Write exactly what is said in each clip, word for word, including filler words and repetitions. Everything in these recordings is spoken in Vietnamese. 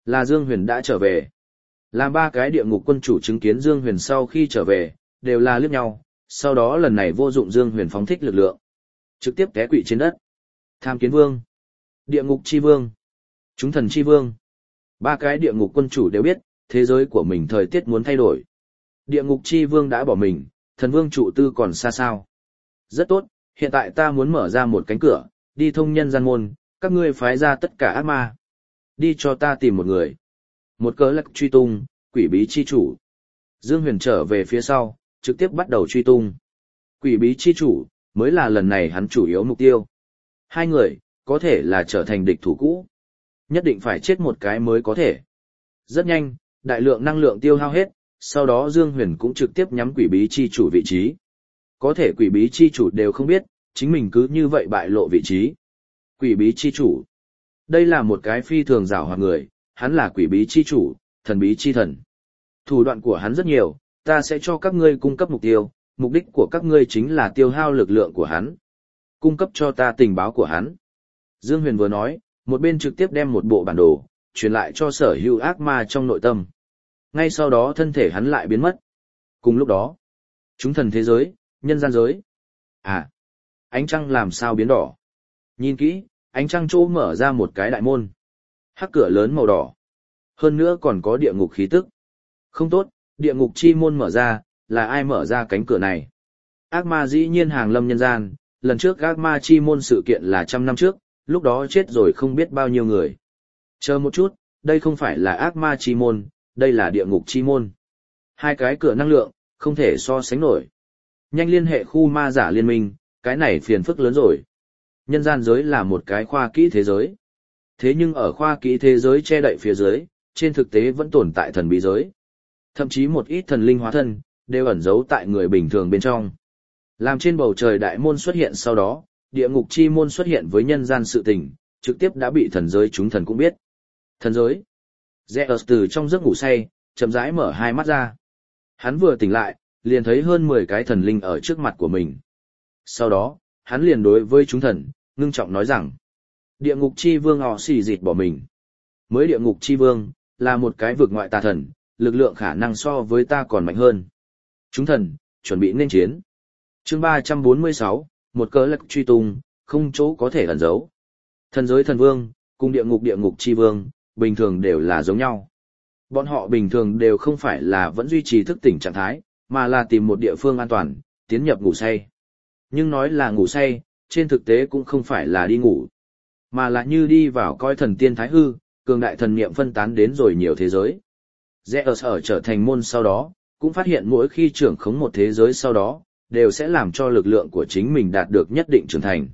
Là Dương Huyền đã trở về. Làm ba cái địa ngục quân chủ chứng kiến Dương Huyền sau khi trở về, đều là liếc nhau, sau đó lần này vô dụng Dương Huyền phóng thích lực lượng. Trực tiếp té quỵ trên đất. Tham kiến vương. Địa ngục chi vương. Chúng thần chi vương. Ba cái địa ngục quân chủ đều biết, thế giới của mình thời tiết muốn thay đổi. Địa ngục chi vương đã bỏ mình, thần vương trụ tư còn xa sao. Rất tốt, hiện tại ta muốn mở ra một cánh cửa, đi thông nhân gian môn, các ngươi phái ra tất cả ác ma. Đi cho ta tìm một người. Một cớ lắc truy tung, quỷ bí chi chủ. Dương Huyền trở về phía sau, trực tiếp bắt đầu truy tung. Quỷ bí chi chủ, mới là lần này hắn chủ yếu mục tiêu. Hai người, có thể là trở thành địch thủ cũ. Nhất định phải chết một cái mới có thể. Rất nhanh, đại lượng năng lượng tiêu hao hết, sau đó Dương Huyền cũng trực tiếp nhắm quỷ bí chi chủ vị trí. Có thể quỷ bí chi chủ đều không biết, chính mình cứ như vậy bại lộ vị trí. Quỷ bí chi chủ. Đây là một cái phi thường giảo hoạt người, hắn là quỷ bí chi chủ, thần bí chi thần. Thủ đoạn của hắn rất nhiều, ta sẽ cho các ngươi cung cấp mục tiêu, mục đích của các ngươi chính là tiêu hao lực lượng của hắn. Cung cấp cho ta tình báo của hắn. Dương Huyền vừa nói, một bên trực tiếp đem một bộ bản đồ, truyền lại cho sở hữu ác ma trong nội tâm. Ngay sau đó thân thể hắn lại biến mất. Cùng lúc đó, chúng thần thế giới, nhân gian giới. À, ánh trăng làm sao biến đỏ? Nhìn kỹ, ánh trăng chỗ mở ra một cái đại môn. Hắc cửa lớn màu đỏ. Hơn nữa còn có địa ngục khí tức. Không tốt, địa ngục chi môn mở ra, là ai mở ra cánh cửa này? Ác ma dĩ nhiên hàng lâm nhân gian, lần trước ác ma chi môn sự kiện là trăm năm trước, lúc đó chết rồi không biết bao nhiêu người. Chờ một chút, đây không phải là ác ma chi môn, đây là địa ngục chi môn. Hai cái cửa năng lượng, không thể so sánh nổi. Nhanh liên hệ khu ma giả liên minh, cái này phiền phức lớn rồi. Nhân gian giới là một cái khoa kỹ thế giới. Thế nhưng ở khoa kỹ thế giới che đậy phía dưới, trên thực tế vẫn tồn tại thần bí giới. Thậm chí một ít thần linh hóa thân, đều ẩn giấu tại người bình thường bên trong. Làm trên bầu trời đại môn xuất hiện sau đó, địa ngục chi môn xuất hiện với nhân gian sự tình, trực tiếp đã bị thần giới chúng thần cũng biết. Thần giới. Zeus từ trong giấc ngủ say, chậm rãi mở hai mắt ra. Hắn vừa tỉnh lại, liền thấy hơn mười cái thần linh ở trước mặt của mình. Sau đó, hắn liền đối với chúng thần, ngưng trọng nói rằng, địa ngục chi vương họ xì dịt bỏ mình. Mới địa ngục chi vương, là một cái vực ngoại tà thần, lực lượng khả năng so với ta còn mạnh hơn. Chúng thần, chuẩn bị nên chiến. Chương ba trăm bốn mươi sáu, một cớ lật truy tung, không chỗ có thể ẩn giấu. Thần giới thần vương, cùng địa ngục địa ngục chi vương, bình thường đều là giống nhau. Bọn họ bình thường đều không phải là vẫn duy trì thức tỉnh trạng thái, mà là tìm một địa phương an toàn, tiến nhập ngủ say. Nhưng nói là ngủ say, trên thực tế cũng không phải là đi ngủ, mà là như đi vào coi thần tiên thái hư, cường đại thần niệm phân tán đến rồi nhiều thế giới. Zeus ở trở thành môn sau đó, cũng phát hiện mỗi khi trưởng khống một thế giới sau đó, đều sẽ làm cho lực lượng của chính mình đạt được nhất định trưởng thành.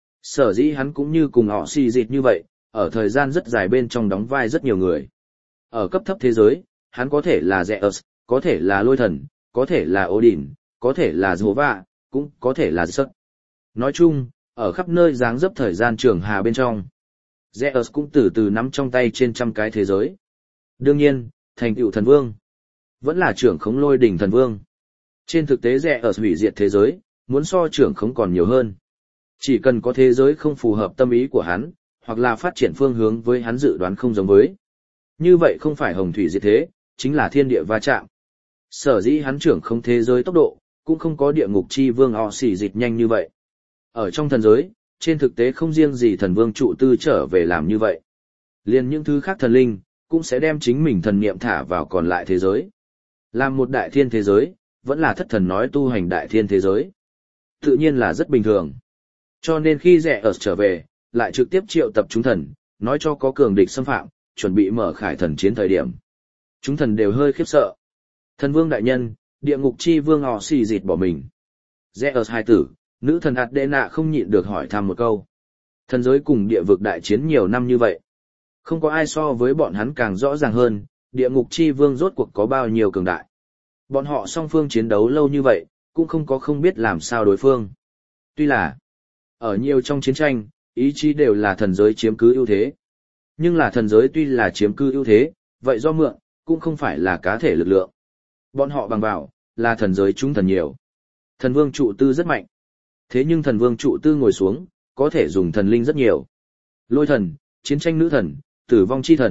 Sở dĩ hắn cũng như cùng họ xì dịt như vậy, ở thời gian rất dài bên trong đóng vai rất nhiều người. Ở cấp thấp thế giới, hắn có thể là Zeus, có thể là Lôi Thần, có thể là Odin, có thể là Jehovah, cũng có thể là Zeus. Nói chung, ở khắp nơi dáng dấp thời gian trường hà bên trong, Zeus cũng từ từ nắm trong tay trên trăm cái thế giới. Đương nhiên, thành tựu thần vương, vẫn là trưởng khống Lôi đỉnh thần vương. Trên thực tế Zeus hủy diệt thế giới, muốn so trưởng khống còn nhiều hơn. Chỉ cần có thế giới không phù hợp tâm ý của hắn, hoặc là phát triển phương hướng với hắn dự đoán không giống với. Như vậy không phải hồng thủy diệt thế, chính là thiên địa va chạm. Sở dĩ hắn trưởng không thế giới tốc độ, cũng không có địa ngục chi vương họ xỉ dịch nhanh như vậy. Ở trong thần giới, trên thực tế không riêng gì thần vương trụ tư trở về làm như vậy. Liền những thứ khác thần linh, cũng sẽ đem chính mình thần niệm thả vào còn lại thế giới. Làm một đại thiên thế giới, vẫn là thất thần nói tu hành đại thiên thế giới. Tự nhiên là rất bình thường. Cho nên khi rẻ ở trở về, lại trực tiếp triệu tập chúng thần, nói cho có cường địch xâm phạm, chuẩn bị mở khải thần chiến thời điểm. Chúng thần đều hơi khiếp sợ. Thần vương đại nhân, địa ngục chi vương họ xì dịt bỏ mình. Rẻ ở hai tử, nữ thần Adena không nhịn được hỏi thăm một câu. Thần giới cùng địa vực đại chiến nhiều năm như vậy. Không có ai so với bọn hắn càng rõ ràng hơn, địa ngục chi vương rốt cuộc có bao nhiêu cường đại. Bọn họ song phương chiến đấu lâu như vậy, cũng không có không biết làm sao đối phương. Tuy là, ở nhiều trong chiến tranh, ý chí đều là thần giới chiếm cứ ưu thế. Nhưng là thần giới tuy là chiếm cứ ưu thế, vậy do mượn, cũng không phải là cá thể lực lượng. Bọn họ bằng vào, là thần giới chúng thần nhiều. Thần vương trụ tư rất mạnh. Thế nhưng thần vương trụ tư ngồi xuống, có thể dùng thần linh rất nhiều. Lôi thần, chiến tranh nữ thần, tử vong chi thần,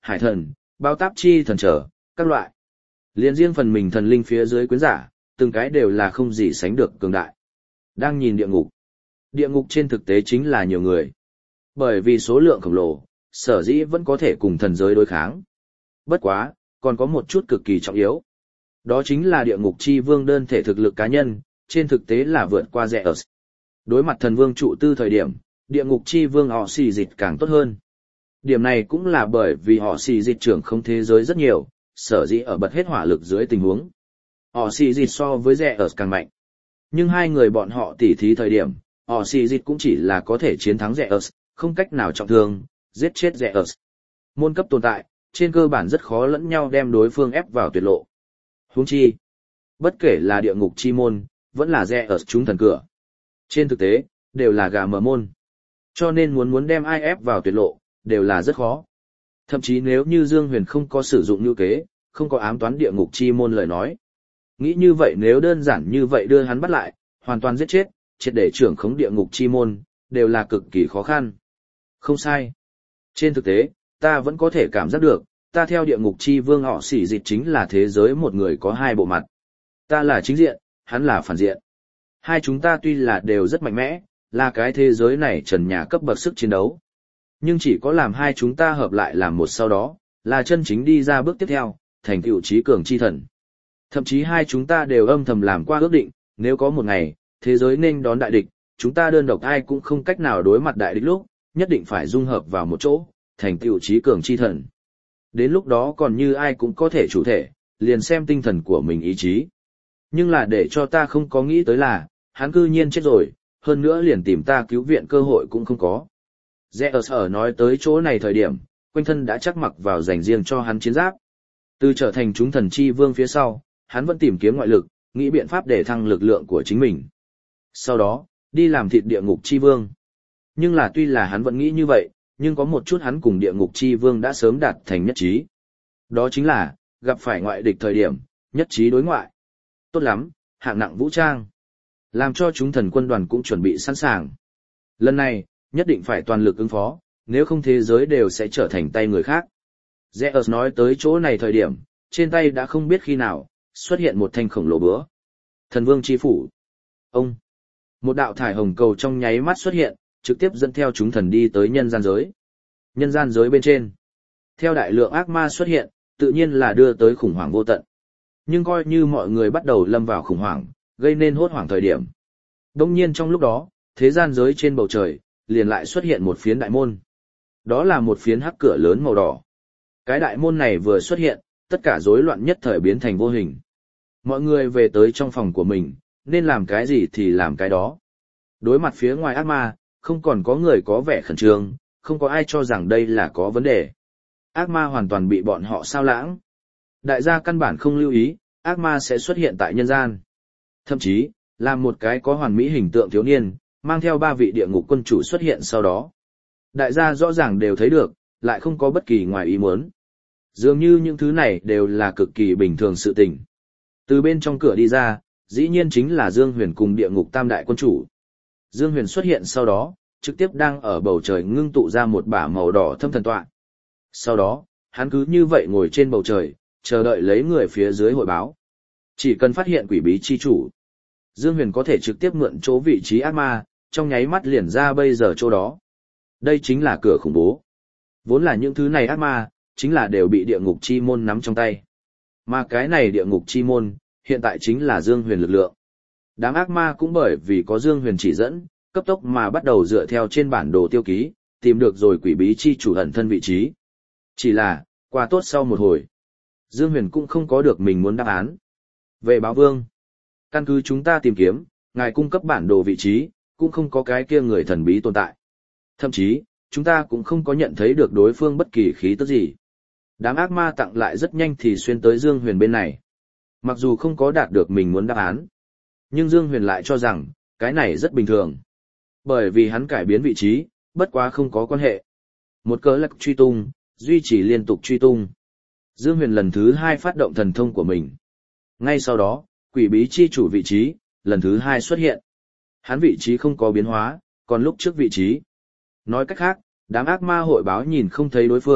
hải thần, bao táp chi thần trở, các loại. Liên riêng phần mình thần linh phía dưới quyến giả, từng cái đều là không gì sánh được cường đại. Đang nhìn địa ngục. Địa ngục trên thực tế chính là nhiều người. Bởi vì số lượng khổng lồ, sở dĩ vẫn có thể cùng thần giới đối kháng. Bất quá, còn có một chút cực kỳ trọng yếu. Đó chính là địa ngục chi vương đơn thể thực lực cá nhân, trên thực tế là vượt qua Zeus. Đối mặt thần vương trụ tư thời điểm, địa ngục chi vương họ xì dịch càng tốt hơn. Điểm này cũng là bởi vì họ xì dịch trưởng không thế giới rất nhiều, sở dĩ ở bật hết hỏa lực dưới tình huống. Họ xì dịch so với Zeus càng mạnh. Nhưng hai người bọn họ tỉ thí thời điểm, họ xì dịch cũng chỉ là có thể chiến thắng Zeus, không cách nào trọng thương, giết chết Zeus. Môn cấp tồn tại, trên cơ bản rất khó lẫn nhau đem đối phương ép vào tuyệt lộ. Huống chi, bất kể là địa ngục chi môn, vẫn là Zeus chúng thần cửa. Trên thực tế, đều là gà mờ môn. Cho nên muốn muốn đem ai ép vào tuyệt lộ, đều là rất khó. Thậm chí nếu như Dương Huyền không có sử dụng như kế, không có ám toán địa ngục chi môn lời nói. Nghĩ như vậy nếu đơn giản như vậy đưa hắn bắt lại, hoàn toàn giết chết, triệt để trưởng khống địa ngục chi môn, đều là cực kỳ khó khăn. Không sai. Trên thực tế, ta vẫn có thể cảm giác được, ta theo địa ngục chi vương họ xỉ dịch chính là thế giới một người có hai bộ mặt. Ta là chính diện, hắn là phản diện. Hai chúng ta tuy là đều rất mạnh mẽ, là cái thế giới này trần nhà cấp bậc sức chiến đấu. Nhưng chỉ có làm hai chúng ta hợp lại làm một sau đó, là chân chính đi ra bước tiếp theo, thành tựu trí cường chi thần. Thậm chí hai chúng ta đều âm thầm làm qua ước định, nếu có một ngày, thế giới nên đón đại địch, chúng ta đơn độc ai cũng không cách nào đối mặt đại địch lúc, nhất định phải dung hợp vào một chỗ, thành tựu trí cường chi thần. Đến lúc đó còn như ai cũng có thể chủ thể, liền xem tinh thần của mình ý chí. Nhưng là để cho ta không có nghĩ tới là, hắn cư nhiên chết rồi, hơn nữa liền tìm ta cứu viện cơ hội cũng không có. Zeus ở nói tới chỗ này thời điểm, quanh thân đã chắc mặc vào dành riêng cho hắn chiến giáp. Từ trở thành chúng thần chi vương phía sau, hắn vẫn tìm kiếm ngoại lực, nghĩ biện pháp để thăng lực lượng của chính mình. Sau đó, đi làm thịt địa ngục chi vương. Nhưng là tuy là hắn vẫn nghĩ như vậy, nhưng có một chút hắn cùng địa ngục chi vương đã sớm đạt thành nhất trí. Đó chính là, gặp phải ngoại địch thời điểm, nhất trí đối ngoại. Tốt lắm, hạng nặng vũ trang. Làm cho chúng thần quân đoàn cũng chuẩn bị sẵn sàng. Lần này, nhất định phải toàn lực ứng phó, nếu không thế giới đều sẽ trở thành tay người khác. Zeus nói tới chỗ này thời điểm, trên tay đã không biết khi nào, xuất hiện một thanh khổng lồ búa. Thần vương chi phủ. Ông. Một đạo thải hồng cầu trong nháy mắt xuất hiện, trực tiếp dẫn theo chúng thần đi tới nhân gian giới. Nhân gian giới bên trên. Theo đại lượng ác ma xuất hiện, tự nhiên là đưa tới khủng hoảng vô tận. Nhưng coi như mọi người bắt đầu lâm vào khủng hoảng, gây nên hốt hoảng thời điểm. Đông nhiên trong lúc đó, thế gian giới trên bầu trời, liền lại xuất hiện một phiến đại môn. Đó là một phiến hắc cửa lớn màu đỏ. Cái đại môn này vừa xuất hiện, tất cả rối loạn nhất thời biến thành vô hình. Mọi người về tới trong phòng của mình, nên làm cái gì thì làm cái đó. Đối mặt phía ngoài ác ma, không còn có người có vẻ khẩn trương, không có ai cho rằng đây là có vấn đề. Ác ma hoàn toàn bị bọn họ sao lãng. Đại gia căn bản không lưu ý, ác ma sẽ xuất hiện tại nhân gian. Thậm chí, là một cái có hoàn mỹ hình tượng thiếu niên, mang theo ba vị địa ngục quân chủ xuất hiện sau đó. Đại gia rõ ràng đều thấy được, lại không có bất kỳ ngoài ý muốn. Dường như những thứ này đều là cực kỳ bình thường sự tình. Từ bên trong cửa đi ra, dĩ nhiên chính là Dương Huyền cùng địa ngục tam đại quân chủ. Dương Huyền xuất hiện sau đó, trực tiếp đang ở bầu trời ngưng tụ ra một bả màu đỏ thâm thần tọa. Sau đó, hắn cứ như vậy ngồi trên bầu trời, chờ đợi lấy người phía dưới hội báo. Chỉ cần phát hiện quỷ bí chi chủ, Dương Huyền có thể trực tiếp mượn chỗ vị trí ác ma, trong nháy mắt liền ra bây giờ chỗ đó. Đây chính là cửa khủng bố. Vốn là những thứ này ác ma, chính là đều bị địa ngục chi môn nắm trong tay. Mà cái này địa ngục chi môn, hiện tại chính là Dương Huyền lực lượng. Đám ác ma cũng bởi vì có Dương Huyền chỉ dẫn, cấp tốc mà bắt đầu dựa theo trên bản đồ tiêu ký, tìm được rồi quỷ bí chi chủ ẩn thân vị trí. Chỉ là, qua tốt sau một hồi, Dương Huyền cũng không có được mình muốn đáp án. Về báo vương, căn cứ chúng ta tìm kiếm, ngài cung cấp bản đồ vị trí, cũng không có cái kia người thần bí tồn tại. Thậm chí, chúng ta cũng không có nhận thấy được đối phương bất kỳ khí tức gì. Đám ác ma tặng lại rất nhanh thì xuyên tới Dương Huyền bên này. Mặc dù không có đạt được mình muốn đáp án, nhưng Dương Huyền lại cho rằng, cái này rất bình thường. Bởi vì hắn cải biến vị trí, bất quá không có quan hệ. Một cớ lạc truy tung, duy trì liên tục truy tung. Dương Huyền lần thứ hai phát động thần thông của mình. Ngay sau đó, quỷ bí chi chủ vị trí, lần thứ hai xuất hiện. Hắn vị trí không có biến hóa, còn lúc trước vị trí. Nói cách khác, đám ác ma hội báo nhìn không thấy đối phương,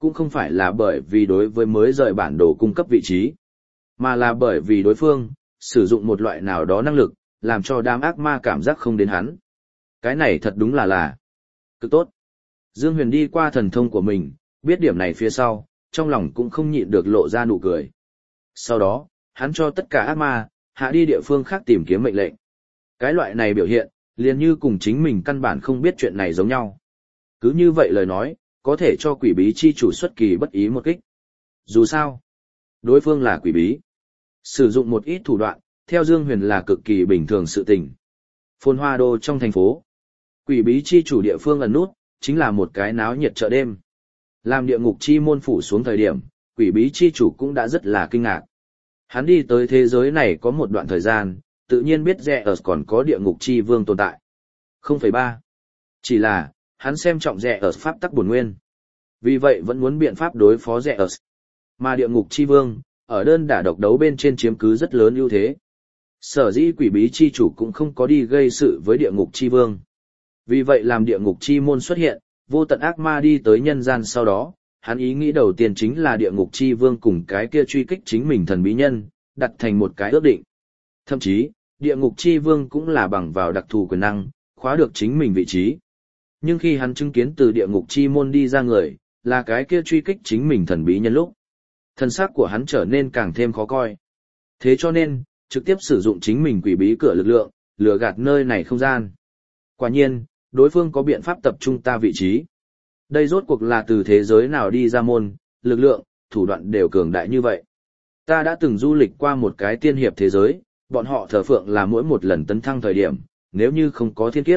cũng không phải là bởi vì đối với mới rời bản đồ cung cấp vị trí, mà là bởi vì đối phương sử dụng một loại nào đó năng lực, làm cho đám ác ma cảm giác không đến hắn. Cái này thật đúng là là cực tốt. Dương Huyền đi qua thần thông của mình, biết điểm này phía sau, trong lòng cũng không nhịn được lộ ra nụ cười. Sau đó, hắn cho tất cả ác ma, hạ đi địa phương khác tìm kiếm mệnh lệnh. Cái loại này biểu hiện, liền như cùng chính mình căn bản không biết chuyện này giống nhau. Cứ như vậy lời nói, có thể cho quỷ bí chi chủ xuất kỳ bất ý một kích. Dù sao, đối phương là quỷ bí. Sử dụng một ít thủ đoạn, theo Dương Huyền là cực kỳ bình thường sự tình. Phồn Hoa Đô trong thành phố, quỷ bí chi chủ địa phương ẩn nút, chính là một cái náo nhiệt chợ đêm. Làm địa ngục chi môn phủ xuống thời điểm, quỷ bí chi chủ cũng đã rất là kinh ngạc. Hắn đi tới thế giới này có một đoạn thời gian, tự nhiên biết Zeus còn có địa ngục chi vương tồn tại. không phẩy ba. Chỉ là, hắn xem trọng Zeus pháp tắc bổn nguyên. Vì vậy vẫn muốn biện pháp đối phó Zeus. Mà địa ngục chi vương, ở đơn đả độc đấu bên trên chiếm cứ rất lớn ưu thế. Sở dĩ quỷ bí chi chủ cũng không có đi gây sự với địa ngục chi vương. Vì vậy làm địa ngục chi môn xuất hiện, vô tận ác ma đi tới nhân gian sau đó, hắn ý nghĩ đầu tiên chính là địa ngục chi vương cùng cái kia truy kích chính mình thần bí nhân, đặt thành một cái ước định. Thậm chí, địa ngục chi vương cũng là bằng vào đặc thù quyền năng, khóa được chính mình vị trí. Nhưng khi hắn chứng kiến từ địa ngục chi môn đi ra người, là cái kia truy kích chính mình thần bí nhân lúc, thân xác của hắn trở nên càng thêm khó coi. Thế cho nên, trực tiếp sử dụng chính mình quỷ bí cửa lực lượng, lừa gạt nơi này không gian. Quả nhiên, đối phương có biện pháp tập trung ta vị trí. Đây rốt cuộc là từ thế giới nào đi ra môn, lực lượng, thủ đoạn đều cường đại như vậy. Ta đã từng du lịch qua một cái tiên hiệp thế giới, bọn họ thờ phượng là mỗi một lần tấn thăng thời điểm, nếu như không có thiên kiếp,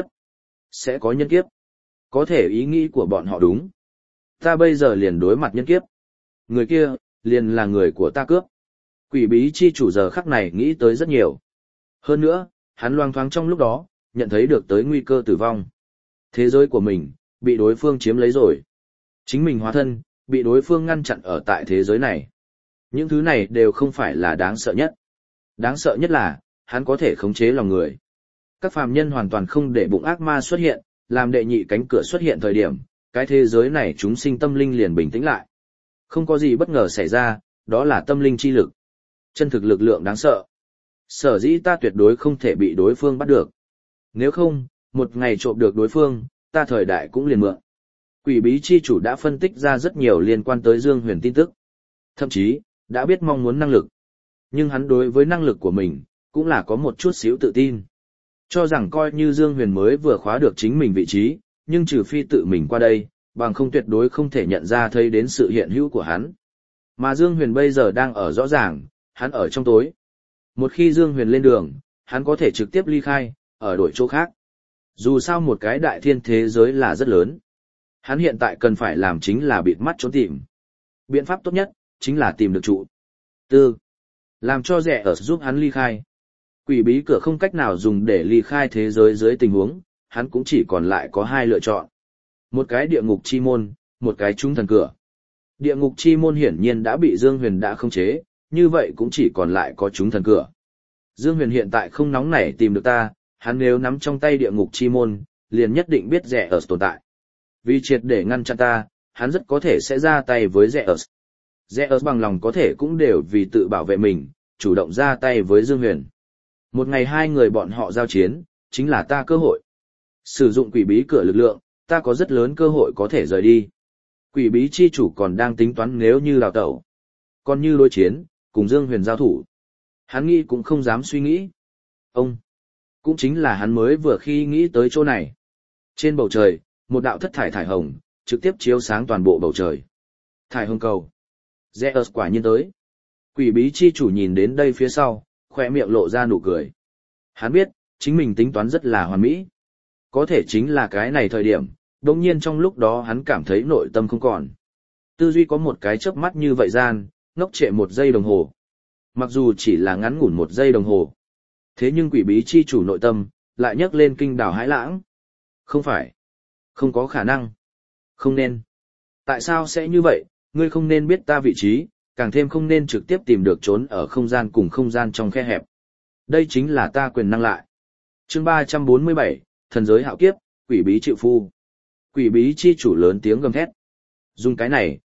sẽ có nhân kiếp. Có thể ý nghĩ của bọn họ đúng. Ta bây giờ liền đối mặt nhân kiếp. Người kia, liền là người của ta cướp. Quỷ bí chi chủ giờ khắc này nghĩ tới rất nhiều. Hơn nữa, hắn loang thoáng trong lúc đó, nhận thấy được tới nguy cơ tử vong. Thế giới của mình, bị đối phương chiếm lấy rồi. Chính mình hóa thân, bị đối phương ngăn chặn ở tại thế giới này. Những thứ này đều không phải là đáng sợ nhất. Đáng sợ nhất là, hắn có thể khống chế lòng người. Các phàm nhân hoàn toàn không để bụng ác ma xuất hiện, làm đệ nhị cánh cửa xuất hiện thời điểm, cái thế giới này chúng sinh tâm linh liền bình tĩnh lại. Không có gì bất ngờ xảy ra, đó là tâm linh chi lực. Chân thực lực lượng đáng sợ. Sở dĩ ta tuyệt đối không thể bị đối phương bắt được. Nếu không, một ngày trộm được đối phương, ta thời đại cũng liền mượn. Quỷ bí chi chủ đã phân tích ra rất nhiều liên quan tới Dương Huyền tin tức. Thậm chí, đã biết mong muốn năng lực. Nhưng hắn đối với năng lực của mình, cũng là có một chút xíu tự tin. Cho rằng coi như Dương Huyền mới vừa khóa được chính mình vị trí, nhưng trừ phi tự mình qua đây, bằng không tuyệt đối không thể nhận ra thấy đến sự hiện hữu của hắn. Mà Dương Huyền bây giờ đang ở rõ ràng, hắn ở trong tối. Một khi Dương Huyền lên đường, hắn có thể trực tiếp ly khai, ở đổi chỗ khác. Dù sao một cái đại thiên thế giới là rất lớn. Hắn hiện tại cần phải làm chính là bịt mắt trốn tìm. Biện pháp tốt nhất, chính là tìm được trụ. Tư. Làm cho rẻ ở giúp hắn ly khai. Quỷ bí cửa không cách nào dùng để ly khai thế giới dưới tình huống, hắn cũng chỉ còn lại có hai lựa chọn. Một cái địa ngục chi môn, một cái trung thần cửa. Địa ngục chi môn hiển nhiên đã bị Dương Huyền đã khống chế, như vậy cũng chỉ còn lại có chúng thần cửa. Dương Huyền hiện tại không nóng nảy tìm được ta, hắn nếu nắm trong tay địa ngục chi môn, liền nhất định biết rẻ ở tồn tại. Vì triệt để ngăn chặn ta, hắn rất có thể sẽ ra tay với rẻ ở. Rẻ ở bằng lòng có thể cũng đều vì tự bảo vệ mình, chủ động ra tay với Dương Huyền. Một ngày hai người bọn họ giao chiến, chính là ta cơ hội. Sử dụng quỷ bí cửa lực lượng, ta có rất lớn cơ hội có thể rời đi. Quỷ bí chi chủ còn đang tính toán nếu như đào tẩu. Còn như đối chiến, cùng Dương Huyền giao thủ. Hắn nghĩ cũng không dám suy nghĩ. Ông, cũng chính là hắn mới vừa khi nghĩ tới chỗ này. Trên bầu trời, một đạo thất thải thải hồng, trực tiếp chiếu sáng toàn bộ bầu trời. Thải hồng cầu. Zeus quả nhiên tới. Quỷ bí chi chủ nhìn đến đây phía sau, khỏe miệng lộ ra nụ cười. Hắn biết, chính mình tính toán rất là hoàn mỹ. Có thể chính là cái này thời điểm, đồng nhiên trong lúc đó hắn cảm thấy nội tâm không còn. Tư duy có một cái chớp mắt như vậy gian, ngốc trệ một giây đồng hồ. Mặc dù chỉ là ngắn ngủn một giây đồng hồ. Thế nhưng quỷ bí chi chủ nội tâm, lại nhấc lên kinh đảo hãi lãng. Không phải. Không có khả năng. Không nên. Tại sao sẽ như vậy, ngươi không nên biết ta vị trí, càng thêm không nên trực tiếp tìm được trốn ở không gian cùng không gian trong khe hẹp. Đây chính là ta quyền năng lại. Chương ba trăm bốn mươi bảy, thần giới hạo kiếp, quỷ bí chịu phu. Quỷ bí chi chủ lớn tiếng gầm thét. Dùng cái này,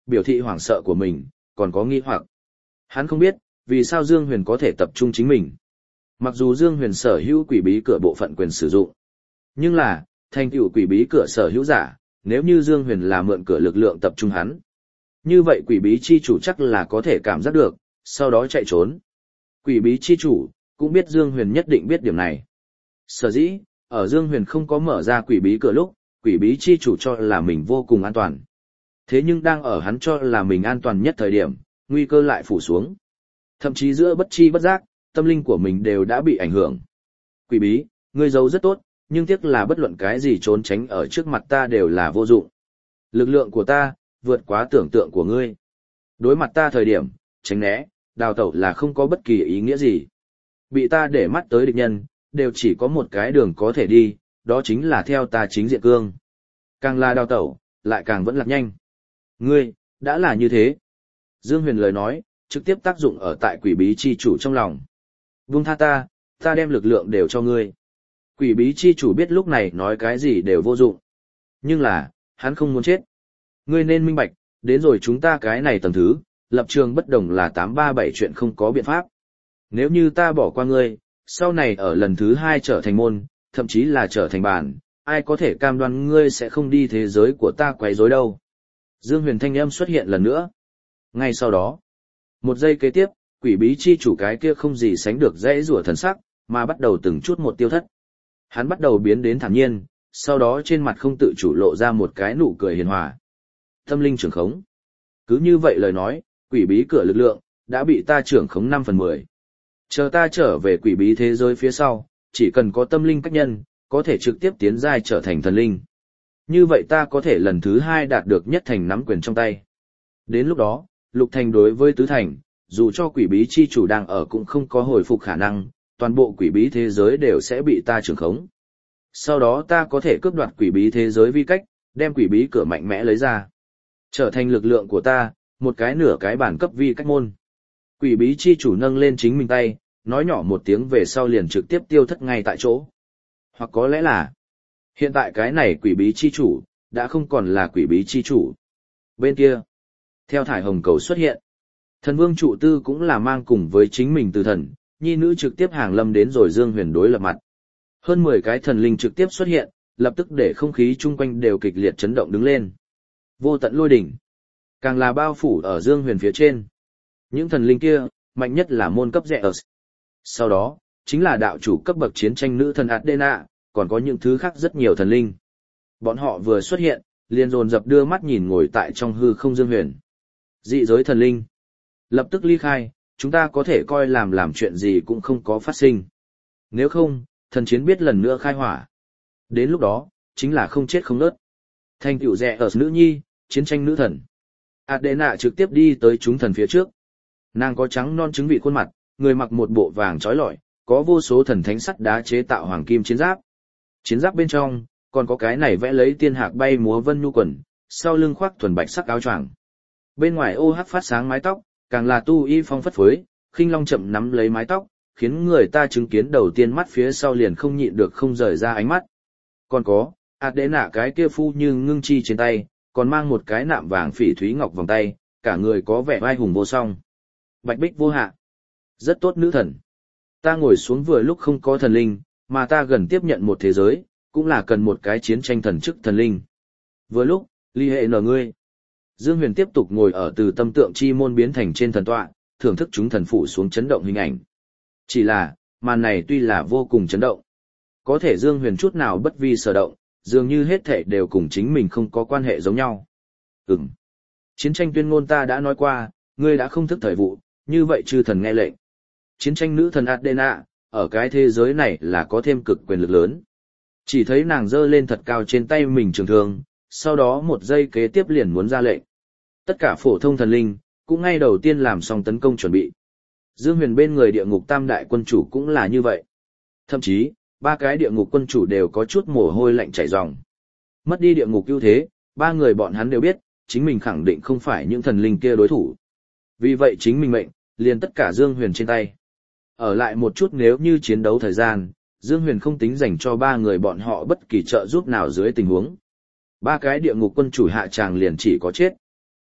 biểu thị hoảng sợ của mình, còn có nghi hoặc. Hắn không biết, vì sao Dương Huyền có thể tập trung chính mình. Mặc dù Dương Huyền sở hữu quỷ bí cửa bộ phận quyền sử dụng, nhưng là, thành tựu quỷ bí cửa sở hữu giả, nếu như Dương Huyền là mượn cửa lực lượng tập trung hắn. Như vậy quỷ bí chi chủ chắc là có thể cảm giác được, sau đó chạy trốn. Quỷ bí chi chủ, cũng biết Dương Huyền nhất định biết điểm này. Sở dĩ, ở Dương Huyền không có mở ra quỷ bí cửa lúc, quỷ bí chi chủ cho là mình vô cùng an toàn. Thế nhưng đang ở hắn cho là mình an toàn nhất thời điểm, nguy cơ lại phủ xuống. Thậm chí giữa bất chi bất giác, tâm linh của mình đều đã bị ảnh hưởng. Quỷ bí, ngươi giấu rất tốt, nhưng tiếc là bất luận cái gì trốn tránh ở trước mặt ta đều là vô dụng. Lực lượng của ta, vượt quá tưởng tượng của ngươi. Đối mặt ta thời điểm, tránh né, đào tẩu là không có bất kỳ ý nghĩa gì. Bị ta để mắt tới địch nhân, đều chỉ có một cái đường có thể đi, đó chính là theo ta chính diện cương. Càng là đào tẩu, lại càng vẫn lạc nhanh. Ngươi, đã là như thế. Dương Huyền lời nói, trực tiếp tác dụng ở tại quỷ bí chi chủ trong lòng. Vung tha ta, ta đem lực lượng đều cho ngươi. Quỷ bí chi chủ biết lúc này nói cái gì đều vô dụng. Nhưng là, hắn không muốn chết. Ngươi nên minh bạch, đến rồi chúng ta cái này tầng thứ, lập trường bất đồng là tám ba bảy chuyện không có biện pháp. Nếu như ta bỏ qua ngươi, sau này ở lần thứ hai trở thành môn, thậm chí là trở thành bản, ai có thể cam đoan ngươi sẽ không đi thế giới của ta quấy rối đâu. Dương Huyền thanh âm xuất hiện lần nữa. Ngay sau đó, một giây kế tiếp, quỷ bí chi chủ cái kia không gì sánh được dễ rủa thần sắc, mà bắt đầu từng chút một tiêu thất. Hắn bắt đầu biến đến thản nhiên, sau đó trên mặt không tự chủ lộ ra một cái nụ cười hiền hòa. Tâm linh trưởng khống. Cứ như vậy lời nói, quỷ bí cửa lực lượng, đã bị ta trưởng khống năm phần mười. Chờ ta trở về quỷ bí thế giới phía sau, chỉ cần có tâm linh cách nhân, có thể trực tiếp tiến giai trở thành thần linh. Như vậy ta có thể lần thứ hai đạt được nhất thành nắm quyền trong tay. Đến lúc đó, lục thành đối với tứ thành, dù cho quỷ bí chi chủ đang ở cũng không có hồi phục khả năng, toàn bộ quỷ bí thế giới đều sẽ bị ta trưởng khống. Sau đó ta có thể cướp đoạt quỷ bí thế giới vi cách, đem quỷ bí cửa mạnh mẽ lấy ra. Trở thành lực lượng của ta, một cái nửa cái bản cấp vi cách môn. Quỷ bí chi chủ nâng lên chính mình tay, nói nhỏ một tiếng về sau liền trực tiếp tiêu thất ngay tại chỗ. Hoặc có lẽ là, hiện tại cái này quỷ bí chi chủ, đã không còn là quỷ bí chi chủ. Bên kia, theo thải hồng cầu xuất hiện, thần vương trụ tư cũng là mang cùng với chính mình từ thần, nhi nữ trực tiếp hàng lâm đến rồi Dương Huyền đối lập mặt. Hơn mười cái thần linh trực tiếp xuất hiện, lập tức để không khí chung quanh đều kịch liệt chấn động đứng lên. Vô tận lôi đỉnh, càng là bao phủ ở Dương Huyền phía trên. Những thần linh kia, mạnh nhất là môn cấp Zeus. Sau đó, chính là đạo chủ cấp bậc chiến tranh nữ thần Adena, còn có những thứ khác rất nhiều thần linh. Bọn họ vừa xuất hiện, liền dồn dập đưa mắt nhìn ngồi tại trong hư không Dương Huyền. Dị giới thần linh. Lập tức ly khai, chúng ta có thể coi làm làm chuyện gì cũng không có phát sinh. Nếu không, thần chiến biết lần nữa khai hỏa. Đến lúc đó, chính là không chết không nớt. Thành tựu rẻ ở nữ nhi, chiến tranh nữ thần. Adena trực tiếp đi tới chúng thần phía trước. Nàng có trắng non trứng vị khuôn mặt, người mặc một bộ vàng trói lọi, có vô số thần thánh sắt đá chế tạo hoàng kim chiến giáp. Chiến giáp bên trong, còn có cái này vẽ lấy tiên hạc bay múa vân nhu quần, sau lưng khoác thuần bạch sắc áo choàng. Bên ngoài ô hắc phát sáng mái tóc, càng là tu y phong phất phới, khinh long chậm nắm lấy mái tóc, khiến người ta chứng kiến đầu tiên mắt phía sau liền không nhịn được không rời ra ánh mắt. Còn có, Adena cái kia phu như ngưng chi trên tay, còn mang một cái nạm vàng phỉ thúy ngọc vòng tay, cả người có vẻ vai hùng vô song. Bạch bích vô hạ. Rất tốt nữ thần. Ta ngồi xuống vừa lúc không có thần linh, mà ta gần tiếp nhận một thế giới, cũng là cần một cái chiến tranh thần chức thần linh. Vừa lúc, ly hệ nở ngươi. Dương Huyền tiếp tục ngồi ở từ tâm tượng chi môn biến thành trên thần tọa, thưởng thức chúng thần phụ xuống chấn động hình ảnh. Chỉ là, màn này tuy là vô cùng chấn động. Có thể Dương Huyền chút nào bất vi sở động, dường như hết thể đều cùng chính mình không có quan hệ giống nhau. Ừm. Chiến tranh tuyên ngôn ta đã nói qua, ngươi đã không thức thời vụ, như vậy chư thần nghe lệnh. Chiến tranh nữ thần Adena, ở cái thế giới này là có thêm cực quyền lực lớn. Chỉ thấy nàng giơ lên thật cao trên tay mình trường thương, sau đó một giây kế tiếp liền muốn ra lệnh. Tất cả phổ thông thần linh, cũng ngay đầu tiên làm xong tấn công chuẩn bị. Dương Huyền bên người địa ngục tam đại quân chủ cũng là như vậy. Thậm chí, ba cái địa ngục quân chủ đều có chút mồ hôi lạnh chảy ròng. Mất đi địa ngục ưu thế, ba người bọn hắn đều biết, chính mình khẳng định không phải những thần linh kia đối thủ. Vì vậy chính mình mệnh, liền tất cả Dương Huyền trên tay. Ở lại một chút nếu như chiến đấu thời gian, Dương Huyền không tính dành cho ba người bọn họ bất kỳ trợ giúp nào dưới tình huống. Ba cái địa ngục quân chủ hạ tràng liền chỉ có chết.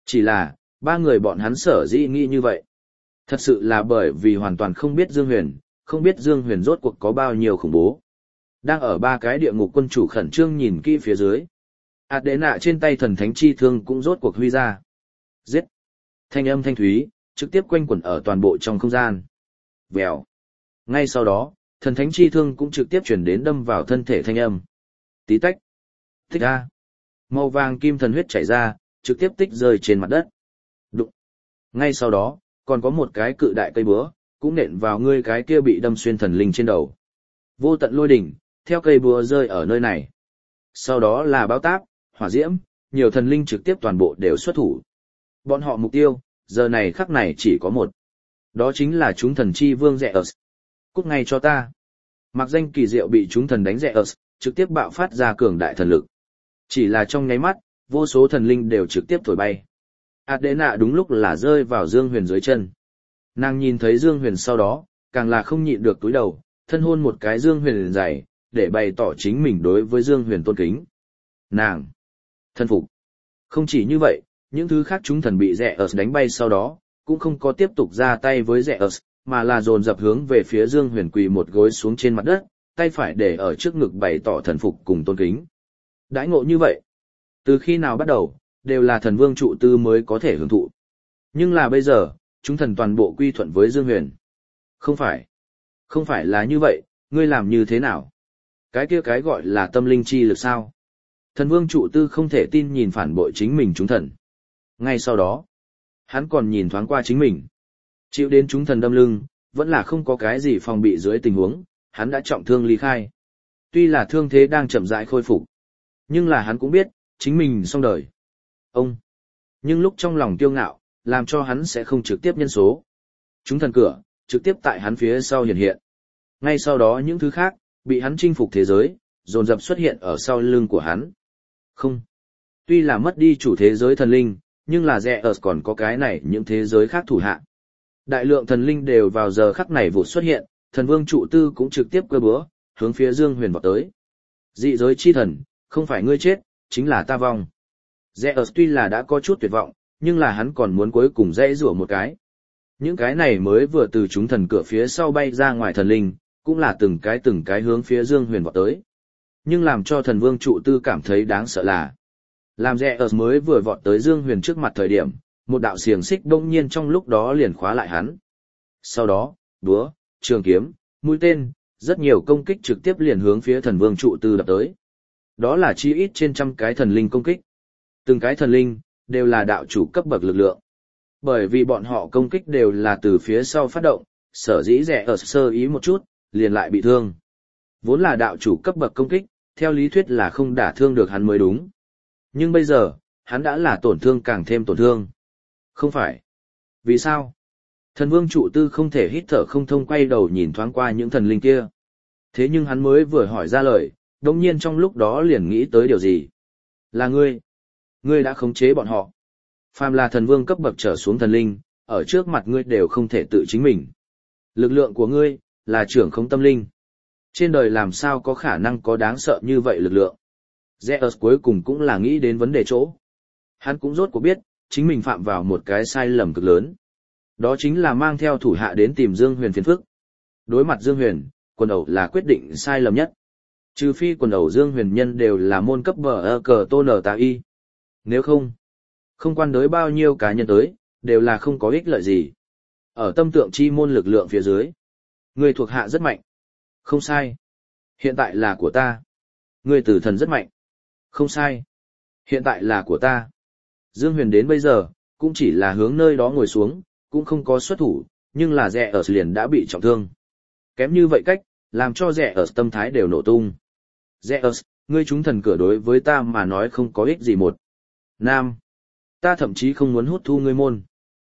Chỉ là, ba người bọn hắn sở dĩ nghĩ như vậy. Thật sự là bởi vì hoàn toàn không biết Dương Huyền, không biết Dương Huyền rốt cuộc có bao nhiêu khủng bố. Đang ở ba cái địa ngục quân chủ khẩn trương nhìn kỹ phía dưới. Ảt đệ nạ trên tay thần thánh chi thương cũng rốt cuộc huy ra. Giết! Thanh âm thanh thúy, trực tiếp quanh quẩn ở toàn bộ trong không gian. Vèo! Ngay sau đó, thần thánh chi thương cũng trực tiếp chuyển đến đâm vào thân thể thanh âm. Tí tách! Tích ra! Màu vàng kim thần huyết chảy ra, trực tiếp tích rơi trên mặt đất. Đụng! Ngay sau đó, còn có một cái cự đại cây búa, cũng nện vào ngươi cái kia bị đâm xuyên thần linh trên đầu. Vô tận lôi đỉnh, theo cây búa rơi ở nơi này. Sau đó là báo táp, hỏa diễm, nhiều thần linh trực tiếp toàn bộ đều xuất thủ. Bọn họ mục tiêu, giờ này khắc này chỉ có một. Đó chính là chúng thần chi vương Zeus. Cút ngay cho ta. Mặc danh kỳ diệu bị chúng thần đánh Zeus, trực tiếp bạo phát ra cường đại thần lực. Chỉ là trong nháy mắt, vô số thần linh đều trực tiếp thổi bay. Adena đúng lúc là rơi vào Dương Huyền dưới chân. Nàng nhìn thấy Dương Huyền sau đó, càng là không nhịn được túi đầu, thân hôn một cái Dương Huyền dày, để bày tỏ chính mình đối với Dương Huyền tôn kính. Nàng thân phục. Không chỉ như vậy, những thứ khác chúng thần bị Zeus đánh bay sau đó, cũng không có tiếp tục ra tay với Zeus, mà là dồn dập hướng về phía Dương Huyền quỳ một gối xuống trên mặt đất, tay phải để ở trước ngực bày tỏ thần phục cùng tôn kính. Đãi ngộ như vậy, từ khi nào bắt đầu, đều là thần vương trụ tư mới có thể hưởng thụ. Nhưng là bây giờ, chúng thần toàn bộ quy thuận với Dương Huyền. Không phải. Không phải là như vậy, ngươi làm như thế nào? Cái kia cái gọi là tâm linh chi lực sao? Thần vương trụ tư không thể tin nhìn phản bội chính mình chúng thần. Ngay sau đó, hắn còn nhìn thoáng qua chính mình. Chịu đến chúng thần đâm lưng, vẫn là không có cái gì phòng bị dưới tình huống, hắn đã trọng thương ly khai. Tuy là thương thế đang chậm rãi khôi phục, nhưng là hắn cũng biết, chính mình xong đời. Ông. Nhưng lúc trong lòng kiêu ngạo, làm cho hắn sẽ không trực tiếp nhân số. Chúng thần cửa, trực tiếp tại hắn phía sau hiện hiện. Ngay sau đó những thứ khác, bị hắn chinh phục thế giới, dồn dập xuất hiện ở sau lưng của hắn. Không. Tuy là mất đi chủ thế giới thần linh, nhưng là Zeus còn có cái này những thế giới khác thủ hạ. Đại lượng thần linh đều vào giờ khắc này vụt xuất hiện, thần vương trụ tư cũng trực tiếp cơ búa, hướng phía Dương Huyền vọt tới. Dị giới chi thần, không phải ngươi chết, chính là ta vong. Zeus tuy là đã có chút tuyệt vọng, nhưng là hắn còn muốn cuối cùng dãy rủa một cái. Những cái này mới vừa từ chúng thần cửa phía sau bay ra ngoài thần linh, cũng là từng cái từng cái hướng phía Dương Huyền vọt tới. Nhưng làm cho thần vương trụ tư cảm thấy đáng sợ là, làm Zeus mới vừa vọt tới Dương Huyền trước mặt thời điểm, một đạo xiềng xích đông nhiên trong lúc đó liền khóa lại hắn. Sau đó, búa, trường kiếm, mũi tên, rất nhiều công kích trực tiếp liền hướng phía thần vương trụ tư đập tới. Đó là chi ít trên trăm cái thần linh công kích. Từng cái thần linh, đều là đạo chủ cấp bậc lực lượng. Bởi vì bọn họ công kích đều là từ phía sau phát động, sở dĩ rẻ ở sơ ý một chút, liền lại bị thương. Vốn là đạo chủ cấp bậc công kích, theo lý thuyết là không đả thương được hắn mới đúng. Nhưng bây giờ, hắn đã là tổn thương càng thêm tổn thương. Không phải. Vì sao? Thần vương trụ tư không thể hít thở không thông quay đầu nhìn thoáng qua những thần linh kia. Thế nhưng hắn mới vừa hỏi ra lời, đồng nhiên trong lúc đó liền nghĩ tới điều gì? Là ngươi. Ngươi đã khống chế bọn họ. Phàm là thần vương cấp bậc trở xuống thần linh, ở trước mặt ngươi đều không thể tự chính mình. Lực lượng của ngươi, là trưởng không tâm linh. Trên đời làm sao có khả năng có đáng sợ như vậy lực lượng. Zeus cuối cùng cũng là nghĩ đến vấn đề chỗ. Hắn cũng rốt cuộc biết, chính mình phạm vào một cái sai lầm cực lớn. Đó chính là mang theo thủ hạ đến tìm Dương Huyền phiền phức. Đối mặt Dương Huyền, quần ẩu là quyết định sai lầm nhất. Trừ phi quần ẩu Dương Huyền nhân đều là môn cấp bờ ơ cờ tô nở tà y. Nếu không, không quan đối bao nhiêu cá nhân tới, đều là không có ích lợi gì. Ở tâm tượng chi môn lực lượng phía dưới, người thuộc hạ rất mạnh. Không sai. Hiện tại là của ta. Người tử thần rất mạnh. Không sai. Hiện tại là của ta. Dương Huyền đến bây giờ, cũng chỉ là hướng nơi đó ngồi xuống, cũng không có xuất thủ, nhưng là rẻ ở liền đã bị trọng thương. Kém như vậy cách, làm cho rẻ ở tâm thái đều nổ tung. Rẻ ở, ngươi chúng thần cửa đối với ta mà nói không có ích gì một. Nam. Ta thậm chí không muốn hút thu ngươi môn.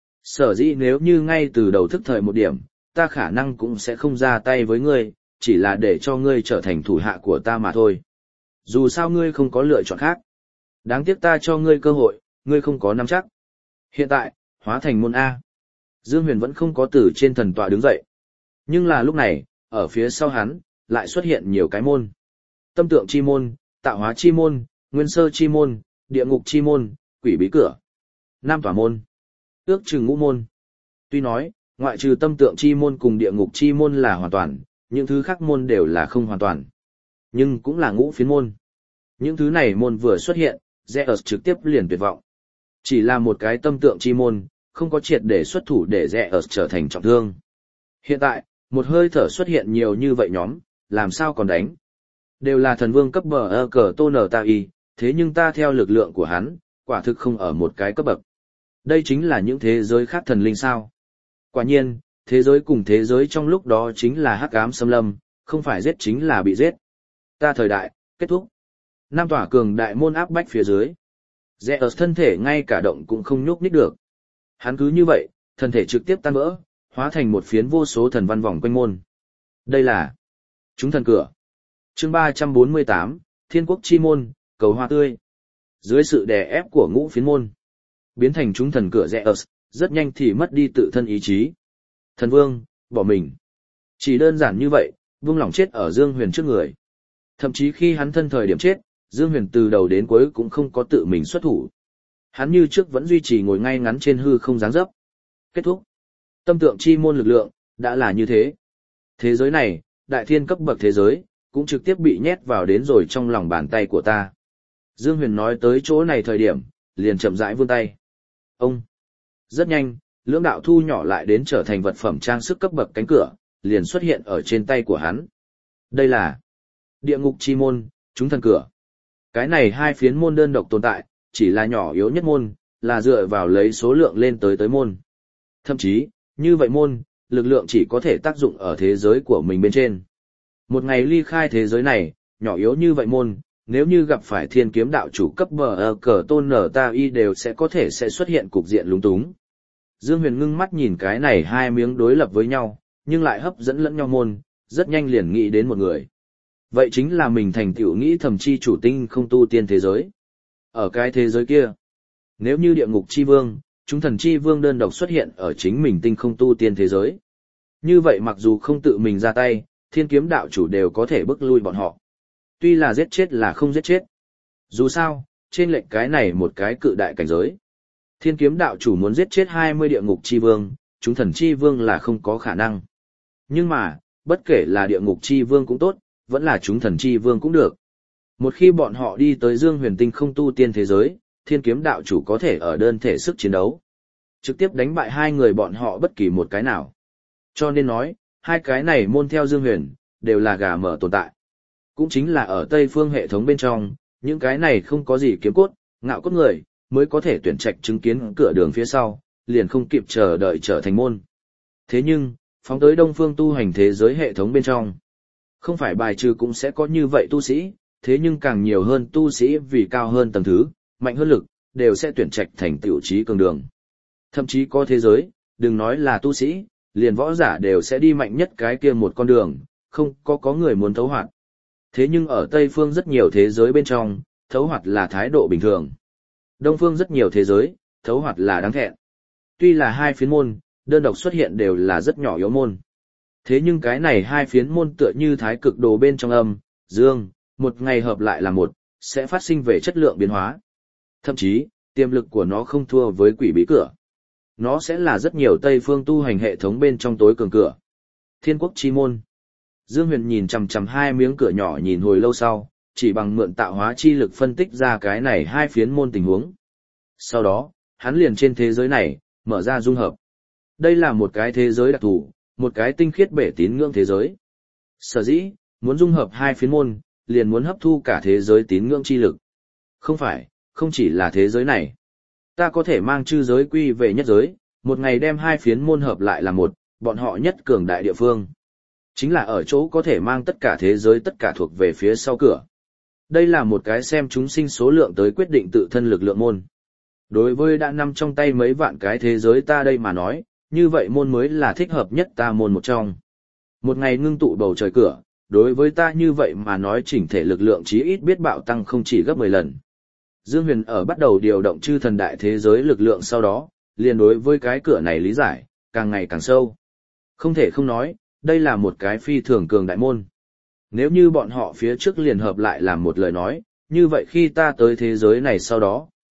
Sở dĩ nếu như ngay từ đầu thức thời một điểm, ta khả năng cũng sẽ không ra tay với ngươi, chỉ là để cho ngươi trở thành thủ hạ của ta mà thôi. Dù sao ngươi không có lựa chọn khác. Đáng tiếc ta cho ngươi cơ hội, ngươi không có nắm chắc. Hiện tại, hóa thành môn A. Dương Huyền vẫn không có từ trên thần tọa đứng dậy. Nhưng là lúc này, ở phía sau hắn, lại xuất hiện nhiều cái môn. Tâm tượng chi môn, tạo hóa chi môn, nguyên sơ chi môn, địa ngục chi môn, quỷ bí cửa. Nam tòa môn. Ước chừng ngũ môn. Tuy nói, ngoại trừ tâm tượng chi môn cùng địa ngục chi môn là hoàn toàn, những thứ khác môn đều là không hoàn toàn. Nhưng cũng là ngũ phiến môn. Những thứ này môn vừa xuất hiện, Zeus trực tiếp liền tuyệt vọng. Chỉ là một cái tâm tượng chi môn, không có triệt để xuất thủ để Zeus trở thành trọng thương. Hiện tại, một hơi thở xuất hiện nhiều như vậy nhóm, làm sao còn đánh? Đều là thần vương cấp bờ ơ cờ tô nở ta y, thế nhưng ta theo lực lượng của hắn, quả thực không ở một cái cấp bậc. Đây chính là những thế giới khác thần linh sao. Quả nhiên, thế giới cùng thế giới trong lúc đó chính là hắc ám xâm lâm, không phải giết chính là bị giết. Ta thời đại, kết thúc. Nam tỏa cường đại môn áp bách phía dưới. Zeus thân thể ngay cả động cũng không nhúc nhích được. Hắn cứ như vậy, thân thể trực tiếp tan vỡ, hóa thành một phiến vô số thần văn vòng quanh môn. Đây là chúng thần cửa. Chương ba trăm bốn mươi tám, Thiên quốc chi môn, cầu hoa tươi. Dưới sự đè ép của ngũ phiến môn, biến thành chúng thần cửa Zeus, rất nhanh thì mất đi tự thân ý chí. Thần vương, bỏ mình. Chỉ đơn giản như vậy, vương lòng chết ở Dương Huyền trước người. Thậm chí khi hắn thân thời điểm chết, Dương Huyền từ đầu đến cuối cũng không có tự mình xuất thủ. Hắn như trước vẫn duy trì ngồi ngay ngắn trên hư không dáng dấp. Kết thúc. Tâm tượng chi môn lực lượng, đã là như thế. Thế giới này, đại thiên cấp bậc thế giới, cũng trực tiếp bị nhét vào đến rồi trong lòng bàn tay của ta. Dương Huyền nói tới chỗ này thời điểm, liền chậm rãi vươn tay. Ông. Rất nhanh, lưỡng đạo thu nhỏ lại đến trở thành vật phẩm trang sức cấp bậc cánh cửa, liền xuất hiện ở trên tay của hắn. Đây là địa ngục chi môn, chúng thần cửa. Cái này hai phiến môn đơn độc tồn tại, chỉ là nhỏ yếu nhất môn, là dựa vào lấy số lượng lên tới tới môn. Thậm chí, như vậy môn, lực lượng chỉ có thể tác dụng ở thế giới của mình bên trên. Một ngày ly khai thế giới này, nhỏ yếu như vậy môn, nếu như gặp phải thiên kiếm đạo chủ cấp bờ ờ cờ tôn nở ta y đều sẽ có thể sẽ xuất hiện cục diện lúng túng. Dương Huyền ngưng mắt nhìn cái này hai miếng đối lập với nhau, nhưng lại hấp dẫn lẫn nhau môn, rất nhanh liền nghĩ đến một người. Vậy chính là mình thành tựu nghĩ thầm chi chủ tinh không tu tiên thế giới. Ở cái thế giới kia, nếu như địa ngục chi vương, chúng thần chi vương đơn độc xuất hiện ở chính mình tinh không tu tiên thế giới. Như vậy mặc dù không tự mình ra tay, thiên kiếm đạo chủ đều có thể bức lui bọn họ. Tuy là giết chết là không giết chết. Dù sao, trên lệnh cái này một cái cự đại cảnh giới. Thiên kiếm đạo chủ muốn giết chết hai mươi địa ngục chi vương, chúng thần chi vương là không có khả năng. Nhưng mà, bất kể là địa ngục chi vương cũng tốt, vẫn là chúng thần chi vương cũng được. Một khi bọn họ đi tới Dương Huyền tinh không tu tiên thế giới, thiên kiếm đạo chủ có thể ở đơn thể sức chiến đấu. Trực tiếp đánh bại hai người bọn họ bất kỳ một cái nào. Cho nên nói, hai cái này môn theo Dương Huyền, đều là gà mở tồn tại. Cũng chính là ở Tây phương hệ thống bên trong, những cái này không có gì kiếm cốt, ngạo cốt người, mới có thể tuyển trạch chứng kiến cửa đường phía sau, liền không kịp chờ đợi trở thành môn. Thế nhưng, phóng tới Đông phương tu hành thế giới hệ thống bên trong, không phải bài trừ cũng sẽ có như vậy tu sĩ, thế nhưng càng nhiều hơn tu sĩ vì cao hơn tầng thứ, mạnh hơn lực, đều sẽ tuyển trạch thành tiểu trí cường đường. Thậm chí có thế giới, đừng nói là tu sĩ, liền võ giả đều sẽ đi mạnh nhất cái kia một con đường, không có có người muốn thấu hoạt. Thế nhưng ở Tây phương rất nhiều thế giới bên trong, thấu hoạt là thái độ bình thường. Đông phương rất nhiều thế giới, thấu hoạt là đáng thẹn. Tuy là hai phiến môn, đơn độc xuất hiện đều là rất nhỏ yếu môn. Thế nhưng cái này hai phiến môn tựa như thái cực đồ bên trong âm, dương, một ngày hợp lại là một, sẽ phát sinh về chất lượng biến hóa. Thậm chí, tiềm lực của nó không thua với quỷ bí cửa. Nó sẽ là rất nhiều Tây phương tu hành hệ thống bên trong tối cường cửa. Thiên quốc chi môn. Dương Huyền nhìn chằm chằm hai miếng cửa nhỏ nhìn hồi lâu sau, chỉ bằng mượn tạo hóa chi lực phân tích ra cái này hai phiến môn tình huống. Sau đó, hắn liền trên thế giới này, mở ra dung hợp. Đây là một cái thế giới đặc thù, một cái tinh khiết bể tín ngưỡng thế giới. Sở dĩ, muốn dung hợp hai phiến môn, liền muốn hấp thu cả thế giới tín ngưỡng chi lực. Không phải, không chỉ là thế giới này. Ta có thể mang chư giới quy về nhất giới, một ngày đem hai phiến môn hợp lại là một, bọn họ nhất cường đại địa phương. Chính là ở chỗ có thể mang tất cả thế giới tất cả thuộc về phía sau cửa. Đây là một cái xem chúng sinh số lượng tới quyết định tự thân lực lượng môn. Đối với đã nằm trong tay mấy vạn cái thế giới ta đây mà nói, như vậy môn mới là thích hợp nhất ta môn một trong. Một ngày ngưng tụ bầu trời cửa, đối với ta như vậy mà nói chỉnh thể lực lượng chí ít biết bạo tăng không chỉ gấp mười lần. Dương Huyền ở bắt đầu điều động chư thần đại thế giới lực lượng sau đó, liền đối với cái cửa này lý giải, càng ngày càng sâu. Không thể không nói, đây là một cái phi thường cường đại môn. Nếu như bọn họ phía trước liền hợp lại làm một lời nói, như vậy khi ta tới thế giới này sau đó,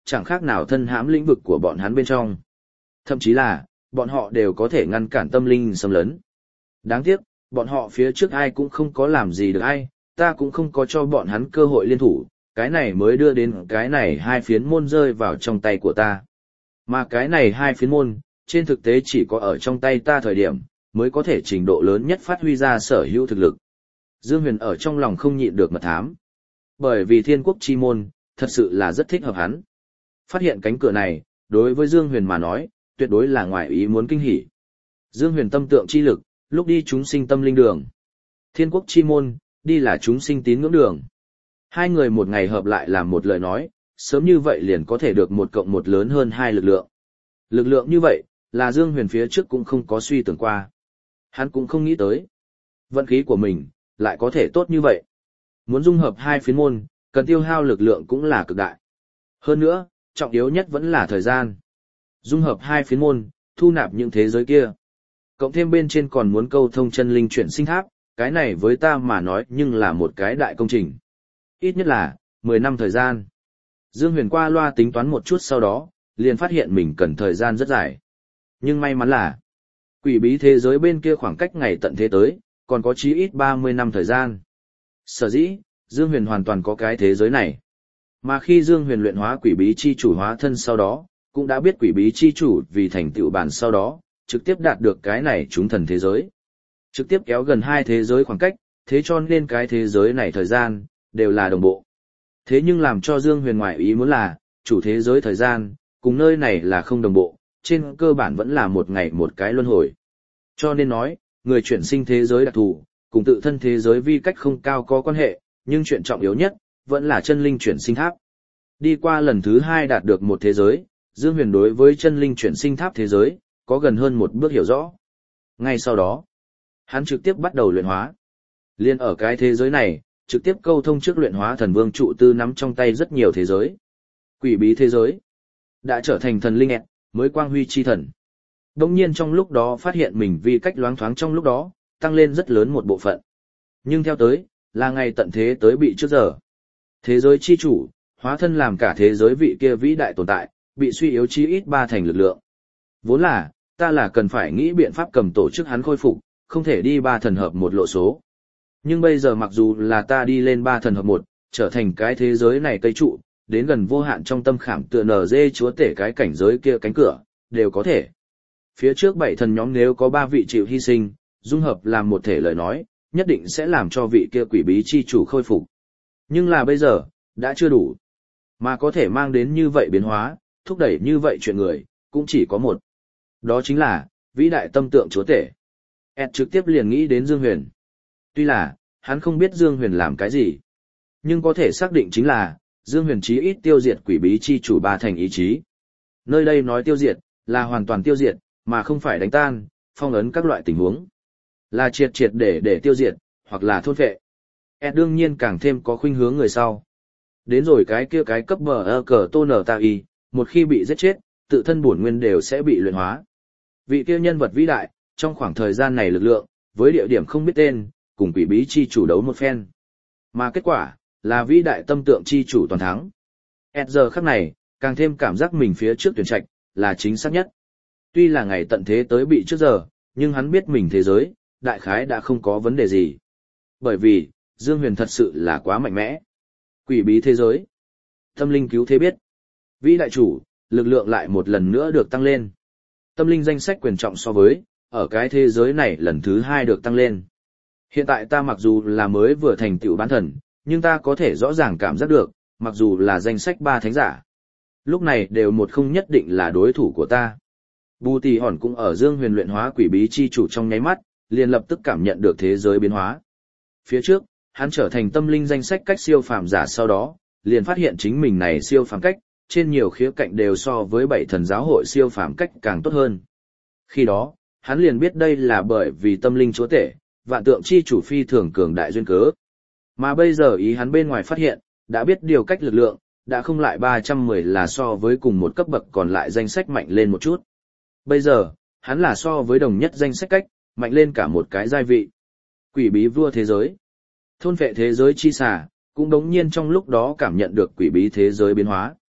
chẳng khác nào thân hãm lĩnh vực của bọn hắn bên trong. Thậm chí là, bọn họ đều có thể ngăn cản tâm linh xâm lấn. Đáng tiếc, bọn họ phía trước ai cũng không có làm gì được ai, ta cũng không có cho bọn hắn cơ hội liên thủ, cái này mới đưa đến cái này hai phiến môn rơi vào trong tay của ta. Mà cái này hai phiến môn, trên thực tế chỉ có ở trong tay ta thời điểm, mới có thể trình độ lớn nhất phát huy ra sở hữu thực lực. Dương Huyền ở trong lòng không nhịn được mật thám. Bởi vì thiên quốc chi môn, thật sự là rất thích hợp hắn. Phát hiện cánh cửa này, đối với Dương Huyền mà nói, tuyệt đối là ngoài ý muốn kinh hỉ. Dương Huyền tâm tượng chi lực, lúc đi chúng sinh tâm linh đường. Thiên quốc chi môn, đi là chúng sinh tín ngưỡng đường. Hai người một ngày hợp lại làm một lời nói, sớm như vậy liền có thể được một cộng một lớn hơn hai lực lượng. Lực lượng như vậy, là Dương Huyền phía trước cũng không có suy tưởng qua. Hắn cũng không nghĩ tới. Vận khí của mình, lại có thể tốt như vậy. Muốn dung hợp hai phiến môn, cần tiêu hao lực lượng cũng là cực đại. Hơn nữa, trọng yếu nhất vẫn là thời gian. Dung hợp hai phiến môn, thu nạp những thế giới kia. Cộng thêm bên trên còn muốn câu thông chân linh chuyển sinh tháp, cái này với ta mà nói nhưng là một cái đại công trình. Ít nhất là, mười năm thời gian. Dương Huyền qua loa tính toán một chút sau đó, liền phát hiện mình cần thời gian rất dài. Nhưng may mắn là, quỷ bí thế giới bên kia khoảng cách ngày tận thế tới, còn có chí ít ba mươi năm thời gian. Sở dĩ, Dương Huyền hoàn toàn có cái thế giới này. Mà khi Dương Huyền luyện hóa quỷ bí chi chủ hóa thân sau đó, cũng đã biết quỷ bí chi chủ vì thành tựu bản sau đó, trực tiếp đạt được cái này chúng thần thế giới. Trực tiếp kéo gần hai thế giới khoảng cách, thế cho nên cái thế giới này thời gian, đều là đồng bộ. Thế nhưng làm cho Dương Huyền ngoại ý muốn là, chủ thế giới thời gian, cùng nơi này là không đồng bộ, trên cơ bản vẫn là một ngày một cái luân hồi. Cho nên nói, người chuyển sinh thế giới đặc thù, cùng tự thân thế giới vi cách không cao có quan hệ, nhưng chuyện trọng yếu nhất, vẫn là chân linh chuyển sinh tháp. Đi qua lần thứ hai đạt được một thế giới, Dương Huyền đối với chân linh chuyển sinh tháp thế giới, có gần hơn một bước hiểu rõ. Ngay sau đó, hắn trực tiếp bắt đầu luyện hóa. Liên ở cái thế giới này, trực tiếp câu thông trước luyện hóa thần vương trụ tư nắm trong tay rất nhiều thế giới. Quỷ bí thế giới, đã trở thành thần linh ẹt, mới quang huy chi thần. Đồng nhiên trong lúc đó phát hiện mình vì cách loáng thoáng trong lúc đó, tăng lên rất lớn một bộ phận. Nhưng theo tới, là ngày tận thế tới bị trước giờ. Thế giới chi chủ, hóa thân làm cả thế giới vị kia vĩ đại tồn tại, bị suy yếu chí ít ba thành lực lượng. Vốn là, ta là cần phải nghĩ biện pháp cầm tổ chức hắn khôi phục, không thể đi ba thần hợp một lộ số. Nhưng bây giờ mặc dù là ta đi lên ba thần hợp một, trở thành cái thế giới này cây trụ, đến gần vô hạn trong tâm khảm tựa nở dê chúa tể cái cảnh giới kia cánh cửa, đều có thể. Phía trước bảy thần nhóm nếu có ba vị chịu hy sinh, dung hợp làm một thể lời nói, nhất định sẽ làm cho vị kia quỷ bí chi chủ khôi phục. Nhưng là bây giờ, đã chưa đủ. Mà có thể mang đến như vậy biến hóa, thúc đẩy như vậy chuyện người, cũng chỉ có một. Đó chính là, vĩ đại tâm tượng chúa tể. Ed trực tiếp liền nghĩ đến Dương Huyền. Tuy là, hắn không biết Dương Huyền làm cái gì. Nhưng có thể xác định chính là, Dương Huyền chí ít tiêu diệt quỷ bí chi chủ ba thành ý chí. Nơi đây nói tiêu diệt, là hoàn toàn tiêu diệt, mà không phải đánh tan, phong ấn các loại tình huống. Là triệt triệt để để tiêu diệt, hoặc là thôn phệ. Ed đương nhiên càng thêm có khuynh hướng người sau. Đến rồi cái kia cái cấp bờ ơ cờ tô nở ta y, một khi bị giết chết, tự thân bổn nguyên đều sẽ bị luyện hóa. Vị kia nhân vật vĩ đại, trong khoảng thời gian này lực lượng, với địa điểm không biết tên, cùng quỷ bí chi chủ đấu một phen. Mà kết quả, là vĩ đại tâm tượng chi chủ toàn thắng. Ed giờ khắc này, càng thêm cảm giác mình phía trước tuyển trạch, là chính xác nhất. Tuy là ngày tận thế tới bị trước giờ, nhưng hắn biết mình thế giới, đại khái đã không có vấn đề gì. Bởi vì, Dương Huyền thật sự là quá mạnh mẽ. Quỷ bí thế giới. Tâm linh cứu thế biết. Vĩ đại chủ, lực lượng lại một lần nữa được tăng lên. Tâm linh danh sách quyền trọng so với, ở cái thế giới này lần thứ hai được tăng lên. Hiện tại ta mặc dù là mới vừa thành tựu bán thần, nhưng ta có thể rõ ràng cảm giác được, mặc dù là danh sách ba thánh giả. Lúc này đều một không nhất định là đối thủ của ta. Bù Tì Hòn cũng ở Dương Huyền luyện hóa quỷ bí chi chủ trong nháy mắt, liền lập tức cảm nhận được thế giới biến hóa. Phía trước, hắn trở thành tâm linh danh sách cách siêu phàm giả sau đó, liền phát hiện chính mình này siêu phàm cách, trên nhiều khía cạnh đều so với bảy thần giáo hội siêu phàm cách càng tốt hơn. Khi đó, hắn liền biết đây là bởi vì tâm linh chúa tể, vạn tượng chi chủ phi thường cường đại duyên cớ. Mà bây giờ ý hắn bên ngoài phát hiện, đã biết điều cách lực lượng, đã không lại ba trăm mười là so với cùng một cấp bậc còn lại danh sách mạnh lên một chút. Bây giờ, hắn là so với đồng nhất danh sách cách, mạnh lên cả một cái giai vị. Quỷ bí vua thế giới, thôn phệ thế giới chi xà, cũng đống nhiên trong lúc đó cảm nhận được quỷ bí thế giới biến hóa.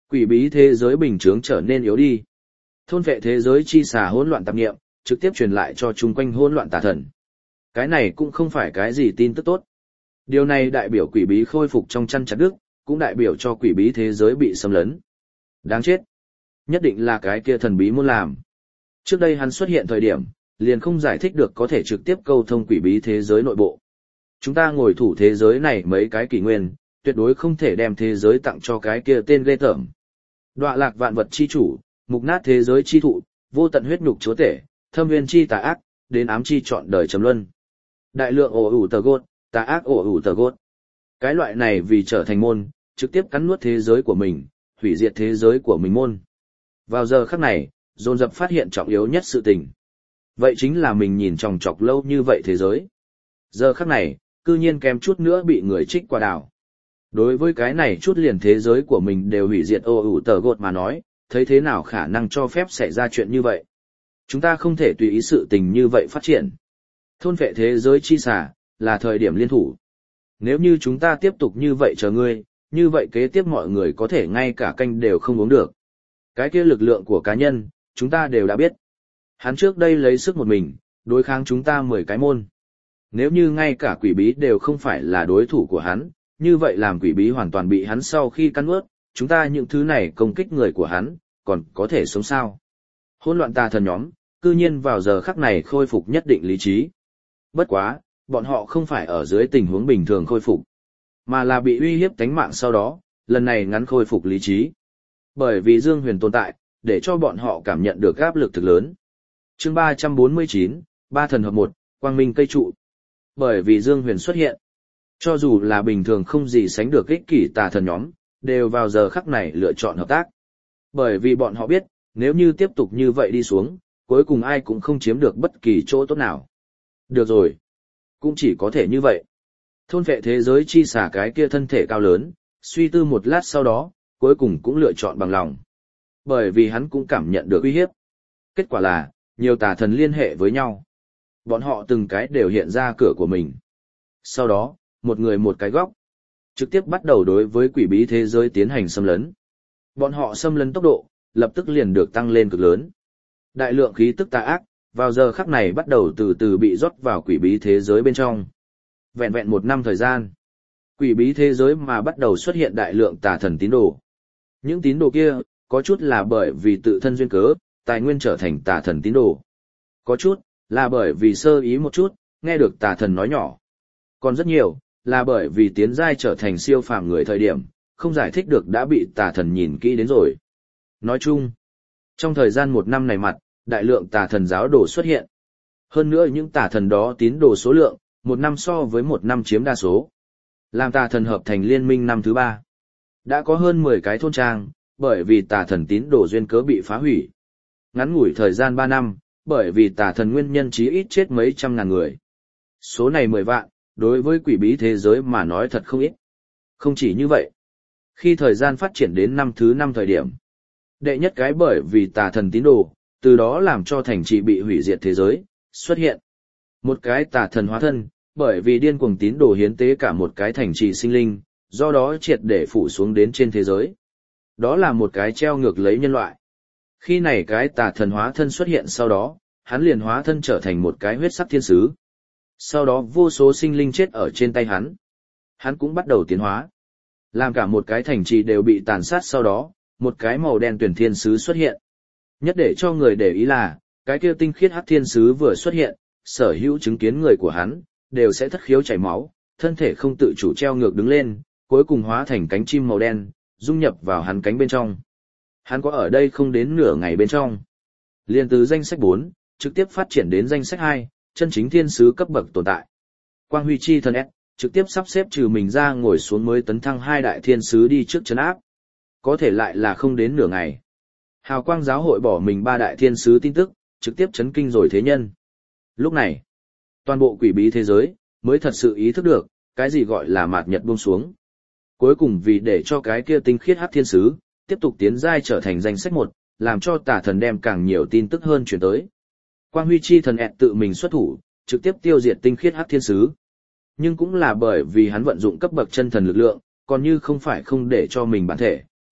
Quỷ bí thế giới bình chướng trở nên yếu đi. Thôn vệ thế giới chi xà hỗn loạn tạp niệm, trực tiếp truyền lại cho chung quanh hỗn loạn tà thần. Cái này cũng không phải cái gì tin tức tốt. Điều này đại biểu quỷ bí khôi phục trong chăn chặt đức, cũng đại biểu cho quỷ bí thế giới bị xâm lấn. Đáng chết. Nhất định là cái kia thần bí muốn làm. Trước đây hắn xuất hiện thời điểm, liền không giải thích được có thể trực tiếp câu thông quỷ bí thế giới nội bộ. Chúng ta ngồi thủ thế giới này mấy cái kỷ nguyên, tuyệt đối không thể đem thế giới tặng cho cái kia tên ghê tởm. Đọa lạc vạn vật chi chủ, mục nát thế giới chi thụ, vô tận huyết nhục chúa tể, thâm nguyên chi tà ác, đến ám chi trọn đời trầm luân. Đại lượng ổ ủ tờ gốt, tà ác ổ ủ tờ gốt. Cái loại này vì trở thành môn, trực tiếp cắn nuốt thế giới của mình, hủy diệt thế giới của mình môn. Vào giờ khắc này, dồn dập phát hiện trọng yếu nhất sự tình. Vậy chính là mình nhìn chòng chọc lâu như vậy thế giới. Giờ khắc này, cư nhiên kém chút nữa bị người trích quả đảo. Đối với cái này chút liền thế giới của mình đều hủy diệt ô ủ tờ gột mà nói, thấy thế nào khả năng cho phép xảy ra chuyện như vậy. Chúng ta không thể tùy ý sự tình như vậy phát triển. Thôn vệ thế giới chi xả, là thời điểm liên thủ. Nếu như chúng ta tiếp tục như vậy chờ ngươi, như vậy kế tiếp mọi người có thể ngay cả canh đều không uống được. Cái kia lực lượng của cá nhân, chúng ta đều đã biết. Hắn trước đây lấy sức một mình, đối kháng chúng ta mười cái môn. Nếu như ngay cả quỷ bí đều không phải là đối thủ của hắn, như vậy làm quỷ bí hoàn toàn bị hắn sau khi cắn ướt, chúng ta những thứ này công kích người của hắn, còn có thể sống sao. Hỗn loạn tà thần nhóm, cư nhiên vào giờ khắc này khôi phục nhất định lý trí. Bất quá, bọn họ không phải ở dưới tình huống bình thường khôi phục, mà là bị uy hiếp tánh mạng sau đó, lần này ngắn khôi phục lý trí. Bởi vì Dương Huyền tồn tại, để cho bọn họ cảm nhận được áp lực thực lớn. Chương ba trăm bốn mươi chín, ba thần hợp một, quang minh cây trụ. Bởi vì Dương Huyền xuất hiện, cho dù là bình thường không gì sánh được ích kỷ tà thần nhóm, đều vào giờ khắc này lựa chọn hợp tác. Bởi vì bọn họ biết, nếu như tiếp tục như vậy đi xuống, cuối cùng ai cũng không chiếm được bất kỳ chỗ tốt nào. Được rồi. Cũng chỉ có thể như vậy. Thôn vệ thế giới chi xả cái kia thân thể cao lớn, suy tư một lát sau đó, cuối cùng cũng lựa chọn bằng lòng. Bởi vì hắn cũng cảm nhận được uy hiếp. Kết quả là, nhiều tà thần liên hệ với nhau. Bọn họ từng cái đều hiện ra cửa của mình. Sau đó, một người một cái góc. Trực tiếp bắt đầu đối với quỷ bí thế giới tiến hành xâm lấn. Bọn họ xâm lấn tốc độ, lập tức liền được tăng lên cực lớn. Đại lượng khí tức tà ác, vào giờ khắc này bắt đầu từ từ bị rót vào quỷ bí thế giới bên trong. Vẹn vẹn một năm thời gian, quỷ bí thế giới mà bắt đầu xuất hiện đại lượng tà thần tín đồ. Những tín đồ kia, có chút là bởi vì tự thân duyên cớ, tài nguyên trở thành tà thần tín đồ. Có chút, là bởi vì sơ ý một chút, nghe được tà thần nói nhỏ. Còn rất nhiều, là bởi vì tiến giai trở thành siêu phàm người thời điểm, không giải thích được đã bị tà thần nhìn kỹ đến rồi. Nói chung, trong thời gian một năm này mặt, đại lượng tà thần giáo đồ xuất hiện. Hơn nữa những tà thần đó tín đồ số lượng, một năm so với một năm chiếm đa số. Làm tà thần hợp thành liên minh năm thứ ba. Đã có hơn mười cái thôn trang, bởi vì tà thần tín đồ duyên cớ bị phá hủy. Ngắn ngủi thời gian ba năm, bởi vì tà thần nguyên nhân chí ít chết mấy trăm ngàn người. Số này mười vạn, đối với quỷ bí thế giới mà nói thật không ít. Không chỉ như vậy. Khi thời gian phát triển đến năm thứ năm thời điểm, đệ nhất cái bởi vì tà thần tín đồ, từ đó làm cho thành trì bị hủy diệt thế giới, xuất hiện. Một cái tà thần hóa thân, bởi vì điên cuồng tín đồ hiến tế cả một cái thành trì sinh linh, do đó triệt để phủ xuống đến trên thế giới. Đó là một cái treo ngược lấy nhân loại. Khi này cái tà thần hóa thân xuất hiện sau đó, hắn liền hóa thân trở thành một cái huyết sắc thiên sứ. Sau đó vô số sinh linh chết ở trên tay hắn. Hắn cũng bắt đầu tiến hóa. Làm cả một cái thành trì đều bị tàn sát sau đó, một cái màu đen tuyển thiên sứ xuất hiện. Nhất để cho người để ý là, cái kia tinh khiết hắc thiên sứ vừa xuất hiện, sở hữu chứng kiến người của hắn, đều sẽ thất khiếu chảy máu, thân thể không tự chủ treo ngược đứng lên, cuối cùng hóa thành cánh chim màu đen, dung nhập vào hắn cánh bên trong. Hắn có ở đây không đến nửa ngày bên trong. Liên từ danh sách bốn, trực tiếp phát triển đến danh sách hai, chân chính thiên sứ cấp bậc tồn tại. Quang Huy Chi Thần S, trực tiếp sắp xếp trừ mình ra ngồi xuống mới tấn thăng hai đại thiên sứ đi trước trấn áp. Có thể lại là không đến nửa ngày. Hào Quang giáo hội bỏ mình ba đại thiên sứ tin tức, trực tiếp chấn kinh rồi thế nhân. Lúc này, toàn bộ quỷ bí thế giới, mới thật sự ý thức được, cái gì gọi là mạt nhật buông xuống. Cuối cùng vì để cho cái kia tinh khiết hắc thiên sứ, tiếp tục tiến giai trở thành danh sách một, làm cho tà thần đem càng nhiều tin tức hơn truyền tới. Quang Huy Chi Thần ẹt tự mình xuất thủ, trực tiếp tiêu diệt tinh khiết hắc thiên sứ. Nhưng cũng là bởi vì hắn vận dụng cấp bậc chân thần lực lượng, còn như không phải không để cho mình bản thể,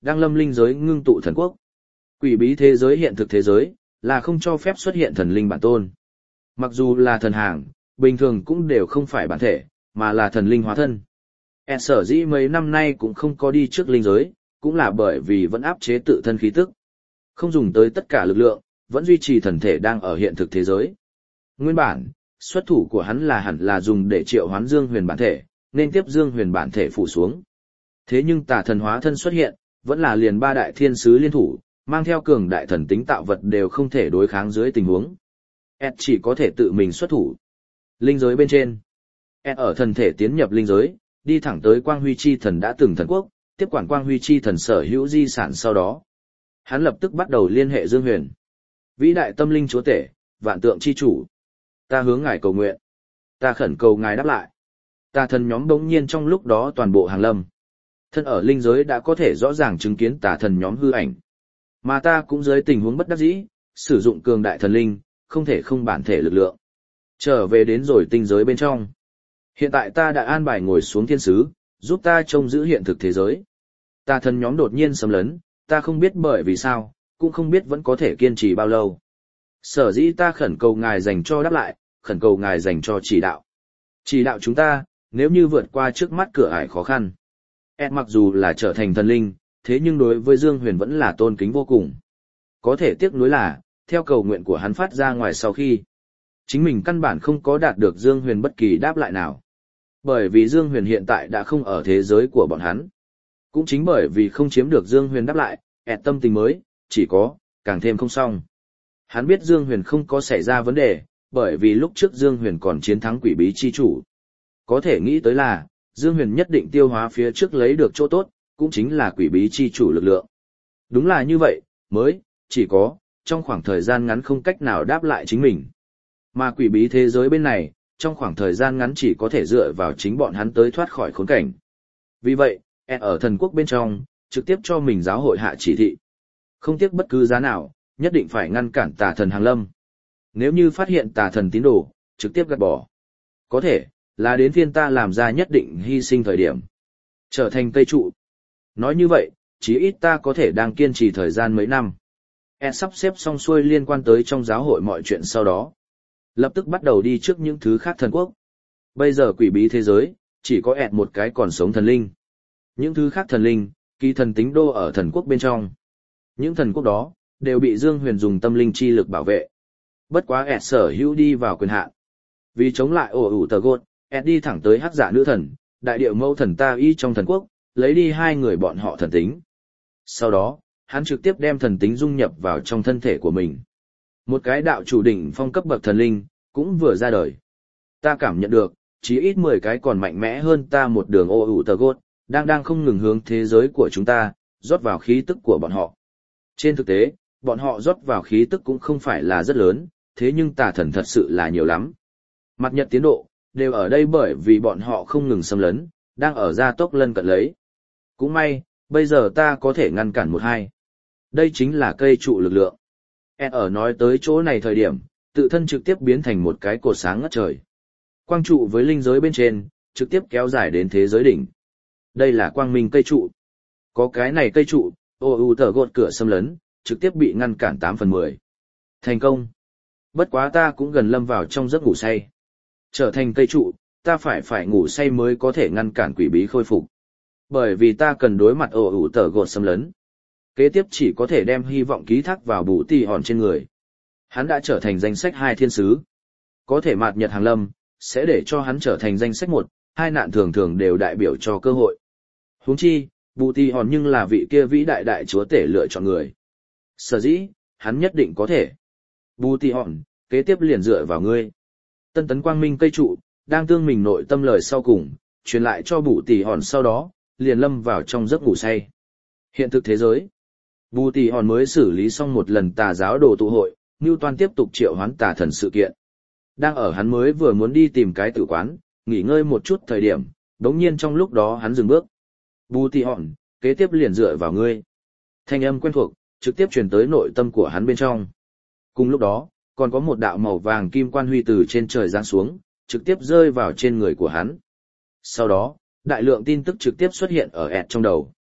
đang lâm linh giới ngưng tụ thần quốc. Quỷ bí thế giới hiện thực thế giới, là không cho phép xuất hiện thần linh bản tôn. Mặc dù là thần hàng, bình thường cũng đều không phải bản thể, mà là thần linh hóa thân. E sở dĩ mấy năm nay cũng không có đi trước linh giới, cũng là bởi vì vẫn áp chế tự thân khí tức. Không dùng tới tất cả lực lượng, vẫn duy trì thần thể đang ở hiện thực thế giới. Nguyên bản, xuất thủ của hắn là hẳn là dùng để triệu hoán Dương Huyền bản thể, nên tiếp Dương Huyền bản thể phủ xuống. Thế nhưng tà thần hóa thân xuất hiện, vẫn là liền ba đại thiên sứ liên thủ, mang theo cường đại thần tính tạo vật đều không thể đối kháng dưới tình huống. Ed chỉ có thể tự mình xuất thủ. Linh giới bên trên. Ed ở thần thể tiến nhập linh giới, đi thẳng tới Quang Huy Chi Thần đã từng thần quốc, tiếp quản Quang Huy Chi Thần sở hữu di sản sau đó. Hắn lập tức bắt đầu liên hệ Dương Huyền. Vĩ đại tâm linh chúa tể, vạn tượng chi chủ. Ta hướng ngài cầu nguyện. Ta khẩn cầu ngài đáp lại. Tà thần nhóm đống nhiên trong lúc đó toàn bộ hàng lâm. Thân ở linh giới đã có thể rõ ràng chứng kiến tà thần nhóm hư ảnh. Mà ta cũng dưới tình huống bất đắc dĩ, sử dụng cường đại thần linh, không thể không bản thể lực lượng. Trở về đến rồi tinh giới bên trong. Hiện tại ta đã an bài ngồi xuống thiên sứ, giúp ta trông giữ hiện thực thế giới. Tà thần nhóm đột nhiên xâm lấn, ta không biết bởi vì sao, cũng không biết vẫn có thể kiên trì bao lâu. Sở dĩ ta khẩn cầu ngài dành cho đáp lại, khẩn cầu ngài dành cho chỉ đạo. Chỉ đạo chúng ta, nếu như vượt qua trước mắt cửa ải khó khăn. Ed mặc dù là trở thành thần linh, thế nhưng đối với Dương Huyền vẫn là tôn kính vô cùng. Có thể tiếc nuối là, theo cầu nguyện của hắn phát ra ngoài sau khi, chính mình căn bản không có đạt được Dương Huyền bất kỳ đáp lại nào. Bởi vì Dương Huyền hiện tại đã không ở thế giới của bọn hắn. Cũng chính bởi vì không chiếm được Dương Huyền đáp lại, Ed tâm tình mới, chỉ có, càng thêm không xong. Hắn biết Dương Huyền không có xảy ra vấn đề, bởi vì lúc trước Dương Huyền còn chiến thắng quỷ bí chi chủ. Có thể nghĩ tới là, Dương Huyền nhất định tiêu hóa phía trước lấy được chỗ tốt, cũng chính là quỷ bí chi chủ lực lượng. Đúng là như vậy, mới, chỉ có, trong khoảng thời gian ngắn không cách nào đáp lại chính mình. Mà quỷ bí thế giới bên này, trong khoảng thời gian ngắn chỉ có thể dựa vào chính bọn hắn tới thoát khỏi khốn cảnh. Vì vậy, Ed ở thần quốc bên trong, trực tiếp cho mình giáo hội hạ chỉ thị. Không tiếc bất cứ giá nào, nhất định phải ngăn cản tà thần hàng lâm. Nếu như phát hiện tà thần tín đồ, trực tiếp gạt bỏ. Có thể, là đến phiên ta làm ra nhất định hy sinh thời điểm. Trở thành cây trụ. Nói như vậy, chí ít ta có thể đang kiên trì thời gian mấy năm. Ed sắp xếp xong xuôi liên quan tới trong giáo hội mọi chuyện sau đó. Lập tức bắt đầu đi trước những thứ khác thần quốc. Bây giờ quỷ bí thế giới, chỉ có Ed một cái còn sống thần linh. Những thứ khác thần linh, kỳ thần tính đô ở thần quốc bên trong. Những thần quốc đó, đều bị Dương Huyền dùng tâm linh chi lực bảo vệ. Bất quá Ed sở hữu đi vào quyền hạn. Vì chống lại ổ ủ tờ gột, Ed đi thẳng tới hắc giả nữ thần, đại điệu mẫu thần Ta Y trong thần quốc, lấy đi hai người bọn họ thần tính. Sau đó, hắn trực tiếp đem thần tính dung nhập vào trong thân thể của mình. Một cái đạo chủ đỉnh phong cấp bậc thần linh, cũng vừa ra đời. Ta cảm nhận được, chí ít mười cái còn mạnh mẽ hơn ta một đường ô ủ tờ gột, đang đang không ngừng hướng thế giới của chúng ta, rót vào khí tức của bọn họ. Trên thực tế, bọn họ rót vào khí tức cũng không phải là rất lớn, thế nhưng tà thần thật sự là nhiều lắm. Mặt nhật tiến độ, đều ở đây bởi vì bọn họ không ngừng xâm lấn, đang ở gia tốc lân cận lấy. Cũng may, bây giờ ta có thể ngăn cản một hai. Đây chính là cây trụ lực lượng. Ed ở nói tới chỗ này thời điểm, tự thân trực tiếp biến thành một cái cột sáng ngất trời. Quang trụ với linh giới bên trên, trực tiếp kéo dài đến thế giới đỉnh. Đây là quang minh cây trụ. Có cái này cây trụ, ô u tờ gột cửa xâm lấn, trực tiếp bị ngăn cản tám phần mười. Thành công. Bất quá ta cũng gần lâm vào trong giấc ngủ say. Trở thành cây trụ, ta phải phải ngủ say mới có thể ngăn cản quỷ bí khôi phục. Bởi vì ta cần đối mặt ổ ủ tờ gột xâm lấn. Kế tiếp chỉ có thể đem hy vọng ký thác vào bù tì hòn trên người. Hắn đã trở thành danh sách hai thiên sứ. Có thể mạt nhật hàng lâm, sẽ để cho hắn trở thành danh sách một, hai nạn thường thường đều đại biểu cho cơ hội. Huống chi, bù tì hòn nhưng là vị kia vĩ đại đại chúa tể lựa chọn người. Sở dĩ, hắn nhất định có thể. Bù tì hòn, kế tiếp liền dựa vào ngươi. Tân tấn quang minh cây trụ, đang tương mình nội tâm lời sau cùng, truyền lại cho bù tì hòn sau đó, liền lâm vào trong giấc ngủ say. Hiện thực thế giới. Bù tì hòn mới xử lý xong một lần tà giáo đồ tụ hội, Newton tiếp tục triệu hoán tà thần sự kiện. Đang ở hắn mới vừa muốn đi tìm cái tử quán, nghỉ ngơi một chút thời điểm, đống nhiên trong lúc đó hắn dừng bước. Bù tì hòn, kế tiếp liền dựa vào ngươi. Thanh âm quen thuộc, trực tiếp truyền tới nội tâm của hắn bên trong. Cùng lúc đó, còn có một đạo màu vàng kim quan huy từ trên trời giáng xuống, trực tiếp rơi vào trên người của hắn. Sau đó, đại lượng tin tức trực tiếp xuất hiện ở ẹt trong đầu.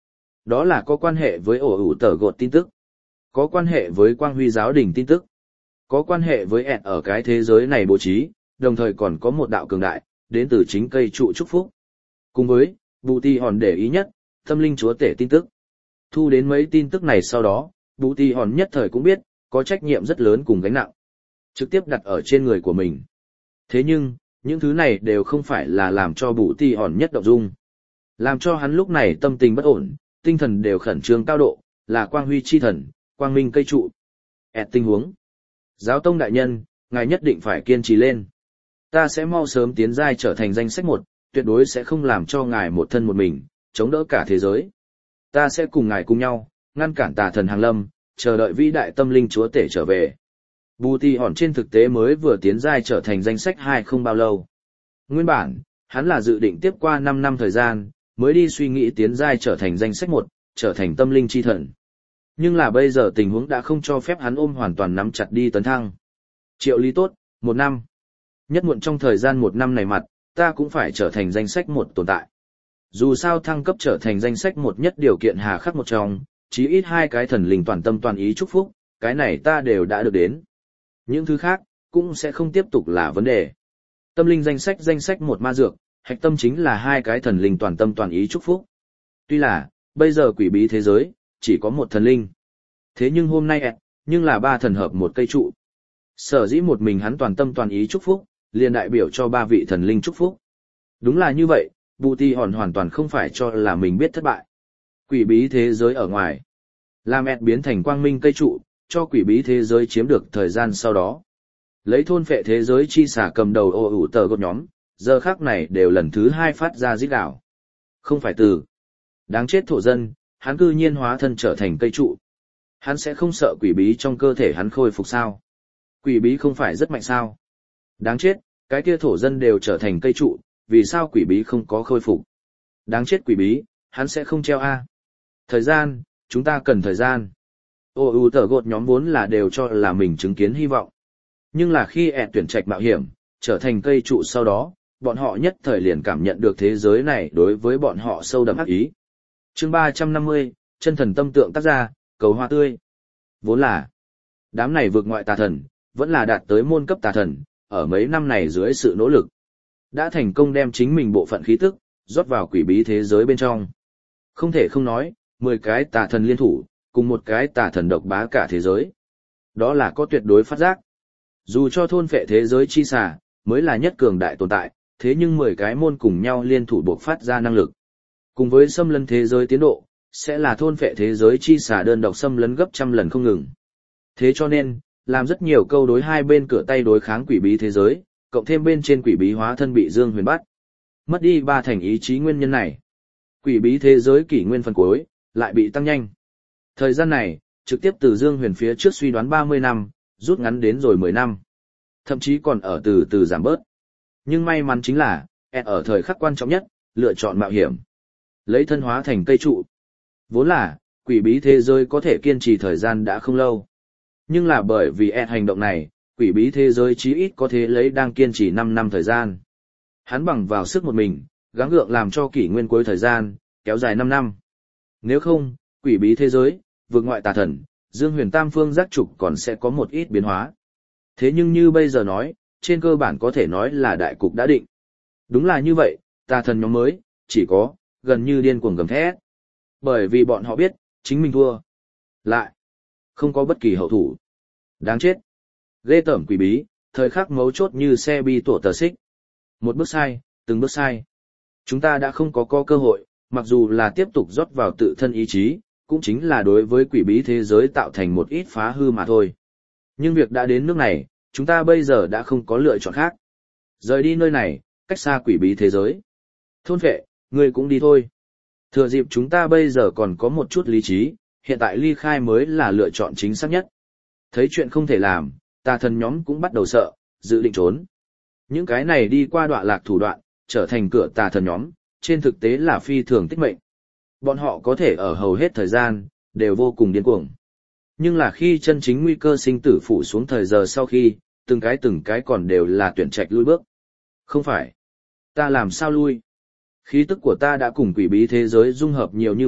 Đó là có quan hệ với ổ ủ tờ gột tin tức, có quan hệ với quang huy giáo đình tin tức, có quan hệ với ẹn ở cái thế giới này bố trí, đồng thời còn có một đạo cường đại, đến từ chính cây trụ chúc phúc. Cùng với, Bù Tì Hòn để ý nhất, tâm linh chúa tể tin tức. Thu đến mấy tin tức này sau đó, Bù Tì Hòn nhất thời cũng biết, có trách nhiệm rất lớn cùng gánh nặng, trực tiếp đặt ở trên người của mình. Thế nhưng, những thứ này đều không phải là làm cho Bù Tì Hòn nhất động dung. Làm cho hắn lúc này tâm tình bất ổn, tinh thần đều khẩn trương cao độ, là quang huy chi thần, quang minh cây trụ. ẹt tình huống. Giáo tông đại nhân, ngài nhất định phải kiên trì lên. Ta sẽ mau sớm tiến giai trở thành danh sách một, tuyệt đối sẽ không làm cho ngài một thân một mình, chống đỡ cả thế giới. Ta sẽ cùng ngài cùng nhau, ngăn cản tà thần hàng lâm, chờ đợi vĩ đại tâm linh chúa tể trở về. Bù Tì Hòn trên thực tế mới vừa tiến giai trở thành danh sách hai không bao lâu. Nguyên bản, hắn là dự định tiếp qua năm năm thời gian, mới đi suy nghĩ tiến giai trở thành danh sách một, trở thành tâm linh chi thần. Nhưng là bây giờ tình huống đã không cho phép hắn ôm hoàn toàn nắm chặt đi tấn thăng. Triệu lý tốt, một năm. Nhất muộn trong thời gian một năm này mặt, ta cũng phải trở thành danh sách một tồn tại. Dù sao thăng cấp trở thành danh sách một nhất điều kiện hà khắc một trong, chí ít hai cái thần linh toàn tâm toàn ý chúc phúc, cái này ta đều đã được đến. Những thứ khác, cũng sẽ không tiếp tục là vấn đề. Tâm linh danh sách danh sách một ma dược, hạch tâm chính là hai cái thần linh toàn tâm toàn ý chúc phúc. Tuy là, bây giờ quỷ bí thế giới, chỉ có một thần linh. Thế nhưng hôm nay ẹt, nhưng là ba thần hợp một cây trụ. Sở dĩ một mình hắn toàn tâm toàn ý chúc phúc, liền đại biểu cho ba vị thần linh chúc phúc. Đúng là như vậy, Bù Tì Hòn hoàn toàn không phải cho là mình biết thất bại. Quỷ bí thế giới ở ngoài. Làm ẹt biến thành quang minh cây trụ, cho quỷ bí thế giới chiếm được thời gian sau đó. Lấy thôn phệ thế giới chi xả cầm đầu ô ủ tờ gột nhóm, giờ khác này đều lần thứ hai phát ra rít gào. Không phải từ. Đáng chết thổ dân, hắn cư nhiên hóa thân trở thành cây trụ. Hắn sẽ không sợ quỷ bí trong cơ thể hắn khôi phục sao? Quỷ bí không phải rất mạnh sao? Đáng chết, cái kia thổ dân đều trở thành cây trụ, vì sao quỷ bí không có khôi phục? Đáng chết quỷ bí, hắn sẽ không treo a. Thời gian, chúng ta cần thời gian. Ô ưu tờ gột nhóm vốn là đều cho là mình chứng kiến hy vọng. Nhưng là khi ẹt tuyển trạch mạo hiểm, trở thành cây trụ sau đó, bọn họ nhất thời liền cảm nhận được thế giới này đối với bọn họ sâu đậm ác ý. Chương ba trăm năm mươi, chân thần tâm tượng tác gia, cầu hoa tươi. Vốn là, đám này vượt ngoại tà thần, vẫn là đạt tới môn cấp tà thần, ở mấy năm này dưới sự nỗ lực, đã thành công đem chính mình bộ phận khí tức, rót vào quỷ bí thế giới bên trong. Không thể không nói, mười cái tà thần liên thủ, cùng một cái tà thần độc bá cả thế giới. Đó là có tuyệt đối phát giác. Dù cho thôn phệ thế giới chi xà, mới là nhất cường đại tồn tại, thế nhưng mười cái môn cùng nhau liên thủ buộc phát ra năng lực. Cùng với xâm lấn thế giới tiến độ, sẽ là thôn phệ thế giới chi xà đơn độc xâm lấn gấp trăm lần không ngừng. Thế cho nên, làm rất nhiều câu đối hai bên cửa tay đối kháng quỷ bí thế giới, cộng thêm bên trên quỷ bí hóa thân bị Dương Huyền bắt. Mất đi ba thành ý chí nguyên nhân này. Quỷ bí thế giới kỷ nguyên phần cuối, lại bị tăng nhanh. Thời gian này, trực tiếp từ Dương Huyền phía trước suy đoán ba mươi năm, rút ngắn đến rồi mười năm. Thậm chí còn ở từ từ giảm bớt. Nhưng may mắn chính là, ở thời khắc quan trọng nhất, lựa chọn mạo hiểm. Lấy thân hóa thành cây trụ. Vốn là, quỷ bí thế giới có thể kiên trì thời gian đã không lâu. Nhưng là bởi vì ed hành động này, quỷ bí thế giới chí ít có thể lấy đang kiên trì năm năm thời gian. Hắn bằng vào sức một mình, gắng gượng làm cho kỷ nguyên cuối thời gian, kéo dài năm năm. Nếu không, quỷ bí thế giới, vượt ngoại tà thần, Dương Huyền Tam Phương giác trục còn sẽ có một ít biến hóa. Thế nhưng như bây giờ nói, trên cơ bản có thể nói là đại cục đã định. Đúng là như vậy, tà thần nhóm mới, chỉ có, gần như điên cuồng gầm thét. Bởi vì bọn họ biết, chính mình thua. Lại, không có bất kỳ hậu thủ. Đáng chết. Ghê tởm quỷ bí, thời khắc mấu chốt như xe bi tổ tờ xích. Một bước sai, từng bước sai. Chúng ta đã không có có cơ hội, mặc dù là tiếp tục rót vào tự thân ý chí, cũng chính là đối với quỷ bí thế giới tạo thành một ít phá hư mà thôi. Nhưng việc đã đến nước này, chúng ta bây giờ đã không có lựa chọn khác. Rời đi nơi này, cách xa quỷ bí thế giới. Thôn vệ, ngươi cũng đi thôi. Thừa dịp chúng ta bây giờ còn có một chút lý trí, hiện tại ly khai mới là lựa chọn chính xác nhất. Thấy chuyện không thể làm, tà thần nhóm cũng bắt đầu sợ, dự định trốn. Những cái này đi qua đọa lạc thủ đoạn, trở thành cửa tà thần nhóm, trên thực tế là phi thường tích mệnh. Bọn họ có thể ở hầu hết thời gian, đều vô cùng điên cuồng. Nhưng là khi chân chính nguy cơ sinh tử phủ xuống thời giờ sau khi, từng cái từng cái còn đều là tuyển trạch lui bước. Không phải. Ta làm sao lui? Khí tức của ta đã cùng quỷ bí thế giới dung hợp nhiều như vậy,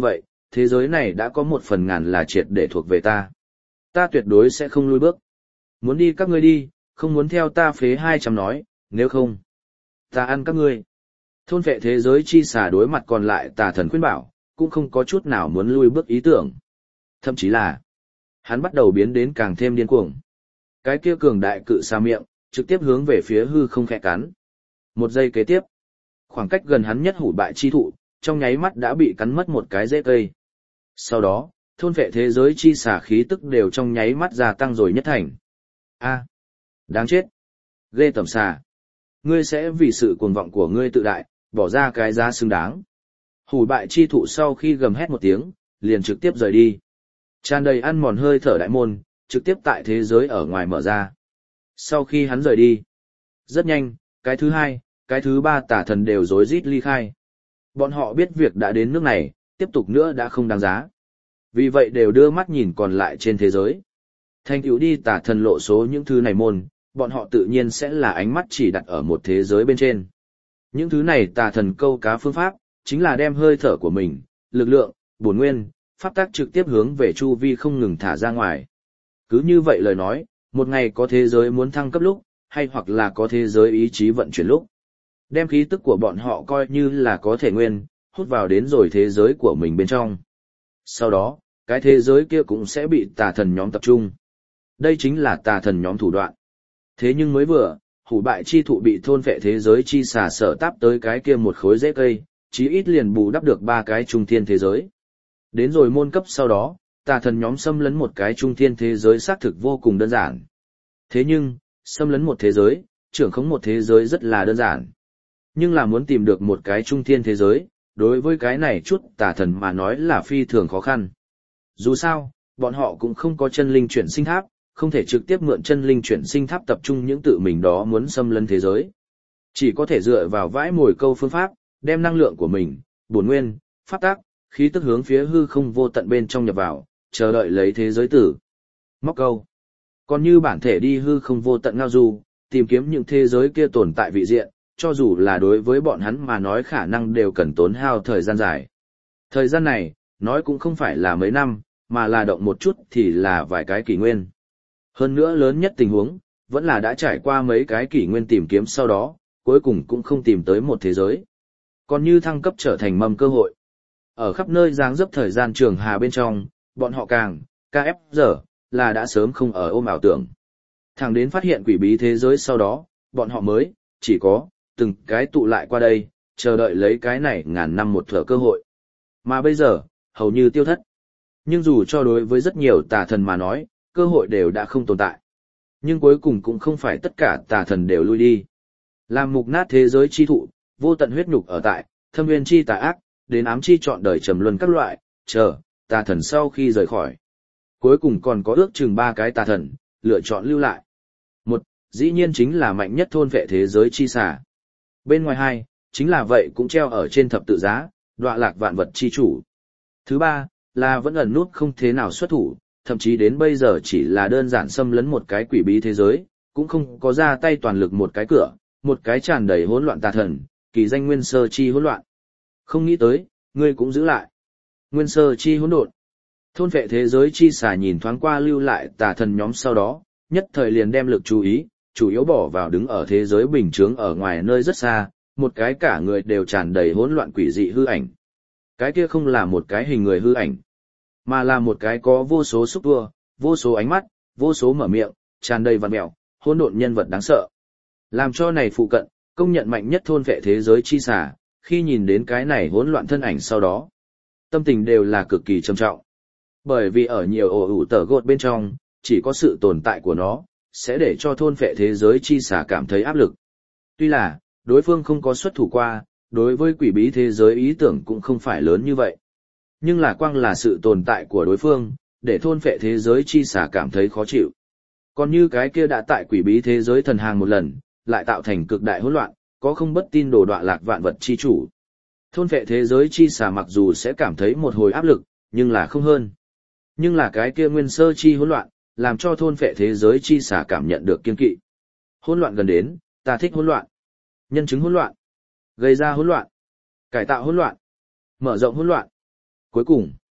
thế giới này đã có một phần ngàn là triệt để thuộc về ta. Ta tuyệt đối sẽ không lùi bước. Muốn đi các ngươi đi, không muốn theo ta phế hai trăm nói, nếu không, ta ăn các ngươi. Thôn vệ thế giới chi xà đối mặt còn lại tà thần khuyên bảo, cũng không có chút nào muốn lui bước ý tưởng. Thậm chí là, hắn bắt đầu biến đến càng thêm điên cuồng. Cái kia cường đại cự xà miệng, trực tiếp hướng về phía hư không khẽ cắn. Một giây kế tiếp, khoảng cách gần hắn nhất hủ bại chi thụ, trong nháy mắt đã bị cắn mất một cái rễ cây. Sau đó, thôn vệ thế giới chi xà khí tức đều trong nháy mắt gia tăng rồi nhất thành. A, đáng chết. Ghê tởm xà. Ngươi sẽ vì sự cuồng vọng của ngươi tự đại, bỏ ra cái giá xứng đáng. Hủ bại chi thụ sau khi gầm hét một tiếng, liền trực tiếp rời đi. Tràn đầy ăn mòn hơi thở đại môn, trực tiếp tại thế giới ở ngoài mở ra. Sau khi hắn rời đi, rất nhanh, cái thứ hai, cái thứ ba tả thần đều rối rít ly khai. Bọn họ biết việc đã đến nước này, tiếp tục nữa đã không đáng giá. Vì vậy đều đưa mắt nhìn còn lại trên thế giới. Thành tựu đi tả thần lộ số những thứ này môn, bọn họ tự nhiên sẽ là ánh mắt chỉ đặt ở một thế giới bên trên. Những thứ này tà thần câu cá phương pháp, chính là đem hơi thở của mình, lực lượng, bổn nguyên, pháp tác trực tiếp hướng về chu vi không ngừng thả ra ngoài. Cứ như vậy lời nói, một ngày có thế giới muốn thăng cấp lúc, hay hoặc là có thế giới ý chí vận chuyển lúc. Đem khí tức của bọn họ coi như là có thể nguyên, hút vào đến rồi thế giới của mình bên trong. Sau đó, cái thế giới kia cũng sẽ bị tà thần nhóm tập trung. Đây chính là tà thần nhóm thủ đoạn. Thế nhưng mới vừa, hủ bại chi thụ bị thôn vệ thế giới chi xà sở táp tới cái kia một khối rễ cây, chí ít liền bù đắp được ba cái trung thiên thế giới. Đến rồi môn cấp sau đó, tà thần nhóm xâm lấn một cái trung thiên thế giới xác thực vô cùng đơn giản. Thế nhưng, xâm lấn một thế giới, trưởng khống một thế giới rất là đơn giản. Nhưng là muốn tìm được một cái trung thiên thế giới, đối với cái này chút tà thần mà nói là phi thường khó khăn. Dù sao, bọn họ cũng không có chân linh chuyển sinh tháp, không thể trực tiếp mượn chân linh chuyển sinh tháp tập trung những tự mình đó muốn xâm lấn thế giới. Chỉ có thể dựa vào vãi mồi câu phương pháp, đem năng lượng của mình, bổn nguyên, pháp tác, khí tức hướng phía hư không vô tận bên trong nhập vào, chờ đợi lấy thế giới tử. Móc câu. Còn như bản thể đi hư không vô tận ngao du, tìm kiếm những thế giới kia tồn tại vị diện, cho dù là đối với bọn hắn mà nói khả năng đều cần tốn hao thời gian dài. Thời gian này, nói cũng không phải là mấy năm, mà là động một chút thì là vài cái kỷ nguyên. Hơn nữa lớn nhất tình huống, vẫn là đã trải qua mấy cái kỷ nguyên tìm kiếm sau đó, cuối cùng cũng không tìm tới một thế giới. Còn như thăng cấp trở thành mầm cơ hội. Ở khắp nơi dáng dấp thời gian trường hà bên trong, bọn họ càng, ca ép giờ, là đã sớm không ở ôm ảo tưởng. Thẳng đến phát hiện quỷ bí thế giới sau đó, bọn họ mới, chỉ có, từng cái tụ lại qua đây, chờ đợi lấy cái này ngàn năm một thở cơ hội. Mà bây giờ, hầu như tiêu thất. Nhưng dù cho đối với rất nhiều tà thần mà nói, cơ hội đều đã không tồn tại. Nhưng cuối cùng cũng không phải tất cả tà thần đều lui đi. Làm mục nát thế giới chi thụ, vô tận huyết nhục ở tại, thâm nguyên chi tà ác, đến ám chi chọn đời trầm luân các loại, chờ, tà thần sau khi rời khỏi. Cuối cùng còn có ước chừng ba cái tà thần, lựa chọn lưu lại. Một, dĩ nhiên chính là mạnh nhất thôn vệ thế giới chi xà. Bên ngoài hai, chính là vậy cũng treo ở trên thập tự giá, đọa lạc vạn vật chi chủ. Thứ ba, là vẫn ẩn nút không thế nào xuất thủ, thậm chí đến bây giờ chỉ là đơn giản xâm lấn một cái quỷ bí thế giới, cũng không có ra tay toàn lực một cái cửa, một cái tràn đầy hỗn loạn tà thần, kỳ danh nguyên sơ chi hỗn loạn. Không nghĩ tới, ngươi cũng giữ lại. Nguyên sơ chi hỗn độn. Thôn vệ thế giới chi xà nhìn thoáng qua lưu lại tà thần nhóm sau đó, nhất thời liền đem lực chú ý, chủ yếu bỏ vào đứng ở thế giới bình chướng ở ngoài nơi rất xa, một cái cả người đều tràn đầy hỗn loạn quỷ dị hư ảnh. Cái kia không là một cái hình người hư ảnh, mà là một cái có vô số xúc tua, vô số ánh mắt, vô số mở miệng, tràn đầy vằn mẹo, hỗn độn nhân vật đáng sợ. Làm cho này phụ cận, công nhận mạnh nhất thôn vệ thế giới chi xà, khi nhìn đến cái này hỗn loạn thân ảnh sau đó, tâm tình đều là cực kỳ trầm trọng. Bởi vì ở nhiều ổ ủ tờ gột bên trong, chỉ có sự tồn tại của nó, sẽ để cho thôn vệ thế giới chi xà cảm thấy áp lực. Tuy là, đối phương không có xuất thủ qua, đối với quỷ bí thế giới ý tưởng cũng không phải lớn như vậy. Nhưng là quang là sự tồn tại của đối phương, để thôn vệ thế giới chi xà cảm thấy khó chịu. Còn như cái kia đã tại quỷ bí thế giới thần hàng một lần, lại tạo thành cực đại hỗn loạn, có không bất tin đồ đọa lạc vạn vật chi chủ. Thôn vệ thế giới chi xà mặc dù sẽ cảm thấy một hồi áp lực, nhưng là không hơn. Nhưng là cái kia nguyên sơ chi hỗn loạn, làm cho thôn vệ thế giới chi xà cảm nhận được kiên kỵ. Hỗn loạn gần đến, ta thích hỗn loạn. Nhân chứng hỗn loạn, gây ra hỗn loạn, cải tạo hỗn loạn, mở rộng hỗn loạn. Cuối cùng,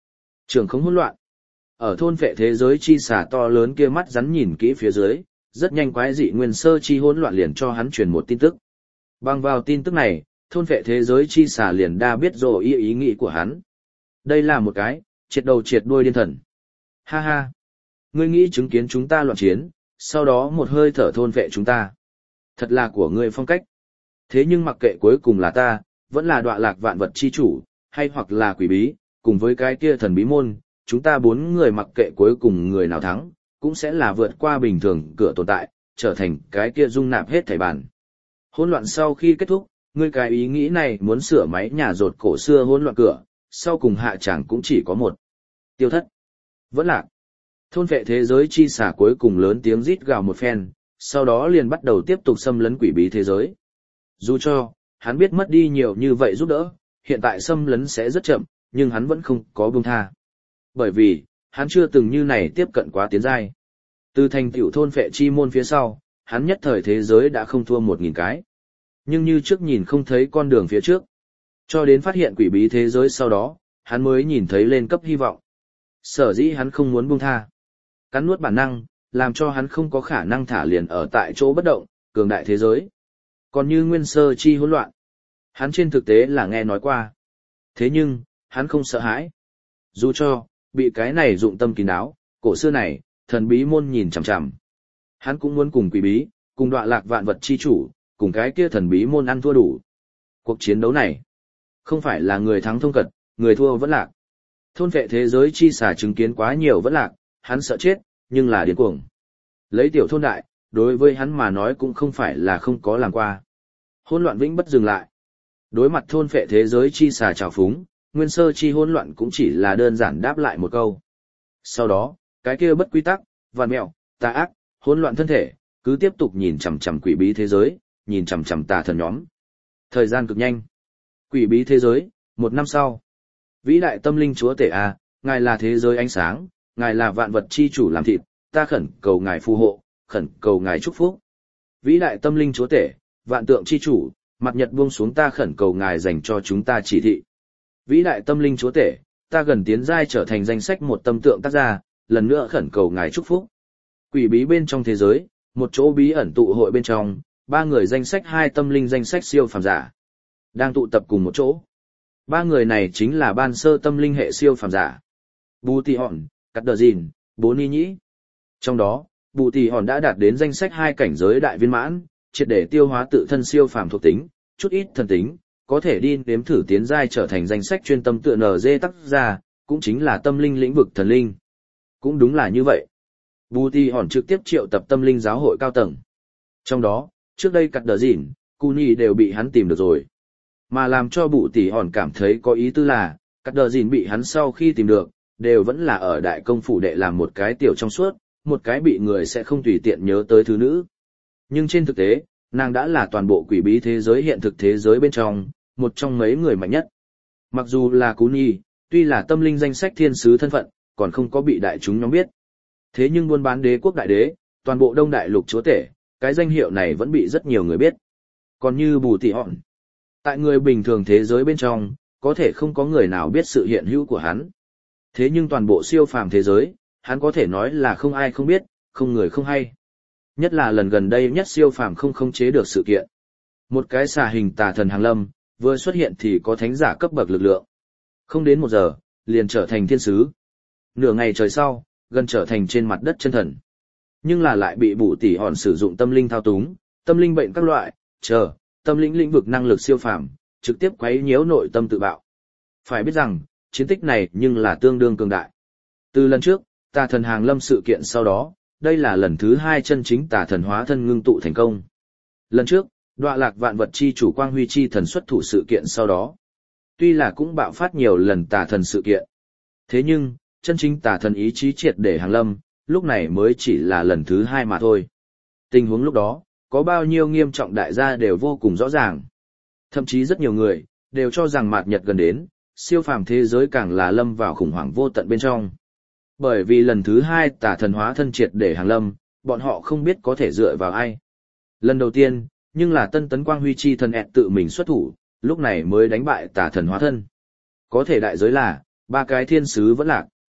Trường không hỗn loạn. Ở thôn vệ thế giới chi xà to lớn kia mắt rắn nhìn kỹ phía dưới, rất nhanh quái dị nguyên sơ chi hỗn loạn liền cho hắn truyền một tin tức. Bằng vào tin tức này, thôn vệ thế giới chi xà liền đa biết rồi ý ý nghĩ của hắn. Đây là một cái, triệt đầu triệt đuôi điên thần. Ha ha. Ngươi nghĩ chứng kiến chúng ta loạn chiến, sau đó một hơi thở thôn vệ chúng ta. Thật là của ngươi phong cách. Thế nhưng mặc kệ cuối cùng là ta, vẫn là đọa lạc vạn vật chi chủ, hay hoặc là quỷ bí, cùng với cái kia thần bí môn, chúng ta bốn người mặc kệ cuối cùng người nào thắng, cũng sẽ là vượt qua bình thường cửa tồn tại, trở thành cái kia dung nạp hết thảy bản. Hỗn loạn sau khi kết thúc, ngươi cái ý nghĩ này muốn sửa máy nhà rột cổ xưa hỗn loạn cửa, sau cùng hạ chẳng cũng chỉ có một. Tiêu thất. Vẫn lạc. Thôn vệ thế giới chi xả cuối cùng lớn tiếng rít gào một phen, sau đó liền bắt đầu tiếp tục xâm lấn quỷ bí thế giới. Dù cho, hắn biết mất đi nhiều như vậy giúp đỡ, hiện tại xâm lấn sẽ rất chậm, nhưng hắn vẫn không có buông tha. Bởi vì, hắn chưa từng như này tiếp cận quá tiến giai. Từ thành tiểu thôn vệ chi môn phía sau, hắn nhất thời thế giới đã không thua một nghìn cái. Nhưng như trước nhìn không thấy con đường phía trước. Cho đến phát hiện quỷ bí thế giới sau đó, hắn mới nhìn thấy lên cấp hy vọng. Sở dĩ hắn không muốn buông tha. Cắn nuốt bản năng, làm cho hắn không có khả năng thả liền ở tại chỗ bất động, cường đại thế giới. Còn như nguyên sơ chi hỗn loạn, hắn trên thực tế là nghe nói qua. Thế nhưng, hắn không sợ hãi. Dù cho, bị cái này dụng tâm kín đáo, cổ xưa này, thần bí môn nhìn chằm chằm. Hắn cũng muốn cùng quỷ bí, cùng đọa lạc vạn vật chi chủ, cùng cái kia thần bí môn ăn thua đủ. Cuộc chiến đấu này, không phải là người thắng thông cật, người thua vẫn lạc. Thôn vệ thế giới chi xả chứng kiến quá nhiều vẫn lạc, hắn sợ chết, nhưng là điên cuồng. Lấy tiểu thôn đại, đối với hắn mà nói cũng không phải là không có làm qua. Hỗn loạn vĩnh bất dừng lại. Đối mặt thôn vệ thế giới chi xả trào phúng, nguyên sơ chi hỗn loạn cũng chỉ là đơn giản đáp lại một câu. Sau đó, cái kia bất quy tắc, vạn mẹo, tà ác, hỗn loạn thân thể, cứ tiếp tục nhìn chằm chằm quỷ bí thế giới, nhìn chằm chằm tà thần nhóm. Thời gian cực nhanh. Quỷ bí thế giới, một năm sau. Vĩ đại tâm linh chúa tể a, ngài là thế giới ánh sáng, ngài là vạn vật chi chủ làm thịt, ta khẩn cầu ngài phù hộ, khẩn cầu ngài chúc phúc. Vĩ đại tâm linh chúa tể, vạn tượng chi chủ, mặt nhật buông xuống ta khẩn cầu ngài dành cho chúng ta chỉ thị. Vĩ đại tâm linh chúa tể, ta gần tiến giai trở thành danh sách một tâm tượng tác gia, lần nữa khẩn cầu ngài chúc phúc. Quỷ bí bên trong thế giới, một chỗ bí ẩn tụ hội bên trong, ba người danh sách hai tâm linh danh sách siêu phàm giả đang tụ tập cùng một chỗ. Ba người này chính là ban sơ tâm linh hệ siêu phàm giả. Bù Tì Hòn, Cắt Đờ Dìn, Bố Ni Nhĩ. Trong đó, Bù Tì Hòn đã đạt đến danh sách hai cảnh giới đại viên mãn, triệt để tiêu hóa tự thân siêu phàm thuộc tính, chút ít thần tính, có thể đi nếm thử tiến giai trở thành danh sách chuyên tâm tựa en giê tác gia, cũng chính là tâm linh lĩnh vực thần linh. Cũng đúng là như vậy. Bù Tì Hòn trực tiếp triệu tập tâm linh giáo hội cao tầng. Trong đó, trước đây Cắt Đờ Dìn, Cù Nhi đều bị hắn tìm được rồi. Mà làm cho Bù Tì Hòn cảm thấy có ý tư là, Cắt Đờ Dìn bị hắn sau khi tìm được, đều vẫn là ở đại công phủ đệ làm một cái tiểu trong suốt, một cái bị người sẽ không tùy tiện nhớ tới thứ nữ. Nhưng trên thực tế, nàng đã là toàn bộ quỷ bí thế giới hiện thực thế giới bên trong, một trong mấy người mạnh nhất. Mặc dù là Cú Nhi, tuy là tâm linh danh sách thiên sứ thân phận, còn không có bị đại chúng nhóm biết. Thế nhưng buôn bán đế quốc đại đế, toàn bộ Đông Đại Lục chúa tể, cái danh hiệu này vẫn bị rất nhiều người biết. Còn như Bù Tì Hòn, tại người bình thường thế giới bên trong, có thể không có người nào biết sự hiện hữu của hắn. Thế nhưng toàn bộ siêu phàm thế giới, hắn có thể nói là không ai không biết, không người không hay. Nhất là lần gần đây nhất siêu phàm không khống chế được sự kiện. Một cái xà hình tà thần hàng lâm, vừa xuất hiện thì có thánh giả cấp bậc lực lượng. Không đến một giờ, liền trở thành thiên sứ. Nửa ngày trời sau, gần trở thành trên mặt đất chân thần. Nhưng là lại bị Bù Tì Hòn sử dụng tâm linh thao túng, tâm linh bệnh các loại, chờ, tâm linh lĩnh vực năng lực siêu phàm, trực tiếp quấy nhiễu nội tâm tự bạo. Phải biết rằng, chiến tích này nhưng là tương đương cường đại. Từ lần trước, tà thần hàng lâm sự kiện sau đó, đây là lần thứ hai chân chính tà thần hóa thân ngưng tụ thành công. Lần trước, đọa lạc vạn vật chi chủ quang huy chi thần xuất thủ sự kiện sau đó. Tuy là cũng bạo phát nhiều lần tà thần sự kiện. Thế nhưng, chân chính tà thần ý chí triệt để hàng lâm, lúc này mới chỉ là lần thứ hai mà thôi. Tình huống lúc đó, có bao nhiêu nghiêm trọng đại gia đều vô cùng rõ ràng. Thậm chí rất nhiều người, đều cho rằng mạt nhật gần đến, siêu phàm thế giới càng là lâm vào khủng hoảng vô tận bên trong. Bởi vì lần thứ hai tà thần hóa thân triệt để hàng lâm, bọn họ không biết có thể dựa vào ai. Lần đầu tiên, nhưng là tân tấn quang huy chi thần ẹt tự mình xuất thủ, lúc này mới đánh bại tà thần hóa thân. Có thể đại giới là, ba cái thiên sứ vẫn lạc.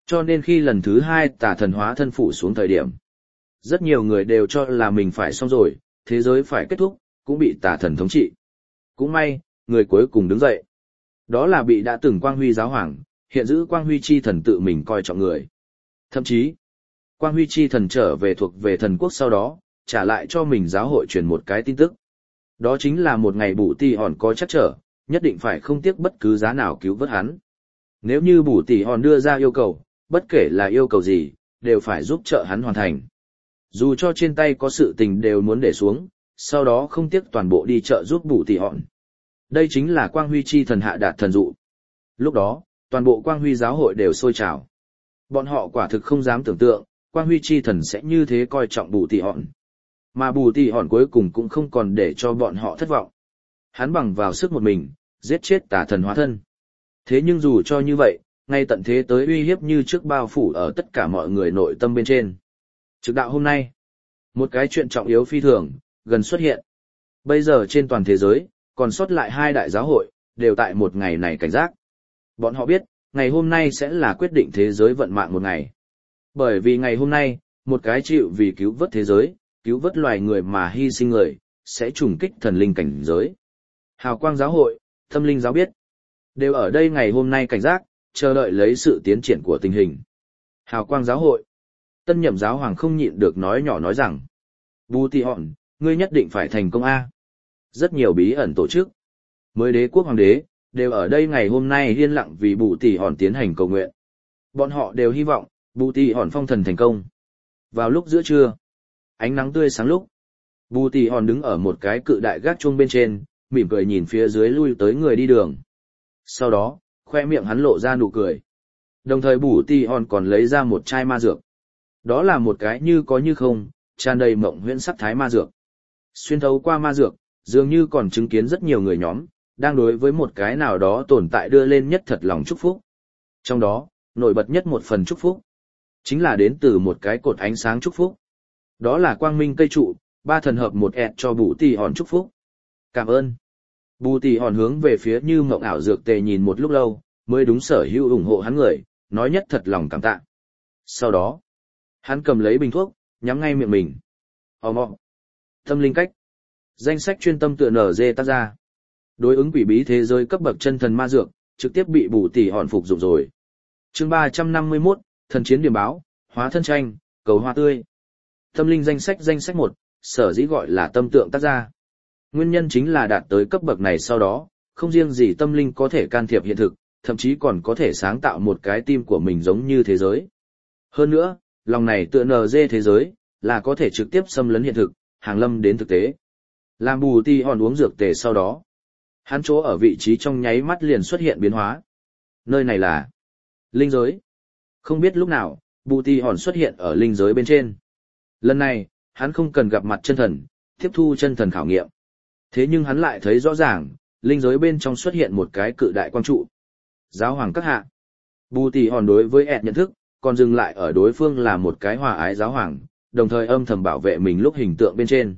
Cho nên khi lần thứ hai tà thần hóa thân phủ xuống thời điểm, rất nhiều người đều cho là mình phải xong rồi, thế giới phải kết thúc, cũng bị tà thần thống trị. Cũng may, người cuối cùng đứng dậy. Đó là bị đã từng quang huy giáo hoàng, hiện giữ quang huy chi thần tự mình coi trọng người. Thậm chí, quang huy chi thần trở về thuộc về thần quốc sau đó, trả lại cho mình giáo hội truyền một cái tin tức. Đó chính là một ngày bù tì hòn có chắc trở, nhất định phải không tiếc bất cứ giá nào cứu vớt hắn. Nếu như bù tì hòn đưa ra yêu cầu, bất kể là yêu cầu gì, đều phải giúp trợ hắn hoàn thành. Dù cho trên tay có sự tình đều muốn để xuống, sau đó không tiếc toàn bộ đi chợ giúp bù tì hòn. Đây chính là quang huy chi thần hạ đạt thần dụ. Lúc đó, toàn bộ quang huy giáo hội đều sôi trào. Bọn họ quả thực không dám tưởng tượng, quang huy chi thần sẽ như thế coi trọng bù tì hòn. Mà bù tì hòn cuối cùng cũng không còn để cho bọn họ thất vọng. Hắn bằng vào sức một mình, giết chết tà thần hóa thân. Thế nhưng dù cho như vậy, ngay tận thế tới uy hiếp như trước bao phủ ở tất cả mọi người nội tâm bên trên. Trực đạo hôm nay, một cái chuyện trọng yếu phi thường, gần xuất hiện. Bây giờ trên toàn thế giới, còn sót lại hai đại giáo hội, đều tại một ngày này cảnh giác. Bọn họ biết, ngày hôm nay sẽ là quyết định thế giới vận mạng một ngày. Bởi vì ngày hôm nay, một cái chịu vì cứu vớt thế giới, cứu vớt loài người mà hy sinh người, sẽ trùng kích thần linh cảnh giới. Hào quang giáo hội, tâm linh giáo biết, đều ở đây ngày hôm nay cảnh giác, chờ đợi lấy sự tiến triển của tình hình. Hào quang giáo hội, tân nhậm giáo hoàng không nhịn được nói nhỏ nói rằng, Bù Tì Hòn, ngươi nhất định phải thành công A. Rất nhiều bí ẩn tổ chức, mới đế quốc hoàng đế, đều ở đây ngày hôm nay yên lặng vì Bù Tì Hòn tiến hành cầu nguyện. Bọn họ đều hy vọng, Bù Tì Hòn phong thần thành công. Vào lúc giữa trưa, ánh nắng tươi sáng lúc, Bù Tì Hòn đứng ở một cái cự đại gác chuông bên trên, mỉm cười nhìn phía dưới lui tới người đi đường. Sau đó, khoe miệng hắn lộ ra nụ cười. Đồng thời Bù Tì Hòn còn lấy ra một chai ma dược. Đó là một cái như có như không, tràn đầy mộng huyễn sắc thái ma dược. Xuyên thấu qua ma dược, dường như còn chứng kiến rất nhiều người nhóm, đang đối với một cái nào đó tồn tại đưa lên nhất thật lòng chúc phúc. Trong đó, nổi bật nhất một phần chúc phúc, chính là đến từ một cái cột ánh sáng chúc phúc. Đó là quang minh cây trụ, ba thần hợp một ẹt cho Bù Tì Hòn chúc phúc. Cảm ơn. Bù Tì Hòn hướng về phía như mộng ảo dược tề nhìn một lúc lâu, mới đúng sở hữu ủng hộ hắn người, nói nhất thật lòng cảm tạ. Sau đó, hắn cầm lấy bình thuốc, nhắm ngay miệng mình. Ồ mọ. Tâm linh cách. Danh sách chuyên tâm tựa nở dê tác ra. Đối ứng quỷ bí thế giới cấp bậc chân thần ma dược, trực tiếp bị Bù Tì Hòn phục dụng rồi. Chương ba trăm năm mươi mốt, thần chiến điểm báo, hóa thân tranh, cầu hoa tươi. Tâm linh danh sách danh sách một, sở dĩ gọi là tâm tượng tác ra. Nguyên nhân chính là đạt tới cấp bậc này sau đó, không riêng gì tâm linh có thể can thiệp hiện thực, thậm chí còn có thể sáng tạo một cái tim của mình giống như thế giới. Hơn nữa, lòng này tựa nờ dê thế giới, là có thể trực tiếp xâm lấn hiện thực, hàng lâm đến thực tế. Làm Bù Tì Hòn uống dược tề sau đó. Hắn chỗ ở vị trí trong nháy mắt liền xuất hiện biến hóa. Nơi này là linh giới. Không biết lúc nào, Bù Tì Hòn xuất hiện ở linh giới bên trên. Lần này, hắn không cần gặp mặt chân thần, tiếp thu chân thần khảo nghiệm. Thế nhưng hắn lại thấy rõ ràng, linh giới bên trong xuất hiện một cái cự đại quang trụ. Giáo hoàng các hạ. Bù Tì Hòn đối với ẹt nhận thức, còn dừng lại ở đối phương là một cái hòa ái giáo hoàng, đồng thời âm thầm bảo vệ mình lúc hình tượng bên trên.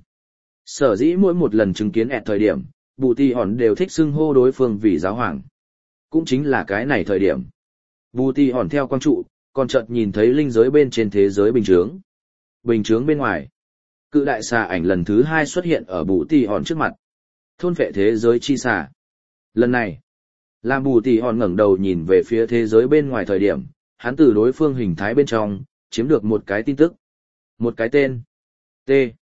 Sở dĩ mỗi một lần chứng kiến ẹt thời điểm, Bù Tì Hòn đều thích xưng hô đối phương vì giáo hoàng. Cũng chính là cái này thời điểm. Bù Tì Hòn theo quang trụ, còn chợt nhìn thấy linh giới bên trên thế giới bình chướng. Bình chướng bên ngoài. Cự đại xà ảnh lần thứ hai xuất hiện ở Bù Tì Hòn trước mặt. Thôn phệ thế giới chi xà. Lần này, làm Bù Tì Hòn ngẩng đầu nhìn về phía thế giới bên ngoài thời điểm, hắn từ đối phương hình thái bên trong, chiếm được một cái tin tức. Một cái tên. T.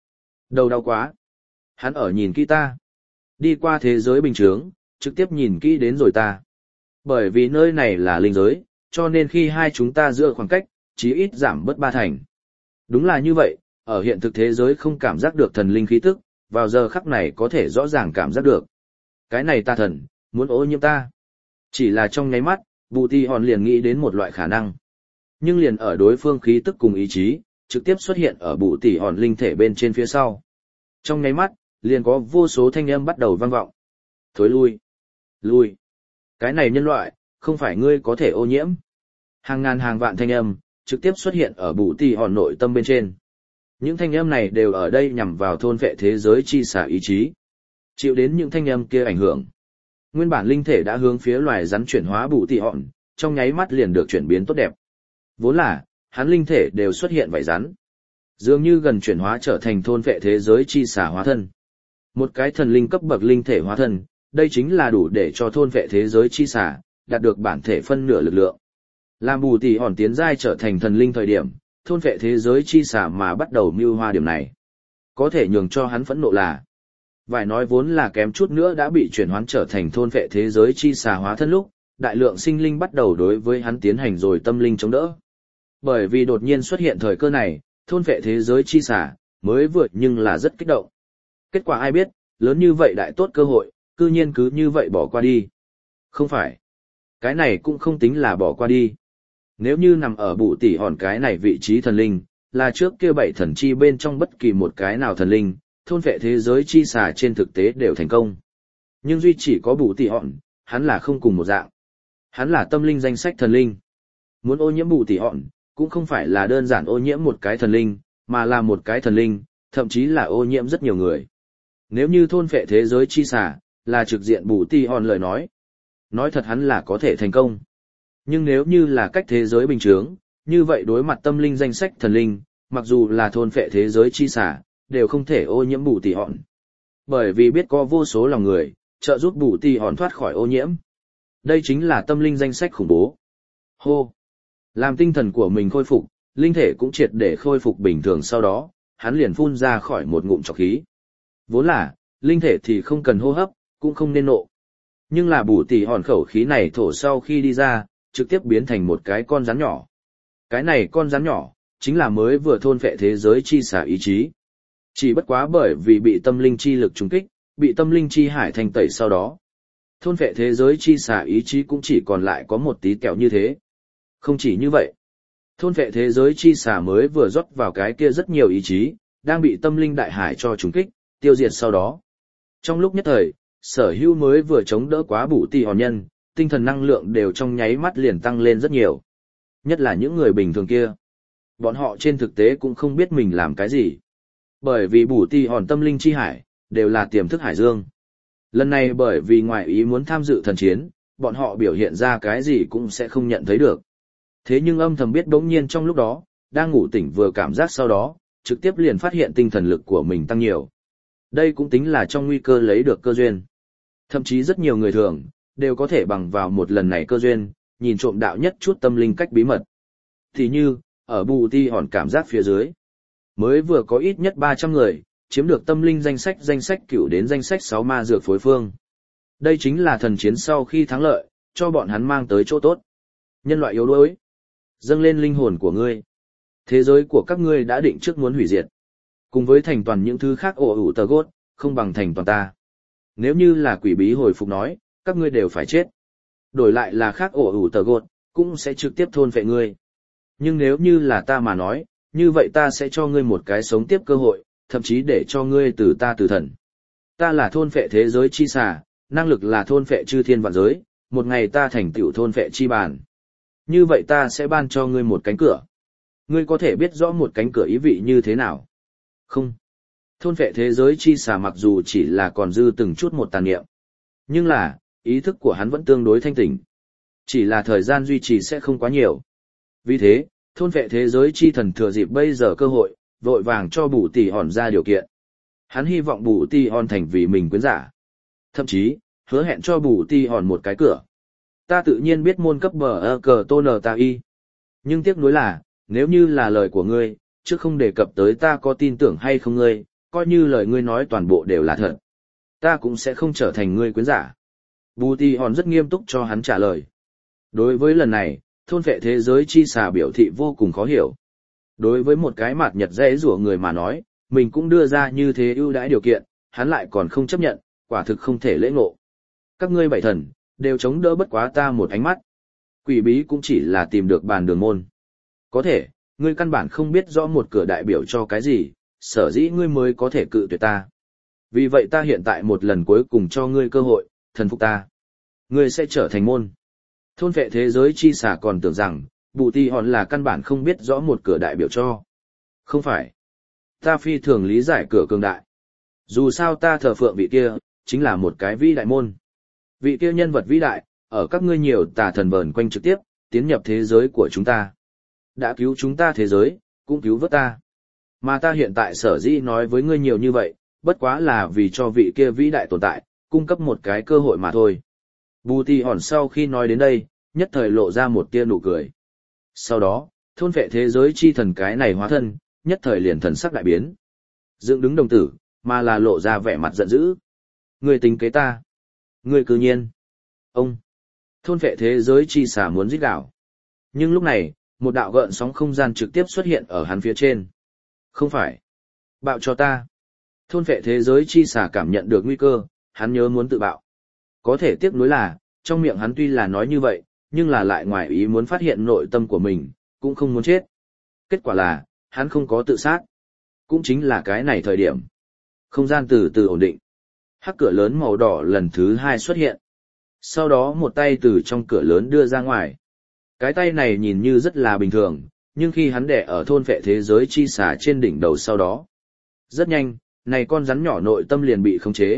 Đầu đau quá. Hắn ở nhìn kỹ ta. Đi qua thế giới bình chướng, trực tiếp nhìn kỹ đến rồi ta. Bởi vì nơi này là linh giới, cho nên khi hai chúng ta giữa khoảng cách, chí ít giảm bớt ba thành. Đúng là như vậy, ở hiện thực thế giới không cảm giác được thần linh khí tức, vào giờ khắc này có thể rõ ràng cảm giác được. Cái này ta thần, muốn ô nhiễm ta. Chỉ là trong nháy mắt, Bù Tì Hòn liền nghĩ đến một loại khả năng. Nhưng liền ở đối phương khí tức cùng ý chí, trực tiếp xuất hiện ở Bù Tì Hòn linh thể bên trên phía sau. Trong nháy mắt, liền có vô số thanh âm bắt đầu vang vọng. Thối lui. Lui. Cái này nhân loại, không phải ngươi có thể ô nhiễm. Hàng ngàn hàng vạn thanh âm, trực tiếp xuất hiện ở Bù Tì Hòn nội tâm bên trên. Những thanh âm này đều ở đây nhằm vào thôn vệ thế giới chi xả ý chí. Chịu đến những thanh âm kia ảnh hưởng. Nguyên bản linh thể đã hướng phía loài rắn chuyển hóa Bù Tì Hòn, trong nháy mắt liền được chuyển biến tốt đẹp. Vốn là, hắn linh thể đều xuất hiện vảy rắn. Dường như gần chuyển hóa trở thành thôn vệ thế giới chi xà hóa thân. Một cái thần linh cấp bậc linh thể hóa thân, đây chính là đủ để cho thôn vệ thế giới chi xà, đạt được bản thể phân nửa lực lượng. Làm Bù Tỷ Hòn tiến giai trở thành thần linh thời điểm, thôn vệ thế giới chi xà mà bắt đầu mưu hoa điểm này. Có thể nhường cho hắn phẫn nộ là, vài nói vốn là kém chút nữa đã bị chuyển hoán trở thành thôn vệ thế giới chi xà hóa thân lúc, đại lượng sinh linh bắt đầu đối với hắn tiến hành rồi tâm linh chống đỡ. Bởi vì đột nhiên xuất hiện thời cơ này, thôn vệ thế giới chi xà mới vượt nhưng là rất kích động. Kết quả ai biết, lớn như vậy đại tốt cơ hội, cư nhiên cứ như vậy bỏ qua đi. Không phải, cái này cũng không tính là bỏ qua đi. Nếu như nằm ở Bù Tỷ Hòn cái này vị trí thần linh, là trước kia bảy thần chi bên trong bất kỳ một cái nào thần linh, thôn vệ thế giới chi xà trên thực tế đều thành công. Nhưng duy chỉ có Bù Tỷ Hòn, hắn là không cùng một dạng. Hắn là tâm linh danh sách thần linh. Muốn ô nhiễm Bù Tỷ Hòn, cũng không phải là đơn giản ô nhiễm một cái thần linh, mà là một cái thần linh, thậm chí là ô nhiễm rất nhiều người. Nếu như thôn vệ thế giới chi xà, là trực diện Bù Tỷ Hòn lời nói. Nói thật hắn là có thể thành công. Nhưng nếu như là cách thế giới bình thường, như vậy đối mặt tâm linh danh sách thần linh, mặc dù là thôn phệ thế giới chi xả, đều không thể ô nhiễm Bù Tỷ Hòn. Bởi vì biết có vô số lòng người, trợ giúp Bù Tỷ Hòn thoát khỏi ô nhiễm. Đây chính là tâm linh danh sách khủng bố. Hô! Làm tinh thần của mình khôi phục, linh thể cũng triệt để khôi phục bình thường sau đó, hắn liền phun ra khỏi một ngụm trọc khí. Vốn là, linh thể thì không cần hô hấp, cũng không nên nộ. Nhưng là Bù Tỷ Hòn khẩu khí này thổ sau khi đi ra, trực tiếp biến thành một cái con rắn nhỏ. Cái này con rắn nhỏ, chính là mới vừa thôn phệ thế giới chi xả ý chí. Chỉ bất quá bởi vì bị tâm linh chi lực trúng kích, bị tâm linh chi hải thành tẩy sau đó. Thôn phệ thế giới chi xả ý chí cũng chỉ còn lại có một tí kẹo như thế. Không chỉ như vậy. Thôn phệ thế giới chi xả mới vừa rót vào cái kia rất nhiều ý chí, đang bị tâm linh đại hải cho trúng kích, tiêu diệt sau đó. Trong lúc nhất thời, sở hữu mới vừa chống đỡ quá Bù Tỷ Hòn nhân, tinh thần năng lượng đều trong nháy mắt liền tăng lên rất nhiều. Nhất là những người bình thường kia. Bọn họ trên thực tế cũng không biết mình làm cái gì. Bởi vì Bù Tỷ Hòn tâm linh chi hải, đều là tiềm thức hải dương. Lần này bởi vì ngoại ý muốn tham dự thần chiến, bọn họ biểu hiện ra cái gì cũng sẽ không nhận thấy được. Thế nhưng âm thầm biết bỗng nhiên trong lúc đó, đang ngủ tỉnh vừa cảm giác sau đó, trực tiếp liền phát hiện tinh thần lực của mình tăng nhiều. Đây cũng tính là trong nguy cơ lấy được cơ duyên. Thậm chí rất nhiều người thường, đều có thể bằng vào một lần này cơ duyên, nhìn trộm đạo nhất chút tâm linh cách bí mật. Thì như, ở Bù Tỷ Hòn cảm giác phía dưới, mới vừa có ít nhất ba trăm người, chiếm được tâm linh danh sách danh sách cửu đến danh sách sáu ma dược phối phương. Đây chính là thần chiến sau khi thắng lợi, cho bọn hắn mang tới chỗ tốt. Nhân loại yếu đuối, dâng lên linh hồn của ngươi. Thế giới của các ngươi đã định trước muốn hủy diệt. Cùng với thành toàn những thứ khác ổ ủ tờ gốt, không bằng thành toàn ta. Nếu như là quỷ bí hồi phục nói, các ngươi đều phải chết. Đổi lại là khác ổ ủ tờ gột, cũng sẽ trực tiếp thôn phệ ngươi. Nhưng nếu như là ta mà nói, như vậy ta sẽ cho ngươi một cái sống tiếp cơ hội, thậm chí để cho ngươi từ ta từ thần. Ta là thôn phệ thế giới chi xà, năng lực là thôn phệ chư thiên vạn giới, một ngày ta thành tựu thôn phệ chi bàn. Như vậy ta sẽ ban cho ngươi một cánh cửa. Ngươi có thể biết rõ một cánh cửa ý vị như thế nào? Không. Thôn phệ thế giới chi xà mặc dù chỉ là còn dư từng chút một tàn niệm. Nhưng là, ý thức của hắn vẫn tương đối thanh tỉnh. Chỉ là thời gian duy trì sẽ không quá nhiều. Vì thế, thôn vệ thế giới chi thần thừa dịp bây giờ cơ hội, vội vàng cho Bù Tỷ Hòn ra điều kiện. Hắn hy vọng Bù Tỷ Hòn thành vì mình quyến giả. Thậm chí, hứa hẹn cho Bù Tỷ Hòn một cái cửa. Ta tự nhiên biết môn cấp bờ ơ cờ tôn nờ ta y. Nhưng tiếc nuối là, nếu như là lời của ngươi, chứ không đề cập tới ta có tin tưởng hay không ngươi, coi như lời ngươi nói toàn bộ đều là thật. Ta cũng sẽ không trở thành ngươi quyến giả. Bù Tỷ Hòn rất nghiêm túc cho hắn trả lời. Đối với lần này, thôn vệ thế giới chi xà biểu thị vô cùng khó hiểu. Đối với một cái mạt nhật dễ rủa người mà nói, mình cũng đưa ra như thế ưu đãi điều kiện, hắn lại còn không chấp nhận, quả thực không thể lễ ngộ. Các ngươi bảy thần, đều chống đỡ bất quá ta một ánh mắt. Quỷ bí cũng chỉ là tìm được bàn đường môn. Có thể, ngươi căn bản không biết rõ một cửa đại biểu cho cái gì, sở dĩ ngươi mới có thể cự tuyệt ta. Vì vậy ta hiện tại một lần cuối cùng cho ngươi cơ hội, thần phục ta. Ngươi sẽ trở thành môn. Thôn vệ thế giới chi xà còn tưởng rằng, Bù Tỷ Hòn là căn bản không biết rõ một cửa đại biểu cho. Không phải. Ta phi thường lý giải cửa cường đại. Dù sao ta thờ phượng vị kia, chính là một cái vĩ đại môn. Vị kia nhân vật vĩ đại, ở các ngươi nhiều tà thần vờn quanh trực tiếp, tiến nhập thế giới của chúng ta. đã cứu chúng ta thế giới, cũng cứu vớt ta. Mà ta hiện tại sở dĩ nói với ngươi nhiều như vậy, bất quá là vì cho vị kia vĩ đại tồn tại, cung cấp một cái cơ hội mà thôi. Bù Tì Hòn sau khi nói đến đây, nhất thời lộ ra một tia nụ cười. Sau đó, thôn vệ thế giới chi thần cái này hóa thân, nhất thời liền thần sắc đại biến. Dựng đứng đồng tử, mà là lộ ra vẻ mặt giận dữ. Ngươi tính kế ta. Ngươi cư nhiên. Ông. Thôn vệ thế giới chi xả muốn giết đảo. Nhưng lúc này, một đạo gợn sóng không gian trực tiếp xuất hiện ở hắn phía trên. Không phải. Bạo cho ta. Thôn vệ thế giới chi xả cảm nhận được nguy cơ, hắn nhớ muốn tự bạo. Có thể tiếc nuối là, trong miệng hắn tuy là nói như vậy, nhưng là lại ngoài ý muốn phát hiện nội tâm của mình, cũng không muốn chết. Kết quả là, hắn không có tự sát. Cũng chính là cái này thời điểm. Không gian từ từ ổn định. Hắc cửa lớn màu đỏ lần thứ hai xuất hiện. Sau đó một tay từ trong cửa lớn đưa ra ngoài. Cái tay này nhìn như rất là bình thường, nhưng khi hắn đè ở thôn vệ thế giới chi xà trên đỉnh đầu sau đó. Rất nhanh, này con rắn nhỏ nội tâm liền bị khống chế.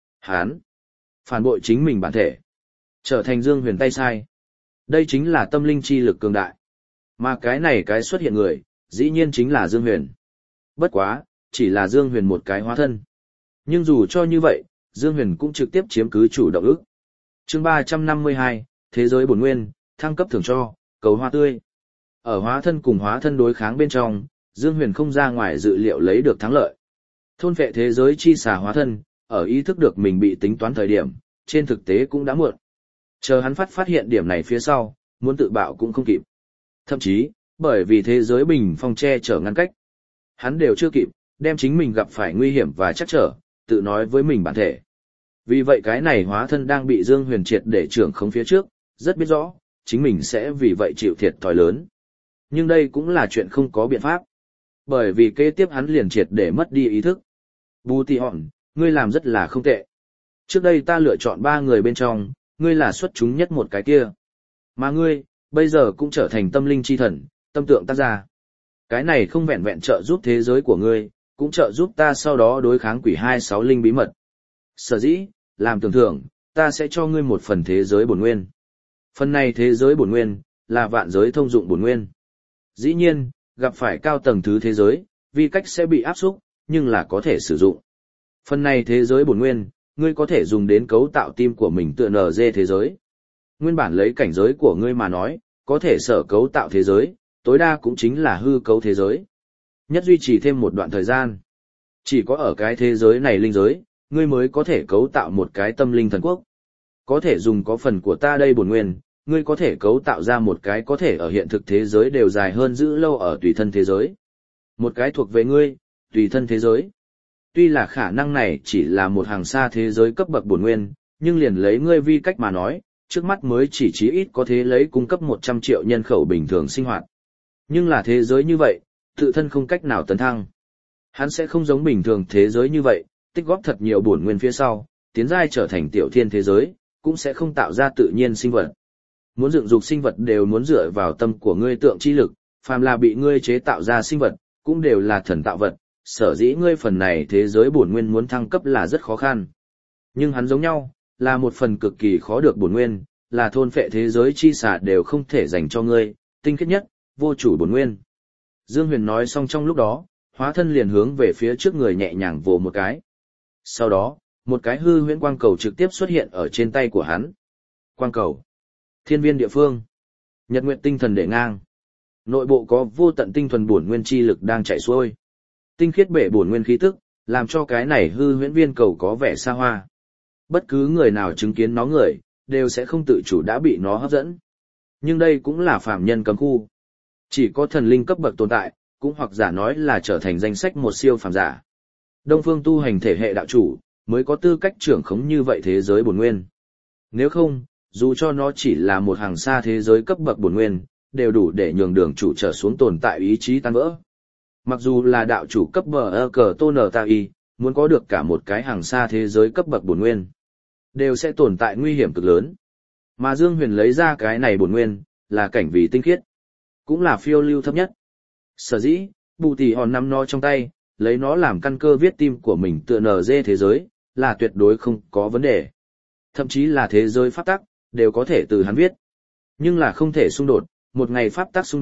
Hắn phản bội chính mình bản thể. Trở thành Dương Huyền tay sai. Đây chính là tâm linh chi lực cường đại. Mà cái này cái xuất hiện người, dĩ nhiên chính là Dương Huyền. Bất quá, chỉ là Dương Huyền một cái hóa thân. Nhưng dù cho như vậy, Dương Huyền cũng trực tiếp chiếm cứ chủ động ức. Chương ba trăm năm mươi hai, Thế giới bổn nguyên, thăng cấp thưởng cho, cầu hoa tươi. Ở hóa thân cùng hóa thân đối kháng bên trong, Dương Huyền không ra ngoài dự liệu lấy được thắng lợi. Thôn vệ thế giới chi xà hóa thân, ở ý thức được mình bị tính toán thời điểm, trên thực tế cũng đã muộn. Chờ hắn phát phát hiện điểm này phía sau, muốn tự bạo cũng không kịp. Thậm chí, bởi vì thế giới bình phong che chở ngăn cách, hắn đều chưa kịp, đem chính mình gặp phải nguy hiểm và chắc trở, tự nói với mình bản thể. Vì vậy cái này hóa thân đang bị Dương Huyền triệt để trưởng khống phía trước, rất biết rõ, chính mình sẽ vì vậy chịu thiệt thòi lớn. Nhưng đây cũng là chuyện không có biện pháp. Bởi vì kế tiếp hắn liền triệt để mất đi ý thức. Bù Tì Hòn, ngươi làm rất là không tệ. Trước đây ta lựa chọn ba người bên trong, ngươi là xuất chúng nhất một cái kia. Mà ngươi, bây giờ cũng trở thành tâm linh chi thần, tâm tượng tác gia. Cái này không vẹn vẹn trợ giúp thế giới của ngươi, cũng trợ giúp ta sau đó đối kháng quỷ hai sáu linh bí mật. Sở dĩ, làm tưởng thưởng, ta sẽ cho ngươi một phần thế giới bổn nguyên. Phần này thế giới bổn nguyên, là vạn giới thông dụng bổn nguyên. Dĩ nhiên, gặp phải cao tầng thứ thế giới, vi cách sẽ bị áp xúc, nhưng là có thể sử dụng. Phần này thế giới bổn nguyên, ngươi có thể dùng đến cấu tạo tim của mình tựa nở dê thế giới. Nguyên bản lấy cảnh giới của ngươi mà nói, có thể sở cấu tạo thế giới, tối đa cũng chính là hư cấu thế giới. Nhất duy trì thêm một đoạn thời gian. Chỉ có ở cái thế giới này linh giới, ngươi mới có thể cấu tạo một cái tâm linh thần quốc. Có thể dùng có phần của ta đây bổn nguyên, ngươi có thể cấu tạo ra một cái có thể ở hiện thực thế giới đều dài hơn giữ lâu ở tùy thân thế giới. Một cái thuộc về ngươi, tùy thân thế giới. Tuy là khả năng này chỉ là một hàng xa thế giới cấp bậc bổn nguyên, nhưng liền lấy ngươi vi cách mà nói, trước mắt mới chỉ chí ít có thể lấy cung cấp một trăm triệu nhân khẩu bình thường sinh hoạt. Nhưng là thế giới như vậy, tự thân không cách nào tấn thăng. Hắn sẽ không giống bình thường thế giới như vậy, tích góp thật nhiều bổn nguyên phía sau, tiến giai trở thành tiểu thiên thế giới, cũng sẽ không tạo ra tự nhiên sinh vật. Muốn dựng dục sinh vật đều muốn dựa vào tâm của ngươi tượng chi lực, phàm là bị ngươi chế tạo ra sinh vật, cũng đều là thần tạo vật, sở dĩ ngươi phần này thế giới bổn nguyên muốn thăng cấp là rất khó khăn. Nhưng hắn giống nhau, là một phần cực kỳ khó được bổn nguyên, là thôn phệ thế giới chi xả đều không thể dành cho ngươi, tinh khiết nhất, vô chủ bổn nguyên. Dương Huyền nói xong trong lúc đó, hóa thân liền hướng về phía trước người nhẹ nhàng vồ một cái. Sau đó, một cái hư huyễn quang cầu trực tiếp xuất hiện ở trên tay của hắn. Quang cầu. Thiên viên địa phương. Nhật nguyệt tinh thần để ngang. Nội bộ có vô tận tinh thuần bổn nguyên chi lực đang chảy xuôi. Tinh khiết bể bổn nguyên khí tức, làm cho cái này hư huyễn viên cầu có vẻ xa hoa. Bất cứ người nào chứng kiến nó người, đều sẽ không tự chủ đã bị nó hấp dẫn. Nhưng đây cũng là phàm nhân cấm khu. Chỉ có thần linh cấp bậc tồn tại, cũng hoặc giả nói là trở thành danh sách một siêu phàm giả. Đông phương tu hành thể hệ đạo chủ, mới có tư cách trưởng khống như vậy thế giới bổn nguyên. Nếu không, dù cho nó chỉ là một hàng xa thế giới cấp bậc bổn nguyên, đều đủ để nhường đường chủ trở xuống tồn tại ý chí tan vỡ. Mặc dù là đạo chủ cấp bờ ơ cờ tôn ở ta y, muốn có được cả một cái hàng xa thế giới cấp bậc bổn nguyên, đều sẽ tồn tại nguy hiểm cực lớn. Mà Dương Huyền lấy ra cái này bổn nguyên, là cảnh vì tinh khiết, cũng là phiêu lưu thấp nhất. Sở dĩ, Bù Tì Hòn nắm nó trong tay, lấy nó làm căn cơ viết tim của mình tựa nở dê thế giới, là tuyệt đối không có vấn đề. Thậm chí là thế giới pháp tắc, đều có thể từ hắn viết. Nhưng là không thể xung đột, một ngày pháp tắc xung đột,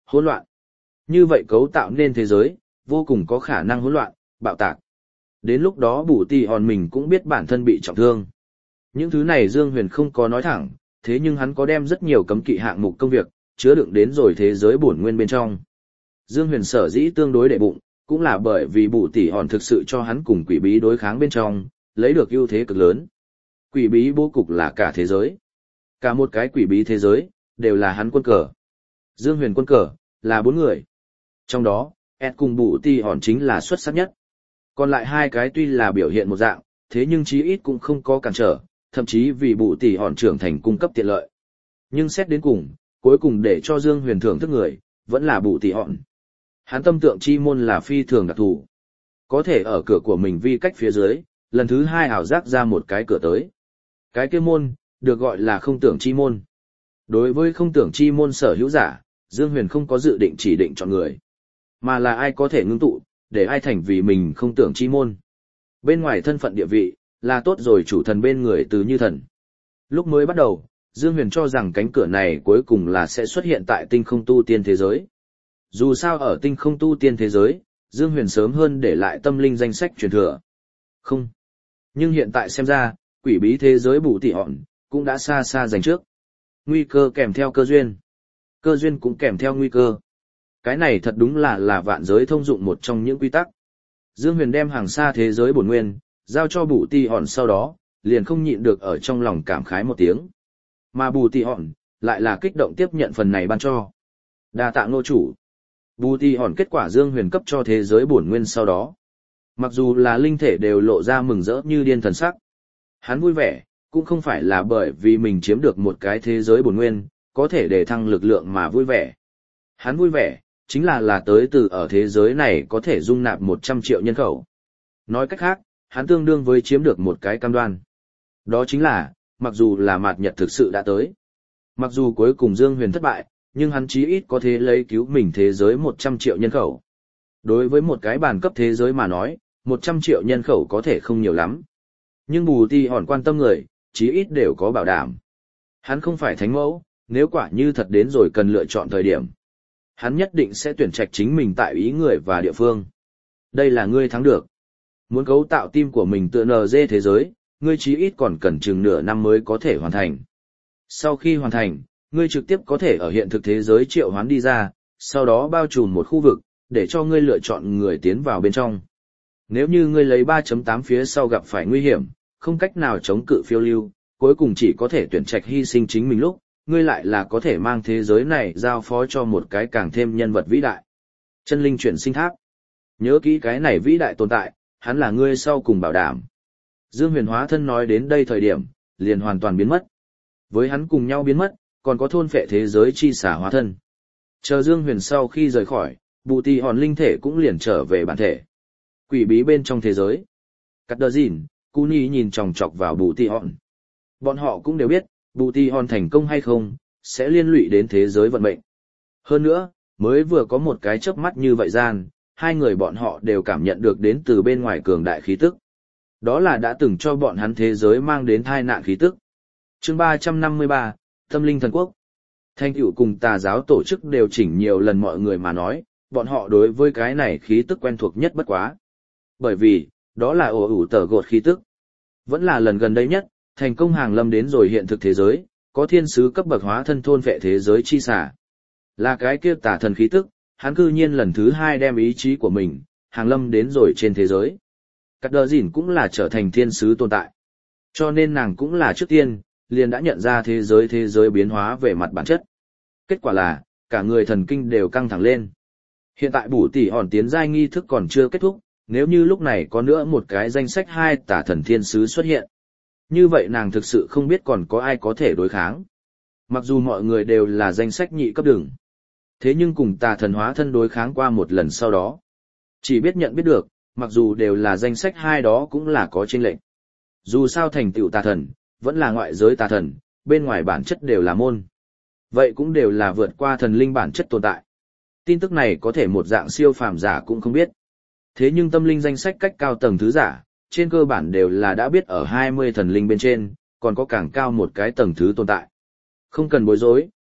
hỗn loạn. Như vậy cấu tạo nên thế giới, vô cùng có khả năng hỗn loạn, bạo tạc. Đến lúc đó Bù Tì Hòn mình cũng biết bản thân bị trọng thương. Những thứ này Dương Huyền không có nói thẳng, thế nhưng hắn có đem rất nhiều cấm kỵ hạng mục công việc, chứa đựng đến rồi thế giới bổn nguyên bên trong. Dương Huyền sở dĩ tương đối đệ bụng, cũng là bởi vì Bù Tì Hòn thực sự cho hắn cùng quỷ bí đối kháng bên trong, lấy được ưu thế cực lớn. Quỷ bí bố cục là cả thế giới. Cả một cái quỷ bí thế giới, đều là hắn quân cờ. Dương Huyền quân cờ, là bốn người. Trong đó, Ed cùng Bù Tì Hòn chính là xuất sắc nhất. Còn lại hai cái tuy là biểu hiện một dạng, thế nhưng chí ít cũng không có cản trở, thậm chí vì Bù Tì Hòn trưởng thành cung cấp tiện lợi. Nhưng xét đến cùng, cuối cùng để cho Dương Huyền thưởng thức người, vẫn là Bù Tì Hòn. Hắn tâm tượng chi môn là phi thường đặc thù. Có thể ở cửa của mình vi cách phía dưới, lần thứ hai ảo giác ra một cái cửa tới. Cái kia môn, được gọi là không tưởng chi môn. Đối với không tưởng chi môn sở hữu giả, Dương Huyền không có dự định chỉ định chọn người, mà là ai có thể ngưng tụ, để ai thành vì mình không tưởng chi môn. Bên ngoài thân phận địa vị, là tốt rồi chủ thần bên người từ như thần. Lúc mới bắt đầu, Dương Huyền cho rằng cánh cửa này cuối cùng là sẽ xuất hiện tại tinh không tu tiên thế giới. Dù sao ở tinh không tu tiên thế giới, Dương Huyền sớm hơn để lại tâm linh danh sách truyền thừa. Không. Nhưng hiện tại xem ra, quỷ bí thế giới Bù Tì Hòn, cũng đã xa xa giành trước. Nguy cơ kèm theo cơ duyên. Cơ duyên cũng kèm theo nguy cơ. Cái này thật đúng là là vạn giới thông dụng một trong những quy tắc. Dương Huyền đem hàng xa thế giới bổn nguyên, giao cho Bù Tì Hòn sau đó, liền không nhịn được ở trong lòng cảm khái một tiếng. Mà Bù Tì Hòn, lại là kích động tiếp nhận phần này ban cho. Đa tạ ngô chủ. Bù Tì Hòn kết quả Dương Huyền cấp cho thế giới bổn nguyên sau đó. Mặc dù là linh thể đều lộ ra mừng rỡ như điên thần sắc. Hắn vui vẻ, cũng không phải là bởi vì mình chiếm được một cái thế giới bổn nguyên, có thể để thăng lực lượng mà vui vẻ. Hắn vui vẻ, chính là là tới từ ở thế giới này có thể dung nạp một trăm triệu nhân khẩu. Nói cách khác, hắn tương đương với chiếm được một cái cam đoan. Đó chính là, mặc dù là mạt nhật thực sự đã tới. Mặc dù cuối cùng Dương Huyền thất bại, nhưng hắn chí ít có thể lấy cứu mình thế giới một trăm triệu nhân khẩu. Đối với một cái bản cấp thế giới mà nói, một trăm triệu nhân khẩu có thể không nhiều lắm. Nhưng Bù Tì Hòn quan tâm người, chí ít đều có bảo đảm. Hắn không phải thánh mẫu, nếu quả như thật đến rồi cần lựa chọn thời điểm. Hắn nhất định sẽ tuyển trạch chính mình tại ý người và địa phương. Đây là ngươi thắng được. Muốn cấu tạo tim của mình tựa en giê thế giới, ngươi chí ít còn cần chừng nửa năm mới có thể hoàn thành. Sau khi hoàn thành, ngươi trực tiếp có thể ở hiện thực thế giới triệu hoán đi ra, sau đó bao trùm một khu vực, để cho ngươi lựa chọn người tiến vào bên trong. Nếu như ngươi lấy ba chấm tám phía sau gặp phải nguy hiểm, không cách nào chống cự phiêu lưu, cuối cùng chỉ có thể tuyển trạch hy sinh chính mình lúc, ngươi lại là có thể mang thế giới này giao phó cho một cái càng thêm nhân vật vĩ đại. Chân linh chuyển sinh tháp. Nhớ kỹ cái này vĩ đại tồn tại, hắn là ngươi sau cùng bảo đảm. Dương Huyền hóa thân nói đến đây thời điểm, liền hoàn toàn biến mất. Với hắn cùng nhau biến mất, còn có thôn phệ thế giới chi xả hóa thân. Chờ Dương Huyền sau khi rời khỏi, Bù Tì Hòn linh thể cũng liền trở về bản thể. Quỷ bí bên trong thế giới. Cắt đờ dìn, Cuni nhìn chòng chọc vào Bù Tì Hòn. Bọn họ cũng đều biết, Bù Tì Hòn thành công hay không, sẽ liên lụy đến thế giới vận mệnh. Hơn nữa, mới vừa có một cái chớp mắt như vậy gian, hai người bọn họ đều cảm nhận được đến từ bên ngoài cường đại khí tức. Đó là đã từng cho bọn hắn thế giới mang đến tai nạn khí tức. Chương ba trăm năm mươi ba, Tâm linh thần quốc. Thanh tựu cùng tà giáo tổ chức đều chỉnh nhiều lần mọi người mà nói, bọn họ đối với cái này khí tức quen thuộc nhất bất quá. Bởi vì, đó là ổ ủ tờ gột khí tức. Vẫn là lần gần đây nhất, thành công hàng lâm đến rồi hiện thực thế giới, có thiên sứ cấp bậc hóa thân thôn vệ thế giới chi xả. Là cái kia tà thần khí tức, hắn cư nhiên lần thứ hai đem ý chí của mình, hàng lâm đến rồi trên thế giới. Cắt đờ dìn cũng là trở thành thiên sứ tồn tại. Cho nên nàng cũng là trước tiên, liền đã nhận ra thế giới thế giới biến hóa về mặt bản chất. Kết quả là, cả người thần kinh đều căng thẳng lên. Hiện tại Bù Tì Hòn tiến giai nghi thức còn chưa kết thúc, nếu như lúc này có nữa một cái danh sách hai tà thần thiên sứ xuất hiện. Như vậy nàng thực sự không biết còn có ai có thể đối kháng. Mặc dù mọi người đều là danh sách nhị cấp đường. Thế nhưng cùng tà thần hóa thân đối kháng qua một lần sau đó. Chỉ biết nhận biết được, mặc dù đều là danh sách hai đó cũng là có chênh lệch. Dù sao thành tựu tà thần, vẫn là ngoại giới tà thần, bên ngoài bản chất đều là môn. Vậy cũng đều là vượt qua thần linh bản chất tồn tại. Tin tức này có thể một dạng siêu phàm giả cũng không biết. Thế nhưng tâm linh danh sách cách cao tầng thứ giả, trên cơ bản đều là đã biết ở hai mươi thần linh bên trên, còn có càng cao một cái tầng thứ tồn tại. Không cần bối rối,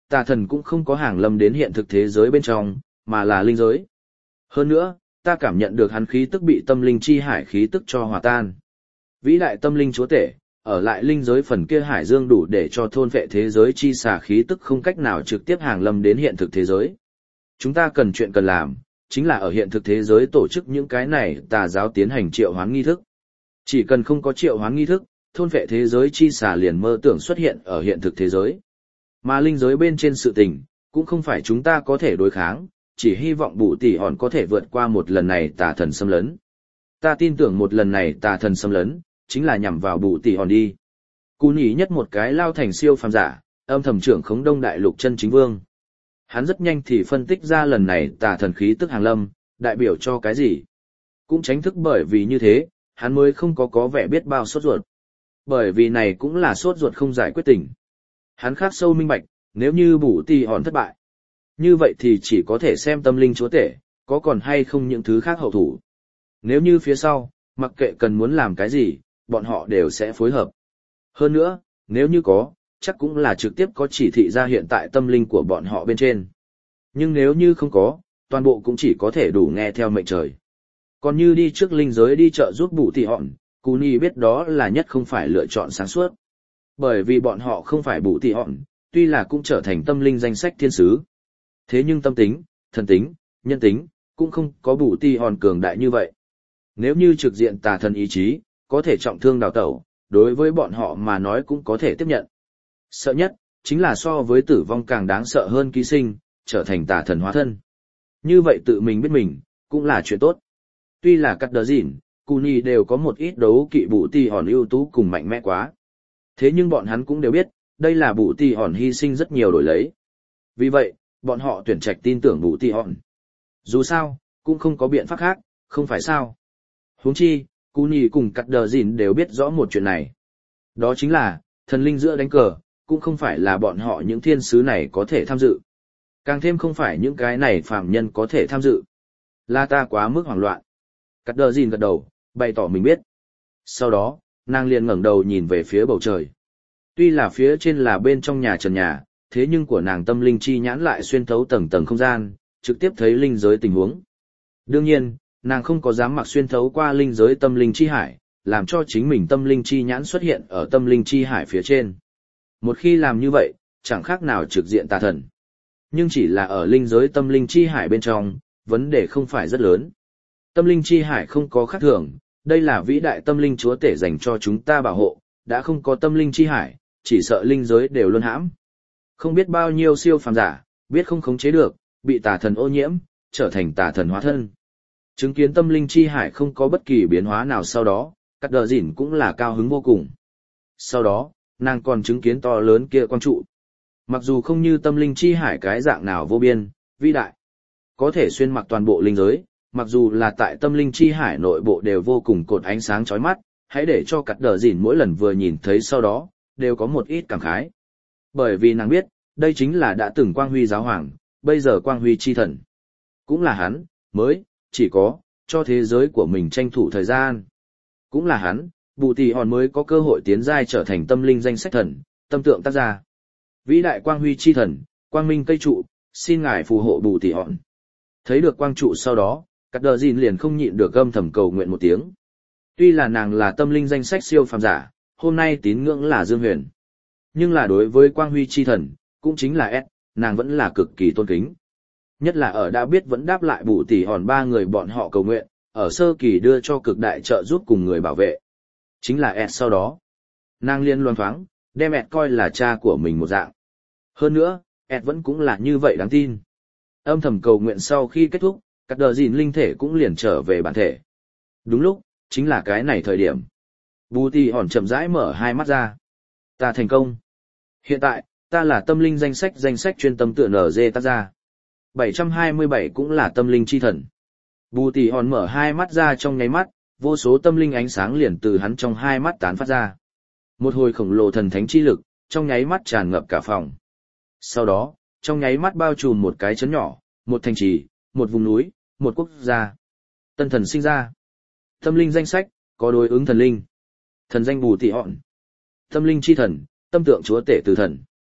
tà thần cũng không có hàng lâm đến hiện thực thế giới bên trong, mà là linh giới. Hơn nữa, ta cảm nhận được hắn khí tức bị tâm linh chi hải khí tức cho hòa tan. Vĩ đại tâm linh chúa tể, ở lại linh giới phần kia hải dương đủ để cho thôn vệ thế giới chi xà khí tức không cách nào trực tiếp hàng lâm đến hiện thực thế giới. Chúng ta cần chuyện cần làm, chính là ở hiện thực thế giới tổ chức những cái này tà giáo tiến hành triệu hoán nghi thức. Chỉ cần không có triệu hoán nghi thức, thôn vệ thế giới chi xà liền mơ tưởng xuất hiện ở hiện thực thế giới. Mà linh giới bên trên sự tình, cũng không phải chúng ta có thể đối kháng, chỉ hy vọng bù tỷ hòn có thể vượt qua một lần này tà thần xâm lấn. Ta tin tưởng một lần này tà thần xâm lấn, chính là nhằm vào bù tỷ hòn đi. Cú nhỉ nhất một cái lao thành siêu phàm giả, âm thầm trưởng khống đông đại lục chân chính vương. Hắn rất nhanh thì phân tích ra lần này tà thần khí tức hàng lâm, đại biểu cho cái gì. Cũng tránh thức bởi vì như thế, hắn mới không có có vẻ biết bao sốt ruột. Bởi vì này cũng là sốt ruột không giải quyết tình. Hắn khắc sâu minh bạch, nếu như bù tỷ hòn thất bại, như vậy thì chỉ có thể xem tâm linh chúa tể, có còn hay không những thứ khác hậu thủ. Nếu như phía sau, mặc kệ cần muốn làm cái gì, bọn họ đều sẽ phối hợp. Hơn nữa, nếu như có, chắc cũng là trực tiếp có chỉ thị ra hiện tại tâm linh của bọn họ bên trên. Nhưng nếu như không có, toàn bộ cũng chỉ có thể đủ nghe theo mệnh trời. Còn như đi trước linh giới đi chợ giúp bù tỷ hòn, Cú Nhi biết đó là nhất không phải lựa chọn sáng suốt. Bởi vì bọn họ không phải bù tỷ hòn, tuy là cũng trở thành tâm linh danh sách thiên sứ. Thế nhưng tâm tính, thần tính, nhân tính, cũng không có bù tỷ hòn cường đại như vậy. Nếu như trực diện tà thần ý chí, có thể trọng thương đào tẩu, đối với bọn họ mà nói cũng có thể tiếp nhận. Sợ nhất, chính là so với tử vong càng đáng sợ hơn ký sinh, trở thành tà thần hóa thân. Như vậy tự mình biết mình, cũng là chuyện tốt. Tuy là cắt đờ dịn, Cú Nhi đều có một ít đấu kỵ bù tỷ hòn ưu tú cùng mạnh mẽ quá. Thế nhưng bọn hắn cũng đều biết, đây là bù tỷ hòn hy sinh rất nhiều đổi lấy. Vì vậy, bọn họ tuyển trạch tin tưởng bù tỷ hòn. Dù sao, cũng không có biện pháp khác, không phải sao. Huống chi, Cú Nhi cùng cắt đờ dịn đều biết rõ một chuyện này. Đó chính là, thần linh giữa đánh cờ, cũng không phải là bọn họ những thiên sứ này có thể tham dự. Càng thêm không phải những cái này phàm nhân có thể tham dự. Là ta quá mức hoảng loạn. Cắt đờ dịn gật đầu, bày tỏ mình biết. Sau đó, nàng liền ngẩng đầu nhìn về phía bầu trời. Tuy là phía trên là bên trong nhà trần nhà, thế nhưng của nàng tâm linh chi nhãn lại xuyên thấu tầng tầng không gian, trực tiếp thấy linh giới tình huống. Đương nhiên, nàng không có dám mặc xuyên thấu qua linh giới tâm linh chi hải, làm cho chính mình tâm linh chi nhãn xuất hiện ở tâm linh chi hải phía trên. Một khi làm như vậy, chẳng khác nào trực diện tà thần. Nhưng chỉ là ở linh giới tâm linh chi hải bên trong, vấn đề không phải rất lớn. Tâm linh chi hải không có khác thường, đây là vĩ đại tâm linh chúa tể dành cho chúng ta bảo hộ, đã không có tâm linh chi hải, chỉ sợ linh giới đều luân hãm. Không biết bao nhiêu siêu phàm giả, biết không khống chế được, bị tà thần ô nhiễm, trở thành tà thần hóa thân. Chứng kiến tâm linh chi hải không có bất kỳ biến hóa nào sau đó, cắt đờ dỉn cũng là cao hứng vô cùng. Sau đó, nàng còn chứng kiến to lớn kia quang trụ. Mặc dù không như tâm linh chi hải cái dạng nào vô biên, vĩ đại, có thể xuyên mặc toàn bộ linh giới, mặc dù là tại tâm linh chi hải nội bộ đều vô cùng cột ánh sáng chói mắt, hãy để cho cắt đờ dỉn mỗi lần vừa nhìn thấy sau đó, đều có một ít cảm khái. Bởi vì nàng biết, đây chính là đã từng quang huy giáo hoàng, bây giờ quang huy chi thần. Cũng là hắn, mới, chỉ có, cho thế giới của mình tranh thủ thời gian. Cũng là hắn, bù tỷ hòn mới có cơ hội tiến giai trở thành tâm linh danh sách thần, tâm tượng tác gia. Vĩ đại quang huy chi thần, quang minh cây trụ, xin ngài phù hộ bù tỷ hòn. Thấy được quang trụ sau đó, cắt đờ dìn liền không nhịn được âm thầm cầu nguyện một tiếng. Tuy là nàng là tâm linh danh sách siêu phàm giả, hôm nay tín ngưỡng là Dương Huyền. Nhưng là đối với quang huy chi thần, cũng chính là S, nàng vẫn là cực kỳ tôn kính. Nhất là ở đã biết vẫn đáp lại bù tỷ hòn ba người bọn họ cầu nguyện, ở sơ kỳ đưa cho cực đại trợ giúp cùng người bảo vệ. Chính là S sau đó. Nàng liên loan thoáng, đem S coi là cha của mình một dạng. Hơn nữa, S vẫn cũng là như vậy đáng tin. Âm thầm cầu nguyện sau khi kết thúc, cắt đờ dìn linh thể cũng liền trở về bản thể. Đúng lúc, chính là cái này thời điểm. Bù tỷ hòn chậm rãi mở hai mắt ra. Ta thành công. Hiện tại, ta là tâm linh danh sách danh sách chuyên tâm tựa nở dê tác ra. bảy trăm hai mươi bảy cũng là tâm linh chi thần. Bù tỷ hòn mở hai mắt ra trong nháy mắt, vô số tâm linh ánh sáng liền từ hắn trong hai mắt tán phát ra. Một hồi khổng lồ thần thánh chi lực, trong nháy mắt tràn ngập cả phòng. Sau đó, trong nháy mắt bao trùm một cái chấn nhỏ, một thành trì, một vùng núi, một quốc gia. Tân thần sinh ra. Tâm linh danh sách, có đối ứng thần linh. Thần danh bù tỷ hòn. Tâm linh chi thần, tâm tượng chúa tể từ thần.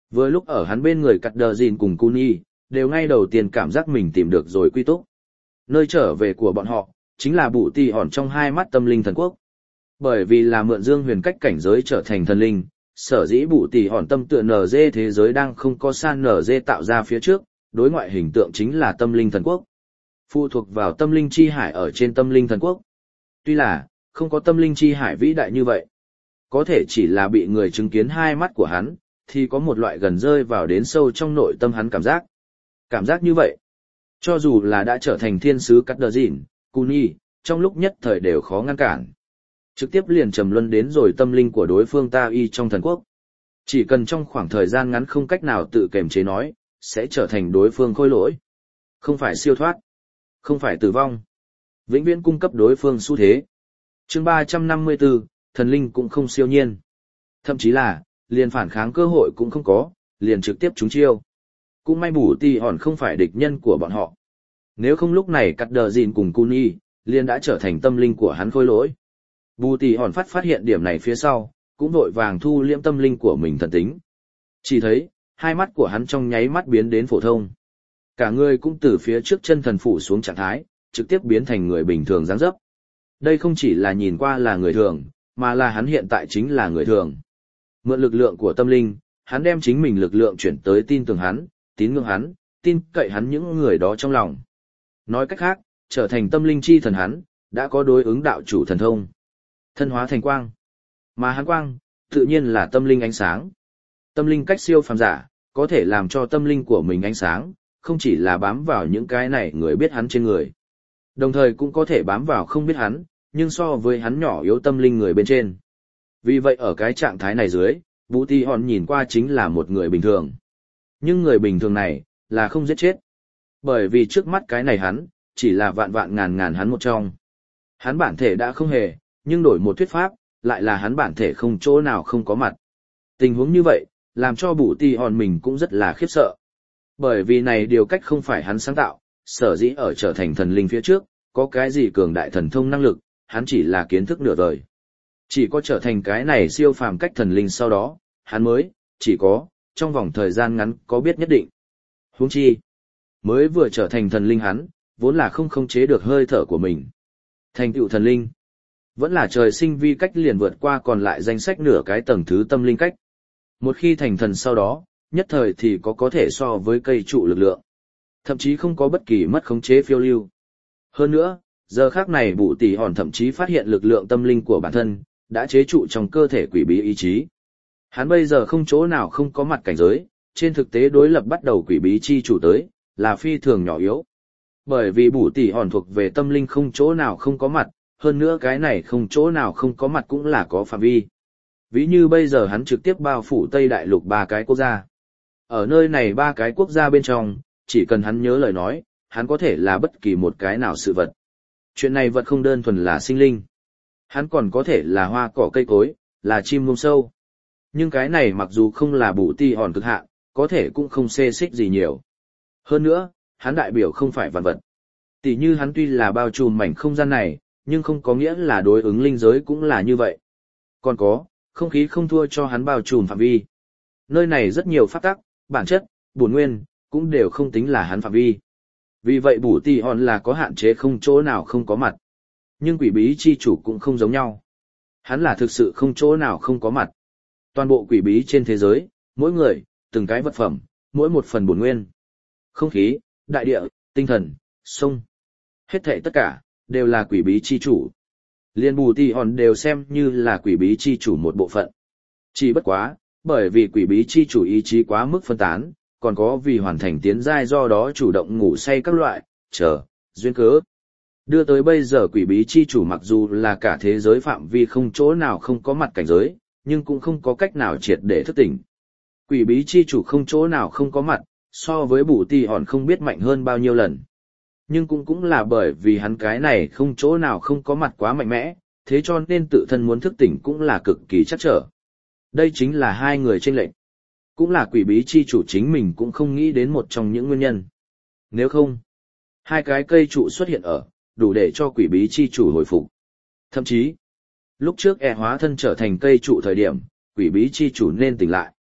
Vừa lúc ở hắn bên người cắt đờ gìn cùng Cuni, đều ngay đầu tiên cảm giác mình tìm được rồi quy túc. Nơi trở về của bọn họ, chính là bụ tì hòn trong hai mắt tâm linh thần quốc. Bởi vì là mượn Dương Huyền cách cảnh giới trở thành thần linh, sở dĩ bụ tì hòn tâm tựa en giê thế giới đang không có san en giê tạo ra phía trước, đối ngoại hình tượng chính là tâm linh thần quốc. Phụ thuộc vào tâm linh chi hải ở trên tâm linh thần quốc. Tuy là, không có tâm linh chi hải vĩ đại như vậy. Có thể chỉ là bị người chứng kiến hai mắt của hắn, thì có một loại gần rơi vào đến sâu trong nội tâm hắn cảm giác. Cảm giác như vậy, cho dù là đã trở thành thiên sứ cắt đờ dịn, Cuni, trong lúc nhất thời đều khó ngăn cản. Trực tiếp liền trầm luân đến rồi tâm linh của đối phương ta y trong thần quốc. Chỉ cần trong khoảng thời gian ngắn không cách nào tự kềm chế nói, sẽ trở thành đối phương khôi lỗi. Không phải siêu thoát, không phải tử vong. Vĩnh viễn cung cấp đối phương xu thế. Chương ba trăm năm mươi tư, thần linh cũng không siêu nhiên. Thậm chí là, liền phản kháng cơ hội cũng không có, liền trực tiếp trúng chiêu. Cũng may bù tì hòn không phải địch nhân của bọn họ. Nếu không lúc này cắt đờ gìn cùng Cuni, liền đã trở thành tâm linh của hắn khôi lỗi. Bù tì hòn phát phát hiện điểm này phía sau, cũng vội vàng thu liễm tâm linh của mình thần tính. Chỉ thấy, hai mắt của hắn trong nháy mắt biến đến phổ thông. Cả người cũng từ phía trước chân thần phủ xuống trạng thái, trực tiếp biến thành người bình thường dáng dấp. Đây không chỉ là nhìn qua là người thường, mà là hắn hiện tại chính là người thường. Mượn lực lượng của tâm linh, hắn đem chính mình lực lượng chuyển tới tin tưởng hắn, tín ngưỡng hắn, tin cậy hắn những người đó trong lòng. Nói cách khác, trở thành tâm linh chi thần hắn, đã có đối ứng đạo chủ thần thông. Thân hóa thành quang. Mà hắn quang, tự nhiên là tâm linh ánh sáng. Tâm linh cách siêu phàm giả, có thể làm cho tâm linh của mình ánh sáng, không chỉ là bám vào những cái này người biết hắn trên người. Đồng thời cũng có thể bám vào không biết hắn, nhưng so với hắn nhỏ yếu tâm linh người bên trên. Vì vậy ở cái trạng thái này dưới, Vũ Tì Hòn nhìn qua chính là một người bình thường. Nhưng người bình thường này, là không giết chết. Bởi vì trước mắt cái này hắn, chỉ là vạn vạn ngàn ngàn hắn một trong. Hắn bản thể đã không hề, nhưng đổi một thuyết pháp, lại là hắn bản thể không chỗ nào không có mặt. Tình huống như vậy, làm cho Vũ Tì Hòn mình cũng rất là khiếp sợ. Bởi vì này điều cách không phải hắn sáng tạo, sở dĩ ở trở thành thần linh phía trước, có cái gì cường đại thần thông năng lực, hắn chỉ là kiến thức nửa đời. Chỉ có trở thành cái này siêu phàm cách thần linh sau đó, hắn mới, chỉ có, trong vòng thời gian ngắn có biết nhất định. Huống chi, mới vừa trở thành thần linh hắn, vốn là không khống chế được hơi thở của mình. Thành tựu thần linh, vẫn là trời sinh vi cách liền vượt qua còn lại danh sách nửa cái tầng thứ tâm linh cách. Một khi thành thần sau đó, nhất thời thì có có thể so với cây trụ lực lượng. Thậm chí không có bất kỳ mất khống chế phiêu lưu. Hơn nữa, giờ khác này Bụ Tỷ Hòn thậm chí phát hiện lực lượng tâm linh của bản thân, đã chế trụ trong cơ thể quỷ bí ý chí. Hắn bây giờ không chỗ nào không có mặt cảnh giới, trên thực tế đối lập bắt đầu quỷ bí chi chủ tới, là phi thường nhỏ yếu. Bởi vì Bụ Tỷ Hòn thuộc về tâm linh không chỗ nào không có mặt, hơn nữa cái này không chỗ nào không có mặt cũng là có phạm vi. Ví như bây giờ hắn trực tiếp bao phủ Tây Đại Lục ba cái quốc gia. Ở nơi này ba cái quốc gia bên trong, chỉ cần hắn nhớ lời nói, hắn có thể là bất kỳ một cái nào sự vật. Chuyện này vật không đơn thuần là sinh linh. Hắn còn có thể là hoa cỏ cây cối, là chim muông sâu. Nhưng cái này mặc dù không là Bụ Tỷ Hòn cực hạn, có thể cũng không xê xích gì nhiều. Hơn nữa, hắn đại biểu không phải vạn vật. Tỷ như hắn tuy là bao trùm mảnh không gian này, nhưng không có nghĩa là đối ứng linh giới cũng là như vậy. Còn có, không khí không thua cho hắn bao trùm phạm vi. Nơi này rất nhiều pháp tắc, bản chất, bổn nguyên, cũng đều không tính là hắn phạm vi. Vì vậy Bụ Tỷ Hòn là có hạn chế không chỗ nào không có mặt. Nhưng quỷ bí chi chủ cũng không giống nhau. Hắn là thực sự không chỗ nào không có mặt. Toàn bộ quỷ bí trên thế giới, mỗi người, từng cái vật phẩm, mỗi một phần bổn nguyên. Không khí, đại địa, tinh thần, sông. Hết thảy tất cả, đều là quỷ bí chi chủ. Liên Bù Tỷ Hòn đều xem như là quỷ bí chi chủ một bộ phận. Chỉ bất quá, bởi vì quỷ bí chi chủ ý chí quá mức phân tán, còn có vì hoàn thành tiến giai do đó chủ động ngủ say các loại, chờ, duyên cớ. Đưa tới bây giờ quỷ bí chi chủ mặc dù là cả thế giới phạm vi không chỗ nào không có mặt cảnh giới, nhưng cũng không có cách nào triệt để thức tỉnh. Quỷ bí chi chủ không chỗ nào không có mặt, so với Bù Tỷ Hòn không biết mạnh hơn bao nhiêu lần. Nhưng cũng cũng là bởi vì hắn cái này không chỗ nào không có mặt quá mạnh mẽ, thế cho nên tự thân muốn thức tỉnh cũng là cực kỳ chắc trở. Đây chính là hai người chênh lệch. Cũng là quỷ bí chi chủ chính mình cũng không nghĩ đến một trong những nguyên nhân. Nếu không, hai cái cây trụ xuất hiện ở, đủ để cho quỷ bí chi chủ hồi phục. Thậm chí, lúc trước e hóa thân trở thành cây trụ thời điểm, quỷ bí chi chủ nên tỉnh lại.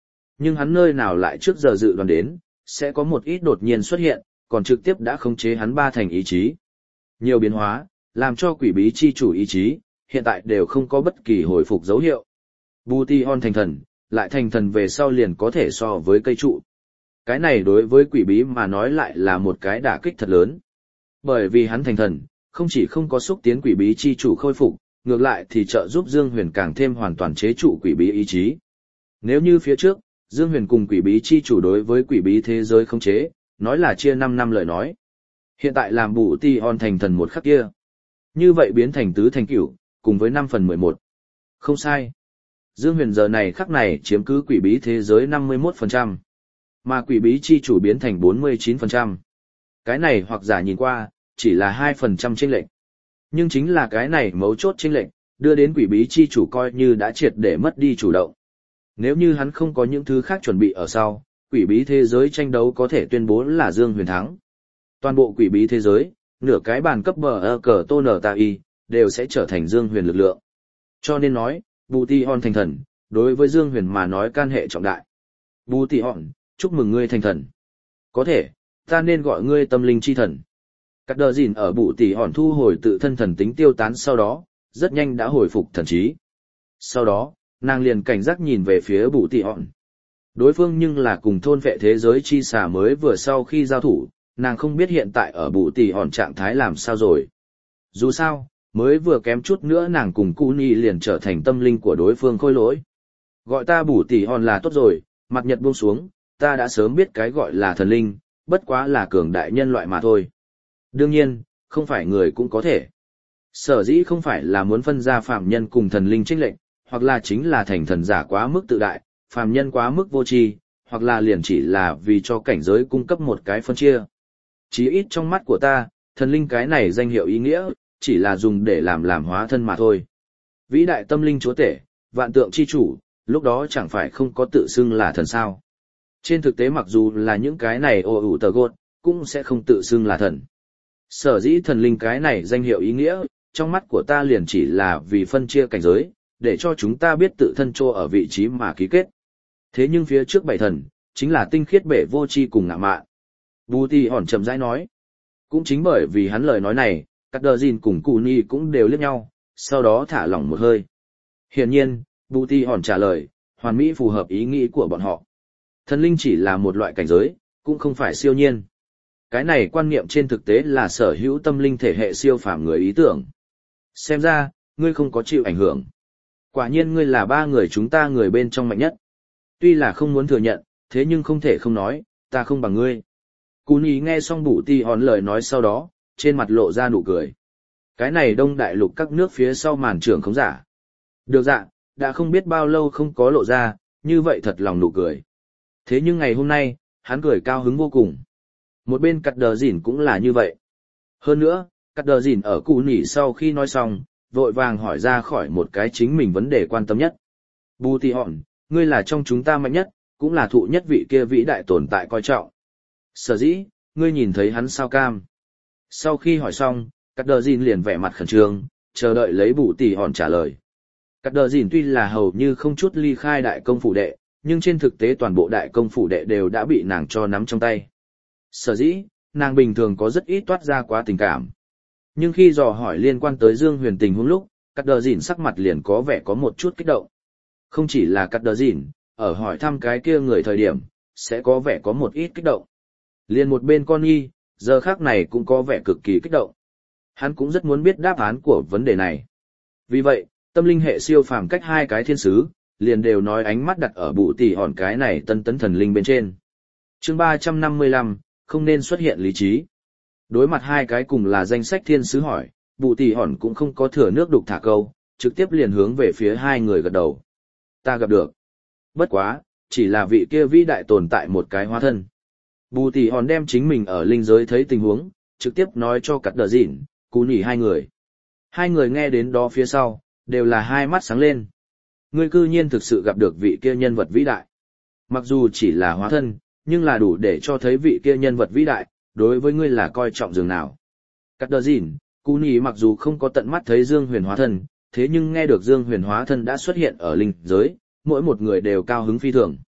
Nhưng hắn nơi nào lại trước giờ dự đoán đến, sẽ có một ít đột nhiên xuất hiện, còn trực tiếp đã khống chế hắn ba thành ý chí. Nhiều biến hóa, làm cho quỷ bí chi chủ ý chí, hiện tại đều không có bất kỳ hồi phục dấu hiệu. Bution thành thần, lại thành thần về sau liền có thể so với cây trụ. Cái này đối với quỷ bí mà nói lại là một cái đả kích thật lớn. Bởi vì hắn thành thần, không chỉ không có xúc tiến quỷ bí chi chủ khôi phục, ngược lại thì trợ giúp Dương Huyền càng thêm hoàn toàn chế trụ quỷ bí ý chí. Nếu như phía trước, Dương Huyền cùng quỷ bí chi chủ đối với quỷ bí thế giới không chế, nói là chia năm năm lời nói. Hiện tại làm Bution thành thần một khắc kia. Như vậy biến thành tứ thành cửu, cùng với năm phần mười một. Không sai. Dương Huyền giờ này khắc này chiếm cứ quỷ bí thế giới năm mươi mốt phần trăm. Mà quỷ bí chi chủ biến thành bốn mươi chín phần trăm. Cái này hoặc giả nhìn qua, chỉ là hai phần trăm chênh lệch. Nhưng chính là cái này mấu chốt chênh lệch, đưa đến quỷ bí chi chủ coi như đã triệt để mất đi chủ động. Nếu như hắn không có những thứ khác chuẩn bị ở sau, quỷ bí thế giới tranh đấu có thể tuyên bố là Dương Huyền thắng. Toàn bộ quỷ bí thế giới, nửa cái bàn cấp bờ ơ cờ tô nở tạ y, đều sẽ trở thành Dương Huyền lực lượng. Cho nên nói, Bution thành thần, đối với Dương Huyền mà nói can hệ trọng đại. Bution, chúc mừng ngươi thành thần. Có thể, ta nên gọi ngươi tâm linh chi thần. Cắt đờ dìn ở Bution thu hồi tự thân thần tính tiêu tán sau đó, rất nhanh đã hồi phục thần trí. Sau đó, nàng liền cảnh giác nhìn về phía Bution. Đối phương nhưng là cùng thôn vệ thế giới chi xà mới vừa sau khi giao thủ, nàng không biết hiện tại ở Bution trạng thái làm sao rồi. Dù sao, mới vừa kém chút nữa nàng cùng Cuni liền trở thành tâm linh của đối phương khôi lỗi. Gọi ta Bution là tốt rồi, mặt nhật buông xuống, ta đã sớm biết cái gọi là thần linh, bất quá là cường đại nhân loại mà thôi. Đương nhiên, không phải người cũng có thể. Sở dĩ không phải là muốn phân ra phàm nhân cùng thần linh chênh lệnh, hoặc là chính là thành thần giả quá mức tự đại, phàm nhân quá mức vô tri, hoặc là liền chỉ là vì cho cảnh giới cung cấp một cái phân chia. Chí ít trong mắt của ta, thần linh cái này danh hiệu ý nghĩa, chỉ là dùng để làm làm hóa thân mà thôi. Vĩ đại tâm linh chúa tể, vạn tượng chi chủ, lúc đó chẳng phải không có tự xưng là thần sao. Trên thực tế mặc dù là những cái này ô ủ tờ gột, cũng sẽ không tự xưng là thần. Sở dĩ thần linh cái này danh hiệu ý nghĩa, trong mắt của ta liền chỉ là vì phân chia cảnh giới, để cho chúng ta biết tự thân trô ở vị trí mà ký kết. Thế nhưng phía trước bảy thần, chính là tinh khiết bể vô tri cùng ngạ mạn. Bution chậm rãi nói. Cũng chính bởi vì hắn lời nói này, Cắt Đờ Dìn cùng Cuni cũng đều liếc nhau, sau đó thả lỏng một hơi. Hiển nhiên, Bution trả lời, hoàn mỹ phù hợp ý nghĩ của bọn họ. Thần linh chỉ là một loại cảnh giới, cũng không phải siêu nhiên. Cái này quan niệm trên thực tế là sở hữu tâm linh thể hệ siêu phàm người ý tưởng. Xem ra, ngươi không có chịu ảnh hưởng. Quả nhiên ngươi là ba người chúng ta người bên trong mạnh nhất. Tuy là không muốn thừa nhận, thế nhưng không thể không nói, ta không bằng ngươi. Cuni nghe xong Bution lời nói sau đó, trên mặt lộ ra nụ cười. Cái này đông đại lục các nước phía sau màn trưởng không giả. Được dạ, đã không biết bao lâu không có lộ ra, như vậy thật lòng nụ cười. Thế nhưng ngày hôm nay, hắn cười cao hứng vô cùng. Một bên Cắt Đờ Dìn cũng là như vậy. Hơn nữa, Cắt Đờ Dìn ở cụ nỉ sau khi nói xong, vội vàng hỏi ra khỏi một cái chính mình vấn đề quan tâm nhất. Bution, ngươi là trong chúng ta mạnh nhất, cũng là thụ nhất vị kia vĩ đại tồn tại coi trọng. Sở dĩ, ngươi nhìn thấy hắn sao cam. Sau khi hỏi xong, Cắt Đờ Dìn liền vẻ mặt khẩn trương, chờ đợi lấy Bution trả lời. Cắt Đờ Dìn tuy là hầu như không chút ly khai đại công phủ đệ, nhưng trên thực tế toàn bộ đại công phủ đệ đều đã bị nàng cho nắm trong tay. Sở dĩ, nàng bình thường có rất ít toát ra quá tình cảm. Nhưng khi dò hỏi liên quan tới Dương Huyền tình huống lúc, Cắt Đờ Dìn sắc mặt liền có vẻ có một chút kích động. Không chỉ là Cắt Đờ Dìn, ở hỏi thăm cái kia người thời điểm, sẽ có vẻ có một ít kích động. Liền một bên con y, giờ khác này cũng có vẻ cực kỳ kích động. Hắn cũng rất muốn biết đáp án của vấn đề này. Vì vậy, tâm linh hệ siêu phàm cách hai cái thiên sứ, liền đều nói ánh mắt đặt ở bụ tỷ hòn cái này tân tấn thần linh bên trên. Chương ba trăm năm mươi lăm, không nên xuất hiện lý trí. Đối mặt hai cái cùng là danh sách thiên sứ hỏi, bụ tỷ hòn cũng không có thừa nước đục thả câu, trực tiếp liền hướng về phía hai người gật đầu. Ta gặp được. Bất quá, chỉ là vị kia vĩ đại tồn tại một cái hóa thân. Bù tỷ hòn đem chính mình ở linh giới thấy tình huống, trực tiếp nói cho Cắt Đờ Dìn, Cú Nỉ hai người. Hai người nghe đến đó phía sau, đều là hai mắt sáng lên. Ngươi cư nhiên thực sự gặp được vị kia nhân vật vĩ đại. Mặc dù chỉ là hóa thân, nhưng là đủ để cho thấy vị kia nhân vật vĩ đại, đối với ngươi là coi trọng dường nào. Cắt Đờ Dìn, Cú Nỉ mặc dù không có tận mắt thấy Dương Huyền hóa thân, thế nhưng nghe được Dương Huyền hóa thân đã xuất hiện ở linh giới, mỗi một người đều cao hứng phi thường.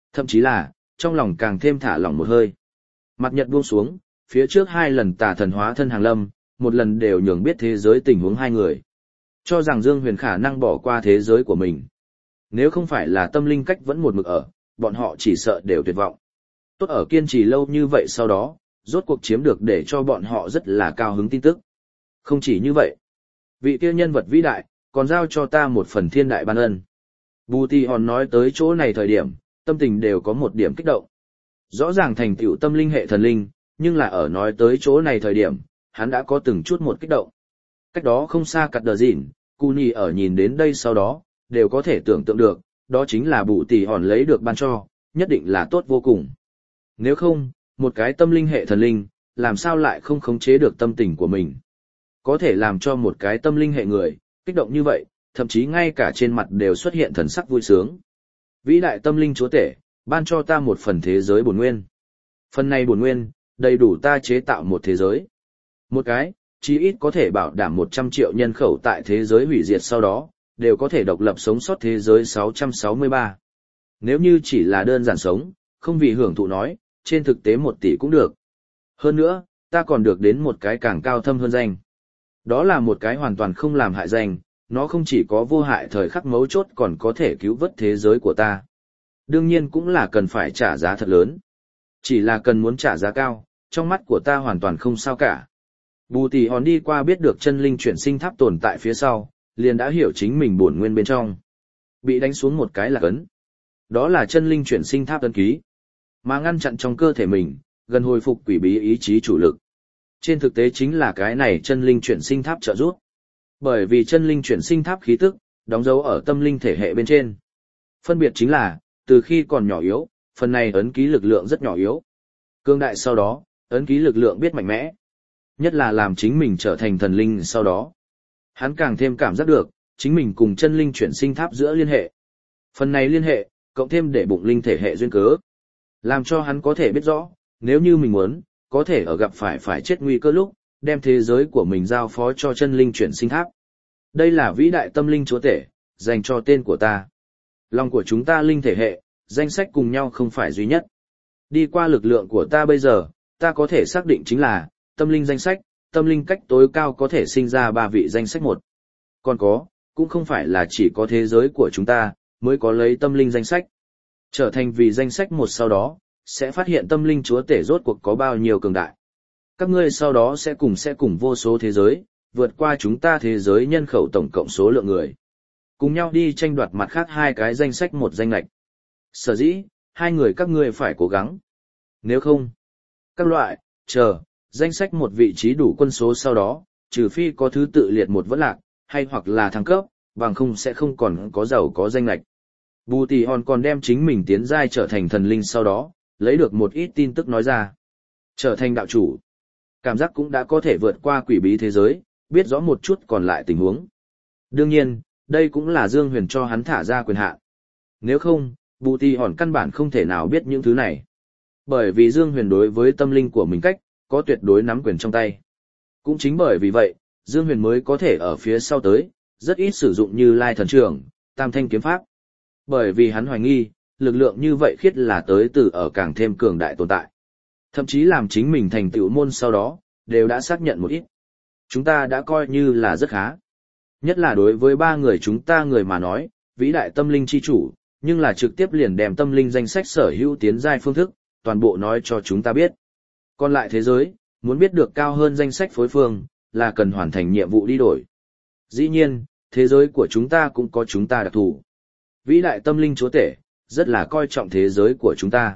Thậm chí là, trong lòng càng thêm thả lỏng một hơi. Mặt nhật buông xuống, phía trước hai lần tà thần hóa thân hàng lâm, một lần đều nhường biết thế giới tình huống hai người. Cho rằng Dương Huyền khả năng bỏ qua thế giới của mình. Nếu không phải là tâm linh cách vẫn một mực ở, bọn họ chỉ sợ đều tuyệt vọng. Tốt ở kiên trì lâu như vậy sau đó, rốt cuộc chiếm được để cho bọn họ rất là cao hứng tin tức. Không chỉ như vậy, vị kia nhân vật vĩ đại, còn giao cho ta một phần thiên đại ban ân. Bù Tì Hòn nói tới chỗ này thời điểm, tâm tình đều có một điểm kích động. Rõ ràng thành tựu tâm linh hệ thần linh, nhưng là ở nói tới chỗ này thời điểm, hắn đã có từng chút một kích động. Cách đó không xa cặt đờ dịn, Cuni ở nhìn đến đây sau đó, đều có thể tưởng tượng được, đó chính là Bù Tì Hòn lấy được ban cho, nhất định là tốt vô cùng. Nếu không, một cái tâm linh hệ thần linh, làm sao lại không khống chế được tâm tình của mình. Có thể làm cho một cái tâm linh hệ người, kích động như vậy, thậm chí ngay cả trên mặt đều xuất hiện thần sắc vui sướng. Vĩ đại tâm linh chúa tể, ban cho ta một phần thế giới bổn nguyên. Phần này bổn nguyên, đầy đủ ta chế tạo một thế giới. Một cái, chí ít có thể bảo đảm một trăm triệu nhân khẩu tại thế giới hủy diệt sau đó, đều có thể độc lập sống sót thế giới sáu trăm sáu mươi ba. Nếu như chỉ là đơn giản sống, không vì hưởng thụ nói, trên thực tế một tỷ cũng được. Hơn nữa, ta còn được đến một cái càng cao thâm hơn danh. Đó là một cái hoàn toàn không làm hại danh, nó không chỉ có vô hại thời khắc mấu chốt còn có thể cứu vớt thế giới của ta. Đương nhiên cũng là cần phải trả giá thật lớn. Chỉ là cần muốn trả giá cao, trong mắt của ta hoàn toàn không sao cả. Bù Tì Hòn đi qua biết được chân linh chuyển sinh tháp tồn tại phía sau, liền đã hiểu chính mình bổn nguyên bên trong. Bị đánh xuống một cái là ấn. Đó là chân linh chuyển sinh tháp ấn ký. Mà ngăn chặn trong cơ thể mình, gần hồi phục quỷ bí ý chí chủ lực. Trên thực tế chính là cái này chân linh chuyển sinh tháp trợ giúp. Bởi vì chân linh chuyển sinh tháp khí tức, đóng dấu ở tâm linh thể hệ bên trên. Phân biệt chính là, từ khi còn nhỏ yếu, phần này ấn ký lực lượng rất nhỏ yếu. Cương đại sau đó, ấn ký lực lượng biết mạnh mẽ. Nhất là làm chính mình trở thành thần linh sau đó. Hắn càng thêm cảm giác được, chính mình cùng chân linh chuyển sinh tháp giữa liên hệ. Phần này liên hệ, cộng thêm để bụng linh thể hệ duyên cớ. Làm cho hắn có thể biết rõ, nếu như mình muốn, có thể ở gặp phải phải chết nguy cơ lúc, đem thế giới của mình giao phó cho chân linh chuyển sinh tháp. Đây là vĩ đại tâm linh chúa tể, dành cho tên của ta. Lòng của chúng ta linh thể hệ, danh sách cùng nhau không phải duy nhất. Đi qua lực lượng của ta bây giờ, ta có thể xác định chính là, tâm linh danh sách, tâm linh cách tối cao có thể sinh ra ba vị danh sách một. Còn có, cũng không phải là chỉ có thế giới của chúng ta, mới có lấy tâm linh danh sách. Trở thành vì danh sách một sau đó, sẽ phát hiện tâm linh chúa tể rốt cuộc có bao nhiêu cường đại. Các ngươi sau đó sẽ cùng sẽ cùng vô số thế giới, vượt qua chúng ta thế giới nhân khẩu tổng cộng số lượng người. Cùng nhau đi tranh đoạt mặt khác hai cái danh sách một danh lệch. Sở dĩ, hai người các ngươi phải cố gắng. Nếu không, các loại, chờ, danh sách một vị trí đủ quân số sau đó, trừ phi có thứ tự liệt một vẫn lạc, hay hoặc là thăng cấp, bằng không sẽ không còn có giàu có danh lệch. Bù Tì Hòn còn đem chính mình tiến giai trở thành thần linh sau đó, lấy được một ít tin tức nói ra. Trở thành đạo chủ. Cảm giác cũng đã có thể vượt qua quỷ bí thế giới, biết rõ một chút còn lại tình huống. Đương nhiên, đây cũng là Dương Huyền cho hắn thả ra quyền hạn. Nếu không, Bù Tì Hòn căn bản không thể nào biết những thứ này. Bởi vì Dương Huyền đối với tâm linh của mình cách, có tuyệt đối nắm quyền trong tay. Cũng chính bởi vì vậy, Dương Huyền mới có thể ở phía sau tới, rất ít sử dụng như Lai Thần Trưởng, Tam Thanh Kiếm Pháp. Bởi vì hắn hoài nghi, lực lượng như vậy khiết là tới từ ở càng thêm cường đại tồn tại. Thậm chí làm chính mình thành tựu môn sau đó, đều đã xác nhận một ít. Chúng ta đã coi như là rất khá. Nhất là đối với ba người chúng ta người mà nói, vĩ đại tâm linh chi chủ, nhưng là trực tiếp liền đem tâm linh danh sách sở hữu tiến giai phương thức, toàn bộ nói cho chúng ta biết. Còn lại thế giới, muốn biết được cao hơn danh sách phối phương, là cần hoàn thành nhiệm vụ đi đổi. Dĩ nhiên, thế giới của chúng ta cũng có chúng ta đặc thù. Vĩ đại tâm linh chúa tể, rất là coi trọng thế giới của chúng ta.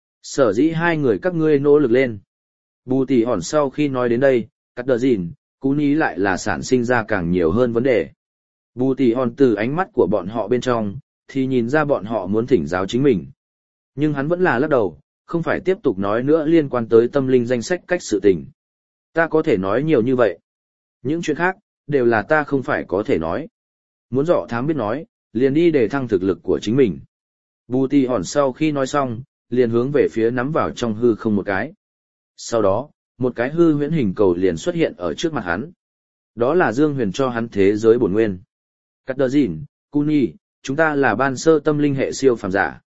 Sở dĩ hai người các ngươi nỗ lực lên. Bù Tì Hòn sau khi nói đến đây, cắt đờ dìn, cú ní lại là sản sinh ra càng nhiều hơn vấn đề. Bù Tì Hòn từ ánh mắt của bọn họ bên trong, thì nhìn ra bọn họ muốn thỉnh giáo chính mình. Nhưng hắn vẫn là lắc đầu, không phải tiếp tục nói nữa liên quan tới tâm linh danh sách cách sự tình. Ta có thể nói nhiều như vậy. Những chuyện khác, đều là ta không phải có thể nói. Muốn dọ thám biết nói, liền đi để thăng thực lực của chính mình. Bù Tì Hòn sau khi nói xong, liền hướng về phía nắm vào trong hư không một cái. Sau đó, một cái hư huyễn hình cầu liền xuất hiện ở trước mặt hắn. Đó là Dương Huyền cho hắn thế giới bổn nguyên. Cắt đờ dìn, Cuni, chúng ta là ban sơ tâm linh hệ siêu phàm giả.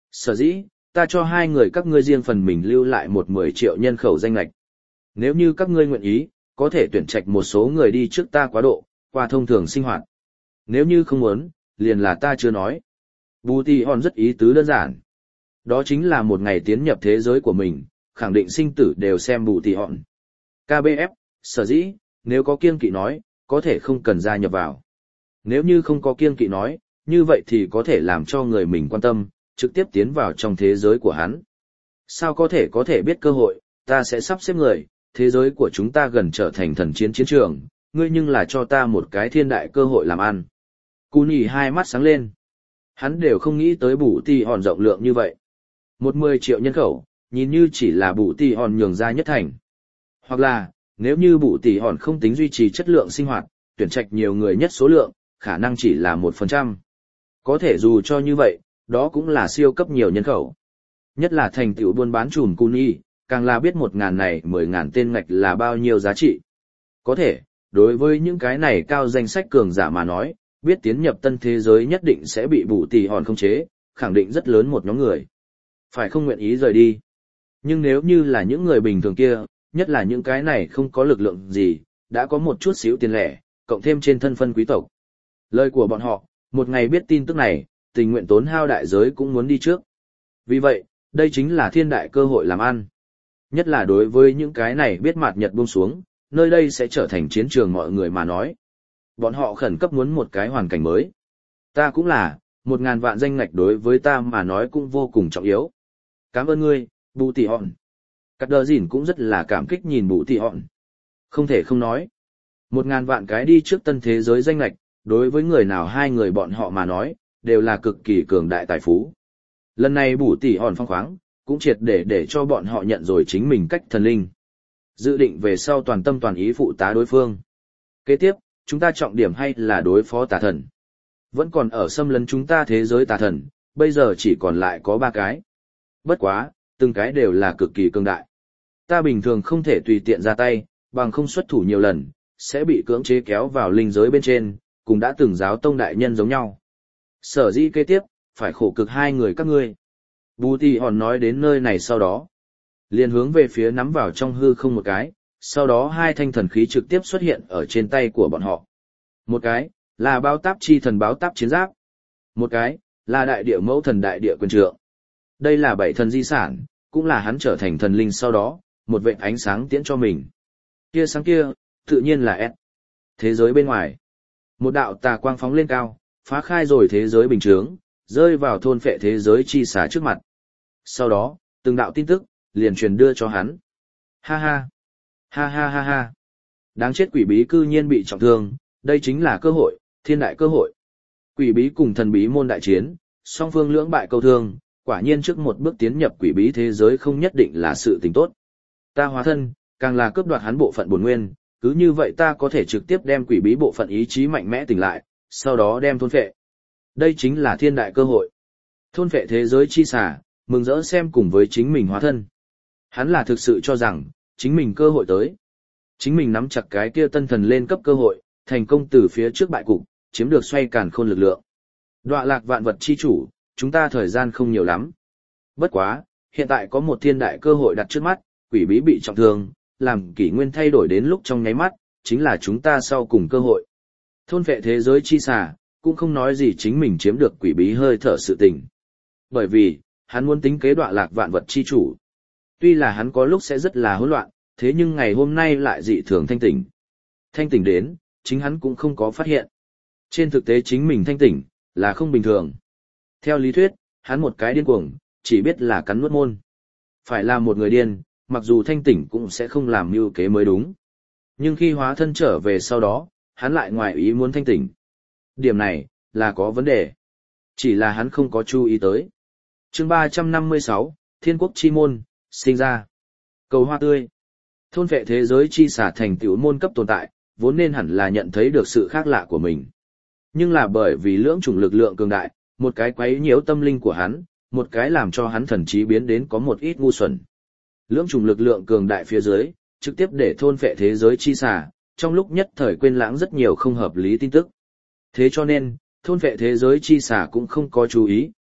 Sở dĩ, ta cho hai người các ngươi riêng phần mình lưu lại một mười triệu nhân khẩu danh lệch. Nếu như các ngươi nguyện ý, có thể tuyển trạch một số người đi trước ta quá độ, qua thông thường sinh hoạt. Nếu như không muốn, liền là ta chưa nói. Bù Tì Hòn rất ý tứ đơn giản. Đó chính là một ngày tiến nhập thế giới của mình, khẳng định sinh tử đều xem Bù Tì Hòn. ca bê ép, sở dĩ, nếu có kiêng kỵ nói, có thể không cần gia nhập vào. Nếu như không có kiêng kỵ nói, như vậy thì có thể làm cho người mình quan tâm, trực tiếp tiến vào trong thế giới của hắn. Sao có thể có thể biết cơ hội, ta sẽ sắp xếp người, thế giới của chúng ta gần trở thành thần chiến chiến trường, ngươi nhưng là cho ta một cái thiên đại cơ hội làm ăn. Cú nhì hai mắt sáng lên. Hắn đều không nghĩ tới Bù Tì Hòn rộng lượng như vậy. Một mười triệu nhân khẩu, nhìn như chỉ là Bù Tì Hòn nhường ra nhất thành. Hoặc là, nếu như Bù Tì Hòn không tính duy trì chất lượng sinh hoạt, tuyển trạch nhiều người nhất số lượng, khả năng chỉ là một phần trăm. Có thể dù cho như vậy, đó cũng là siêu cấp nhiều nhân khẩu. Nhất là thành tựu buôn bán chùm Cú nhì, càng là biết một ngàn này mười ngàn tên ngạch là bao nhiêu giá trị. Có thể, đối với những cái này cao danh sách cường giả mà nói, biết tiến nhập tân thế giới nhất định sẽ bị Bù Tì Hòn khống chế, khẳng định rất lớn một nhóm người. Phải không nguyện ý rời đi. Nhưng nếu như là những người bình thường kia, nhất là những cái này không có lực lượng gì, đã có một chút xíu tiền lẻ, cộng thêm trên thân phân quý tộc. Lời của bọn họ, một ngày biết tin tức này, tình nguyện tốn hao đại giới cũng muốn đi trước. Vì vậy, đây chính là thiên đại cơ hội làm ăn. Nhất là đối với những cái này biết mạt nhật buông xuống, nơi đây sẽ trở thành chiến trường mọi người mà nói. Bọn họ khẩn cấp muốn một cái hoàn cảnh mới. Ta cũng là, một ngàn vạn danh ngạch đối với ta mà nói cũng vô cùng trọng yếu. Cảm ơn ngươi, Bù Tì Hòn. Cắt đờ dỉn cũng rất là cảm kích nhìn Bù Tì Hòn. Không thể không nói. Một ngàn vạn cái đi trước tân thế giới danh ngạch, đối với người nào hai người bọn họ mà nói, đều là cực kỳ cường đại tài phú. Lần này Bù Tì Hòn phong khoáng, cũng triệt để để cho bọn họ nhận rồi chính mình cách thần linh. Dự định về sau toàn tâm toàn ý phụ tá đối phương. Kế tiếp, chúng ta trọng điểm hay là đối phó tà thần. Vẫn còn ở xâm lấn chúng ta thế giới tà thần, bây giờ chỉ còn lại có ba cái. Bất quá, từng cái đều là cực kỳ cường đại. Ta bình thường không thể tùy tiện ra tay, bằng không xuất thủ nhiều lần, sẽ bị cưỡng chế kéo vào linh giới bên trên, cùng đã từng giáo tông đại nhân giống nhau. Sở dĩ kế tiếp, phải khổ cực hai người các ngươi. Bù Tì Hòn nói đến nơi này sau đó, liền hướng về phía nắm vào trong hư không một cái, sau đó hai thanh thần khí trực tiếp xuất hiện ở trên tay của bọn họ. Một cái, là báo táp chi thần báo táp chiến giáp. Một cái, là đại địa mẫu thần đại địa quyền trượng. Đây là bảy thần di sản, cũng là hắn trở thành thần linh sau đó, một vệt ánh sáng tiễn cho mình. Kia sáng kia, tự nhiên là S. Thế giới bên ngoài. Một đạo tà quang phóng lên cao, phá khai rồi thế giới bình chướng, rơi vào thôn phệ thế giới chi xả trước mặt. Sau đó, từng đạo tin tức, liền truyền đưa cho hắn. Ha ha. Ha ha ha ha. Đáng chết quỷ bí cư nhiên bị trọng thương, đây chính là cơ hội, thiên đại cơ hội. Quỷ bí cùng thần bí môn đại chiến, song phương lưỡng bại câu thương, quả nhiên trước một bước tiến nhập quỷ bí thế giới không nhất định là sự tình tốt. Ta hóa thân, càng là cướp đoạt hắn bộ phận bổn nguyên, cứ như vậy ta có thể trực tiếp đem quỷ bí bộ phận ý chí mạnh mẽ tỉnh lại, sau đó đem thôn phệ. Đây chính là thiên đại cơ hội. Thôn phệ thế giới chi xả, mừng rỡ xem cùng với chính mình hóa thân. Hắn là thực sự cho rằng, chính mình cơ hội tới. Chính mình nắm chặt cái kia tân thần lên cấp cơ hội, thành công từ phía trước bại cục, chiếm được xoay càn khôn lực lượng. Đọa lạc vạn vật chi chủ, chúng ta thời gian không nhiều lắm. Bất quá, hiện tại có một thiên đại cơ hội đặt trước mắt, quỷ bí bị trọng thương, làm kỷ nguyên thay đổi đến lúc trong nháy mắt, chính là chúng ta sau cùng cơ hội. Thôn phệ thế giới chi xà, cũng không nói gì chính mình chiếm được quỷ bí hơi thở sự tình. Bởi vì, hắn muốn tính kế đọa lạc vạn vật chi chủ. Tuy là hắn có lúc sẽ rất là hỗn loạn, thế nhưng ngày hôm nay lại dị thường thanh tỉnh. Thanh tỉnh đến, chính hắn cũng không có phát hiện. Trên thực tế chính mình thanh tỉnh, là không bình thường. Theo lý thuyết, hắn một cái điên cuồng, chỉ biết là cắn nuốt môn. Phải là một người điên, mặc dù thanh tỉnh cũng sẽ không làm mưu kế mới đúng. Nhưng khi hóa thân trở về sau đó, hắn lại ngoài ý muốn thanh tỉnh. Điểm này, là có vấn đề. Chỉ là hắn không có chú ý tới. Chương ba trăm năm mươi sáu, Thiên quốc chi môn, sinh ra. Cầu hoa tươi. Thôn vệ thế giới chi xả thành tiểu môn cấp tồn tại, vốn nên hẳn là nhận thấy được sự khác lạ của mình. Nhưng là bởi vì lưỡng chủng lực lượng cường đại, một cái quấy nhiễu tâm linh của hắn, một cái làm cho hắn thần trí biến đến có một ít ngu xuẩn. Lưỡng chủng lực lượng cường đại phía dưới, trực tiếp để thôn phệ thế giới chi xả, trong lúc nhất thời quên lãng rất nhiều không hợp lý tin tức. Thế cho nên, thôn phệ thế giới chi xả cũng không có chú ý,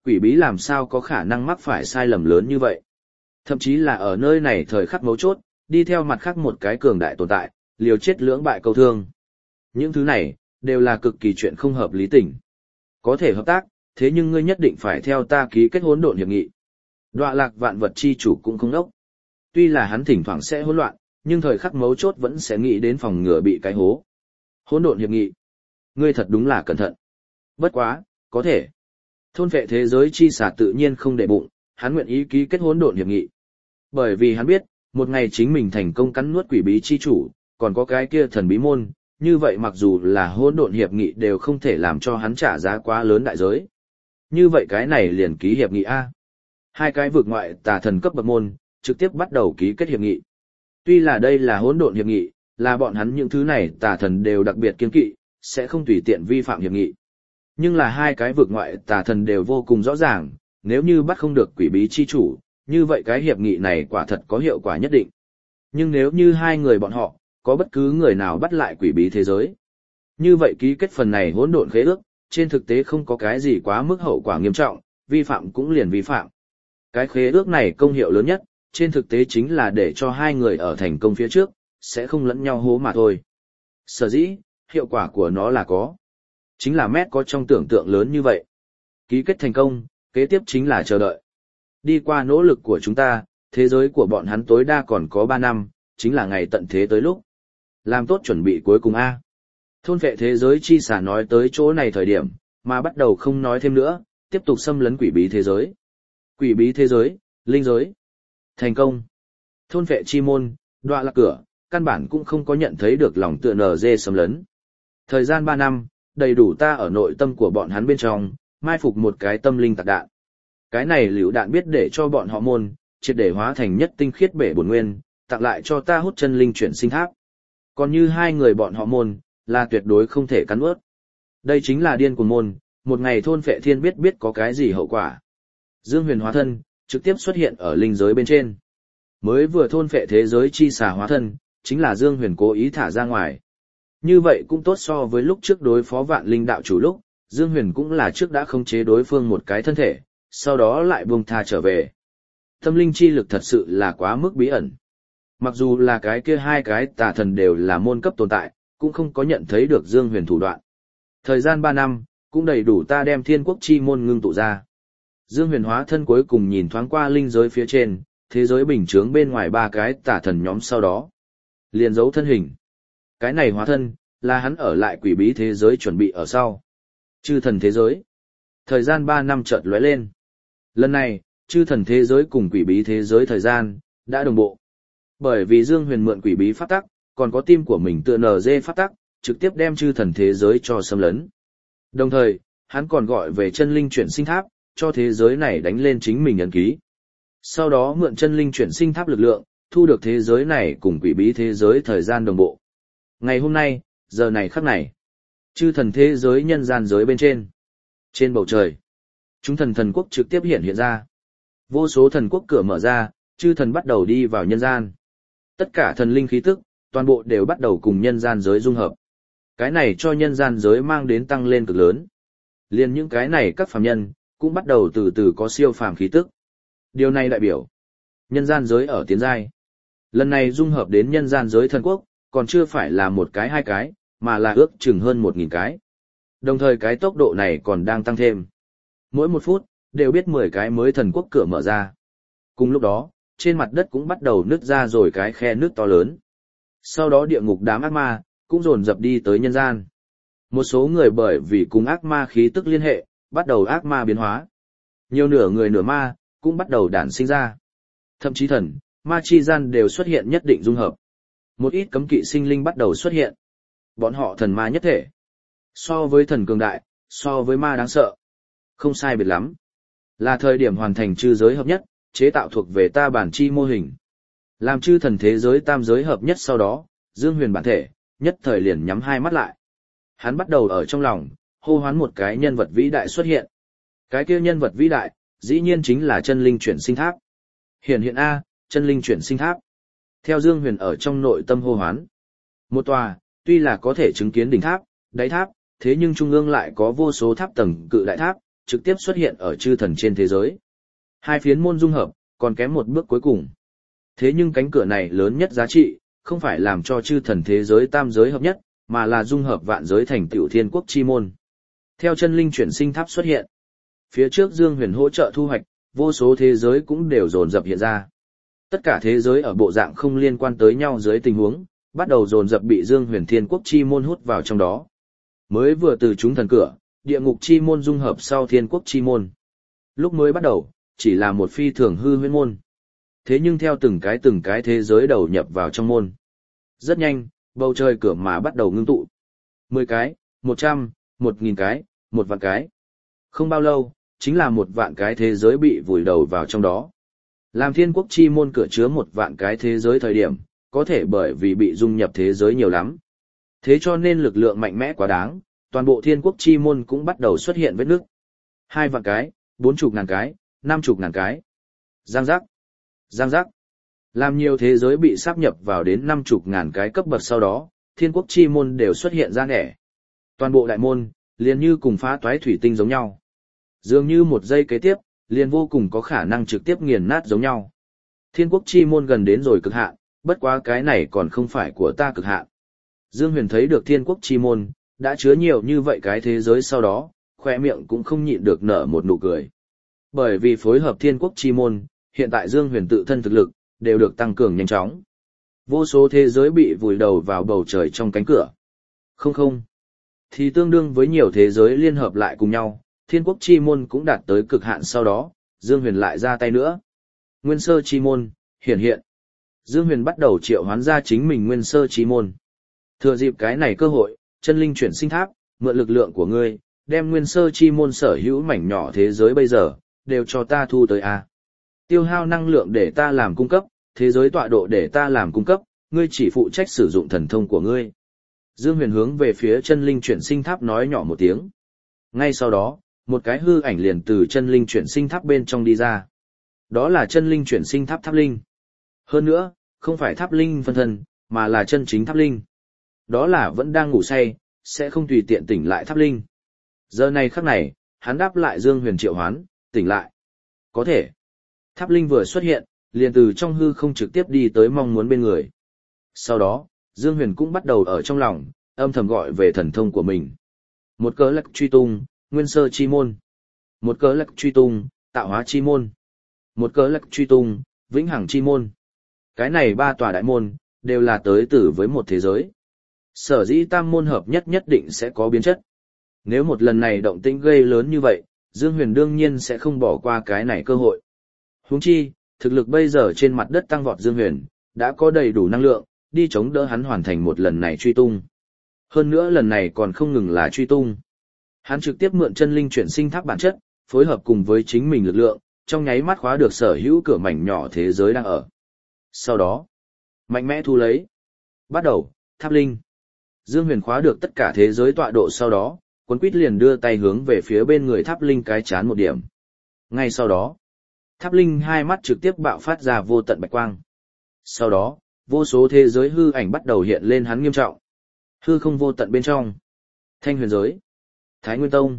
quỷ bí làm sao có khả năng mắc phải sai lầm lớn như vậy. Thậm chí là ở nơi này thời khắc mấu chốt, đi theo mặt khác một cái cường đại tồn tại, liều chết lưỡng bại câu thương. Những thứ này, đều là cực kỳ chuyện không hợp lý tình. Có thể hợp tác, thế nhưng ngươi nhất định phải theo ta ký kết hỗn độn hiệp nghị. Đọa lạc vạn vật chi chủ cũng không đốc. Tuy là hắn thỉnh thoảng sẽ hỗn loạn, nhưng thời khắc mấu chốt vẫn sẽ nghĩ đến phòng ngừa bị cái hố. Hỗn độn hiệp nghị. Ngươi thật đúng là cẩn thận. Bất quá, có thể. Thôn vệ thế giới chi xả tự nhiên không để bụng, hắn nguyện ý ký kết hỗn độn hiệp nghị. Bởi vì hắn biết, một ngày chính mình thành công cắn nuốt quỷ bí chi chủ, còn có cái kia thần bí môn, như vậy mặc dù là hỗn độn hiệp nghị đều không thể làm cho hắn trả giá quá lớn đại giới. Như vậy cái này liền ký hiệp nghị A. Hai cái vực ngoại tà thần cấp bậc môn, trực tiếp bắt đầu ký kết hiệp nghị. Tuy là đây là hỗn độn hiệp nghị, là bọn hắn những thứ này tà thần đều đặc biệt kiên kỵ, sẽ không tùy tiện vi phạm hiệp nghị. Nhưng là hai cái vực ngoại tà thần đều vô cùng rõ ràng, nếu như bắt không được quỷ bí chi chủ, như vậy cái hiệp nghị này quả thật có hiệu quả nhất định. Nhưng nếu như hai người bọn họ, có bất cứ người nào bắt lại quỷ bí thế giới, như vậy ký kết phần này hỗn độn khế ước, trên thực tế không có cái gì quá mức hậu quả nghiêm trọng, vi phạm cũng liền vi phạm. Cái khế ước này công hiệu lớn nhất, trên thực tế chính là để cho hai người ở thành công phía trước, sẽ không lẫn nhau hố mà thôi. Sở dĩ, hiệu quả của nó là có. Chính là mét có trong tưởng tượng lớn như vậy. Ký kết thành công, kế tiếp chính là chờ đợi. Đi qua nỗ lực của chúng ta, thế giới của bọn hắn tối đa còn có ba năm, chính là ngày tận thế tới lúc. Làm tốt chuẩn bị cuối cùng A. Thôn vệ thế giới chi xả nói tới chỗ này thời điểm, mà bắt đầu không nói thêm nữa, tiếp tục xâm lấn quỷ bí thế giới. Quỷ bí thế giới, linh giới. Thành công. Thôn vệ chi môn, đọa lạc cửa, căn bản cũng không có nhận thấy được lòng tựa nở dê xâm lấn. Thời gian ba năm, đầy đủ ta ở nội tâm của bọn hắn bên trong, mai phục một cái tâm linh tạc đạn. Cái này liều đạn biết để cho bọn họ môn, triệt để hóa thành nhất tinh khiết bể bổn nguyên, tặng lại cho ta hút chân linh chuyển sinh tháp. Còn như hai người bọn họ môn, là tuyệt đối không thể cắn ướt. Đây chính là điên của môn, một ngày thôn phệ thiên biết biết có cái gì hậu quả. Dương Huyền hóa thân, trực tiếp xuất hiện ở linh giới bên trên. Mới vừa thôn phệ thế giới chi xà hóa thân, chính là Dương Huyền cố ý thả ra ngoài. Như vậy cũng tốt so với lúc trước đối phó vạn linh đạo chủ lúc, Dương Huyền cũng là trước đã khống chế đối phương một cái thân thể, sau đó lại buông tha trở về. Tâm linh chi lực thật sự là quá mức bí ẩn. Mặc dù là cái kia hai cái tà thần đều là môn cấp tồn tại, cũng không có nhận thấy được Dương Huyền thủ đoạn. Thời gian ba năm, cũng đầy đủ ta đem thiên quốc chi môn ngưng tụ ra. Dương Huyền hóa thân cuối cùng nhìn thoáng qua linh giới phía trên, thế giới bình chướng bên ngoài ba cái tà thần nhóm sau đó. Liền giấu thân hình. Cái này hóa thân, là hắn ở lại quỷ bí thế giới chuẩn bị ở sau. Chư thần thế giới. Thời gian ba năm chợt lóe lên. Lần này, chư thần thế giới cùng quỷ bí thế giới thời gian, đã đồng bộ. Bởi vì Dương Huyền mượn quỷ bí pháp tắc, còn có tim của mình tựa nở dê pháp tắc, trực tiếp đem chư thần thế giới cho xâm lấn. Đồng thời, hắn còn gọi về chân linh chuyển sinh tháp, cho thế giới này đánh lên chính mình ấn ký. Sau đó mượn chân linh chuyển sinh tháp lực lượng, thu được thế giới này cùng quỷ bí thế giới thời gian đồng bộ. Ngày hôm nay, giờ này khắc này, chư thần thế giới nhân gian giới bên trên. Trên bầu trời, chúng thần thần quốc trực tiếp hiện hiện ra. Vô số thần quốc cửa mở ra, chư thần bắt đầu đi vào nhân gian. Tất cả thần linh khí tức, toàn bộ đều bắt đầu cùng nhân gian giới dung hợp. Cái này cho nhân gian giới mang đến tăng lên cực lớn. Liên những cái này các phàm nhân, cũng bắt đầu từ từ có siêu phàm khí tức. Điều này đại biểu, nhân gian giới ở tiến giai. Lần này dung hợp đến nhân gian giới thần quốc, còn chưa phải là một cái hai cái, mà là ước chừng hơn một nghìn cái. Đồng thời cái tốc độ này còn đang tăng thêm. Mỗi một phút, đều biết mười cái mới thần quốc cửa mở ra. Cùng lúc đó, trên mặt đất cũng bắt đầu nứt ra rồi cái khe nứt to lớn. Sau đó địa ngục đám ác ma, cũng dồn dập đi tới nhân gian. Một số người bởi vì cùng ác ma khí tức liên hệ, bắt đầu ác ma biến hóa. Nhiều nửa người nửa ma, cũng bắt đầu đản sinh ra. Thậm chí thần, ma chi gian đều xuất hiện nhất định dung hợp. Một ít cấm kỵ sinh linh bắt đầu xuất hiện. Bọn họ thần ma nhất thể. So với thần cường đại, so với ma đáng sợ. Không sai biệt lắm. Là thời điểm hoàn thành chư giới hợp nhất, chế tạo thuộc về ta bản chi mô hình. Làm chư thần thế giới tam giới hợp nhất sau đó, Dương Huyền bản thể, nhất thời liền nhắm hai mắt lại. Hắn bắt đầu ở trong lòng, hô hoán một cái nhân vật vĩ đại xuất hiện. Cái kia nhân vật vĩ đại, dĩ nhiên chính là chân linh chuyển sinh tháp. Hiện hiện A, chân linh chuyển sinh tháp. Theo Dương Huyền ở trong nội tâm hô hoán. Một tòa, tuy là có thể chứng kiến đỉnh tháp, đáy tháp, thế nhưng trung ương lại có vô số tháp tầng cự đại tháp, trực tiếp xuất hiện ở chư thần trên thế giới. Hai phiến môn dung hợp, còn kém một bước cuối cùng. Thế nhưng cánh cửa này lớn nhất giá trị, không phải làm cho chư thần thế giới tam giới hợp nhất, mà là dung hợp vạn giới thành tựu thiên quốc chi môn. Theo chân linh chuyển sinh tháp xuất hiện, phía trước Dương Huyền hỗ trợ thu hoạch, vô số thế giới cũng đều dồn dập hiện ra. Tất cả thế giới ở bộ dạng không liên quan tới nhau dưới tình huống, bắt đầu dồn dập bị Dương Huyền thiên quốc chi môn hút vào trong đó. Mới vừa từ chúng thần cửa, địa ngục chi môn dung hợp sau thiên quốc chi môn. Lúc mới bắt đầu, chỉ là một phi thường hư huyễn môn. Thế nhưng theo từng cái từng cái thế giới đầu nhập vào trong môn. Rất nhanh, bầu trời cửa mà bắt đầu ngưng tụ. Mười cái, một trăm, một nghìn cái, một vạn cái. Không bao lâu, chính là một vạn cái thế giới bị vùi đầu vào trong đó. Làm thiên quốc chi môn cửa chứa một vạn cái thế giới thời điểm, có thể bởi vì bị dung nhập thế giới nhiều lắm. Thế cho nên lực lượng mạnh mẽ quá đáng, toàn bộ thiên quốc chi môn cũng bắt đầu xuất hiện vết nước. Hai vạn cái, bốn chục ngàn cái, năm chục ngàn cái. Giang giác. Giang giác. Làm nhiều thế giới bị sáp nhập vào đến năm chục ngàn cái cấp bậc sau đó, thiên quốc chi môn đều xuất hiện ra nẻ. Toàn bộ đại môn, liền như cùng phá toái thủy tinh giống nhau. Dường như một giây kế tiếp, liền vô cùng có khả năng trực tiếp nghiền nát giống nhau. Thiên quốc chi môn gần đến rồi cực hạn, bất quá cái này còn không phải của ta cực hạn. Dương Huyền thấy được thiên quốc chi môn, đã chứa nhiều như vậy cái thế giới sau đó, khoe miệng cũng không nhịn được nở một nụ cười. Bởi vì phối hợp thiên quốc chi môn, hiện tại Dương Huyền tự thân thực lực, đều được tăng cường nhanh chóng. Vô số thế giới bị vùi đầu vào bầu trời trong cánh cửa. Không không. Thì tương đương với nhiều thế giới liên hợp lại cùng nhau, thiên quốc chi môn cũng đạt tới cực hạn sau đó, Dương Huyền lại ra tay nữa. Nguyên sơ chi môn, hiện hiện. Dương Huyền bắt đầu triệu hoán ra chính mình nguyên sơ chi môn. Thừa dịp cái này cơ hội, chân linh chuyển sinh tháp, mượn lực lượng của ngươi, đem nguyên sơ chi môn sở hữu mảnh nhỏ thế giới bây giờ, đều cho ta thu tới a. Tiêu hao năng lượng để ta làm cung cấp, thế giới tọa độ để ta làm cung cấp, ngươi chỉ phụ trách sử dụng thần thông của ngươi. Dương Huyền hướng về phía chân linh chuyển sinh tháp nói nhỏ một tiếng. Ngay sau đó, một cái hư ảnh liền từ chân linh chuyển sinh tháp bên trong đi ra. Đó là chân linh chuyển sinh tháp tháp linh. Hơn nữa, không phải tháp linh phân thân, mà là chân chính tháp linh. Đó là vẫn đang ngủ say, sẽ không tùy tiện tỉnh lại tháp linh. Giờ này khắc này, hắn đáp lại Dương Huyền triệu hoán, tỉnh lại. Có thể. Tháp linh vừa xuất hiện, liền từ trong hư không trực tiếp đi tới mong muốn bên người. Sau đó, Dương Huyền cũng bắt đầu ở trong lòng, âm thầm gọi về thần thông của mình. Một cớ lắc truy tung, nguyên sơ chi môn. Một cớ lắc truy tung, tạo hóa chi môn. Một cớ lắc truy tung, vĩnh hằng chi môn. Cái này ba tòa đại môn, đều là tới từ với một thế giới. Sở dĩ tam môn hợp nhất nhất định sẽ có biến chất. Nếu một lần này động tĩnh gây lớn như vậy, Dương Huyền đương nhiên sẽ không bỏ qua cái này cơ hội. Huống chi, thực lực bây giờ trên mặt đất tăng vọt Dương Huyền, đã có đầy đủ năng lượng, đi chống đỡ hắn hoàn thành một lần này truy tung. Hơn nữa lần này còn không ngừng là truy tung. Hắn trực tiếp mượn chân linh chuyển sinh tháp bản chất, phối hợp cùng với chính mình lực lượng, trong nháy mắt khóa được sở hữu cửa mảnh nhỏ thế giới đang ở. Sau đó, mạnh mẽ thu lấy. Bắt đầu, tháp linh. Dương Huyền khóa được tất cả thế giới tọa độ sau đó, Quấn Quýt liền đưa tay hướng về phía bên người tháp linh cái chán một điểm. Ngay sau đó, tháp linh hai mắt trực tiếp bạo phát ra vô tận bạch quang. Sau đó, vô số thế giới hư ảnh bắt đầu hiện lên hắn nghiêm trọng. Hư không vô tận bên trong. Thanh huyền giới. Thái Nguyên Tông.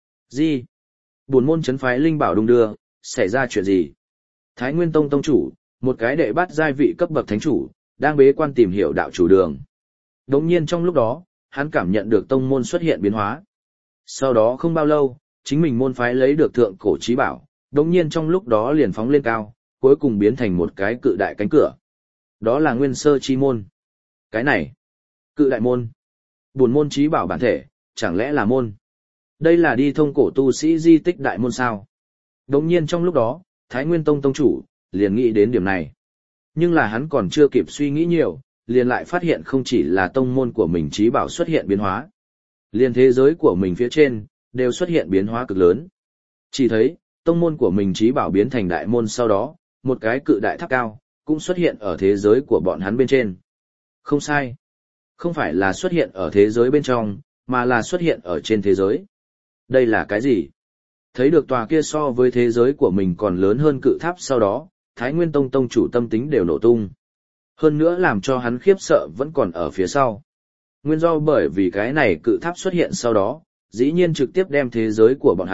Di. Buồn môn chấn phái linh bảo đung đưa, xảy ra chuyện gì? Thái Nguyên Tông tông chủ, một cái đệ bát giai vị cấp bậc thánh chủ, đang bế quan tìm hiểu đạo chủ đường. Đống nhiên trong lúc đó, hắn cảm nhận được tông môn xuất hiện biến hóa. Sau đó không bao lâu, chính mình môn phái lấy được thượng cổ chí bảo, đống nhiên trong lúc đó liền phóng lên cao, cuối cùng biến thành một cái cự đại cánh cửa. Đó là nguyên sơ chi môn. Cái này, cự đại môn. Buồn môn chí bảo bản thể, chẳng lẽ là môn? Đây là đi thông cổ tu sĩ di tích đại môn sao? Đống nhiên trong lúc đó, Thái Nguyên Tông tông chủ, liền nghĩ đến điểm này. Nhưng là hắn còn chưa kịp suy nghĩ nhiều, liền lại phát hiện không chỉ là tông môn của mình chí bảo xuất hiện biến hóa. Liền thế giới của mình phía trên, đều xuất hiện biến hóa cực lớn. Chỉ thấy, tông môn của mình chí bảo biến thành đại môn sau đó, một cái cự đại tháp cao, cũng xuất hiện ở thế giới của bọn hắn bên trên. Không sai. Không phải là xuất hiện ở thế giới bên trong, mà là xuất hiện ở trên thế giới. Đây là cái gì? Thấy được tòa kia so với thế giới của mình còn lớn hơn cự tháp sau đó, Thái Nguyên Tông tông chủ tâm tính đều nổ tung. Hơn nữa làm cho hắn khiếp sợ vẫn còn ở phía sau. Nguyên do bởi vì cái này cự tháp xuất hiện sau đó, dĩ nhiên trực tiếp đem thế giới của bọn hắn,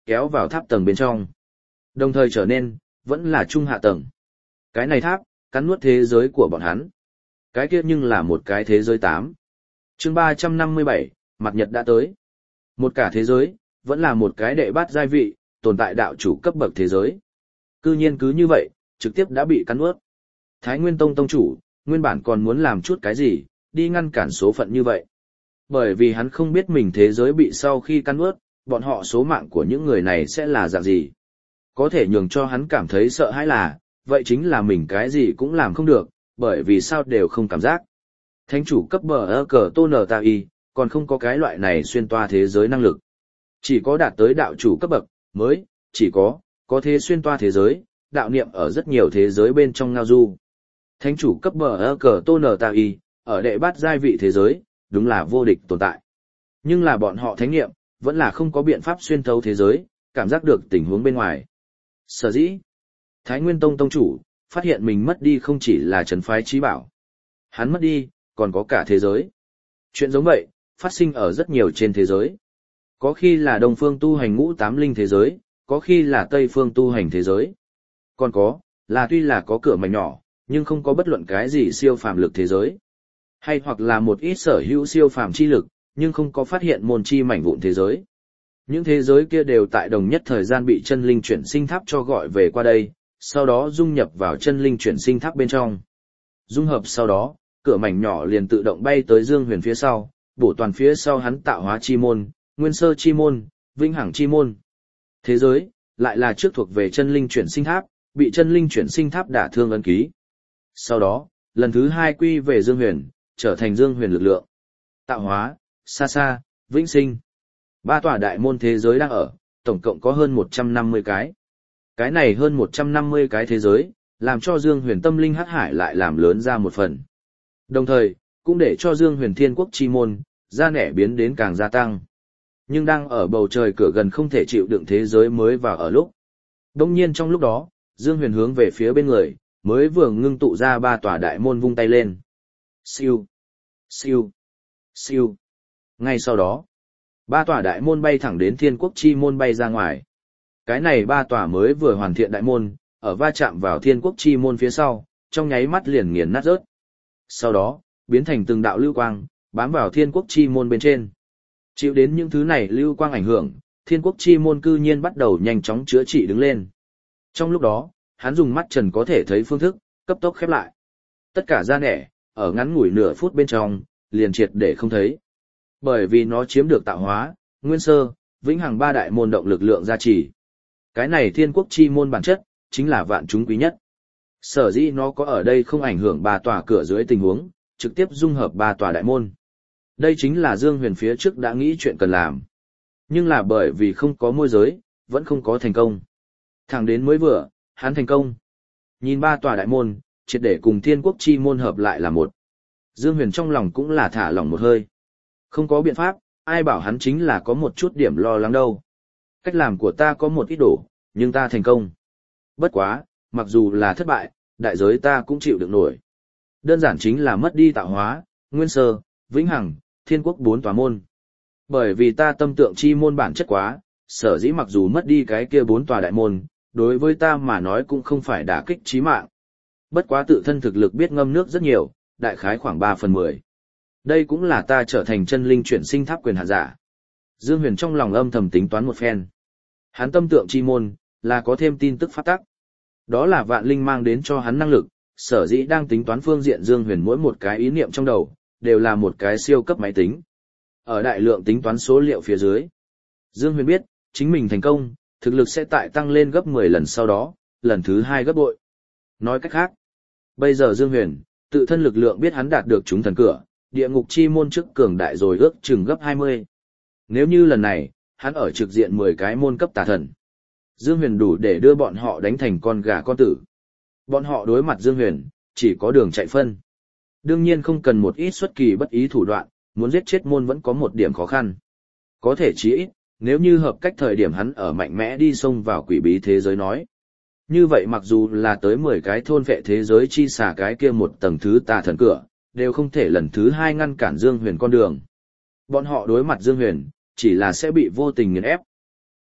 kéo vào tháp tầng bên trong. Đồng thời trở nên, vẫn là trung hạ tầng. Cái này tháp, cắn nuốt thế giới của bọn hắn. Cái kia nhưng là một cái thế giới tám. Chương ba trăm năm mươi bảy, mặt nhật đã tới. Một cả thế giới, vẫn là một cái đệ bát giai vị, tồn tại đạo chủ cấp bậc thế giới. Cư nhiên cứ như vậy, trực tiếp đã bị cắn nuốt. Thái Nguyên Tông tông chủ, nguyên bản còn muốn làm chút cái gì, đi ngăn cản số phận như vậy. Bởi vì hắn không biết mình thế giới bị sau khi cắn nuốt, bọn họ số mạng của những người này sẽ là dạng gì. Có thể nhường cho hắn cảm thấy sợ hãi là, vậy chính là mình cái gì cũng làm không được, bởi vì sao đều không cảm giác. Thánh chủ cấp bờ ơ cờ tô nờ ta y, còn không có cái loại này xuyên toa thế giới năng lực. Chỉ có đạt tới đạo chủ cấp bậc, mới, chỉ có, có thế xuyên toa thế giới, đạo niệm ở rất nhiều thế giới bên trong ngao du. Thánh chủ cấp bờ ơ cờ tô nờ ta y, ở đệ bát giai vị thế giới, đúng là vô địch tồn tại. Nhưng là bọn họ thánh niệm, vẫn là không có biện pháp xuyên thấu thế giới, cảm giác được tình huống bên ngoài. Sở dĩ, Thái Nguyên Tông tông chủ, phát hiện mình mất đi không chỉ là trấn phái trí bảo. Hắn mất đi, còn có cả thế giới. Chuyện giống vậy, phát sinh ở rất nhiều trên thế giới. Có khi là Đông phương tu hành ngũ tám linh thế giới, có khi là Tây phương tu hành thế giới. Còn có, là tuy là có cửa mảnh nhỏ, nhưng không có bất luận cái gì siêu phàm lực thế giới. Hay hoặc là một ít sở hữu siêu phàm chi lực, nhưng không có phát hiện môn chi mảnh vụn thế giới. Những thế giới kia đều tại đồng nhất thời gian bị chân linh chuyển sinh tháp cho gọi về qua đây, sau đó dung nhập vào chân linh chuyển sinh tháp bên trong. Dung hợp sau đó, cửa mảnh nhỏ liền tự động bay tới Dương Huyền phía sau, bổ toàn phía sau hắn tạo hóa chi môn, nguyên sơ chi môn, vĩnh hằng chi môn. Thế giới, lại là trước thuộc về chân linh chuyển sinh tháp, bị chân linh chuyển sinh tháp đả thương ấn ký. Sau đó, lần thứ hai quy về Dương Huyền, trở thành Dương Huyền lực lượng. Tạo hóa, xa xa, vĩnh sinh. Ba tòa đại môn thế giới đang ở, tổng cộng có hơn một trăm năm mươi cái. Cái này hơn một trăm năm mươi cái thế giới, làm cho Dương Huyền tâm linh hắc hải lại làm lớn ra một phần. Đồng thời, cũng để cho Dương Huyền Thiên Quốc chi môn, ra nẻ biến đến càng gia tăng. Nhưng đang ở bầu trời cửa gần không thể chịu đựng thế giới mới vào ở lúc. Đông nhiên trong lúc đó, Dương Huyền hướng về phía bên người, mới vừa ngưng tụ ra ba tòa đại môn vung tay lên. Siêu, siêu, siêu. Ngay sau đó, ba tòa đại môn bay thẳng đến Thiên Quốc chi môn bay ra ngoài. Cái này ba tòa mới vừa hoàn thiện đại môn, ở va chạm vào Thiên Quốc chi môn phía sau, trong nháy mắt liền nghiền nát rớt. Sau đó, biến thành từng đạo lưu quang, bám vào Thiên Quốc chi môn bên trên. Chịu đến những thứ này lưu quang ảnh hưởng, Thiên Quốc chi môn cư nhiên bắt đầu nhanh chóng chữa trị đứng lên. Trong lúc đó, hắn dùng mắt trần có thể thấy phương thức, cấp tốc khép lại. Tất cả da nẻ, ở ngắn ngủi nửa phút bên trong, liền triệt để không thấy. Bởi vì nó chiếm được tạo hóa, nguyên sơ, vĩnh hằng ba đại môn động lực lượng gia trì. Cái này Thiên Quốc chi môn bản chất, chính là vạn chúng quý nhất. Sở dĩ nó có ở đây không ảnh hưởng ba tòa cửa dưới tình huống, trực tiếp dung hợp ba tòa đại môn. Đây chính là Dương Huyền phía trước đã nghĩ chuyện cần làm. Nhưng là bởi vì không có môi giới, vẫn không có thành công. Thẳng đến mới vừa, hắn thành công. Nhìn ba tòa đại môn, triệt để cùng Thiên Quốc chi môn hợp lại là một. Dương Huyền trong lòng cũng là thả lỏng một hơi. Không có biện pháp, ai bảo hắn chính là có một chút điểm lo lắng đâu. Cách làm của ta có một ít đổ, nhưng ta thành công. Bất quá, mặc dù là thất bại, đại giới ta cũng chịu được nổi. Đơn giản chính là mất đi tạo hóa, nguyên sơ, vĩnh hằng, Thiên Quốc bốn tòa môn. Bởi vì ta tâm tượng chi môn bản chất quá, sở dĩ mặc dù mất đi cái kia bốn tòa đại môn, đối với ta mà nói cũng không phải đả kích chí mạng. Bất quá tự thân thực lực biết ngâm nước rất nhiều, đại khái khoảng ba phần mười. Đây cũng là ta trở thành chân linh chuyển sinh tháp quyền hạn giả. Dương Huyền trong lòng âm thầm tính toán một phen. Hắn tâm tượng chi môn, là có thêm tin tức phát tắc. Đó là vạn linh mang đến cho hắn năng lực, sở dĩ đang tính toán phương diện Dương Huyền mỗi một cái ý niệm trong đầu, đều là một cái siêu cấp máy tính. Ở đại lượng tính toán số liệu phía dưới, Dương Huyền biết, chính mình thành công, thực lực sẽ tại tăng lên gấp mười lần sau đó, lần thứ hai gấp bội. Nói cách khác, bây giờ Dương Huyền, tự thân lực lượng biết hắn đạt được chúng thần cửa, địa ngục chi môn trước cường đại rồi ước chừng gấp hai mươi. Nếu như lần này, hắn ở trực diện mười cái môn cấp tà thần, Dương Huyền đủ để đưa bọn họ đánh thành con gà con tử. Bọn họ đối mặt Dương Huyền, chỉ có đường chạy phân. Đương nhiên không cần một ít xuất kỳ bất ý thủ đoạn, muốn giết chết môn vẫn có một điểm khó khăn. Có thể chí ít, nếu như hợp cách thời điểm hắn ở mạnh mẽ đi xông vào quỷ bí thế giới nói. Như vậy mặc dù là tới mười cái thôn vệ thế giới chi xả cái kia một tầng thứ tà thần cửa, đều không thể lần thứ hai ngăn cản Dương Huyền con đường. Bọn họ đối mặt Dương Huyền, chỉ là sẽ bị vô tình nghiền ép.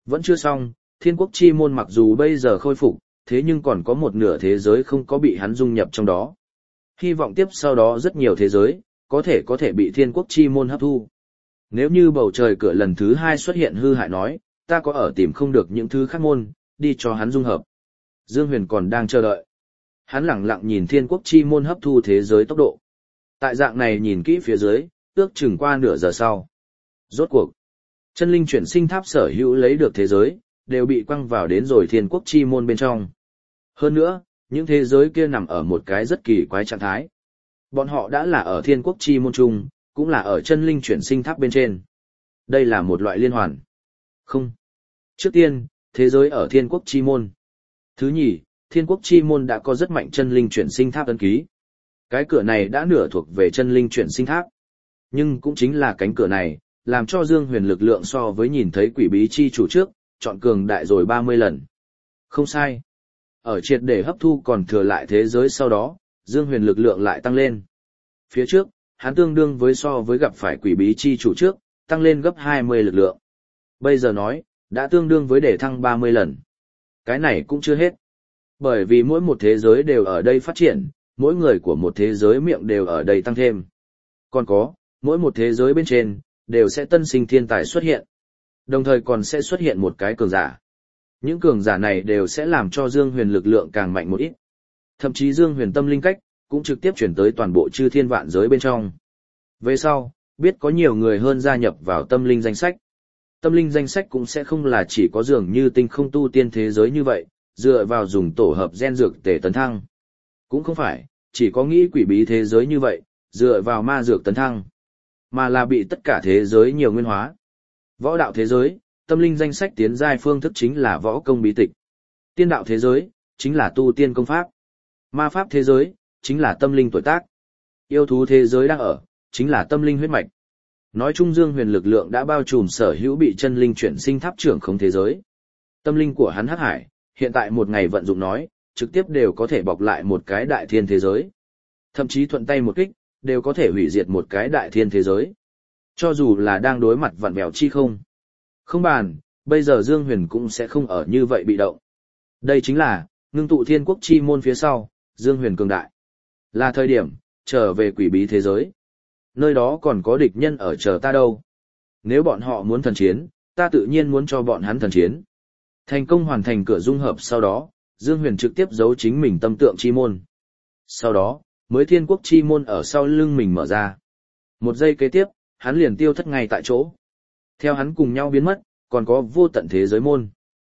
Vẫn chưa xong, thiên quốc chi môn mặc dù bây giờ khôi phục, thế nhưng còn có một nửa thế giới không có bị hắn dung nhập trong đó. Hy vọng tiếp sau đó rất nhiều thế giới, có thể có thể bị thiên quốc chi môn hấp thu. Nếu như bầu trời cửa lần thứ hai xuất hiện hư hại nói, ta có ở tìm không được những thứ khác môn, đi cho hắn dung hợp. Dương Huyền còn đang chờ đợi. Hắn lẳng lặng nhìn thiên quốc chi môn hấp thu thế giới tốc độ. Tại dạng này nhìn kỹ phía dưới, ước chừng qua nửa giờ sau. Rốt cuộc, chân linh chuyển sinh tháp sở hữu lấy được thế giới, đều bị quăng vào đến rồi thiên quốc chi môn bên trong. Hơn nữa, những thế giới kia nằm ở một cái rất kỳ quái trạng thái. Bọn họ đã là ở thiên quốc chi môn chung, cũng là ở chân linh chuyển sinh tháp bên trên. Đây là một loại liên hoàn. Không. Trước tiên, thế giới ở thiên quốc chi môn. Thứ nhì, thiên quốc chi môn đã có rất mạnh chân linh chuyển sinh tháp ấn ký. Cái cửa này đã nửa thuộc về chân linh chuyển sinh tháp. Nhưng cũng chính là cánh cửa này, làm cho Dương Huyền lực lượng so với nhìn thấy quỷ bí chi chủ trước, chọn cường đại rồi ba mươi lần. Không sai. Ở triệt để hấp thu còn thừa lại thế giới sau đó, Dương Huyền lực lượng lại tăng lên. Phía trước, hắn tương đương với so với gặp phải quỷ bí chi chủ trước, tăng lên gấp hai mươi lực lượng. Bây giờ nói, đã tương đương với để thăng ba mươi lần. Cái này cũng chưa hết. Bởi vì mỗi một thế giới đều ở đây phát triển, mỗi người của một thế giới miệng đều ở đây tăng thêm. Còn có, mỗi một thế giới bên trên, đều sẽ tân sinh thiên tài xuất hiện. Đồng thời còn sẽ xuất hiện một cái cường giả. Những cường giả này đều sẽ làm cho Dương Huyền lực lượng càng mạnh một ít. Thậm chí Dương Huyền tâm linh cách, cũng trực tiếp chuyển tới toàn bộ chư thiên vạn giới bên trong. Về sau, biết có nhiều người hơn gia nhập vào tâm linh danh sách. Tâm linh danh sách cũng sẽ không là chỉ có dường như tinh không tu tiên thế giới như vậy, dựa vào dùng tổ hợp gen dược để tấn thăng. Cũng không phải, chỉ có nghĩ quỷ bí thế giới như vậy, dựa vào ma dược tấn thăng. Mà là bị tất cả thế giới nhiều nguyên hóa. Võ đạo thế giới, tâm linh danh sách tiến giai phương thức chính là võ công bí tịch. Tiên đạo thế giới, chính là tu tiên công pháp. Ma pháp thế giới, chính là tâm linh tuổi tác. Yêu thú thế giới đang ở, chính là tâm linh huyết mạch. Nói chung Dương Huyền lực lượng đã bao trùm sở hữu bị chân linh chuyển sinh tháp trưởng không thế giới. Tâm linh của hắn hắc hải, hiện tại một ngày vận dụng nói, trực tiếp đều có thể bọc lại một cái đại thiên thế giới. Thậm chí thuận tay một kích, đều có thể hủy diệt một cái đại thiên thế giới. Cho dù là đang đối mặt vặn vẹo chi không. Không bàn, bây giờ Dương Huyền cũng sẽ không ở như vậy bị động. Đây chính là, ngưng tụ thiên quốc chi môn phía sau, Dương Huyền cường đại. Là thời điểm, trở về quỷ bí thế giới. Nơi đó còn có địch nhân ở chờ ta đâu. Nếu bọn họ muốn thần chiến, ta tự nhiên muốn cho bọn hắn thần chiến. Thành công hoàn thành cửa dung hợp sau đó, Dương Huyền trực tiếp giấu chính mình tâm tượng chi môn. Sau đó, mới thiên quốc chi môn ở sau lưng mình mở ra. Một giây kế tiếp, hắn liền tiêu thất ngay tại chỗ. Theo hắn cùng nhau biến mất, còn có vô tận thế giới môn.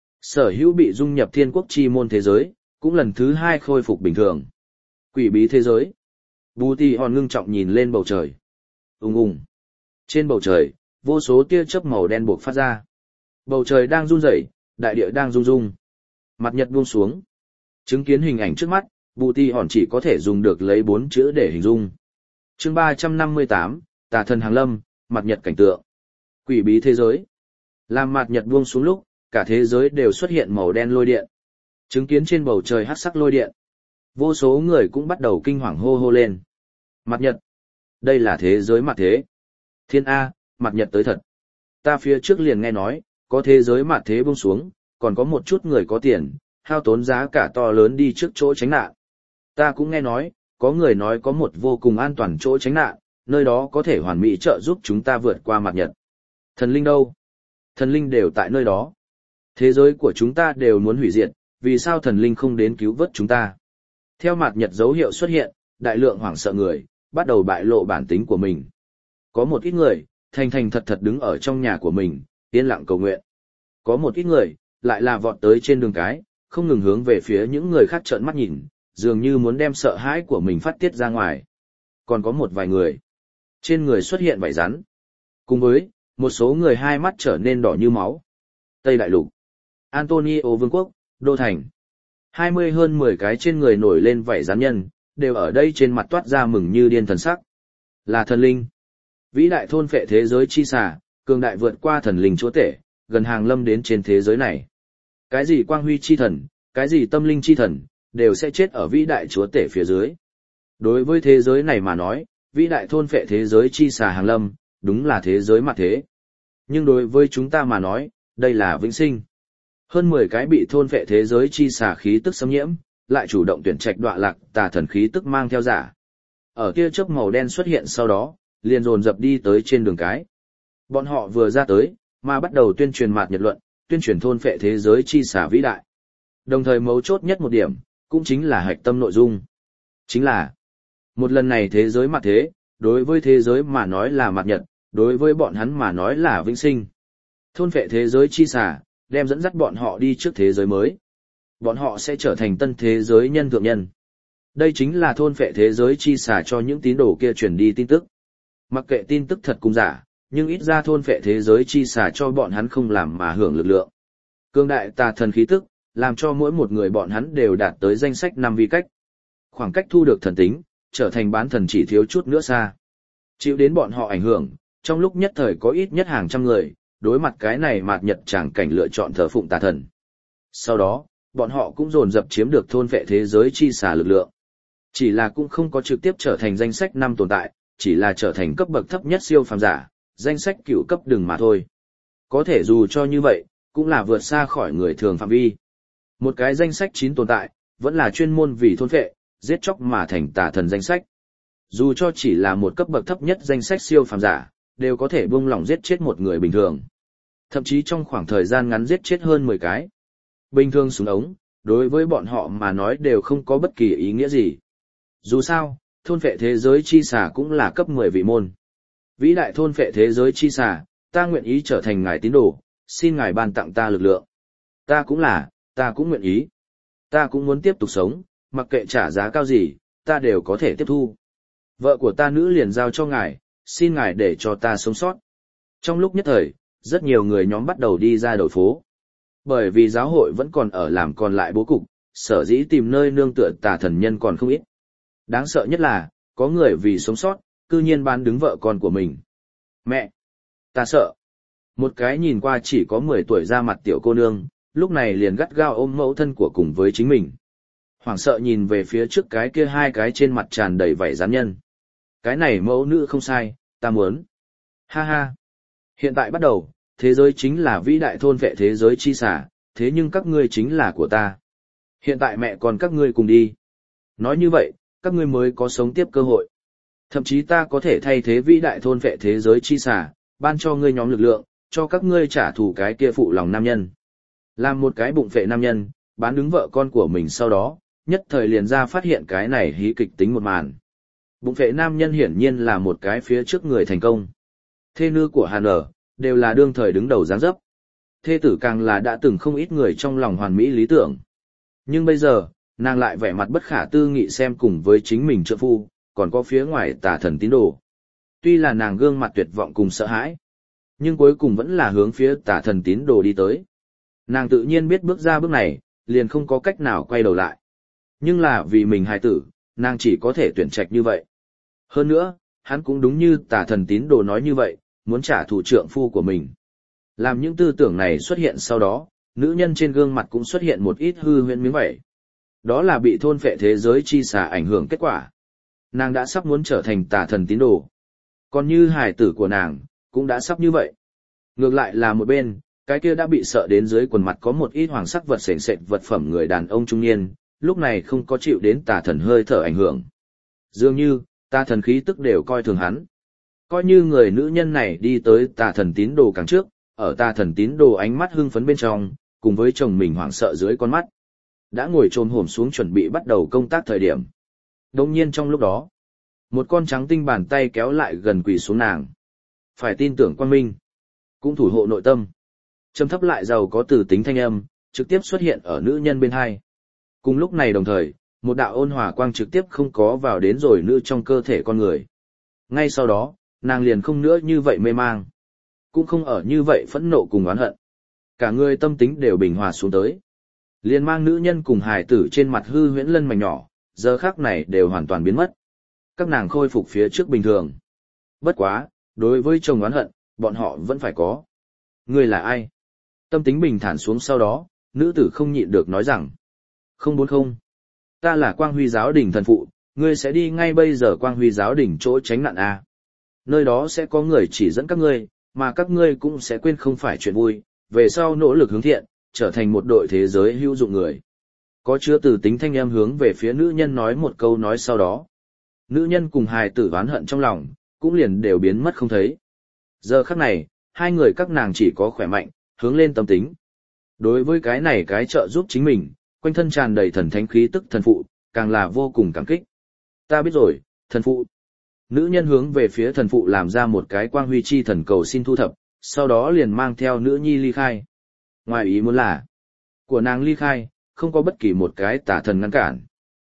Sở hữu bị dung nhập thiên quốc chi môn thế giới, cũng lần thứ hai khôi phục bình thường. Quỷ bí thế giới. Bù Tì Hòn ngưng trọng nhìn lên bầu trời. Ùng ùng. Trên bầu trời, vô số tia chớp màu đen buộc phát ra. Bầu trời đang run rẩy, đại địa đang rung rung. Mặt nhật buông xuống. Chứng kiến hình ảnh trước mắt, Bù Tì Hòn chỉ có thể dùng được lấy bốn chữ để hình dung. Chương ba trăm năm mươi tám, Tà thần hàng lâm, mặt nhật cảnh tượng. Quỷ bí thế giới. Làm mặt nhật buông xuống lúc, cả thế giới đều xuất hiện màu đen lôi điện. Chứng kiến trên bầu trời hắc sắc lôi điện. Vô số người cũng bắt đầu kinh hoàng hô hô lên. Mặt nhật. Đây là thế giới mặt thế. Thiên A, mặt nhật tới thật. Ta phía trước liền nghe nói, có thế giới mặt thế buông xuống, còn có một chút người có tiền, hao tốn giá cả to lớn đi trước chỗ tránh nạn. Ta cũng nghe nói, có người nói có một vô cùng an toàn chỗ tránh nạn, nơi đó có thể hoàn mỹ trợ giúp chúng ta vượt qua mặt nhật. Thần linh đâu? Thần linh đều tại nơi đó. Thế giới của chúng ta đều muốn hủy diệt, vì sao thần linh không đến cứu vớt chúng ta? Theo mặt nhật dấu hiệu xuất hiện, đại lượng hoảng sợ người, bắt đầu bại lộ bản tính của mình. Có một ít người, thành thành thật thật đứng ở trong nhà của mình, yên lặng cầu nguyện. Có một ít người, lại là vọt tới trên đường cái, không ngừng hướng về phía những người khác trợn mắt nhìn, dường như muốn đem sợ hãi của mình phát tiết ra ngoài. Còn có một vài người, trên người xuất hiện vảy rắn. Cùng với, một số người hai mắt trở nên đỏ như máu. Tây Đại Lục, Antonio Vương quốc, Đô Thành. Hai mươi hơn mười cái trên người nổi lên vảy rắn nhân, đều ở đây trên mặt toát ra mừng như điên thần sắc. Là thần linh. Vĩ đại thôn phệ thế giới chi xà, cường đại vượt qua thần linh chúa tể, gần hàng lâm đến trên thế giới này. Cái gì quang huy chi thần, cái gì tâm linh chi thần, đều sẽ chết ở vĩ đại chúa tể phía dưới. Đối với thế giới này mà nói, vĩ đại thôn phệ thế giới chi xà hàng lâm, đúng là thế giới mặt thế. Nhưng đối với chúng ta mà nói, Đây là vĩnh sinh. Hơn mười cái bị thôn phệ thế giới chi xà khí tức xâm nhiễm, lại chủ động tuyển trạch đọa lạc tà thần khí tức mang theo giả. Ở tia chớp màu đen xuất hiện sau đó, liền dồn dập đi tới trên đường cái. Bọn họ vừa ra tới, mà bắt đầu tuyên truyền mạt nhật luận, tuyên truyền thôn phệ thế giới chi xà vĩ đại. Đồng thời mấu chốt nhất một điểm, cũng chính là hạch tâm nội dung. Chính là, một lần này thế giới mặt thế, đối với thế giới mà nói là mạt nhật, đối với bọn hắn mà nói là vĩnh sinh. Thôn phệ thế giới chi xà, đem dẫn dắt bọn họ đi trước thế giới mới. Bọn họ sẽ trở thành tân thế giới nhân thượng nhân. Đây chính là thôn phệ thế giới chi xà cho những tín đồ kia truyền đi tin tức. Mặc kệ tin tức thật cùng giả, nhưng ít ra thôn phệ thế giới chi xà cho bọn hắn không làm mà hưởng lực lượng. Cương đại tà thần khí tức, làm cho mỗi một người bọn hắn đều đạt tới danh sách năm vi cách. Khoảng cách thu được thần tính, trở thành bán thần chỉ thiếu chút nữa xa. Chịu đến bọn họ ảnh hưởng, trong lúc nhất thời có ít nhất hàng trăm người, đối mặt cái này mạt nhật tràng cảnh lựa chọn thờ phụng tà thần. Sau đó, bọn họ cũng dồn dập chiếm được thôn phệ thế giới chi xà lực lượng. Chỉ là cũng không có trực tiếp trở thành danh sách năm tồn tại, chỉ là trở thành cấp bậc thấp nhất siêu phàm giả, danh sách cửu cấp đừng mà thôi. Có thể dù cho như vậy, cũng là vượt xa khỏi người thường phạm vi. Một cái danh sách chín tồn tại, vẫn là chuyên môn vì thôn phệ, giết chóc mà thành tà thần danh sách. Dù cho chỉ là một cấp bậc thấp nhất danh sách siêu phàm giả, đều có thể buông lỏng giết chết một người bình thường. Thậm chí trong khoảng thời gian ngắn giết chết hơn mười cái. Bình thường súng ống, đối với bọn họ mà nói đều không có bất kỳ ý nghĩa gì. Dù sao, thôn phệ thế giới chi xà cũng là cấp mười vị môn. Vĩ đại thôn phệ thế giới chi xà, ta nguyện ý trở thành ngài tín đồ, xin ngài ban tặng ta lực lượng. Ta cũng là, ta cũng nguyện ý. Ta cũng muốn tiếp tục sống, mặc kệ trả giá cao gì, ta đều có thể tiếp thu. Vợ của ta nữ liền giao cho ngài, xin ngài để cho ta sống sót. Trong lúc nhất thời, rất nhiều người nhóm bắt đầu đi ra đổi phố. Bởi vì giáo hội vẫn còn ở làm còn lại bố cục, sở dĩ tìm nơi nương tựa tà thần nhân còn không ít. Đáng sợ nhất là, có người vì sống sót, cư nhiên bán đứng vợ con của mình. Mẹ! Ta sợ! Một cái nhìn qua chỉ có mười tuổi ra mặt tiểu cô nương, lúc này liền gắt gao ôm mẫu thân của cùng với chính mình. Hoảng sợ nhìn về phía trước cái kia hai cái trên mặt tràn đầy vảy rắn nhân. Cái này mẫu nữ không sai, ta muốn. Ha ha! Hiện tại bắt đầu, thế giới chính là vĩ đại thôn vệ thế giới chi xả, thế nhưng các ngươi chính là của ta. Hiện tại mẹ còn các ngươi cùng đi. Nói như vậy, các ngươi mới có sống tiếp cơ hội. Thậm chí ta có thể thay thế vĩ đại thôn vệ thế giới chi xả, ban cho ngươi nhóm lực lượng, cho các ngươi trả thù cái kia phụ lòng nam nhân. Làm một cái bụng phệ nam nhân, bán đứng vợ con của mình sau đó, nhất thời liền ra phát hiện cái này hí kịch tính một màn. Bụng phệ nam nhân hiển nhiên là một cái phía trước người thành công. Thê nữ của Hàn ở, đều là đương thời đứng đầu dáng dấp. Thê tử càng là đã từng không ít người trong lòng hoàn mỹ lý tưởng. Nhưng bây giờ, nàng lại vẻ mặt bất khả tư nghị xem cùng với chính mình trợ phu, còn có phía ngoài tà thần tín đồ. Tuy là nàng gương mặt tuyệt vọng cùng sợ hãi, nhưng cuối cùng vẫn là hướng phía tà thần tín đồ đi tới. Nàng tự nhiên biết bước ra bước này, liền không có cách nào quay đầu lại. Nhưng là vì mình hài tử, nàng chỉ có thể tuyển trạch như vậy. Hơn nữa, hắn cũng đúng như tà thần tín đồ nói như vậy, muốn trả thù trượng phu của mình. Làm những tư tưởng này xuất hiện sau đó, nữ nhân trên gương mặt cũng xuất hiện một ít hư huyễn miếng vẩy. Đó là bị thôn phệ thế giới chi xà ảnh hưởng kết quả. Nàng đã sắp muốn trở thành tà thần tín đồ. Còn như hài tử của nàng, cũng đã sắp như vậy. Ngược lại là một bên, cái kia đã bị sợ đến dưới quần mặt có một ít hoàng sắc vật sền sệt vật phẩm người đàn ông trung niên, lúc này không có chịu đến tà thần hơi thở ảnh hưởng. Dường như, tà thần khí tức đều coi thường hắn. Coi như người nữ nhân này đi tới tà thần tín đồ càng trước, ở tà thần tín đồ ánh mắt hưng phấn bên trong, cùng với chồng mình hoảng sợ dưới con mắt. Đã ngồi trồm hổm xuống chuẩn bị bắt đầu công tác thời điểm. Đồng nhiên trong lúc đó, một con trắng tinh bàn tay kéo lại gần quỳ xuống nàng. Phải tin tưởng quan minh, cũng thủ hộ nội tâm. Trầm thấp lại giàu có từ tính thanh âm, trực tiếp xuất hiện ở nữ nhân bên hai. Cùng lúc này đồng thời, một đạo ôn hòa quang trực tiếp không có vào đến rồi nữ trong cơ thể con người. Ngay sau đó, nàng liền không nữa như vậy mê mang. Cũng không ở như vậy phẫn nộ cùng oán hận. Cả người tâm tính đều bình hòa xuống tới. Liền mang nữ nhân cùng hài tử trên mặt hư huyễn lân mảnh nhỏ, giờ khắc này đều hoàn toàn biến mất. Các nàng khôi phục phía trước bình thường. Bất quá, đối với chồng oán hận, bọn họ vẫn phải có. Ngươi là ai? Tâm tính bình thản xuống sau đó, nữ tử không nhịn được nói rằng. Không bốn không. Ta là Quang Huy giáo đình thần phụ, ngươi sẽ đi ngay bây giờ Quang Huy giáo đình chỗ tránh nạn A. Nơi đó sẽ có người chỉ dẫn các ngươi, mà các ngươi cũng sẽ quên không phải chuyện vui, về sau nỗ lực hướng thiện, trở thành một đội thế giới hữu dụng người. Có chứa từ tính thanh em hướng về phía nữ nhân nói một câu nói sau đó. Nữ nhân cùng hài tử oán hận trong lòng, cũng liền đều biến mất không thấy. Giờ khắc này, hai người các nàng chỉ có khỏe mạnh, hướng lên tâm tính. Đối với cái này cái trợ giúp chính mình, quanh thân tràn đầy thần thánh khí tức thần phụ, càng là vô cùng cảm kích. Ta biết rồi, thần phụ. Nữ nhân hướng về phía thần phụ làm ra một cái quang huy chi thần cầu xin thu thập, sau đó liền mang theo nữ nhi ly khai. Ngoài ý muốn là, của nàng ly khai, không có bất kỳ một cái tà thần ngăn cản.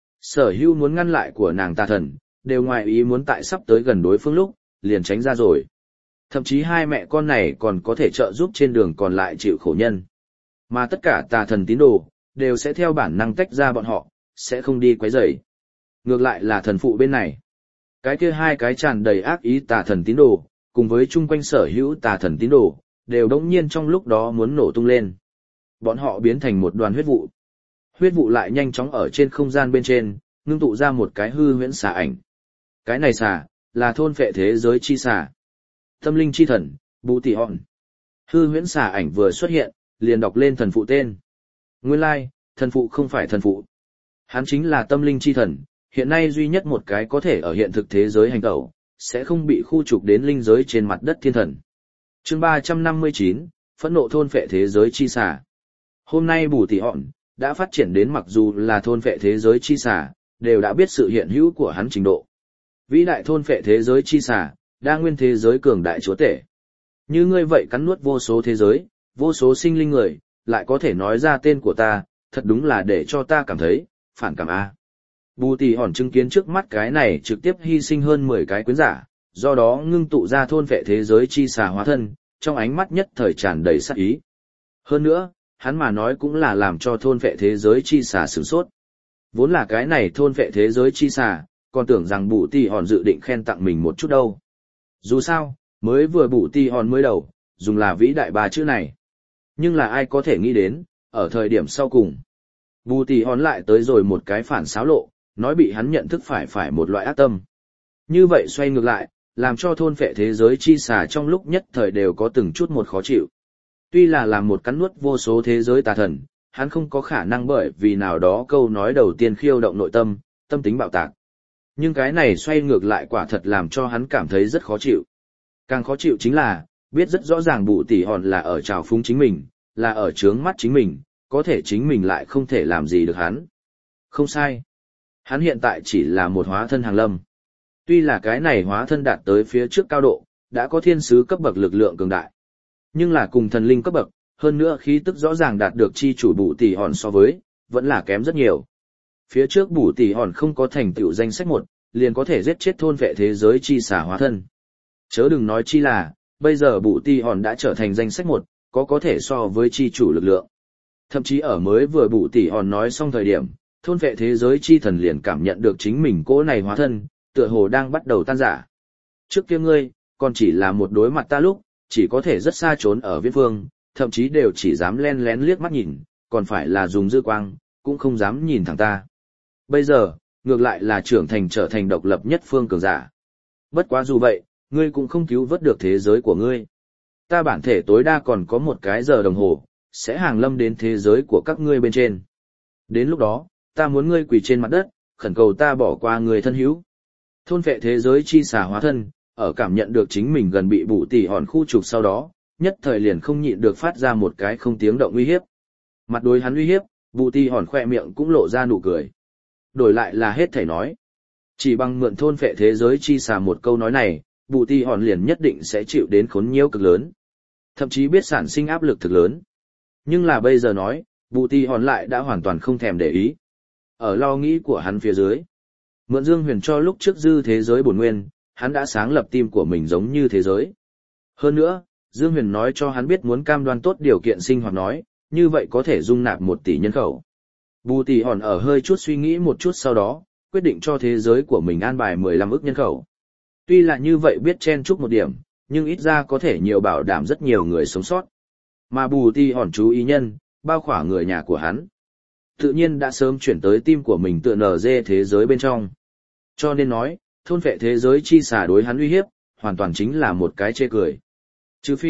Sở hữu muốn ngăn lại của nàng tà thần, đều ngoài ý muốn tại sắp tới gần đối phương lúc, liền tránh ra rồi. Thậm chí hai mẹ con này còn có thể trợ giúp trên đường còn lại chịu khổ nhân. Mà tất cả tà thần tín đồ, đều sẽ theo bản năng tách ra bọn họ, sẽ không đi quấy rầy. Ngược lại là thần phụ bên này. Cái kia hai cái tràn đầy ác ý tà thần tín đồ, cùng với chung quanh sở hữu tà thần tín đồ, đều đống nhiên trong lúc đó muốn nổ tung lên. Bọn họ biến thành một đoàn huyết vụ. Huyết vụ lại nhanh chóng ở trên không gian bên trên, ngưng tụ ra một cái hư huyễn xà ảnh. Cái này xà, là thôn phệ thế giới chi xà. Tâm linh chi thần, Bù Tỷ Hòn. Hư huyễn xà ảnh vừa xuất hiện, liền đọc lên thần phụ tên. Nguyên lai, like, thần phụ không phải thần phụ. Hắn chính là tâm linh chi thần, hiện nay duy nhất một cái có thể ở hiện thực thế giới hành tẩu, sẽ không bị khu trục đến linh giới trên mặt đất thiên thần. Chương ba trăm năm mươi chín, phẫn nộ thôn phệ thế giới chi xà. Hôm nay Bù Tỷ Hòn đã phát triển đến mặc dù là thôn phệ thế giới chi xà, đều đã biết sự hiện hữu của hắn trình độ. Vĩ đại thôn phệ thế giới chi xà, đa nguyên thế giới cường đại chúa tể. Như ngươi vậy cắn nuốt vô số thế giới, vô số sinh linh người, lại có thể nói ra tên của ta, thật đúng là để cho ta cảm thấy, phản cảm a. Bù Tỷ Hòn chứng kiến trước mắt cái này trực tiếp hy sinh hơn mười cái quyến giả, do đó ngưng tụ ra thôn phệ thế giới chi xà hóa thân, trong ánh mắt nhất thời tràn đầy sát ý. Hơn nữa, hắn mà nói cũng là làm cho thôn phệ thế giới chi xà sửng sốt. Vốn là cái này thôn phệ thế giới chi xà, còn tưởng rằng Bù Tỷ Hòn dự định khen tặng mình một chút đâu. Dù sao, mới vừa Bù Tỷ Hòn mới đầu, dùng là vĩ đại ba chữ này. Nhưng là ai có thể nghĩ đến, ở thời điểm sau cùng, Bù Tỷ Hòn lại tới rồi một cái phản xáo lộ, nói bị hắn nhận thức phải phải một loại ác tâm. Như vậy xoay ngược lại, làm cho thôn phệ thế giới chi xà trong lúc nhất thời đều có từng chút một khó chịu. Tuy là làm một cắn nuốt vô số thế giới tà thần, hắn không có khả năng bởi vì nào đó câu nói đầu tiên khiêu động nội tâm, tâm tính bạo tạc. Nhưng cái này xoay ngược lại quả thật làm cho hắn cảm thấy rất khó chịu. Càng khó chịu chính là, biết rất rõ ràng Bù Tỷ Hòn là ở trào phúng chính mình, là ở trướng mắt chính mình, có thể chính mình lại không thể làm gì được hắn. Không sai. Hắn hiện tại chỉ là một hóa thân hàng lâm. Tuy là cái này hóa thân đạt tới phía trước cao độ, đã có thiên sứ cấp bậc lực lượng cường đại. Nhưng là cùng thần linh cấp bậc, hơn nữa khí tức rõ ràng đạt được chi chủ Bù Tỷ Hòn so với, vẫn là kém rất nhiều. Phía trước Bù Tỷ Hòn không có thành tựu danh sách một, liền có thể giết chết thôn vệ thế giới chi xà hóa thân. Chớ đừng nói chi là, bây giờ Bù Tỷ Hòn đã trở thành danh sách một, có có thể so với chi chủ lực lượng. Thậm chí ở mới vừa Bù Tỷ Hòn nói xong thời điểm, thôn vệ thế giới chi thần liền cảm nhận được chính mình cỗ này hóa thân, tựa hồ đang bắt đầu tan rã. Trước kia ngươi, còn chỉ là một đối mặt ta lúc, chỉ có thể rất xa trốn ở viễn phương, thậm chí đều chỉ dám len lén liếc mắt nhìn, còn phải là dùng dư quang, cũng không dám nhìn thẳng ta. Bây giờ, ngược lại là trưởng thành trở thành độc lập nhất phương cường giả. Bất quá dù vậy, ngươi cũng không cứu vớt được thế giới của ngươi. Ta bản thể tối đa còn có một cái giờ đồng hồ, sẽ hàng lâm đến thế giới của các ngươi bên trên. Đến lúc đó, ta muốn ngươi quỳ trên mặt đất, khẩn cầu ta bỏ qua người thân hữu. Thôn vệ thế giới chi xà hóa thân, ở cảm nhận được chính mình gần bị Bù Tỷ Hòn khu trục sau đó, nhất thời liền không nhịn được phát ra một cái không tiếng động uy hiếp. Mặt đối hắn uy hiếp, Bù Tỷ Hòn khoe miệng cũng lộ ra nụ cười. Đổi lại là hết thảy nói. Chỉ bằng mượn thôn vệ thế giới chi xà một câu nói này, Bù Tỷ Hòn liền nhất định sẽ chịu đến khốn nhiễu cực lớn. Thậm chí biết sản sinh áp lực thực lớn. Nhưng là bây giờ nói, Bù Tỷ Hòn lại đã hoàn toàn không thèm để ý. Ở lo nghĩ của hắn phía dưới, mượn Dương Huyền cho lúc trước dư thế giới bổn nguyên, hắn đã sáng lập tim của mình giống như thế giới. Hơn nữa, Dương Huyền nói cho hắn biết muốn cam đoan tốt điều kiện sinh hoạt nói, như vậy có thể dung nạp một tỷ nhân khẩu. Bù Tỷ Hòn ở hơi chút suy nghĩ một chút sau đó, quyết định cho thế giới của mình an bài mười lăm ức nhân khẩu. Tuy là như vậy biết chen chúc một điểm, nhưng ít ra có thể nhiều bảo đảm rất nhiều người sống sót. Mà Bù Tỷ Hòn chú ý nhân, bao khỏa người nhà của hắn. Tự nhiên đã sớm chuyển tới tim của mình tựa nở dê thế giới bên trong. Cho nên nói, thôn vệ thế giới chi xà đối hắn uy hiếp, hoàn toàn chính là một cái chê cười. Trừ phi,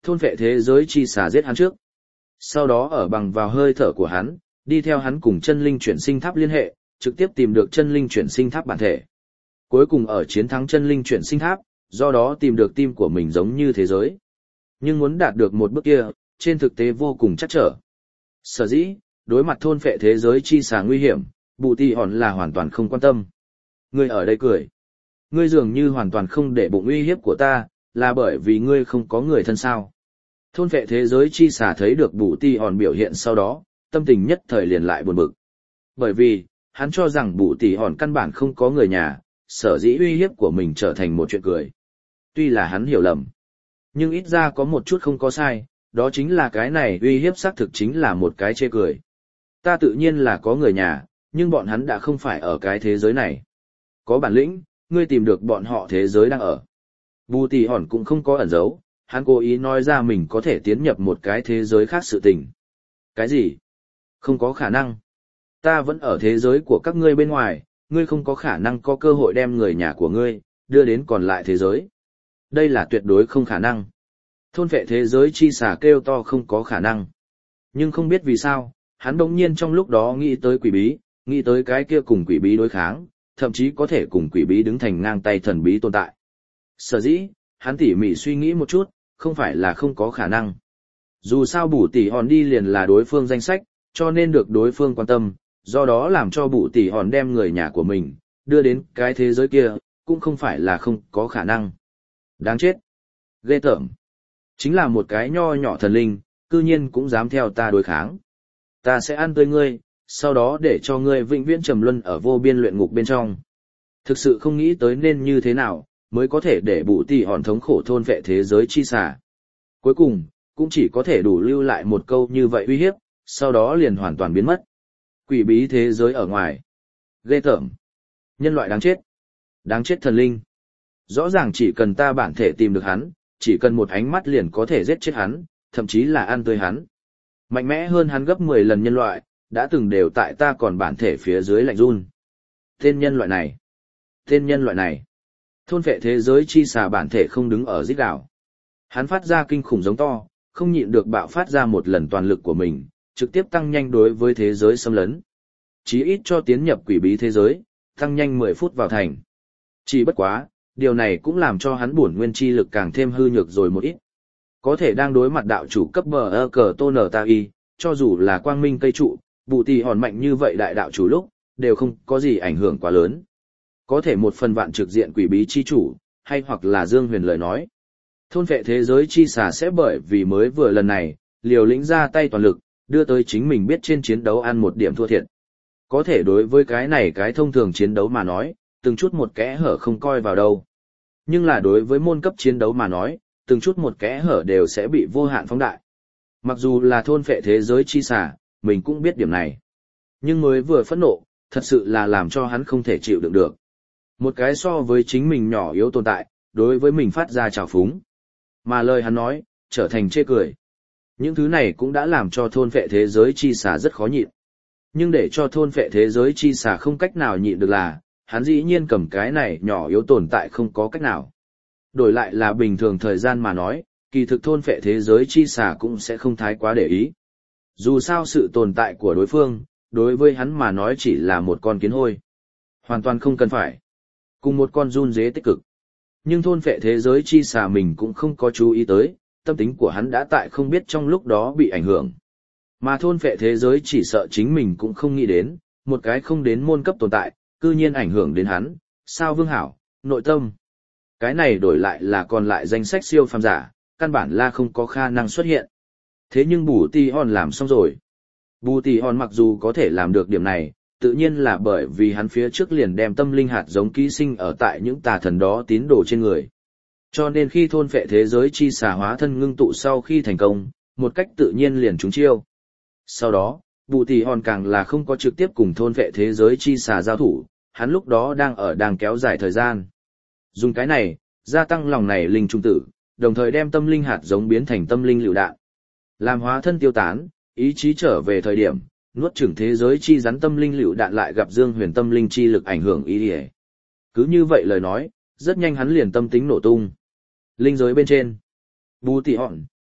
thôn phệ thế giới chi xà giết hắn trước. Sau đó ở bằng vào hơi thở của hắn, đi theo hắn cùng chân linh chuyển sinh tháp liên hệ, trực tiếp tìm được chân linh chuyển sinh tháp bản thể. Cuối cùng ở chiến thắng chân linh chuyển sinh tháp, do đó tìm được tim của mình giống như thế giới. Nhưng muốn đạt được một bước kia, trên thực tế vô cùng chắc trở. Sở dĩ, đối mặt thôn phệ thế giới chi xà nguy hiểm, Bù Tỷ Hòn là hoàn toàn không quan tâm. Ngươi ở đây cười. Ngươi dường như hoàn toàn không để bụng uy hiếp của ta, là bởi vì ngươi không có người thân sao. Thôn phệ thế giới chi xà thấy được Bù Tỷ Hòn biểu hiện sau đó, tâm tình nhất thời liền lại buồn bực. Bởi vì, hắn cho rằng Bù Tỷ Hòn căn bản không có người nhà, sở dĩ uy hiếp của mình trở thành một chuyện cười. Tuy là hắn hiểu lầm, nhưng ít ra có một chút không có sai, đó chính là cái này uy hiếp xác thực chính là một cái chê cười. Ta tự nhiên là có người nhà, nhưng bọn hắn đã không phải ở cái thế giới này. Có bản lĩnh, ngươi tìm được bọn họ thế giới đang ở. Bù Tỷ Hòn cũng không có ẩn giấu, hắn cố ý nói ra mình có thể tiến nhập một cái thế giới khác sự tình. Cái gì? Không có khả năng. Ta vẫn ở thế giới của các ngươi bên ngoài, ngươi không có khả năng có cơ hội đem người nhà của ngươi, đưa đến còn lại thế giới. Đây là tuyệt đối không khả năng. Thôn phệ thế giới chi xà kêu to không có khả năng. Nhưng không biết vì sao, hắn đột nhiên trong lúc đó nghĩ tới quỷ bí, nghĩ tới cái kia cùng quỷ bí đối kháng, thậm chí có thể cùng quỷ bí đứng thành ngang tay thần bí tồn tại. Sở dĩ, hắn tỉ mỉ suy nghĩ một chút, không phải là không có khả năng. Dù sao Bù Tỷ Hòn đi liền là đối phương danh sách, cho nên được đối phương quan tâm, do đó làm cho Bù Tỷ Hòn đem người nhà của mình, đưa đến cái thế giới kia, cũng không phải là không có khả năng. Đáng chết. Ghê tởm. Chính là một cái nho nhỏ thần linh, cư nhiên cũng dám theo ta đối kháng. Ta sẽ ăn tươi ngươi, sau đó để cho ngươi vĩnh viễn trầm luân ở vô biên luyện ngục bên trong. Thực sự không nghĩ tới nên như thế nào, mới có thể để Bù Tỷ Hòn thống khổ thôn vệ thế giới chi xà. Cuối cùng, cũng chỉ có thể đủ lưu lại một câu như vậy uy hiếp, sau đó liền hoàn toàn biến mất. Quỷ bí thế giới ở ngoài. Ghê tởm. Nhân loại đáng chết. Đáng chết thần linh. Rõ ràng chỉ cần ta bản thể tìm được hắn, chỉ cần một ánh mắt liền có thể giết chết hắn, thậm chí là ăn tươi hắn. Mạnh mẽ hơn hắn gấp mười lần nhân loại, đã từng đều tại ta còn bản thể phía dưới lạnh run. Tên nhân loại này. Tên nhân loại này. Thôn phệ thế giới chi xà bản thể không đứng ở rít gào. Hắn phát ra kinh khủng giống to, không nhịn được bạo phát ra một lần toàn lực của mình, trực tiếp tăng nhanh đối với thế giới xâm lấn. Chí ít cho tiến nhập quỷ bí thế giới, tăng nhanh mười phút vào thành. Chỉ bất quá, điều này cũng làm cho hắn bổn nguyên chi lực càng thêm hư nhược rồi một ít. Có thể đang đối mặt đạo chủ cấp bờ ơ cờ tôn ở ta y, cho dù là quang minh cây trụ, Bù Tỷ Hòn mạnh như vậy đại đạo chủ lúc, đều không có gì ảnh hưởng quá lớn. Có thể một phần vạn trực diện quỷ bí chi chủ, hay hoặc là Dương Huyền lời nói. Thôn vệ thế giới chi xà sẽ bởi vì mới vừa lần này, liều lĩnh ra tay toàn lực, đưa tới chính mình biết trên chiến đấu ăn một điểm thua thiệt. Có thể đối với cái này cái thông thường chiến đấu mà nói, từng chút một kẽ hở không coi vào đâu. Nhưng là đối với môn cấp chiến đấu mà nói, từng chút một kẽ hở đều sẽ bị vô hạn phóng đại. Mặc dù là thôn phệ thế giới chi xà, mình cũng biết điểm này. Nhưng mới vừa phẫn nộ, thật sự là làm cho hắn không thể chịu đựng được. Một cái so với chính mình nhỏ yếu tồn tại, đối với mình phát ra trào phúng. Mà lời hắn nói, trở thành chê cười. Những thứ này cũng đã làm cho thôn phệ thế giới chi xà rất khó nhịn. Nhưng để cho thôn phệ thế giới chi xà không cách nào nhịn được là, hắn dĩ nhiên cầm cái này nhỏ yếu tồn tại không có cách nào. Đổi lại là bình thường thời gian mà nói, kỳ thực thôn phệ thế giới chi xà cũng sẽ không thái quá để ý. Dù sao sự tồn tại của đối phương, đối với hắn mà nói chỉ là một con kiến hôi. Hoàn toàn không cần phải. Cùng một con run dế tích cực. Nhưng thôn phệ thế giới chi xà mình cũng không có chú ý tới, tâm tính của hắn đã tại không biết trong lúc đó bị ảnh hưởng. Mà thôn phệ thế giới chỉ sợ chính mình cũng không nghĩ đến, một cái không đến môn cấp tồn tại, cư nhiên ảnh hưởng đến hắn, sao vương hảo, nội tâm. Cái này đổi lại là còn lại danh sách siêu phàm giả, căn bản là không có khả năng xuất hiện. Thế nhưng Bù Tỷ Hòn làm xong rồi. Bù Tỷ Hòn mặc dù có thể làm được điểm này, tự nhiên là bởi vì hắn phía trước liền đem tâm linh hạt giống ký sinh ở tại những tà thần đó tín đồ trên người. Cho nên khi thôn phệ thế giới chi xà hóa thân ngưng tụ sau khi thành công, một cách tự nhiên liền trúng chiêu. Sau đó, Bù Tỷ Hòn càng là không có trực tiếp cùng thôn vệ thế giới chi xà giao thủ, hắn lúc đó đang ở đang kéo dài thời gian. Dùng cái này, gia tăng lòng này linh trung tử, đồng thời đem tâm linh hạt giống biến thành tâm linh lựu đạn. Làm hóa thân tiêu tán, ý chí trở về thời điểm, nuốt chửng thế giới chi rắn tâm linh lựu đạn lại gặp Dương Huyền tâm linh chi lực ảnh hưởng ý đi. Cứ như vậy lời nói, rất nhanh hắn liền tâm tính nổ tung. Linh giới bên trên, Bù Tỷ Hòn,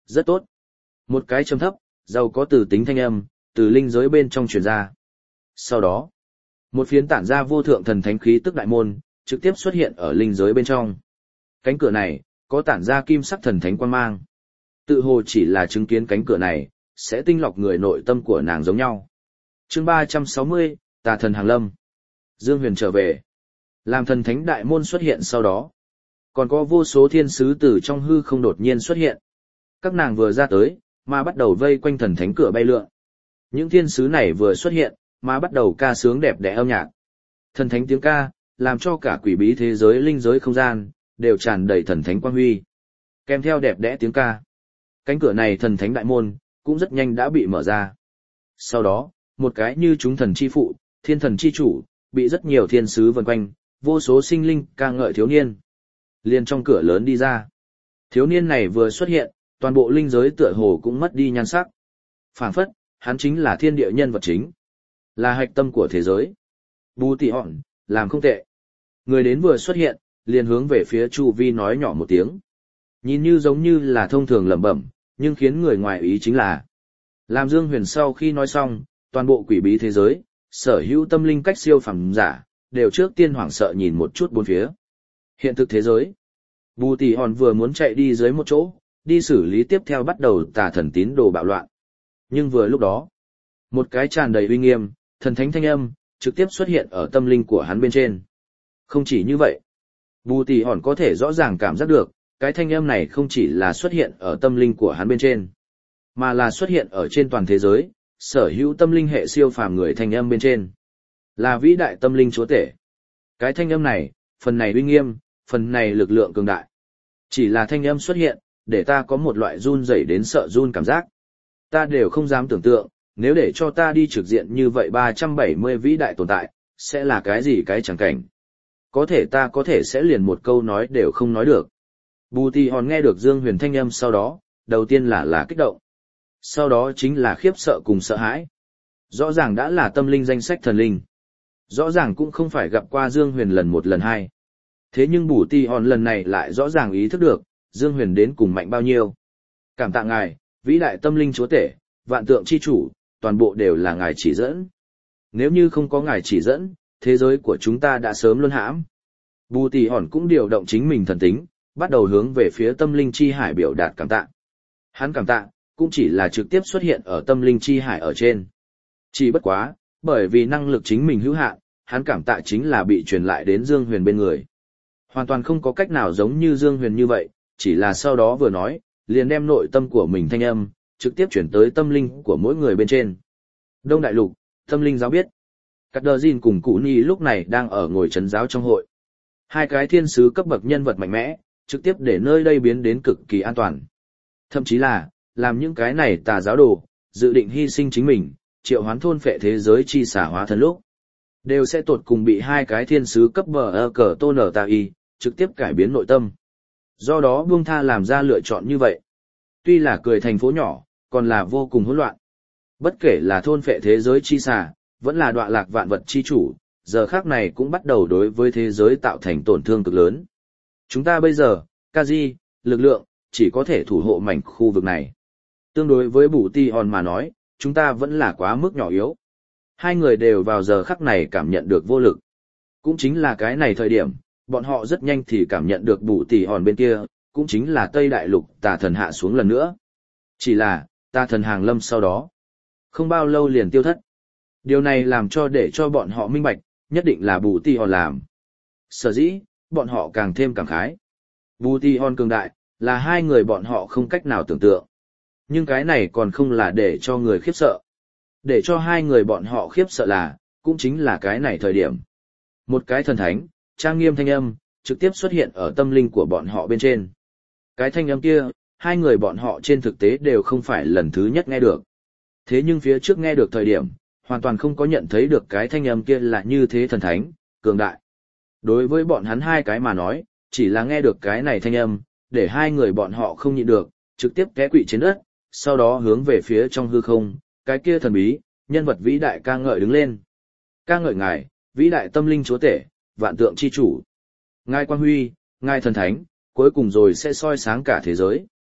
Rất tốt. Một cái trầm thấp, giàu có từ tính thanh âm, từ linh giới bên trong truyền ra. Sau đó, một phiến tản ra vô thượng thần thánh khí tức đại môn, trực tiếp xuất hiện ở linh giới bên trong. Cánh cửa này, có tản ra kim sắc thần thánh quang mang. Tự hồ chỉ là chứng kiến cánh cửa này, sẽ tinh lọc người nội tâm của nàng giống nhau. Chương ba trăm sáu mươi, Tà thần hàng lâm. Dương Huyền trở về. Làm thần thánh đại môn xuất hiện sau đó. Còn có vô số thiên sứ từ trong hư không đột nhiên xuất hiện. Các nàng vừa ra tới, mà bắt đầu vây quanh thần thánh cửa bay lượn. Những thiên sứ này vừa xuất hiện, mà bắt đầu ca sướng đẹp đẽ âm nhạc. Thần thánh tiếng ca, làm cho cả quỷ bí thế giới linh giới không gian, đều tràn đầy thần thánh quang huy. Kèm theo đẹp đẽ tiếng ca. Cánh cửa này thần thánh đại môn, cũng rất nhanh đã bị mở ra. Sau đó, một cái như chúng thần chi phụ, thiên thần chi chủ, bị rất nhiều thiên sứ vần quanh, vô số sinh linh ca ngợi thiếu niên. Liền trong cửa lớn đi ra. Thiếu niên này vừa xuất hiện, toàn bộ linh giới tựa hồ cũng mất đi nhan sắc. Phảng phất, hắn chính là thiên địa nhân vật chính. Là hạch tâm của thế giới. Bù tị họn, làm không tệ. Người đến vừa xuất hiện, liền hướng về phía Chu Vi nói nhỏ một tiếng. Nhìn như giống như là thông thường lẩm bẩm, nhưng khiến người ngoài ý chính là. Làm Dương Huyền sau khi nói xong, toàn bộ quỷ bí thế giới, sở hữu tâm linh cách siêu phàm giả, đều trước tiên hoảng sợ nhìn một chút bốn phía. Hiện thực thế giới. Bù tị hòn vừa muốn chạy đi dưới một chỗ, đi xử lý tiếp theo bắt đầu tà thần tín đồ bạo loạn. Nhưng vừa lúc đó, một cái tràn đầy uy nghiêm, thần thánh thanh âm, trực tiếp xuất hiện ở tâm linh của hắn bên trên. Không chỉ như vậy, Bù tị hòn có thể rõ ràng cảm giác được, cái thanh âm này không chỉ là xuất hiện ở tâm linh của hắn bên trên, mà là xuất hiện ở trên toàn thế giới, sở hữu tâm linh hệ siêu phàm người thanh âm bên trên. Là vĩ đại tâm linh chúa tể. Cái thanh âm này, phần này uy nghiêm, phần này lực lượng cường đại. Chỉ là thanh âm xuất hiện, để ta có một loại run rẩy đến sợ run cảm giác. Ta đều không dám tưởng tượng, nếu để cho ta đi trực diện như vậy ba trăm bảy mươi vĩ đại tồn tại, sẽ là cái gì cái chẳng cảnh. Có thể ta có thể sẽ liền một câu nói đều không nói được. Bù tị hòn nghe được Dương Huyền thanh âm sau đó, đầu tiên là là kích động. Sau đó chính là khiếp sợ cùng sợ hãi. Rõ ràng đã là tâm linh danh sách thần linh. Rõ ràng cũng không phải gặp qua Dương Huyền lần một lần hai. Thế nhưng Bù tị hòn lần này lại rõ ràng ý thức được, Dương Huyền đến cùng mạnh bao nhiêu. Cảm tạ ngài, vĩ đại tâm linh chúa tể, vạn tượng chi chủ, toàn bộ đều là ngài chỉ dẫn. Nếu như không có ngài chỉ dẫn, thế giới của chúng ta đã sớm luân hãm. Bù tị hòn cũng điều động chính mình thần tính, bắt đầu hướng về phía tâm linh chi hải biểu đạt cảm tạ. Hắn cảm tạ, cũng chỉ là trực tiếp xuất hiện ở tâm linh chi hải ở trên. Chỉ bất quá, bởi vì năng lực chính mình hữu hạn, hắn cảm tạ chính là bị truyền lại đến Dương Huyền bên người. Hoàn toàn không có cách nào giống như Dương Huyền như vậy, chỉ là sau đó vừa nói, liền đem nội tâm của mình thanh âm, trực tiếp chuyển tới tâm linh của mỗi người bên trên. Đông Đại Lục, tâm linh giáo biết. Cát Đờ Dìn cùng Cụ Nhi lúc này đang ở ngồi trấn giáo trong hội. Hai cái thiên sứ cấp bậc nhân vật mạnh mẽ, trực tiếp để nơi đây biến đến cực kỳ an toàn. Thậm chí là, làm những cái này tà giáo đồ, dự định hy sinh chính mình, triệu hoán thôn phệ thế giới chi xả hóa thần lúc. Đều sẽ tột cùng bị hai cái thiên sứ cấp bờ ơ cờ tôn ở tà y, trực tiếp cải biến nội tâm. Do đó buông tha làm ra lựa chọn như vậy. Tuy là cười thành phố nhỏ, còn là vô cùng hỗn loạn. Bất kể là thôn phệ thế giới chi xả, vẫn là đọa lạc vạn vật chi chủ, giờ khác này cũng bắt đầu đối với thế giới tạo thành tổn thương cực lớn. Chúng ta bây giờ, Kaji, lực lượng, chỉ có thể thủ hộ mảnh khu vực này. Tương đối với Bù tị hòn mà nói, chúng ta vẫn là quá mức nhỏ yếu. Hai người đều vào giờ khắc này cảm nhận được vô lực. Cũng chính là cái này thời điểm, bọn họ rất nhanh thì cảm nhận được Bù tị hòn bên kia, cũng chính là Tây Đại Lục tà thần hạ xuống lần nữa. Chỉ là, tà thần hàng lâm sau đó. Không bao lâu liền tiêu thất. Điều này làm cho để cho bọn họ minh bạch, nhất định là Bù tị hòn làm. Sở dĩ, bọn họ càng thêm cảm khái. Bù tị hòn cường đại, là hai người bọn họ không cách nào tưởng tượng. Nhưng cái này còn không là để cho người khiếp sợ. Để cho hai người bọn họ khiếp sợ là, cũng chính là cái này thời điểm. Một cái thần thánh, trang nghiêm thanh âm, trực tiếp xuất hiện ở tâm linh của bọn họ bên trên. Cái thanh âm kia, hai người bọn họ trên thực tế đều không phải lần thứ nhất nghe được. Thế nhưng phía trước nghe được thời điểm, hoàn toàn không có nhận thấy được cái thanh âm kia là như thế thần thánh, cường đại. Đối với bọn hắn hai cái mà nói, chỉ là nghe được cái này thanh âm, để hai người bọn họ không nhịn được, trực tiếp té quỵ trên đất, sau đó hướng về phía trong hư không, cái kia thần bí, nhân vật vĩ đại ca ngợi đứng lên. Ca ngợi ngài, vĩ đại tâm linh chúa tể, vạn tượng chi chủ. Ngài quang huy, ngài thần thánh, cuối cùng rồi sẽ soi sáng cả thế giới.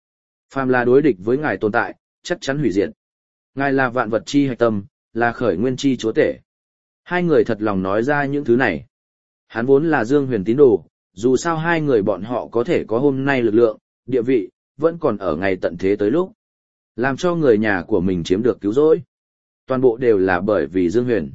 Phàm là đối địch với ngài tồn tại, chắc chắn hủy diệt. Ngài là vạn vật chi hạch tâm, là khởi nguyên chi chúa tể. Hai người thật lòng nói ra những thứ này. Hắn vốn là Dương Huyền tín đồ, dù sao hai người bọn họ có thể có hôm nay lực lượng, địa vị, vẫn còn ở ngày tận thế tới lúc. Làm cho người nhà của mình chiếm được cứu rỗi. Toàn bộ đều là bởi vì Dương Huyền.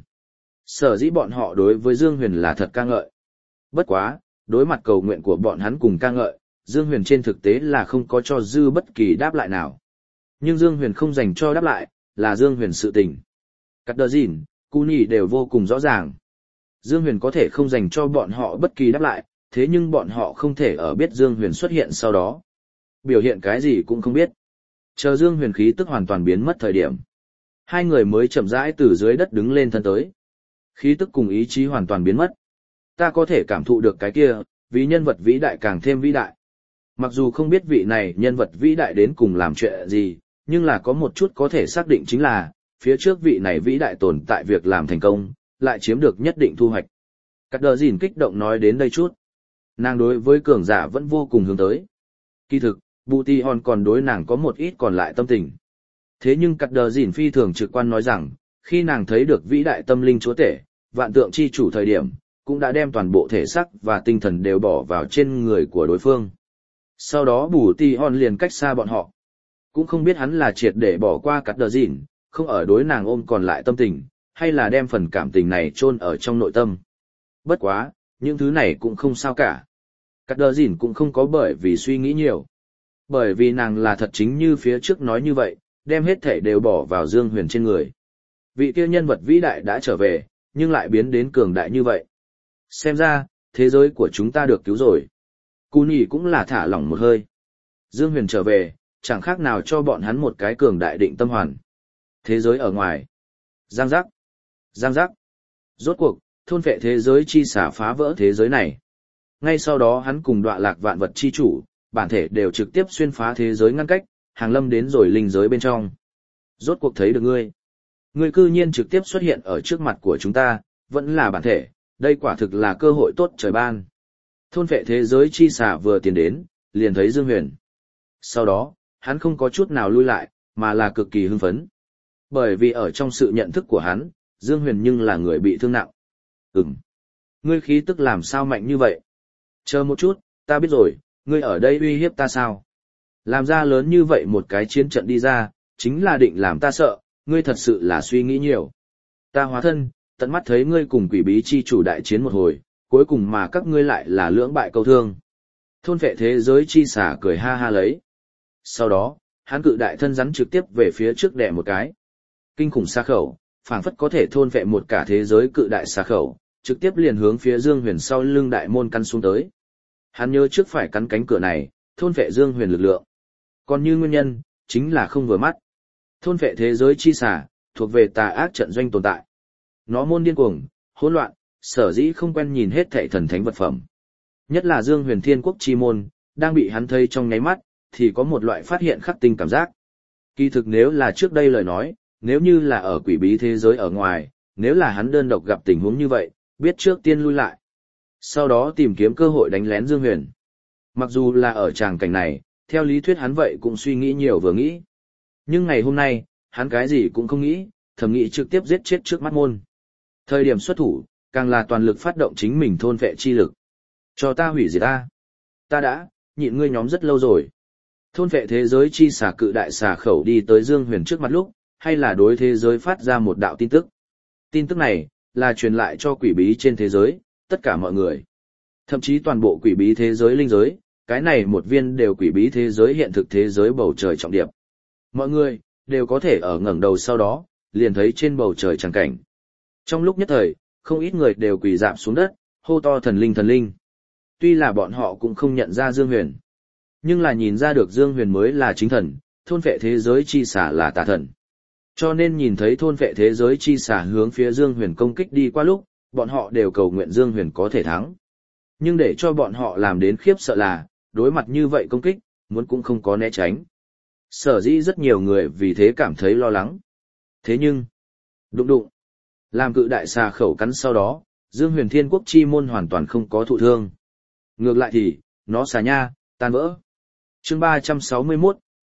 Sở dĩ bọn họ đối với Dương Huyền là thật ca ngợi. Bất quá, đối mặt cầu nguyện của bọn hắn cùng ca ngợi, Dương Huyền trên thực tế là không có cho dư bất kỳ đáp lại nào. Nhưng Dương Huyền không dành cho đáp lại, là Dương Huyền sự tình. Cắt đờ dìn, Cú Nhì đều vô cùng rõ ràng. Dương Huyền có thể không dành cho bọn họ bất kỳ đáp lại, thế nhưng bọn họ không thể ở biết Dương Huyền xuất hiện sau đó. Biểu hiện cái gì cũng không biết. Chờ Dương Huyền khí tức hoàn toàn biến mất thời điểm. Hai người mới chậm rãi từ dưới đất đứng lên thân tới. Khí tức cùng ý chí hoàn toàn biến mất. Ta có thể cảm thụ được cái kia, vì nhân vật vĩ đại càng thêm vĩ đại. Mặc dù không biết vị này nhân vật vĩ đại đến cùng làm chuyện gì, nhưng là có một chút có thể xác định chính là, phía trước vị này vĩ đại tồn tại việc làm thành công, lại chiếm được nhất định thu hoạch. Cắt đờ dìn kích động nói đến đây chút. Nàng đối với cường giả vẫn vô cùng hướng tới. Kỳ thực, Bùti Hòn còn đối nàng có một ít còn lại tâm tình. Thế nhưng cắt đờ dìn phi thường trực quan nói rằng, khi nàng thấy được vĩ đại tâm linh chúa tể, vạn tượng chi chủ thời điểm, cũng đã đem toàn bộ thể xác và tinh thần đều bỏ vào trên người của đối phương. Sau đó Bùti Hòn liền cách xa bọn họ. Cũng không biết hắn là triệt để bỏ qua cắt đờ dìn, không ở đối nàng ôm còn lại tâm tình, hay là đem phần cảm tình này chôn ở trong nội tâm. Bất quá, những thứ này cũng không sao cả. Cắt đờ dìn cũng không có bởi vì suy nghĩ nhiều. Bởi vì nàng là thật chính như phía trước nói như vậy, đem hết thể đều bỏ vào Dương Huyền trên người. Vị kia nhân vật vĩ đại đã trở về, nhưng lại biến đến cường đại như vậy. Xem ra, thế giới của chúng ta được cứu rồi. Cú Nhì cũng là thả lỏng một hơi. Dương Huyền trở về, chẳng khác nào cho bọn hắn một cái cường đại định tâm hoàn. Thế giới ở ngoài. Giang giác. Giang giác. Rốt cuộc, thôn phệ thế giới chi xả phá vỡ thế giới này. Ngay sau đó hắn cùng đọa lạc vạn vật chi chủ, bản thể đều trực tiếp xuyên phá thế giới ngăn cách, hàng lâm đến rồi linh giới bên trong. Rốt cuộc thấy được ngươi. Ngươi cư nhiên trực tiếp xuất hiện ở trước mặt của chúng ta, vẫn là bản thể, đây quả thực là cơ hội tốt trời ban. Thôn phệ thế giới chi xả vừa tiến đến, liền thấy Dương Huyền. Sau đó, hắn không có chút nào lui lại, mà là cực kỳ hưng phấn. Bởi vì ở trong sự nhận thức của hắn, Dương Huyền nhưng là người bị thương nặng. Ừm. Ngươi khí tức làm sao mạnh như vậy? Chờ một chút, ta biết rồi, ngươi ở đây uy hiếp ta sao? Làm ra lớn như vậy một cái chiến trận đi ra, chính là định làm ta sợ, ngươi thật sự là suy nghĩ nhiều. Ta hóa thân, tận mắt thấy ngươi cùng quỷ bí chi chủ đại chiến một hồi, cuối cùng mà các ngươi lại là lưỡng bại câu thương. Thôn phệ thế giới chi xả cười ha ha lấy. Sau đó, hắn cự đại thân rắn trực tiếp về phía trước đè một cái. Kinh khủng xà khẩu, phảng phất có thể thôn phệ một cả thế giới cự đại xà khẩu, trực tiếp liền hướng phía Dương Huyền sau lưng đại môn căn xuống tới. Hắn nhớ trước phải cắn cánh cửa này, thôn phệ Dương Huyền lực lượng. Còn như nguyên nhân, chính là không vừa mắt. Thôn phệ thế giới chi xà, thuộc về tà ác trận doanh tồn tại. Nó môn điên cuồng, hỗn loạn, sở dĩ không quen nhìn hết thảy thần thánh vật phẩm. Nhất là Dương Huyền Thiên Quốc chi môn, đang bị hắn thấy trong nháy mắt, thì có một loại phát hiện khắc tinh cảm giác. Kỳ thực nếu là trước đây lời nói, nếu như là ở quỷ bí thế giới ở ngoài, nếu là hắn đơn độc gặp tình huống như vậy, biết trước tiên lui lại. Sau đó tìm kiếm cơ hội đánh lén Dương Huyền. Mặc dù là ở tràng cảnh này, theo lý thuyết hắn vậy cũng suy nghĩ nhiều vừa nghĩ. Nhưng ngày hôm nay, hắn cái gì cũng không nghĩ, thầm nghĩ trực tiếp giết chết trước mắt môn. Thời điểm xuất thủ, càng là toàn lực phát động chính mình thôn vệ chi lực. Cho ta hủy diệt ta. Ta đã, nhịn ngươi nhóm rất lâu rồi. Thôn vệ thế giới chi xà cự đại xà khẩu đi tới Dương Huyền trước mặt lúc, hay là đối thế giới phát ra một đạo tin tức. Tin tức này, là truyền lại cho quỷ bí trên thế giới, tất cả mọi người. Thậm chí toàn bộ quỷ bí thế giới linh giới, cái này một viên đều quỷ bí thế giới hiện thực thế giới bầu trời trọng điệp. Mọi người, đều có thể ở ngẩng đầu sau đó, liền thấy trên bầu trời trắng cảnh. Trong lúc nhất thời, không ít người đều quỳ rạp xuống đất, hô to thần linh thần linh. Tuy là bọn họ cũng không nhận ra Dương Huyền, nhưng là nhìn ra được Dương Huyền mới là chính thần, thôn vệ thế giới chi xả là tà thần. Cho nên nhìn thấy thôn vệ thế giới chi xả hướng phía Dương Huyền công kích đi qua lúc, bọn họ đều cầu nguyện Dương Huyền có thể thắng. Nhưng để cho bọn họ làm đến khiếp sợ là, đối mặt như vậy công kích, muốn cũng không có né tránh. Sở dĩ rất nhiều người vì thế cảm thấy lo lắng. Thế nhưng, đụng đụng, làm cự đại xà khẩu cắn sau đó, Dương Huyền Thiên Quốc chi môn hoàn toàn không có thụ thương. Ngược lại thì, nó xà nha, tan vỡ. Chương ba trăm sáu mươi mốt,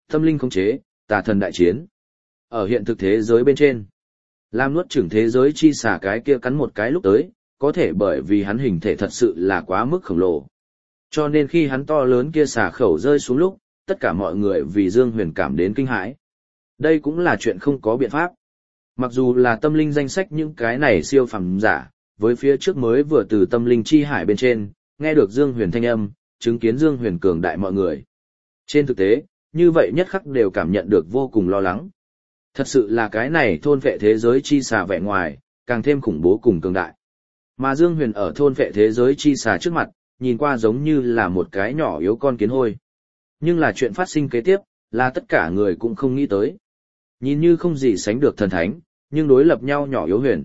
Tâm linh khống chế, tà thần đại chiến. Ở hiện thực thế giới bên trên, làm nuốt chửng thế giới chi xà cái kia cắn một cái lúc tới, có thể bởi vì hắn hình thể thật sự là quá mức khổng lồ. Cho nên khi hắn to lớn kia xà khẩu rơi xuống lúc, tất cả mọi người vì Dương Huyền cảm đến kinh hãi. Đây cũng là chuyện không có biện pháp. Mặc dù là tâm linh danh sách những cái này siêu phàm giả, với phía trước mới vừa từ tâm linh chi hải bên trên, nghe được Dương Huyền thanh âm, chứng kiến Dương Huyền cường đại mọi người. Trên thực tế, như vậy nhất khắc đều cảm nhận được vô cùng lo lắng. Thật sự là cái này thôn vệ thế giới chi xà vẻ ngoài, càng thêm khủng bố cùng cường đại. Mà Dương Huyền ở thôn vệ thế giới chi xà trước mặt, nhìn qua giống như là một cái nhỏ yếu con kiến hôi. Nhưng là chuyện phát sinh kế tiếp, là tất cả người cũng không nghĩ tới. Nhìn như không gì sánh được thần thánh, nhưng đối lập nhau nhỏ yếu huyền.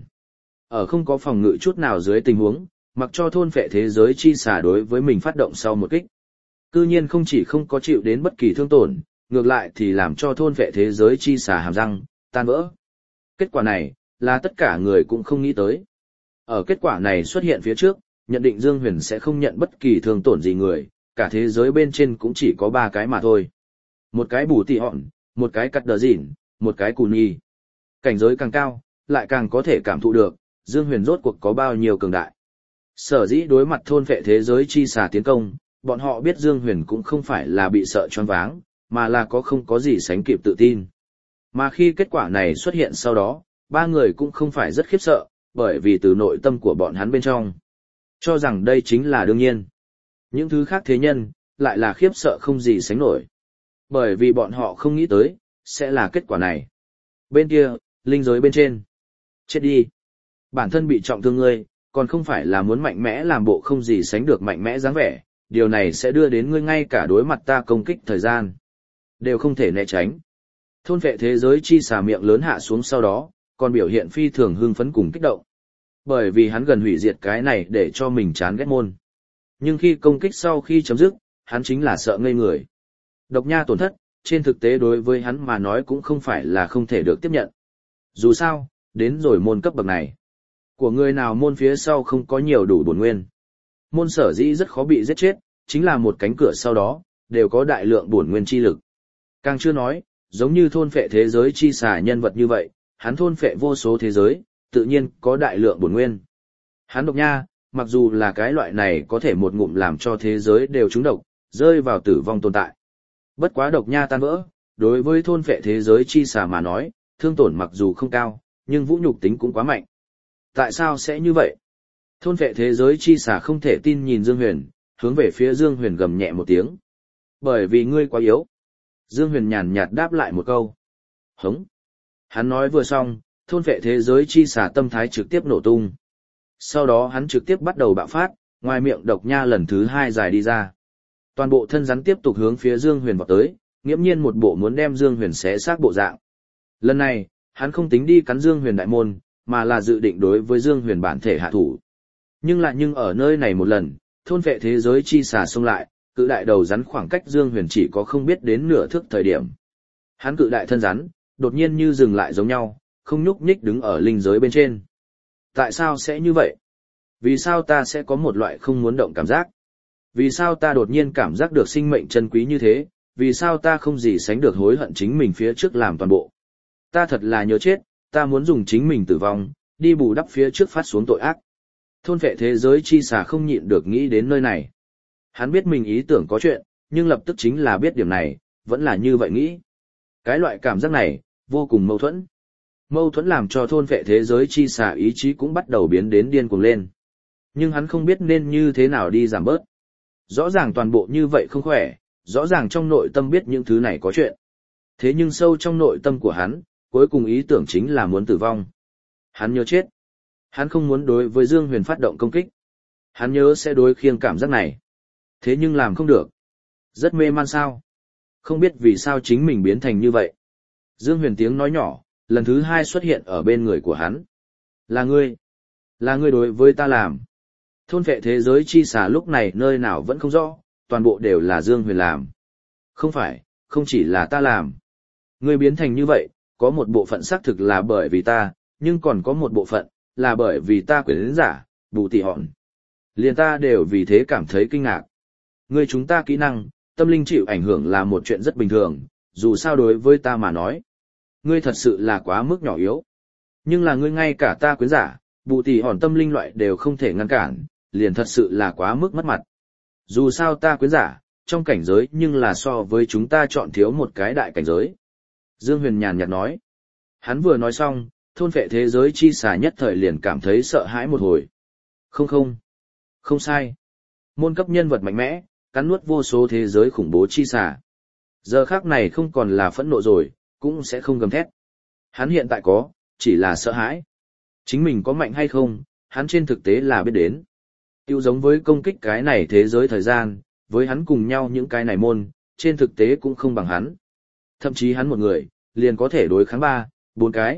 Ở không có phòng ngự chút nào dưới tình huống, mặc cho thôn vệ thế giới chi xà đối với mình phát động sau một kích. Cư nhiên không chỉ không có chịu đến bất kỳ thương tổn, ngược lại thì làm cho thôn vệ thế giới chi xà hàm răng, tan vỡ. Kết quả này, là tất cả người cũng không nghĩ tới. Ở kết quả này xuất hiện phía trước, nhận định Dương Huyền sẽ không nhận bất kỳ thương tổn gì người, cả thế giới bên trên cũng chỉ có ba cái mà thôi. Một cái bù tỉ họn, một cái cắt đờ dỉn, một cái cù nhi. Cảnh giới càng cao, lại càng có thể cảm thụ được, Dương Huyền rốt cuộc có bao nhiêu cường đại. Sở dĩ đối mặt thôn vệ thế giới chi xà tiến công, bọn họ biết Dương Huyền cũng không phải là bị sợ choáng váng, mà là có không có gì sánh kịp tự tin. Mà khi kết quả này xuất hiện sau đó, ba người cũng không phải rất khiếp sợ, bởi vì từ nội tâm của bọn hắn bên trong, cho rằng đây chính là đương nhiên. Những thứ khác thế nhân, lại là khiếp sợ không gì sánh nổi. Bởi vì bọn họ không nghĩ tới, sẽ là kết quả này. Bên kia, linh giới bên trên. Chết đi. Bản thân bị trọng thương ngươi, còn không phải là muốn mạnh mẽ làm bộ không gì sánh được mạnh mẽ dáng vẻ, điều này sẽ đưa đến ngươi ngay cả đối mặt ta công kích thời gian. Đều không thể né tránh. Thôn vệ thế giới chi xà miệng lớn hạ xuống sau đó, còn biểu hiện phi thường hưng phấn cùng kích động. Bởi vì hắn gần hủy diệt cái này để cho mình chán ghét môn. Nhưng khi công kích sau khi chấm dứt, hắn chính là sợ ngây người. Độc nha tổn thất, trên thực tế đối với hắn mà nói cũng không phải là không thể được tiếp nhận. Dù sao, đến rồi môn cấp bậc này. Của người nào môn phía sau không có nhiều đủ bổn nguyên. Môn sở dĩ rất khó bị giết chết, chính là một cánh cửa sau đó, đều có đại lượng bổn nguyên chi lực. Càng chưa nói, giống như thôn phệ thế giới chi xà nhân vật như vậy, hắn thôn phệ vô số thế giới, tự nhiên có đại lượng bổn nguyên. Hắn độc nha, mặc dù là cái loại này có thể một ngụm làm cho thế giới đều trúng độc, rơi vào tử vong tồn tại. Bất quá độc nha tan vỡ, đối với thôn phệ thế giới chi xà mà nói, thương tổn mặc dù không cao, nhưng vũ nhục tính cũng quá mạnh. Tại sao sẽ như vậy? Thôn phệ thế giới chi xà không thể tin nhìn Dương Huyền, hướng về phía Dương Huyền gầm nhẹ một tiếng. Bởi vì ngươi quá yếu. Dương Huyền nhàn nhạt đáp lại một câu. Hống. Hắn nói vừa xong, thôn phệ thế giới chi xà tâm thái trực tiếp nổ tung. Sau đó hắn trực tiếp bắt đầu bạo phát, ngoài miệng độc nha lần thứ hai dài đi ra. Toàn bộ thân rắn tiếp tục hướng phía Dương Huyền vọt tới, nghiễm nhiên một bộ muốn đem Dương Huyền xé xác bộ dạng. Lần này, hắn không tính đi cắn Dương Huyền đại môn, mà là dự định đối với Dương Huyền bản thể hạ thủ. Nhưng lại nhưng ở nơi này một lần, thôn vệ thế giới chi xà xông lại, cự đại đầu rắn khoảng cách Dương Huyền chỉ có không biết đến nửa thước thời điểm. Hắn cự đại thân rắn, đột nhiên như dừng lại giống nhau, không nhúc nhích đứng ở linh giới bên trên. Tại sao sẽ như vậy? Vì sao ta sẽ có một loại không muốn động cảm giác? Vì sao ta đột nhiên cảm giác được sinh mệnh chân quý như thế? Vì sao ta không gì sánh được hối hận chính mình phía trước làm toàn bộ? Ta thật là nhớ chết, ta muốn dùng chính mình tử vong, đi bù đắp phía trước phát xuống tội ác. Thôn vệ thế giới chi xà không nhịn được nghĩ đến nơi này. Hắn biết mình ý tưởng có chuyện, nhưng lập tức chính là biết điểm này, vẫn là như vậy nghĩ. Cái loại cảm giác này, vô cùng mâu thuẫn. Mâu thuẫn làm cho thôn vệ thế giới chi xà ý chí cũng bắt đầu biến đến điên cuồng lên. Nhưng hắn không biết nên như thế nào đi giảm bớt. Rõ ràng toàn bộ như vậy không khỏe, rõ ràng trong nội tâm biết những thứ này có chuyện. Thế nhưng sâu trong nội tâm của hắn, cuối cùng ý tưởng chính là muốn tử vong. Hắn nhớ chết. Hắn không muốn đối với Dương Huyền phát động công kích. Hắn nhớ sẽ đối khiêng cảm giác này. Thế nhưng làm không được. Rất mê man sao. Không biết vì sao chính mình biến thành như vậy. Dương Huyền tiếng nói nhỏ, lần thứ hai xuất hiện ở bên người của hắn. Là ngươi. Là ngươi đối với ta làm. Thôn vệ thế giới chi xà lúc này nơi nào vẫn không rõ, toàn bộ đều là Dương Huyền làm. Không phải, không chỉ là ta làm. Ngươi biến thành như vậy, có một bộ phận xác thực là bởi vì ta, nhưng còn có một bộ phận, là bởi vì ta quyến giả, bù tỉ hòn. Liền ta đều vì thế cảm thấy kinh ngạc. Ngươi chúng ta kỹ năng, tâm linh chịu ảnh hưởng là một chuyện rất bình thường, dù sao đối với ta mà nói. Ngươi thật sự là quá mức nhỏ yếu. Nhưng là ngươi ngay cả ta quyến giả, bù tỷ hòn tâm linh loại đều không thể ngăn cản, liền thật sự là quá mức mất mặt. Dù sao ta quyến giả, trong cảnh giới nhưng là so với chúng ta chọn thiếu một cái đại cảnh giới. Dương Huyền nhàn nhạt nói. Hắn vừa nói xong, thôn phệ thế giới chi xà nhất thời liền cảm thấy sợ hãi một hồi. Không không. Không sai. Môn cấp nhân vật mạnh mẽ, cắn nuốt vô số thế giới khủng bố chi xà. Giờ khác này không còn là phẫn nộ rồi, cũng sẽ không gầm thét. Hắn hiện tại có, chỉ là sợ hãi. Chính mình có mạnh hay không, hắn trên thực tế là biết đến. Tiêu giống với công kích cái này thế giới thời gian, với hắn cùng nhau những cái này môn, trên thực tế cũng không bằng hắn. Thậm chí hắn một người, liền có thể đối kháng ba, bốn cái.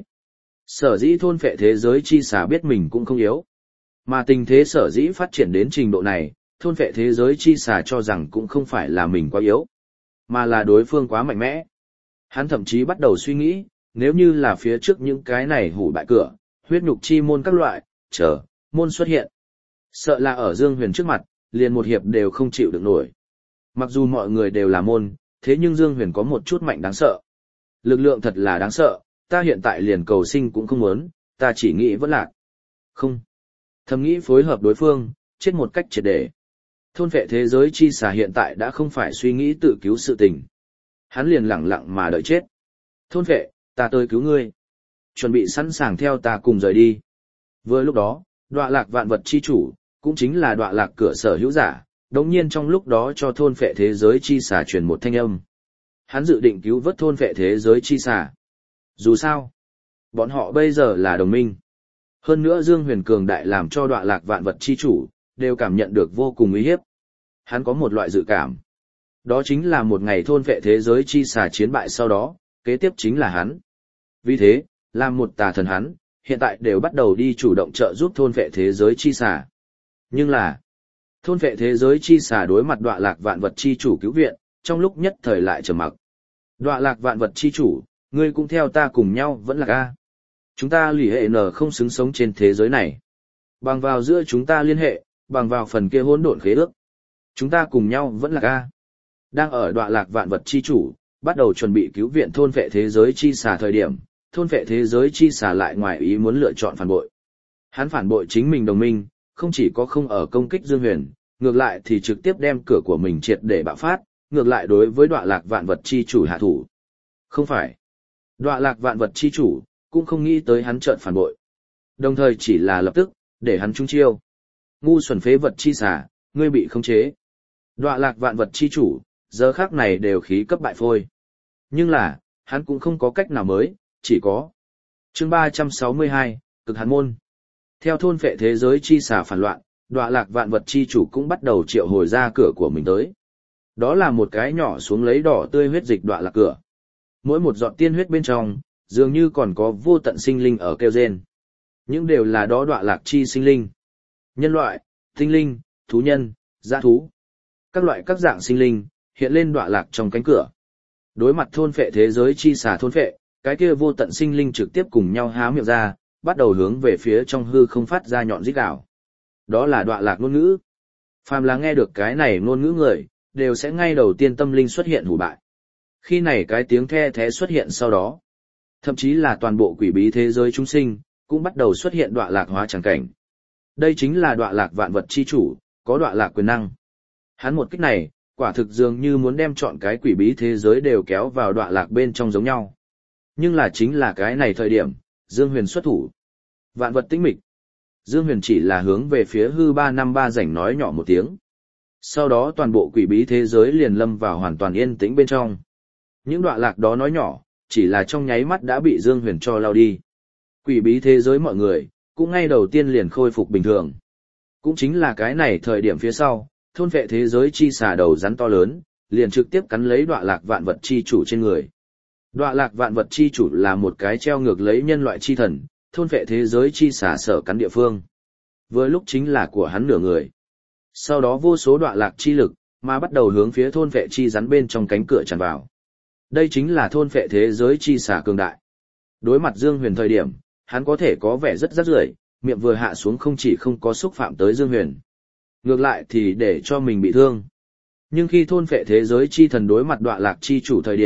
Sở dĩ thôn phệ thế giới chi xà biết mình cũng không yếu. Mà tình thế sở dĩ phát triển đến trình độ này, thôn phệ thế giới chi xà cho rằng cũng không phải là mình quá yếu, mà là đối phương quá mạnh mẽ. Hắn thậm chí bắt đầu suy nghĩ, nếu như là phía trước những cái này hủ bại cửa, huyết nhục chi môn các loại, chờ, môn xuất hiện. Sợ là ở Dương Huyền trước mặt, liền một hiệp đều không chịu được nổi. Mặc dù mọi người đều là môn, thế nhưng Dương Huyền có một chút mạnh đáng sợ. Lực lượng thật là đáng sợ, ta hiện tại liền cầu sinh cũng không muốn, ta chỉ nghĩ vẫn lạc. Không. Thầm nghĩ phối hợp đối phương, chết một cách triệt để. Thôn phệ thế giới chi xà hiện tại đã không phải suy nghĩ tự cứu sự tình. Hắn liền lặng lặng mà đợi chết. Thôn phệ, ta tới cứu ngươi. Chuẩn bị sẵn sàng theo ta cùng rời đi. Vừa lúc đó, Đọa Lạc vạn vật chi chủ, cũng chính là Đọa Lạc cửa sở hữu giả, đồng nhiên trong lúc đó cho thôn phệ thế giới chi xà truyền một thanh âm. Hắn dự định cứu vớt thôn phệ thế giới chi xà. Dù sao, bọn họ bây giờ là đồng minh. Hơn nữa Dương Huyền cường đại làm cho Đọa Lạc vạn vật chi chủ, đều cảm nhận được vô cùng uy hiếp. Hắn có một loại dự cảm. Đó chính là một ngày thôn phệ thế giới chi xà chiến bại sau đó, kế tiếp chính là hắn. Vì thế, làm một tà thần hắn, hiện tại đều bắt đầu đi chủ động trợ giúp thôn phệ thế giới chi xà. Nhưng là, thôn phệ thế giới chi xà đối mặt Đọa Lạc vạn vật chi chủ cứu viện, trong lúc nhất thời lại trầm mặc. Đọa Lạc vạn vật chi chủ, ngươi cũng theo ta cùng nhau vẫn là a. Chúng ta lì hệ nở không xứng sống trên thế giới này. Bằng vào giữa chúng ta liên hệ, bằng vào phần kia hỗn độn khế ước. Chúng ta cùng nhau vẫn là a. Đang ở Đọa Lạc vạn vật chi chủ, bắt đầu chuẩn bị cứu viện thôn phệ thế giới chi xà thời điểm, thôn phệ thế giới chi xà lại ngoài ý muốn lựa chọn phản bội. Hắn phản bội chính mình đồng minh, không chỉ có không ở công kích Dương Huyền, ngược lại thì trực tiếp đem cửa của mình triệt để bạo phát, ngược lại đối với Đọa Lạc vạn vật chi chủ hạ thủ. Không phải. Đọa Lạc vạn vật chi chủ, cũng không nghĩ tới hắn trợn phản bội. Đồng thời chỉ là lập tức, để hắn trúng chiêu. Ngu xuẩn phế vật chi xà, ngươi bị khống chế. Đọa Lạc vạn vật chi chủ, giờ khác này đều khí cấp bại phôi. Nhưng là, hắn cũng không có cách nào mới, chỉ có. Chương ba trăm sáu mươi hai, Cực Hàn Môn. Theo thôn phệ thế giới chi xà phản loạn, Đọa Lạc vạn vật chi chủ cũng bắt đầu triệu hồi ra cửa của mình tới. Đó là một cái nhỏ xuống lấy đỏ tươi huyết dịch Đọa Lạc cửa. Mỗi một giọt tiên huyết bên trong, dường như còn có vô tận sinh linh ở kêu rên. Những đều là đó Đọa Lạc chi sinh linh. Nhân loại, tinh linh, thú nhân, dã thú. Các loại các dạng sinh linh, hiện lên Đọa Lạc trong cánh cửa. Đối mặt thôn phệ thế giới chi xà thôn phệ, cái kia vô tận sinh linh trực tiếp cùng nhau há miệng ra, bắt đầu hướng về phía trong hư không phát ra nhọn rít gào. Đó là Đọa Lạc ngôn ngữ. Phàm là nghe được cái này ngôn ngữ người, đều sẽ ngay đầu tiên tâm linh xuất hiện hủ bại. Khi này cái tiếng the thé xuất hiện sau đó, thậm chí là toàn bộ quỷ bí thế giới chúng sinh, cũng bắt đầu xuất hiện Đọa Lạc hóa tràng cảnh. Đây chính là Đọa Lạc vạn vật chi chủ, có Đọa Lạc quyền năng. Hắn một kích này, quả thực dường như muốn đem chọn cái quỷ bí thế giới đều kéo vào Đọa Lạc bên trong giống nhau. Nhưng là chính là cái này thời điểm, Dương Huyền xuất thủ. Vạn vật tĩnh mịch. Dương Huyền chỉ là hướng về phía hư ba năm ba rảnh nói nhỏ một tiếng. Sau đó toàn bộ quỷ bí thế giới liền lâm vào hoàn toàn yên tĩnh bên trong. Những Đọa Lạc đó nói nhỏ, chỉ là trong nháy mắt đã bị Dương Huyền cho lao đi. Quỷ bí thế giới mọi người, cũng ngay đầu tiên liền khôi phục bình thường. Cũng chính là cái này thời điểm phía sau, thôn phệ thế giới chi xà đầu rắn to lớn, liền trực tiếp cắn lấy Đọa Lạc vạn vật chi chủ trên người. Đọa Lạc vạn vật chi chủ là một cái treo ngược lấy nhân loại chi thần, thôn phệ thế giới chi xà sở cắn địa phương. Vừa lúc chính là của hắn nửa người. Sau đó vô số Đọa Lạc chi lực, mà bắt đầu hướng phía thôn phệ chi rắn bên trong cánh cửa tràn vào. Đây chính là thôn phệ thế giới chi xà cường đại. Đối mặt Dương Huyền thời điểm, hắn có thể có vẻ rất rắt rưởi, miệng vừa hạ xuống không chỉ không có xúc phạm tới Dương Huyền. Ngược lại thì để cho mình bị thương. Nhưng khi thôn phệ thế giới chi thần đối mặt Đọa Lạc chi chủ thời điểm,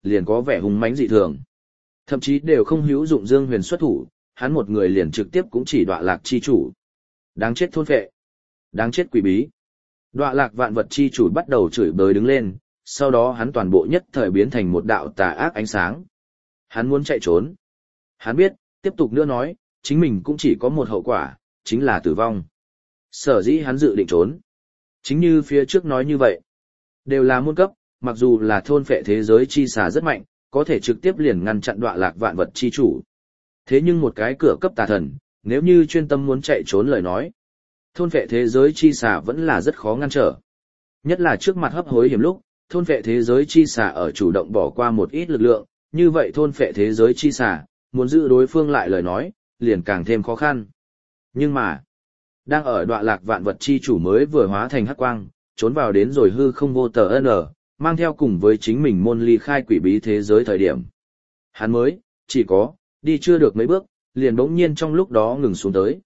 liền có vẻ hung mãnh dị thường. Thậm chí đều không hữu dụng Dương Huyền xuất thủ, hắn một người liền trực tiếp cũng chỉ đọa lạc chi chủ. Đáng chết thôn phệ, đáng chết quỷ bí. Đọa lạc vạn vật chi chủ bắt đầu chửi bới đứng lên, sau đó hắn toàn bộ nhất thời biến thành một đạo tà ác ánh sáng. Hắn muốn chạy trốn. Hắn biết, tiếp tục nữa nói, chính mình cũng chỉ có một hậu quả, chính là tử vong. Sở dĩ hắn dự định trốn. Chính như phía trước nói như vậy. Đều là môn cấp, mặc dù là thôn phệ thế giới chi xà rất mạnh, có thể trực tiếp liền ngăn chặn đọa lạc vạn vật chi chủ. Thế nhưng một cái cửa cấp tà thần, nếu như chuyên tâm muốn chạy trốn lời nói, thôn phệ thế giới chi xà vẫn là rất khó ngăn trở. Nhất là trước mặt hấp hối hiểm lúc, thôn phệ thế giới chi xà ở chủ động bỏ qua một ít lực lượng, như vậy thôn phệ thế giới chi xà, muốn giữ đối phương lại lời nói, liền càng thêm khó khăn. Nhưng mà, đang ở đọa lạc vạn vật chi chủ mới vừa hóa thành hắc quang, trốn vào đến rồi hư không vô tờ n, mang theo cùng với chính mình môn ly khai quỷ bí thế giới thời điểm. Hắn mới, chỉ có, đi chưa được mấy bước, liền bỗng nhiên trong lúc đó ngừng xuống tới.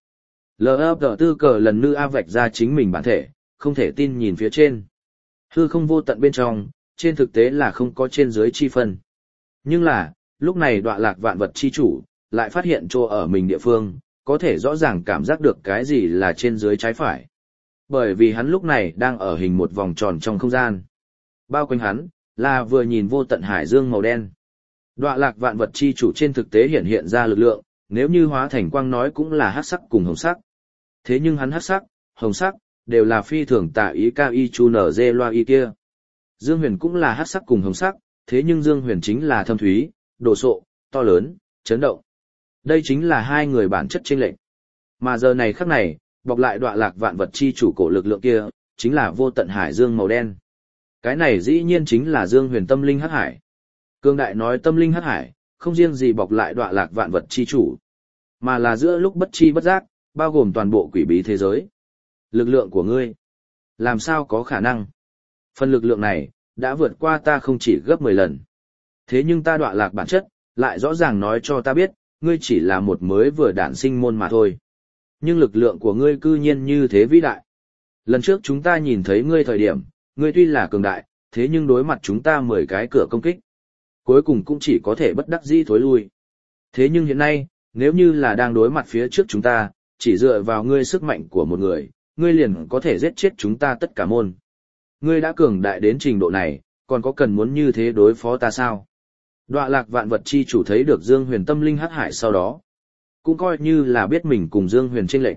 lờ ép tư cờ lần nữa a vạch ra chính mình bản thể, không thể tin nhìn phía trên. Hư không vô tận bên trong, trên thực tế là không có trên dưới chi phân. Nhưng là, lúc này đọa lạc vạn vật chi chủ, lại phát hiện chỗ ở mình địa phương, có thể rõ ràng cảm giác được cái gì là trên dưới trái phải. Bởi vì hắn lúc này đang ở hình một vòng tròn trong không gian. Bao quanh hắn, là vừa nhìn vô tận hải dương màu đen. Đọa lạc vạn vật chi chủ trên thực tế hiện hiện ra lực lượng, nếu như hóa thành quang nói cũng là hắc sắc cùng hồng sắc. Thế nhưng hắn hắc sắc, hồng sắc, đều là phi thường tà ý cao y chu nở dê loa y kia. Dương Huyền cũng là hắc sắc cùng hồng sắc, thế nhưng Dương Huyền chính là thâm thúy, đồ sộ, to lớn, chấn động. Đây chính là hai người bản chất chênh lệch. Mà giờ này khắc này, bọc lại đọa lạc vạn vật chi chủ cổ lực lượng kia, chính là vô tận hải dương màu đen. Cái này dĩ nhiên chính là Dương Huyền tâm linh hắc hải. Cương đại nói tâm linh hắc hải, không riêng gì bọc lại đọa lạc vạn vật chi chủ, mà là giữa lúc bất chi bất giác, bao gồm toàn bộ quỷ bí thế giới. Lực lượng của ngươi, làm sao có khả năng? Phần lực lượng này, đã vượt qua ta không chỉ gấp mười lần. Thế nhưng ta đọa lạc bản chất, lại rõ ràng nói cho ta biết, ngươi chỉ là một mới vừa đản sinh môn mà thôi. Nhưng lực lượng của ngươi cư nhiên như thế vĩ đại. Lần trước chúng ta nhìn thấy ngươi thời điểm, ngươi tuy là cường đại, thế nhưng đối mặt chúng ta mười cái cửa công kích. Cuối cùng cũng chỉ có thể bất đắc dĩ thối lui. Thế nhưng hiện nay, nếu như là đang đối mặt phía trước chúng ta, chỉ dựa vào ngươi sức mạnh của một người, ngươi liền có thể giết chết chúng ta tất cả môn. Ngươi đã cường đại đến trình độ này, còn có cần muốn như thế đối phó ta sao? Đọa lạc vạn vật chi chủ thấy được Dương Huyền tâm linh hắc hải sau đó, cũng coi như là biết mình cùng Dương Huyền chênh lệch.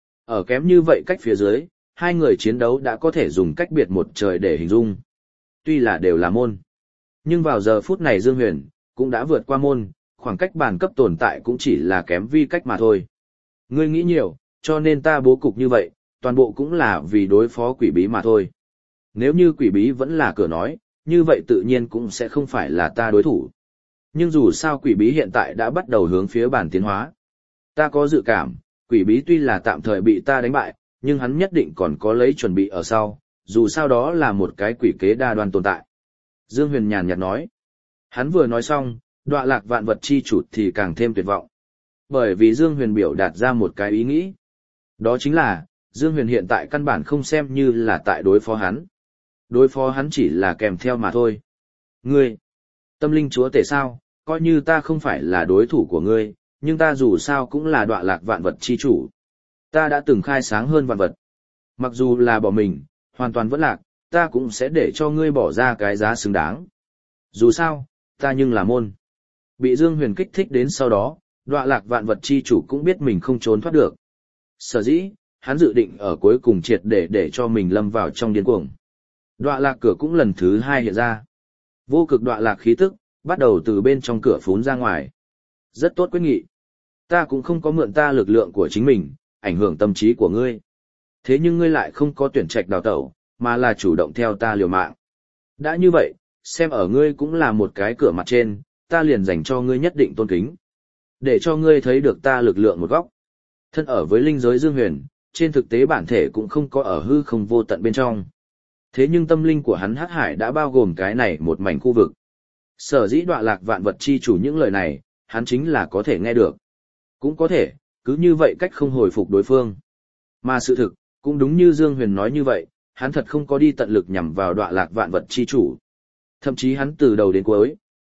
Ở kém như vậy cách phía dưới, hai người chiến đấu đã có thể dùng cách biệt một trời để hình dung. Tuy là đều là môn, nhưng vào giờ phút này Dương Huyền cũng đã vượt qua môn, khoảng cách bản cấp tồn tại cũng chỉ là kém vi cách mà thôi. Ngươi nghĩ nhiều, cho nên ta bố cục như vậy, toàn bộ cũng là vì đối phó quỷ bí mà thôi. Nếu như quỷ bí vẫn là cửa nói, như vậy tự nhiên cũng sẽ không phải là ta đối thủ. Nhưng dù sao quỷ bí hiện tại đã bắt đầu hướng phía bản tiến hóa. Ta có dự cảm, quỷ bí tuy là tạm thời bị ta đánh bại, nhưng hắn nhất định còn có lấy chuẩn bị ở sau, dù sao đó là một cái quỷ kế đa đoan tồn tại. Dương Huyền nhàn nhạt nói. Hắn vừa nói xong, đọa lạc vạn vật chi chủ thì càng thêm tuyệt vọng. Bởi vì Dương Huyền biểu đạt ra một cái ý nghĩ. Đó chính là, Dương Huyền hiện tại căn bản không xem như là tại đối phó hắn. Đối phó hắn chỉ là kèm theo mà thôi. Ngươi, tâm linh chúa tể sao, coi như ta không phải là đối thủ của ngươi, nhưng ta dù sao cũng là đọa lạc vạn vật chi chủ. Ta đã từng khai sáng hơn vạn vật. Mặc dù là bỏ mình, hoàn toàn vẫn lạc, ta cũng sẽ để cho ngươi bỏ ra cái giá xứng đáng. Dù sao, ta nhưng là môn. Bị Dương Huyền kích thích đến sau đó, đọa lạc vạn vật chi chủ cũng biết mình không trốn thoát được. Sở dĩ, hắn dự định ở cuối cùng triệt để để cho mình lâm vào trong điên cuồng. Đọa lạc cửa cũng lần thứ hai hiện ra. Vô cực đọa lạc khí tức, bắt đầu từ bên trong cửa phún ra ngoài. Rất tốt quyết nghị. Ta cũng không có mượn ta lực lượng của chính mình, ảnh hưởng tâm trí của ngươi. Thế nhưng ngươi lại không có tuyển trạch đào tẩu, mà là chủ động theo ta liều mạng. Đã như vậy, xem ở ngươi cũng là một cái cửa mặt trên, ta liền dành cho ngươi nhất định tôn kính. Để cho ngươi thấy được ta lực lượng một góc. Thân ở với linh giới Dương Huyền, trên thực tế bản thể cũng không có ở hư không vô tận bên trong. Thế nhưng tâm linh của hắn hắc hải đã bao gồm cái này một mảnh khu vực. Sở dĩ đọa lạc vạn vật chi chủ những lời này, hắn chính là có thể nghe được. Cũng có thể, cứ như vậy cách không hồi phục đối phương. Mà sự thực, cũng đúng như Dương Huyền nói như vậy, hắn thật không có đi tận lực nhằm vào đọa lạc vạn vật chi chủ. Thậm chí hắn từ đầu đến cuối,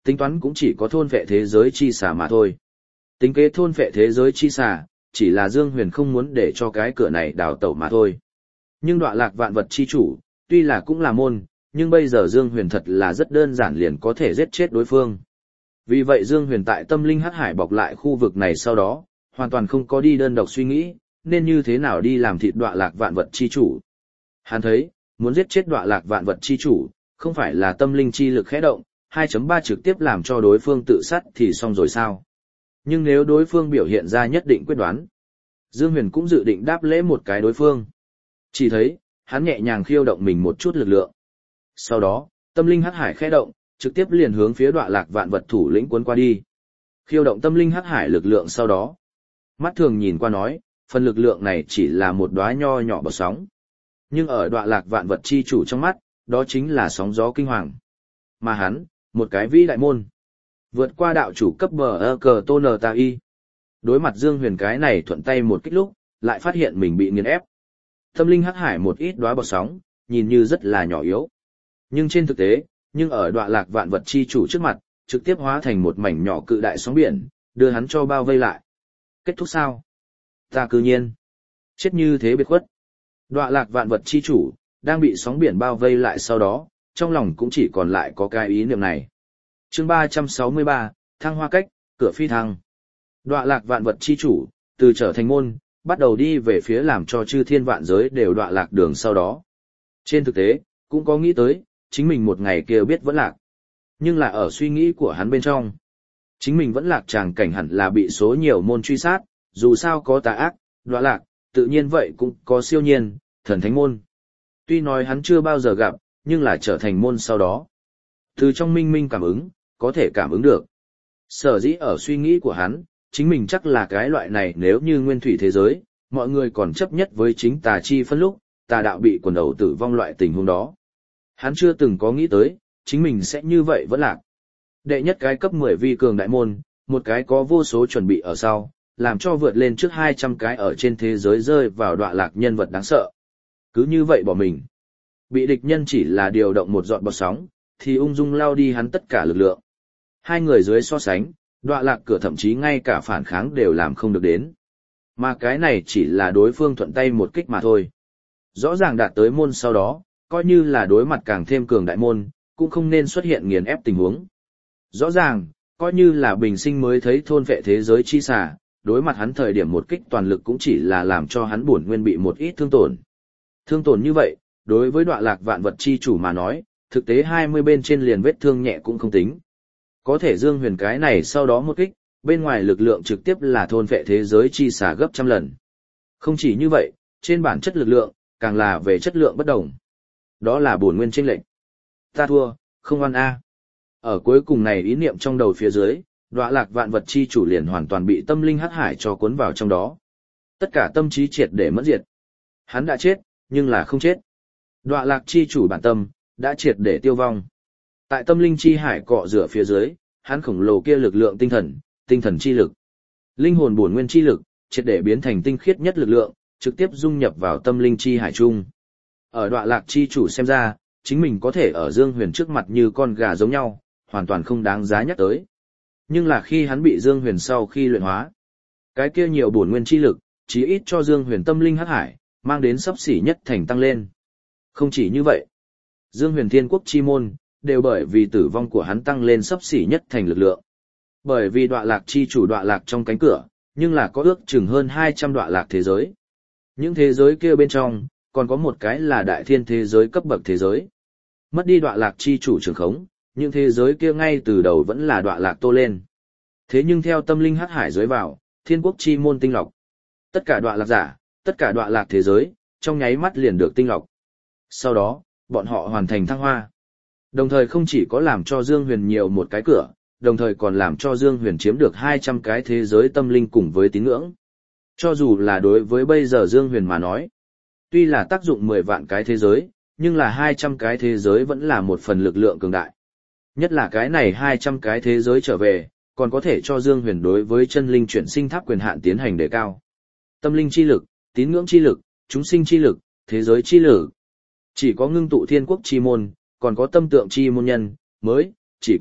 tính toán cũng chỉ có thôn vệ thế giới chi xà mà thôi. Tính kế thôn vệ thế giới chi xà, chỉ là Dương Huyền không muốn để cho cái cửa này đào tẩu mà thôi. Nhưng đọa lạc vạn vật chi chủ, tuy là cũng là môn, nhưng bây giờ Dương Huyền thật là rất đơn giản liền có thể giết chết đối phương. Vì vậy Dương Huyền tại tâm linh hắc hải bọc lại khu vực này sau đó, hoàn toàn không có đi đơn độc suy nghĩ, nên như thế nào đi làm thịt đọa lạc vạn vật chi chủ. Hắn thấy, muốn giết chết đọa lạc vạn vật chi chủ, không phải là tâm linh chi lực khẽ động, hai chấm ba trực tiếp làm cho đối phương tự sát thì xong rồi sao. Nhưng nếu đối phương biểu hiện ra nhất định quyết đoán, Dương Huyền cũng dự định đáp lễ một cái đối phương. Chỉ thấy, hắn nhẹ nhàng khiêu động mình một chút lực lượng. Sau đó, tâm linh hắc hải khẽ động, trực tiếp liền hướng phía đọa lạc vạn vật thủ lĩnh cuốn qua đi. Khiêu động tâm linh hắc hải lực lượng sau đó. Mắt thường nhìn qua nói, phần lực lượng này chỉ là một đóa nho nhỏ bọt sóng. Nhưng ở đọa lạc vạn vật chi chủ trong mắt, đó chính là sóng gió kinh hoàng. Mà hắn, một cái vĩ đại môn. Vượt qua đạo chủ cấp bờ ơ cờ tôn ta y. Đối mặt Dương Huyền cái này thuận tay một kích lúc, lại phát hiện mình bị nghiền ép. Tâm linh hắc hải một ít đóa bọt sóng, nhìn như rất là nhỏ yếu. Nhưng trên thực tế, nhưng ở đọa lạc vạn vật chi chủ trước mặt, trực tiếp hóa thành một mảnh nhỏ cự đại sóng biển, đưa hắn cho bao vây lại. Kết thúc sao? Ta cư nhiên. Chết như thế biệt khuất. Đọa lạc vạn vật chi chủ, đang bị sóng biển bao vây lại sau đó, trong lòng cũng chỉ còn lại có cái ý niệm này. Chương ba trăm sáu mươi ba, Thăng Hoa Cách, cửa phi thăng. Đọa lạc vạn vật chi chủ, từ trở thành môn, bắt đầu đi về phía làm cho chư thiên vạn giới đều đọa lạc đường sau đó. Trên thực tế, cũng có nghĩ tới, chính mình một ngày kia biết vẫn lạc. Nhưng là ở suy nghĩ của hắn bên trong. Chính mình vẫn lạc tràng cảnh hẳn là bị số nhiều môn truy sát, dù sao có tà ác, đọa lạc, tự nhiên vậy cũng có siêu nhiên, thần thánh môn. Tuy nói hắn chưa bao giờ gặp, nhưng là trở thành môn sau đó. Từ trong minh minh cảm ứng, có thể cảm ứng được. Sở dĩ ở suy nghĩ của hắn, chính mình chắc là cái loại này nếu như nguyên thủy thế giới, mọi người còn chấp nhất với chính tà chi phân lúc, tà đạo bị quần đầu tử vong loại tình huống đó. Hắn chưa từng có nghĩ tới, chính mình sẽ như vậy vẫn lạc. Đệ nhất cái cấp mười vi cường đại môn, một cái có vô số chuẩn bị ở sau, làm cho vượt lên trước hai trăm cái ở trên thế giới rơi vào đọa lạc nhân vật đáng sợ. Cứ như vậy bỏ mình. Bị địch nhân chỉ là điều động một giọt bọt sóng, thì ung dung lao đi hắn tất cả lực lượng. Hai người dưới so sánh, đọa lạc cửa thậm chí ngay cả phản kháng đều làm không được đến. Mà cái này chỉ là đối phương thuận tay một kích mà thôi. Rõ ràng đạt tới môn sau đó, coi như là đối mặt càng thêm cường đại môn, cũng không nên xuất hiện nghiền ép tình huống. Rõ ràng, coi như là bình sinh mới thấy thôn vệ thế giới chi xả, đối mặt hắn thời điểm một kích toàn lực cũng chỉ là làm cho hắn bổn nguyên bị một ít thương tổn. Thương tổn như vậy, đối với đọa lạc vạn vật chi chủ mà nói, thực tế hai mươi bên trên liền vết thương nhẹ cũng không tính. Có thể Dương Huyền cái này sau đó một kích, bên ngoài lực lượng trực tiếp là thôn vệ thế giới chi xả gấp trăm lần. Không chỉ như vậy, trên bản chất lực lượng, càng là về chất lượng bất đồng. Đó là bổn nguyên chênh lệch. Ta thua, không oan a. Ở cuối cùng này ý niệm trong đầu phía dưới, đọa lạc vạn vật chi chủ liền hoàn toàn bị tâm linh hắc hải cho cuốn vào trong đó. Tất cả tâm trí triệt để mất diệt. Hắn đã chết, nhưng là không chết. Đọa lạc chi chủ bản tâm, đã triệt để tiêu vong. Tại tâm linh chi hải cọ rửa phía dưới, hắn khổng lồ kia lực lượng tinh thần, tinh thần chi lực. Linh hồn bổn nguyên chi lực, triệt để biến thành tinh khiết nhất lực lượng, trực tiếp dung nhập vào tâm linh chi hải chung. Ở đọa lạc chi chủ xem ra, chính mình có thể ở Dương Huyền trước mặt như con gà giống nhau, hoàn toàn không đáng giá nhắc tới. Nhưng là khi hắn bị Dương Huyền sau khi luyện hóa, cái kia nhiều bổn nguyên chi lực, chí ít cho Dương Huyền tâm linh hắc hải, mang đến sắp xỉ nhất thành tăng lên. Không chỉ như vậy, Dương Huyền Thiên Quốc chi môn, đều bởi vì tử vong của hắn tăng lên sắp xỉ nhất thành lực lượng. Bởi vì đọa lạc chi chủ đọa lạc trong cánh cửa, nhưng là có ước chừng hơn hai trăm đọa lạc thế giới. Những thế giới kia bên trong, còn có một cái là đại thiên thế giới cấp bậc thế giới. Mất đi đọa lạc chi chủ trường khống, những thế giới kia ngay từ đầu vẫn là đọa lạc tô lên. Thế nhưng theo tâm linh hắc hải dưới vào, Thiên Quốc chi môn tinh lọc. Tất cả đọa lạc giả, tất cả đọa lạc thế giới, trong nháy mắt liền được tinh lọc. Sau đó, bọn họ hoàn thành thăng hoa. Đồng thời không chỉ có làm cho Dương Huyền nhiều một cái cửa, đồng thời còn làm cho Dương Huyền chiếm được hai trăm cái thế giới tâm linh cùng với tín ngưỡng. Cho dù là đối với bây giờ Dương Huyền mà nói, tuy là tác dụng mười vạn cái thế giới, nhưng là hai trăm cái thế giới vẫn là một phần lực lượng cường đại. Nhất là cái này hai trăm cái thế giới trở về, còn có thể cho Dương Huyền đối với chân linh chuyển sinh tháp quyền hạn tiến hành đề cao. Tâm linh chi lực, tín ngưỡng chi lực, chúng sinh chi lực, thế giới chi lực. Chỉ có ngưng tụ Thiên Quốc chi môn, còn có tâm tượng chi môn nhân, mới, chỉ có,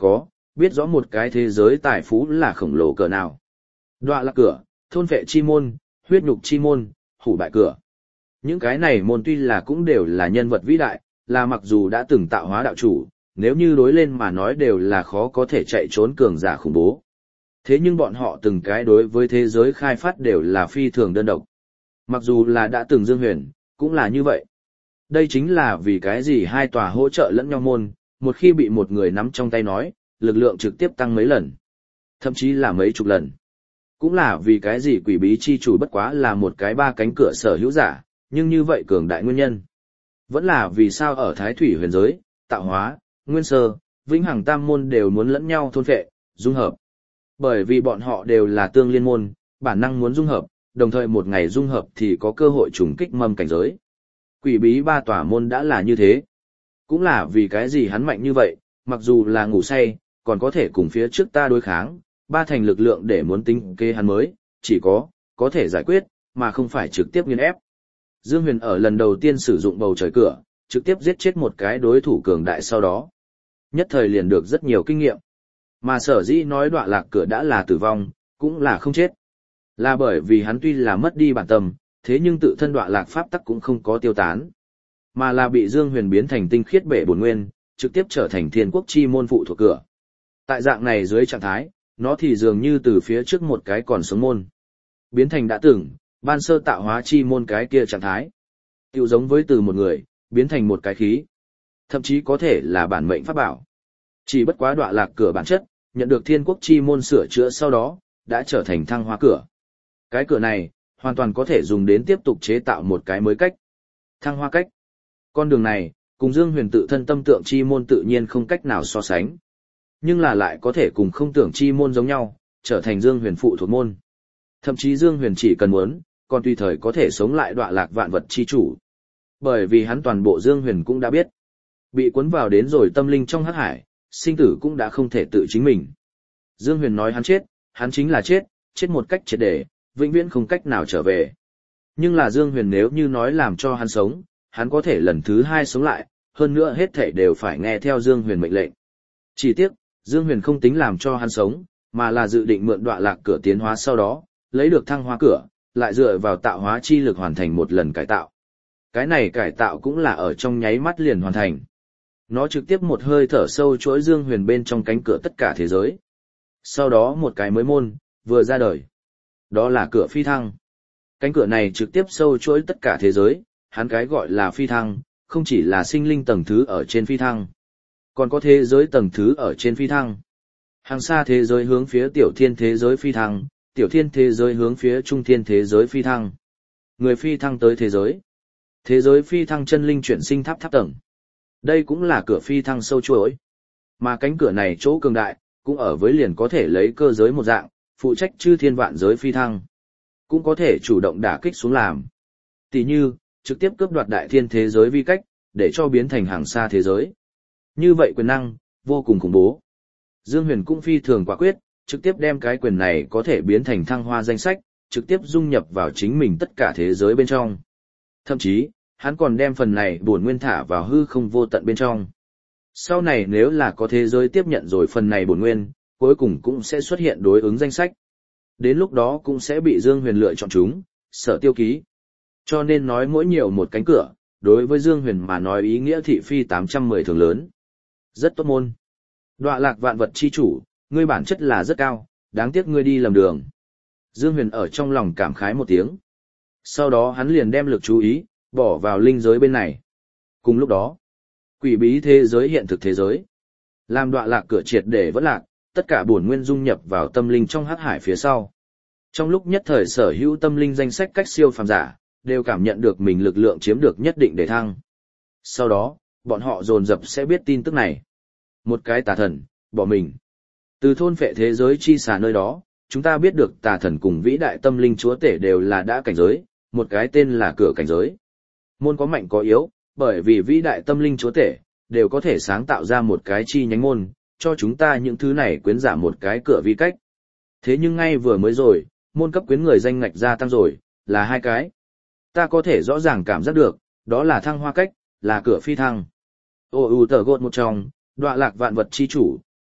biết rõ một cái thế giới tài phú là khổng lồ cỡ nào. Đọa lạc cửa, thôn vệ chi môn, huyết nhục chi môn, hủ bại cửa. Những cái này môn tuy là cũng đều là nhân vật vĩ đại, là mặc dù đã từng tạo hóa đạo chủ, nếu như đối lên mà nói đều là khó có thể chạy trốn cường giả khủng bố. Thế nhưng bọn họ từng cái đối với thế giới khai phát đều là phi thường đơn độc. Mặc dù là đã từng Dương Huyền, cũng là như vậy. Đây chính là vì cái gì hai tòa hỗ trợ lẫn nhau môn, một khi bị một người nắm trong tay nói, lực lượng trực tiếp tăng mấy lần. Thậm chí là mấy chục lần. Cũng là vì cái gì quỷ bí chi chủ bất quá là một cái ba cánh cửa sở hữu giả, nhưng như vậy cường đại nguyên nhân. Vẫn là vì sao ở Thái Thủy huyền giới, tạo hóa, nguyên sơ, vĩnh hằng tam môn đều muốn lẫn nhau thôn phệ, dung hợp. Bởi vì bọn họ đều là tương liên môn, bản năng muốn dung hợp, đồng thời một ngày dung hợp thì có cơ hội trùng kích mầm cảnh giới. Quỷ bí ba tòa môn đã là như thế. Cũng là vì cái gì hắn mạnh như vậy, mặc dù là ngủ say, còn có thể cùng phía trước ta đối kháng, ba thành lực lượng để muốn tính kế hắn mới, chỉ có, có thể giải quyết, mà không phải trực tiếp nghiền ép. Dương Huyền ở lần đầu tiên sử dụng bầu trời cửa, trực tiếp giết chết một cái đối thủ cường đại sau đó. Nhất thời liền được rất nhiều kinh nghiệm. Mà sở dĩ nói đọa lạc cửa đã là tử vong, cũng là không chết. Là bởi vì hắn tuy là mất đi bản tâm, thế nhưng tự thân đọa lạc pháp tắc cũng không có tiêu tán. Mà là bị Dương Huyền biến thành tinh khiết bể bổn nguyên, trực tiếp trở thành thiên quốc chi môn phụ thuộc cửa. Tại dạng này dưới trạng thái, nó thì dường như từ phía trước một cái còn sống môn. Biến thành đã từng, ban sơ tạo hóa chi môn cái kia trạng thái. Tiểu giống với từ một người, biến thành một cái khí. Thậm chí có thể là bản mệnh pháp bảo. Chỉ bất quá đọa lạc cửa bản chất, nhận được thiên quốc chi môn sửa chữa sau đó, đã trở thành thăng hoa cửa. Cái cửa này, hoàn toàn có thể dùng đến tiếp tục chế tạo một cái mới cách. Thăng hoa cách. Con đường này, cùng Dương Huyền tự thân tâm tượng chi môn tự nhiên không cách nào so sánh. Nhưng là lại có thể cùng không tưởng chi môn giống nhau, trở thành Dương Huyền phụ thuộc môn. Thậm chí Dương Huyền chỉ cần muốn, còn tùy thời có thể sống lại đọa lạc vạn vật chi chủ. Bởi vì hắn toàn bộ Dương Huyền cũng đã biết. Bị cuốn vào đến rồi tâm linh trong hắc hải, sinh tử cũng đã không thể tự chính mình. Dương Huyền nói hắn chết, hắn chính là chết, chết một cách triệt để, vĩnh viễn không cách nào trở về. Nhưng là Dương Huyền nếu như nói làm cho hắn sống, hắn có thể lần thứ hai sống lại, hơn nữa hết thảy đều phải nghe theo Dương Huyền mệnh lệnh. Chỉ tiếc, Dương Huyền không tính làm cho hắn sống, mà là dự định mượn đọa lạc cửa tiến hóa sau đó, lấy được thăng hoa cửa, lại dựa vào tạo hóa chi lực hoàn thành một lần cải tạo. Cái này cải tạo cũng là ở trong nháy mắt liền hoàn thành. Nó trực tiếp một hơi thở sâu chuỗi Dương Huyền bên trong cánh cửa tất cả thế giới. Sau đó một cái mới môn, vừa ra đời. Đó là cửa phi thăng. Cánh cửa này trực tiếp sâu chuỗi tất cả thế giới, hắn cái gọi là phi thăng, không chỉ là sinh linh tầng thứ ở trên phi thăng, còn có thế giới tầng thứ ở trên phi thăng. Hàng xa thế giới hướng phía tiểu thiên thế giới phi thăng, tiểu thiên thế giới hướng phía trung thiên thế giới phi thăng. Người phi thăng tới thế giới. Thế giới phi thăng chân linh chuyển sinh tháp tháp tầng. Đây cũng là cửa phi thăng sâu chuỗi. Mà cánh cửa này chỗ cường đại, cũng ở với liền có thể lấy cơ giới một dạng, phụ trách chư thiên vạn giới phi thăng. Cũng có thể chủ động đả kích xuống làm. Tỷ như, trực tiếp cướp đoạt đại thiên thế giới vi cách, để cho biến thành hàng xa thế giới. Như vậy quyền năng, vô cùng khủng bố. Dương Huyền cũng phi thường quả quyết, trực tiếp đem cái quyền này có thể biến thành thăng hoa danh sách, trực tiếp dung nhập vào chính mình tất cả thế giới bên trong. Thậm chí, hắn còn đem phần này bổn nguyên thả vào hư không vô tận bên trong. Sau này nếu là có thế giới tiếp nhận rồi phần này bổn nguyên, cuối cùng cũng sẽ xuất hiện đối ứng danh sách. Đến lúc đó cũng sẽ bị Dương Huyền lựa chọn chúng, sở tiêu ký. Cho nên nói mỗi nhiều một cánh cửa, đối với Dương Huyền mà nói ý nghĩa thị phi tám trăm mười thường lớn. Rất tốt môn. Đọa lạc vạn vật chi chủ, ngươi bản chất là rất cao, đáng tiếc ngươi đi lầm đường. Dương Huyền ở trong lòng cảm khái một tiếng. Sau đó hắn liền đem lực chú ý, bỏ vào linh giới bên này. Cùng lúc đó, quỷ bí thế giới hiện thực thế giới. Làm đọa lạc cửa triệt để vẫn lạc, tất cả bổn nguyên dung nhập vào tâm linh trong hắc hải phía sau. Trong lúc nhất thời sở hữu tâm linh danh sách cách siêu phàm giả, đều cảm nhận được mình lực lượng chiếm được nhất định để thăng. Sau đó, bọn họ dồn dập sẽ biết tin tức này. Một cái tà thần, bỏ mình. Từ thôn phệ thế giới chi xà nơi đó, chúng ta biết được tà thần cùng vĩ đại tâm linh chúa tể đều là đã cảnh giới, một cái tên là cửa cảnh giới. Môn có mạnh có yếu, bởi vì vĩ đại tâm linh chúa tể, đều có thể sáng tạo ra một cái chi nhánh môn, cho chúng ta những thứ này quyến giả một cái cửa vi cách. Thế nhưng ngay vừa mới rồi, môn cấp quyến người danh ngạch gia tăng rồi, là hai cái. Ta có thể rõ ràng cảm giác được, đó là thăng hoa cách, là cửa phi thăng. Ô ù tờ gột một trong, đọa lạc vạn vật chi chủ,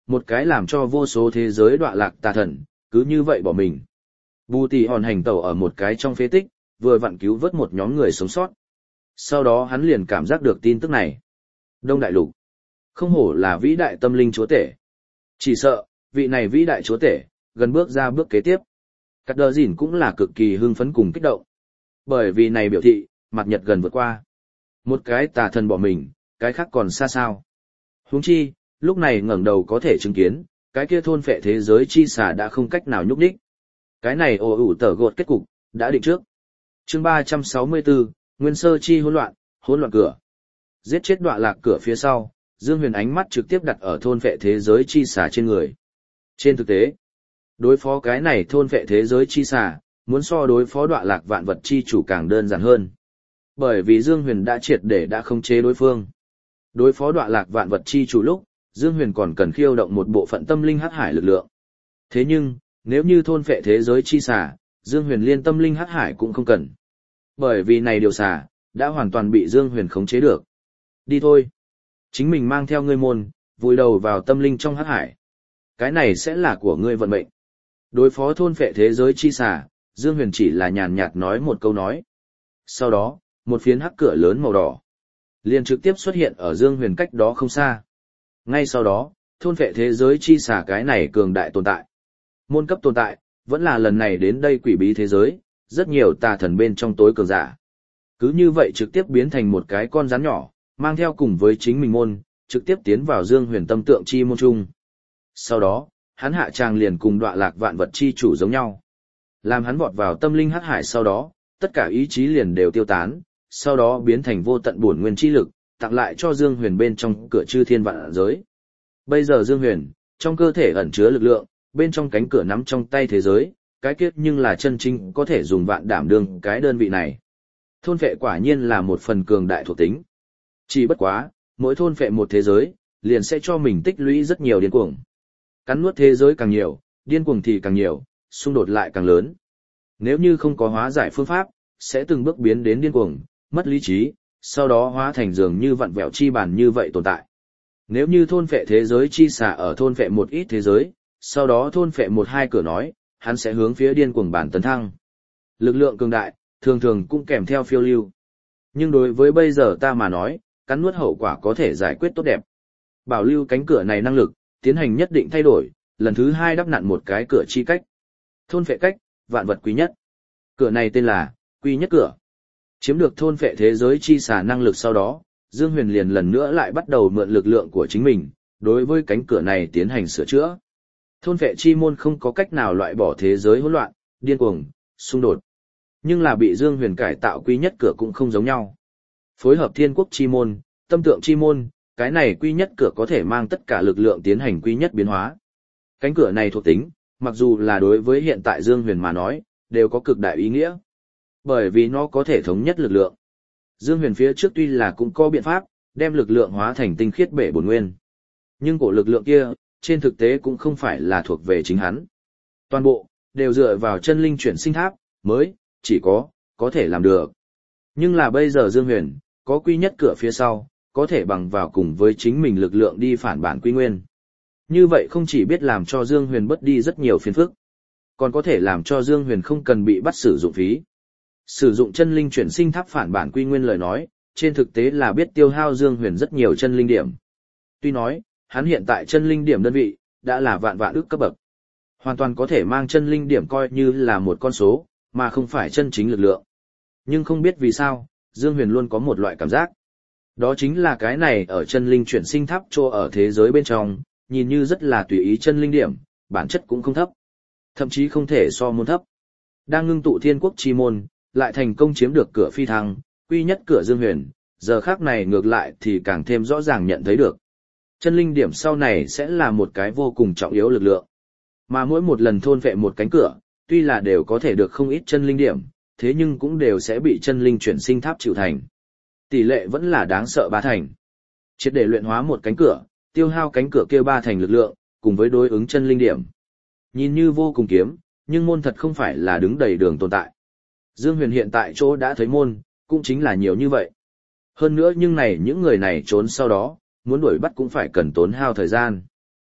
Một cái làm cho vô số thế giới đọa lạc tà thần, cứ như vậy bỏ mình. Bù Tỷ hòn hành tẩu ở một cái trong phế tích, vừa vặn cứu vớt một nhóm người sống sót. Sau đó hắn liền cảm giác được tin tức này. Đông Đại Lục. Không hổ là vĩ đại tâm linh chúa tể. Chỉ sợ, vị này vĩ đại chúa tể, gần bước ra bước kế tiếp. Cắt đờ dỉn cũng là cực kỳ hưng phấn cùng kích động. Bởi vì này biểu thị, mặt nhật gần vượt qua. Một cái tà thần bỏ mình, cái khác còn xa sao. Huống chi, lúc này ngẩng đầu có thể chứng kiến, cái kia thôn phệ thế giới chi xà đã không cách nào nhúc đích. Cái này ồ ủ tở gột kết cục, đã định trước. Chương ba trăm sáu mươi tư, Nguyên sơ chi hỗn loạn, hỗn loạn cửa. Giết chết đọa lạc cửa phía sau, Dương Huyền ánh mắt trực tiếp đặt ở thôn phệ thế giới chi xà trên người. Trên thực tế, đối phó cái này thôn phệ thế giới chi xà, muốn so đối phó đọa lạc vạn vật chi chủ càng đơn giản hơn. Bởi vì Dương Huyền đã triệt để đã khống chế đối phương. Đối phó đọa lạc vạn vật chi chủ lúc, Dương Huyền còn cần khiêu động một bộ phận tâm linh hắc hải lực lượng. Thế nhưng, nếu như thôn phệ thế giới chi xà, Dương Huyền liên tâm linh hắc hải cũng không cần. Bởi vì này điều xà, đã hoàn toàn bị Dương Huyền khống chế được. Đi thôi. Chính mình mang theo ngươi môn, vùi đầu vào tâm linh trong hắc hải. Cái này sẽ là của ngươi vận mệnh. Đối phó thôn phệ thế giới chi xà, Dương Huyền chỉ là nhàn nhạt nói một câu nói. Sau đó, một phiến hắc cửa lớn màu đỏ liền trực tiếp xuất hiện ở Dương Huyền cách đó không xa. Ngay sau đó, thôn phệ thế giới chi xà cái này cường đại tồn tại. Môn cấp tồn tại, vẫn là lần này đến đây quỷ bí thế giới, rất nhiều tà thần bên trong tối cường giả. Cứ như vậy trực tiếp biến thành một cái con rắn nhỏ, mang theo cùng với chính mình môn, trực tiếp tiến vào Dương Huyền tâm tượng chi môn trung. Sau đó, hắn hạ tràng liền cùng đọa lạc vạn vật chi chủ giống nhau. Làm hắn vọt vào tâm linh hắc hải sau đó, tất cả ý chí liền đều tiêu tán, sau đó biến thành vô tận bổn nguyên chi lực, tặng lại cho Dương Huyền bên trong cửa chư thiên vạn giới. Bây giờ Dương Huyền, trong cơ thể ẩn chứa lực lượng, bên trong cánh cửa nắm trong tay thế giới, cái kết nhưng là chân chính có thể dùng vạn đảm đương cái đơn vị này. Thôn phệ quả nhiên là một phần cường đại thuộc tính. Chỉ bất quá, mỗi thôn phệ một thế giới, liền sẽ cho mình tích lũy rất nhiều điên cuồng. Cắn nuốt thế giới càng nhiều, điên cuồng thì càng nhiều, xung đột lại càng lớn. Nếu như không có hóa giải phương pháp, sẽ từng bước biến đến điên cuồng, mất lý trí, sau đó hóa thành dường như vặn vẹo chi bản như vậy tồn tại. Nếu như thôn phệ thế giới chi xả ở thôn phệ một ít thế giới, sau đó thôn phệ một hai cửa nói, hắn sẽ hướng phía điên cuồng bản tấn thăng. Lực lượng cường đại, thường thường cũng kèm theo phiêu lưu. Nhưng đối với bây giờ ta mà nói, cắn nuốt hậu quả có thể giải quyết tốt đẹp. Bảo lưu cánh cửa này năng lực, tiến hành nhất định thay đổi, lần thứ hai đắp nặn một cái cửa chi cách. Thôn phệ cách, vạn vật quý nhất. Cửa này tên là, quý nhất cửa. Chiếm được thôn phệ thế giới chi xả năng lực sau đó, Dương Huyền liền lần nữa lại bắt đầu mượn lực lượng của chính mình, đối với cánh cửa này tiến hành sửa chữa. Thôn phệ chi môn không có cách nào loại bỏ thế giới hỗn loạn, điên cuồng, xung đột. Nhưng là bị Dương Huyền cải tạo quý nhất cửa cũng không giống nhau. Phối hợp thiên quốc chi môn, tâm tượng chi môn, cái này quý nhất cửa có thể mang tất cả lực lượng tiến hành quý nhất biến hóa. Cánh cửa này thuộc tính, mặc dù là đối với hiện tại Dương Huyền mà nói, đều có cực đại ý nghĩa. Bởi vì nó có thể thống nhất lực lượng. Dương Huyền phía trước tuy là cũng có biện pháp, đem lực lượng hóa thành tinh khiết bể bổn nguyên. Nhưng cổ lực lượng kia, trên thực tế cũng không phải là thuộc về chính hắn. Toàn bộ, đều dựa vào chân linh chuyển sinh tháp, mới, chỉ có, có thể làm được. Nhưng là bây giờ Dương Huyền, có quy nhất cửa phía sau, có thể bằng vào cùng với chính mình lực lượng đi phản bản quy nguyên. Như vậy không chỉ biết làm cho Dương Huyền bớt đi rất nhiều phiền phức, còn có thể làm cho Dương Huyền không cần bị bắt sử dụng phí. Sử dụng chân linh chuyển sinh tháp phản bản quy nguyên lời nói, trên thực tế là biết tiêu hao Dương Huyền rất nhiều chân linh điểm. Tuy nói, hắn hiện tại chân linh điểm đơn vị, đã là vạn vạn ức cấp bậc. Hoàn toàn có thể mang chân linh điểm coi như là một con số, mà không phải chân chính lực lượng. Nhưng không biết vì sao, Dương Huyền luôn có một loại cảm giác. Đó chính là cái này ở chân linh chuyển sinh tháp trô ở thế giới bên trong, nhìn như rất là tùy ý chân linh điểm, bản chất cũng không thấp. Thậm chí không thể so môn thấp. Đang ngưng tụ thiên quốc chi môn, lại thành công chiếm được cửa phi thăng, quy nhất cửa Dương Huyền, giờ khác này ngược lại thì càng thêm rõ ràng nhận thấy được. Chân linh điểm sau này sẽ là một cái vô cùng trọng yếu lực lượng. Mà mỗi một lần thôn vệ một cánh cửa, tuy là đều có thể được không ít chân linh điểm, thế nhưng cũng đều sẽ bị chân linh chuyển sinh tháp chịu thành. Tỷ lệ vẫn là đáng sợ ba thành. Triệt để luyện hóa một cánh cửa, tiêu hao cánh cửa kia ba thành lực lượng, cùng với đối ứng chân linh điểm. Nhìn như vô cùng kiếm, nhưng môn thật không phải là đứng đầy đường tồn tại. Dương Huyền hiện tại chỗ đã thấy môn, cũng chính là nhiều như vậy. Hơn nữa nhưng này những người này trốn sau đó, muốn đuổi bắt cũng phải cần tốn hao thời gian.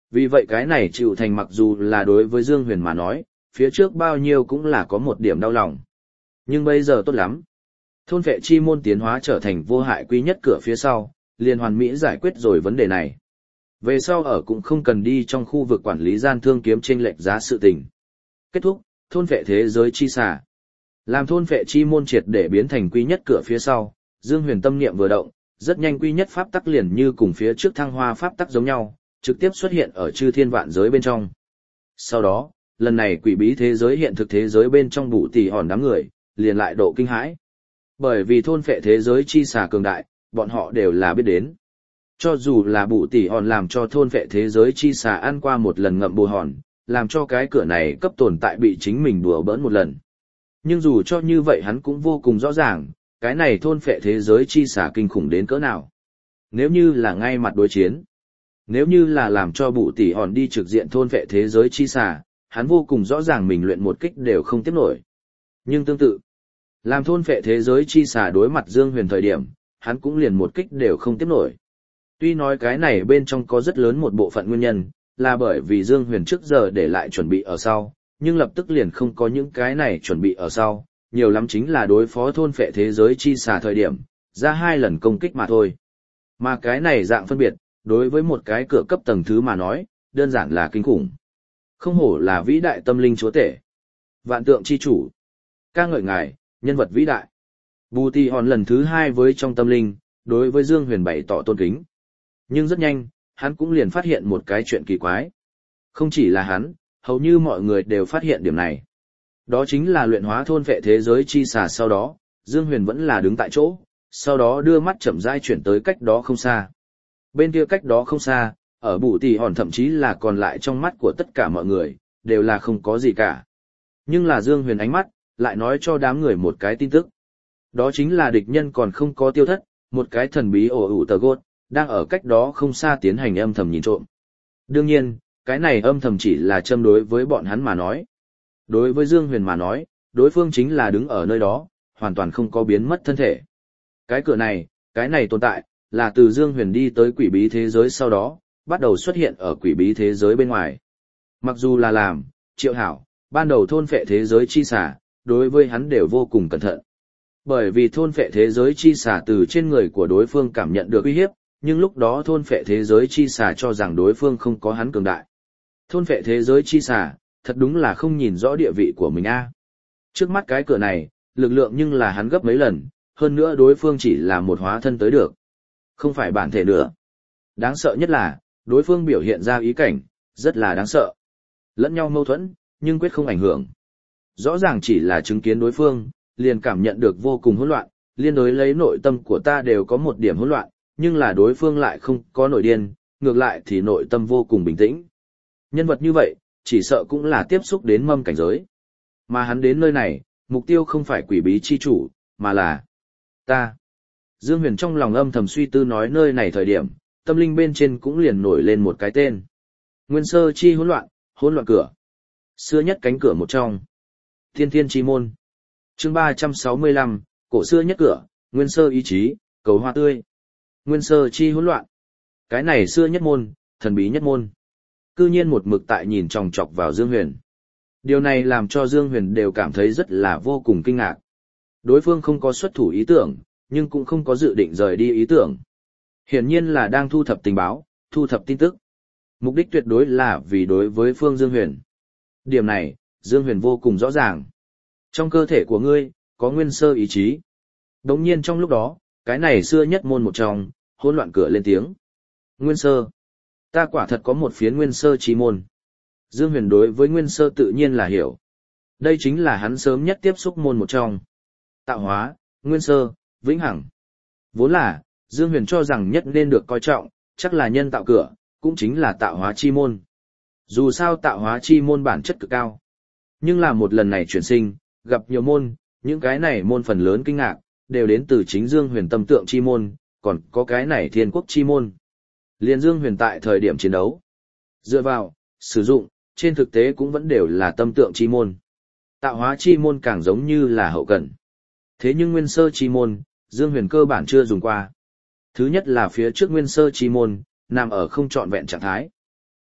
Vì vậy cái này chịu thành mặc dù là đối với Dương Huyền mà nói, phía trước bao nhiêu cũng là có một điểm đau lòng. Nhưng bây giờ tốt lắm. Thôn vệ chi môn tiến hóa trở thành vô hại quý nhất cửa phía sau, liền hoàn mỹ giải quyết rồi vấn đề này. Về sau ở cũng không cần đi trong khu vực quản lý gian thương kiếm chênh lệch giá sự tình. Kết thúc, thôn vệ thế giới chi xà. Làm thôn vệ chi môn triệt để biến thành quý nhất cửa phía sau, Dương Huyền tâm niệm vừa động, rất nhanh quý nhất pháp tắc liền như cùng phía trước thăng hoa pháp tắc giống nhau, trực tiếp xuất hiện ở chư thiên vạn giới bên trong. Sau đó, lần này quỷ bí thế giới hiện thực thế giới bên trong bụ tỷ hòn đám người, liền lại độ kinh hãi. Bởi vì thôn phệ thế giới chi xà cường đại, bọn họ đều là biết đến. Cho dù là bụ tỷ hòn làm cho thôn phệ thế giới chi xà ăn qua một lần ngậm bù hòn, làm cho cái cửa này cấp tồn tại bị chính mình đùa bỡn một lần. Nhưng dù cho như vậy hắn cũng vô cùng rõ ràng, cái này thôn phệ thế giới chi xà kinh khủng đến cỡ nào. Nếu như là ngay mặt đối chiến, nếu như là làm cho bụ tỷ hòn đi trực diện thôn phệ thế giới chi xà, hắn vô cùng rõ ràng mình luyện một kích đều không tiếp nổi. Nhưng tương tự, làm thôn phệ thế giới chi xà đối mặt Dương Huyền thời điểm, hắn cũng liền một kích đều không tiếp nổi. Tuy nói cái này bên trong có rất lớn một bộ phận nguyên nhân, là bởi vì Dương Huyền trước giờ để lại chuẩn bị ở sau, nhưng lập tức liền không có những cái này chuẩn bị ở sau, nhiều lắm chính là đối phó thôn phệ thế giới chi xà thời điểm, ra hai lần công kích mà thôi. Mà cái này dạng phân biệt, đối với một cái cửa cấp tầng thứ mà nói, đơn giản là kinh khủng. Không hổ là vĩ đại tâm linh chúa tể. Vạn tượng chi chủ. Ca ngợi ngài, nhân vật vĩ đại. Bù Tì Hòn lần thứ hai với trong tâm linh, đối với Dương Huyền bày tỏ tôn kính. Nhưng rất nhanh, hắn cũng liền phát hiện một cái chuyện kỳ quái. Không chỉ là hắn, hầu như mọi người đều phát hiện điểm này. Đó chính là luyện hóa thôn vệ thế giới chi xà sau đó, Dương Huyền vẫn là đứng tại chỗ, sau đó đưa mắt chậm rãi chuyển tới cách đó không xa. Bên kia cách đó không xa, ở Bù Tì Hòn thậm chí là còn lại trong mắt của tất cả mọi người, đều là không có gì cả. Nhưng là Dương Huyền ánh mắt, lại nói cho đám người một cái tin tức. Đó chính là địch nhân còn không có tiêu thất, một cái thần bí ổ ủ tờ gốt, đang ở cách đó không xa tiến hành âm thầm nhìn trộm. Đương nhiên, cái này âm thầm chỉ là châm đối với bọn hắn mà nói. Đối với Dương Huyền mà nói, đối phương chính là đứng ở nơi đó, hoàn toàn không có biến mất thân thể. Cái cửa này, cái này tồn tại, là từ Dương Huyền đi tới quỷ bí thế giới sau đó, bắt đầu xuất hiện ở quỷ bí thế giới bên ngoài. Mặc dù là làm, Triệu Hảo, ban đầu thôn phệ thế giới chi xả, đối với hắn đều vô cùng cẩn thận. Bởi vì thôn phệ thế giới chi xả từ trên người của đối phương cảm nhận được uy hiếp, nhưng lúc đó thôn phệ thế giới chi xả cho rằng đối phương không có hắn cường đại. Thôn phệ thế giới chi xả, thật đúng là không nhìn rõ địa vị của mình a. Trước mắt cái cửa này, lực lượng nhưng là hắn gấp mấy lần, hơn nữa đối phương chỉ là một hóa thân tới được. Không phải bản thể nữa. Đáng sợ nhất là, đối phương biểu hiện ra ý cảnh, rất là đáng sợ. Lẫn nhau mâu thuẫn, nhưng quyết không ảnh hưởng. Rõ ràng chỉ là chứng kiến đối phương, liền cảm nhận được vô cùng hỗn loạn, liên đối lấy nội tâm của ta đều có một điểm hỗn loạn, nhưng là đối phương lại không có nổi điên, ngược lại thì nội tâm vô cùng bình tĩnh. Nhân vật như vậy, chỉ sợ cũng là tiếp xúc đến mâm cảnh giới. Mà hắn đến nơi này, mục tiêu không phải quỷ bí chi chủ, mà là ta. Dương Huyền trong lòng âm thầm suy tư nói nơi này thời điểm, tâm linh bên trên cũng liền nổi lên một cái tên. Nguyên sơ chi hỗn loạn, hỗn loạn cửa. Xưa nhất cánh cửa một trong. Thiên Thiên chi môn. Chương ba trăm sáu mươi lăm, cổ xưa nhất cửa, nguyên sơ ý chí, cầu hoa tươi. Nguyên sơ chi hỗn loạn. Cái này xưa nhất môn, thần bí nhất môn. Cư nhiên một mực tại nhìn chòng chọc vào Dương Huyền. Điều này làm cho Dương Huyền đều cảm thấy rất là vô cùng kinh ngạc. Đối phương không có xuất thủ ý tưởng, nhưng cũng không có dự định rời đi ý tưởng. Hiển nhiên là đang thu thập tình báo, thu thập tin tức. Mục đích tuyệt đối là vì đối với Phương Dương Huyền. Điểm này, Dương Huyền vô cùng rõ ràng. Trong cơ thể của ngươi, có nguyên sơ ý chí. Đồng nhiên trong lúc đó, cái này xưa nhất môn một trong, hỗn loạn cửa lên tiếng. Nguyên sơ. Ta quả thật có một phiến nguyên sơ chí môn. Dương Huyền đối với nguyên sơ tự nhiên là hiểu. Đây chính là hắn sớm nhất tiếp xúc môn một trong. Tạo hóa, nguyên sơ, vĩnh hằng. Vốn là, Dương Huyền cho rằng nhất nên được coi trọng, chắc là nhân tạo cửa, cũng chính là tạo hóa chi môn. Dù sao tạo hóa chi môn bản chất cực cao. Nhưng là một lần này chuyển sinh, gặp nhiều môn, những cái này môn phần lớn kinh ngạc, đều đến từ chính Dương Huyền tâm tượng chi môn, còn có cái này thiên quốc chi môn. Liên Dương Huyền tại thời điểm chiến đấu. Dựa vào, sử dụng, trên thực tế cũng vẫn đều là tâm tượng chi môn. Tạo hóa chi môn càng giống như là hậu cần. Thế nhưng nguyên sơ chi môn, Dương Huyền cơ bản chưa dùng qua. Thứ nhất là phía trước nguyên sơ chi môn, nằm ở không trọn vẹn trạng thái.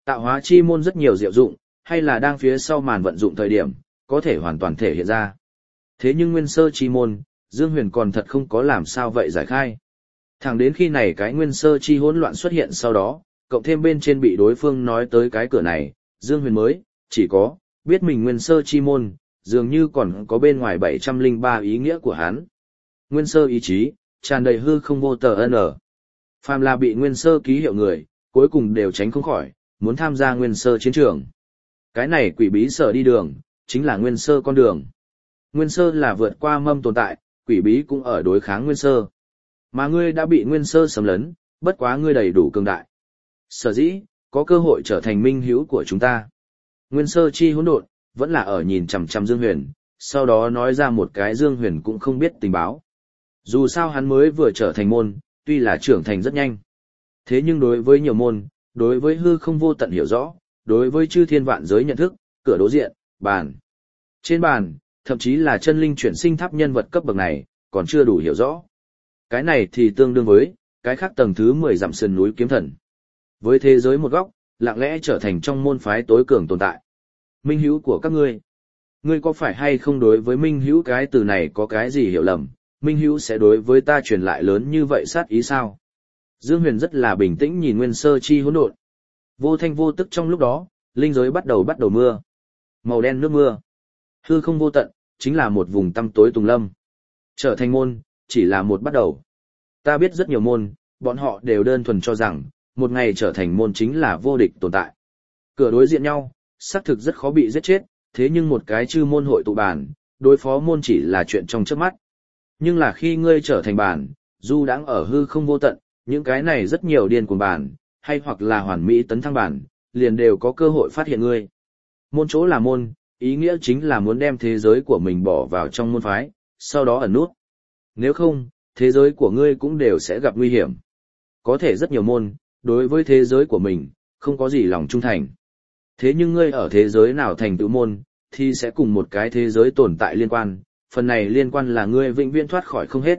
Tạo hóa chi môn rất nhiều diệu dụng, hay là đang phía sau màn vận dụng thời điểm, có thể hoàn toàn thể hiện ra. Thế nhưng nguyên sơ chi môn, Dương Huyền còn thật không có làm sao vậy giải khai. Thẳng đến khi này cái nguyên sơ chi hỗn loạn xuất hiện sau đó, cộng thêm bên trên bị đối phương nói tới cái cửa này, Dương Huyền mới, chỉ có, biết mình nguyên sơ chi môn, dường như còn có bên ngoài bảy trăm lẻ ba ý nghĩa của hắn. Nguyên sơ ý chí, tràn đầy hư không vô tờ n. Phàm là bị nguyên sơ ký hiệu người, cuối cùng đều tránh không khỏi, muốn tham gia nguyên sơ chiến trường. Cái này quỷ bí sở đi đường, chính là nguyên sơ con đường. Nguyên sơ là vượt qua mâm tồn tại, quỷ bí cũng ở đối kháng nguyên sơ. Mà ngươi đã bị nguyên sơ xâm lấn, bất quá ngươi đầy đủ cường đại. Sở dĩ, có cơ hội trở thành minh hữu của chúng ta. Nguyên sơ chi hỗn độn, vẫn là ở nhìn chằm chằm Dương Huyền, sau đó nói ra một cái Dương Huyền cũng không biết tình báo. Dù sao hắn mới vừa trở thành môn, tuy là trưởng thành rất nhanh. Thế nhưng đối với nhiều môn, đối với hư không vô tận hiểu rõ, đối với chư thiên vạn giới nhận thức, cửa đối diện, bàn. Trên bàn, thậm chí là chân linh chuyển sinh tháp nhân vật cấp bậc này, còn chưa đủ hiểu rõ. Cái này thì tương đương với, cái khác tầng thứ mười dặm sườn núi kiếm thần. Với thế giới một góc, lặng lẽ trở thành trong môn phái tối cường tồn tại. Minh hữu của các ngươi. Ngươi có phải hay không đối với minh hữu cái từ này có cái gì hiểu lầm, minh hữu sẽ đối với ta truyền lại lớn như vậy sát ý sao? Dương Huyền rất là bình tĩnh nhìn nguyên sơ chi hỗn độn. Vô thanh vô tức trong lúc đó, linh giới bắt đầu bắt đầu mưa. Màu đen nước mưa. Hư không vô tận, chính là một vùng tăm tối tùng lâm. Trở thành môn, chỉ là một bắt đầu. Ta biết rất nhiều môn, bọn họ đều đơn thuần cho rằng, một ngày trở thành môn chính là vô địch tồn tại. Cửa đối diện nhau, xác thực rất khó bị giết chết, thế nhưng một cái chư môn hội tụ bàn, đối phó môn chỉ là chuyện trong chớp mắt. Nhưng là khi ngươi trở thành bàn, dù đang ở hư không vô tận, những cái này rất nhiều điên cuồng bàn, hay hoặc là hoàn mỹ tấn thăng bàn, liền đều có cơ hội phát hiện ngươi. Môn chỗ là môn, ý nghĩa chính là muốn đem thế giới của mình bỏ vào trong môn phái, sau đó ẩn nút. Nếu không, thế giới của ngươi cũng đều sẽ gặp nguy hiểm. Có thể rất nhiều môn, đối với thế giới của mình, không có gì lòng trung thành. Thế nhưng ngươi ở thế giới nào thành tựu môn, thì sẽ cùng một cái thế giới tồn tại liên quan, phần này liên quan là ngươi vĩnh viễn thoát khỏi không hết.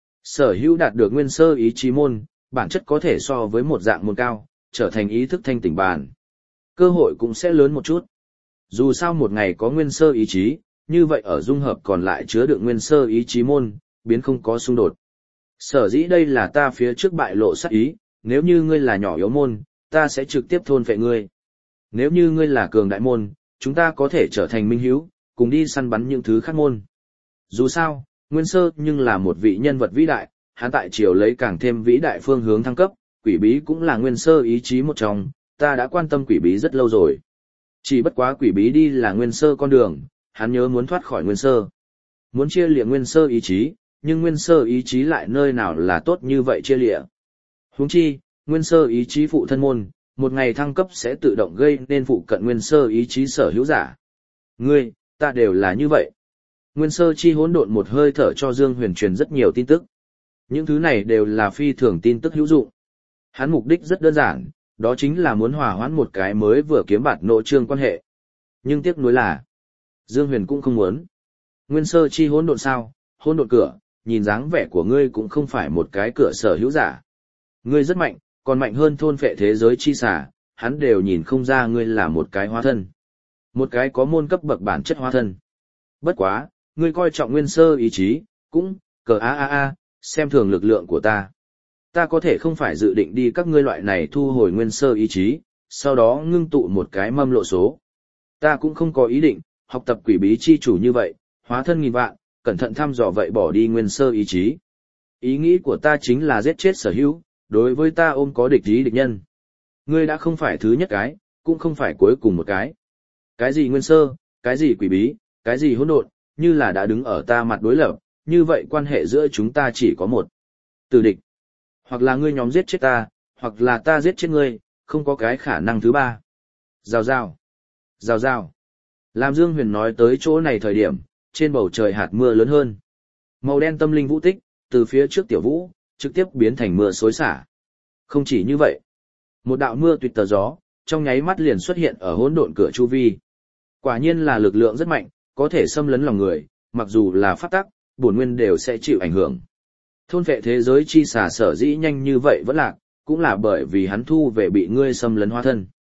Sở hữu đạt được nguyên sơ ý chí môn, bản chất có thể so với một dạng môn cao, trở thành ý thức thanh tỉnh bàn. Cơ hội cũng sẽ lớn một chút. Dù sao một ngày có nguyên sơ ý chí, như vậy ở dung hợp còn lại chứa đựng nguyên sơ ý chí môn, biến không có xung đột. Sở dĩ đây là ta phía trước bại lộ sát ý, nếu như ngươi là nhỏ yếu môn, ta sẽ trực tiếp thôn phệ ngươi. Nếu như ngươi là cường đại môn, chúng ta có thể trở thành minh hữu, cùng đi săn bắn những thứ khác môn. Dù sao, Nguyên Sơ nhưng là một vị nhân vật vĩ đại, hắn tại triều lấy càng thêm vĩ đại phương hướng thăng cấp, quỷ bí cũng là Nguyên Sơ ý chí một trong, ta đã quan tâm quỷ bí rất lâu rồi. Chỉ bất quá quỷ bí đi là Nguyên Sơ con đường, hắn nhớ muốn thoát khỏi Nguyên Sơ. Muốn chia liệng Nguyên Sơ ý chí, nhưng Nguyên Sơ ý chí lại nơi nào là tốt như vậy chia liệng. Huống chi, Nguyên Sơ ý chí phụ thân môn, một ngày thăng cấp sẽ tự động gây nên phụ cận Nguyên Sơ ý chí sở hữu giả. Ngươi, ta đều là như vậy. Nguyên Sơ chi hỗn độn một hơi thở cho Dương Huyền truyền rất nhiều tin tức. Những thứ này đều là phi thường tin tức hữu dụng. Hắn mục đích rất đơn giản, đó chính là muốn hòa hoãn một cái mới vừa kiếm bạt nội trương quan hệ. Nhưng tiếc nuối là, Dương Huyền cũng không muốn. Nguyên Sơ chi hỗn độn sao, hỗn độn cửa, nhìn dáng vẻ của ngươi cũng không phải một cái cửa sở hữu giả. Ngươi rất mạnh, còn mạnh hơn thôn phệ thế giới chi xả, hắn đều nhìn không ra ngươi là một cái hóa thân. Một cái có môn cấp bậc bản chất hóa thân. Bất quá, ngươi coi trọng Nguyên Sơ ý chí, cũng, cờ a a a, xem thường lực lượng của ta. Ta có thể không phải dự định đi các ngươi loại này thu hồi Nguyên Sơ ý chí, sau đó ngưng tụ một cái mâm lộ số. Ta cũng không có ý định, học tập quỷ bí chi chủ như vậy, hóa thân nghìn vạn, cẩn thận thăm dò vậy bỏ đi Nguyên Sơ ý chí. Ý nghĩ của ta chính là giết chết sở hữu, đối với ta ôm có địch ý địch nhân. Ngươi đã không phải thứ nhất cái, cũng không phải cuối cùng một cái. Cái gì Nguyên Sơ, cái gì quỷ bí, cái gì hỗn độn, như là đã đứng ở ta mặt đối lập, như vậy quan hệ giữa chúng ta chỉ có một. Tử địch. Hoặc là ngươi nhóm giết chết ta, hoặc là ta giết chết ngươi, không có cái khả năng thứ ba. Rào rào. Rào rào. Làm Dương Huyền nói tới chỗ này thời điểm, trên bầu trời hạt mưa lớn hơn. Màu đen tâm linh vũ tích, từ phía trước tiểu vũ, trực tiếp biến thành mưa xối xả. Không chỉ như vậy. Một đạo mưa tuyệt tờ gió, trong nháy mắt liền xuất hiện ở hỗn độn cửa chu vi. Quả nhiên là lực lượng rất mạnh, có thể xâm lấn lòng người, mặc dù là pháp tắc, bổn nguyên đều sẽ chịu ảnh hưởng. Thôn vệ thế giới chi xả sở dĩ nhanh như vậy vẫn lạc, cũng là bởi vì hắn thu về bị ngươi xâm lấn hóa thân.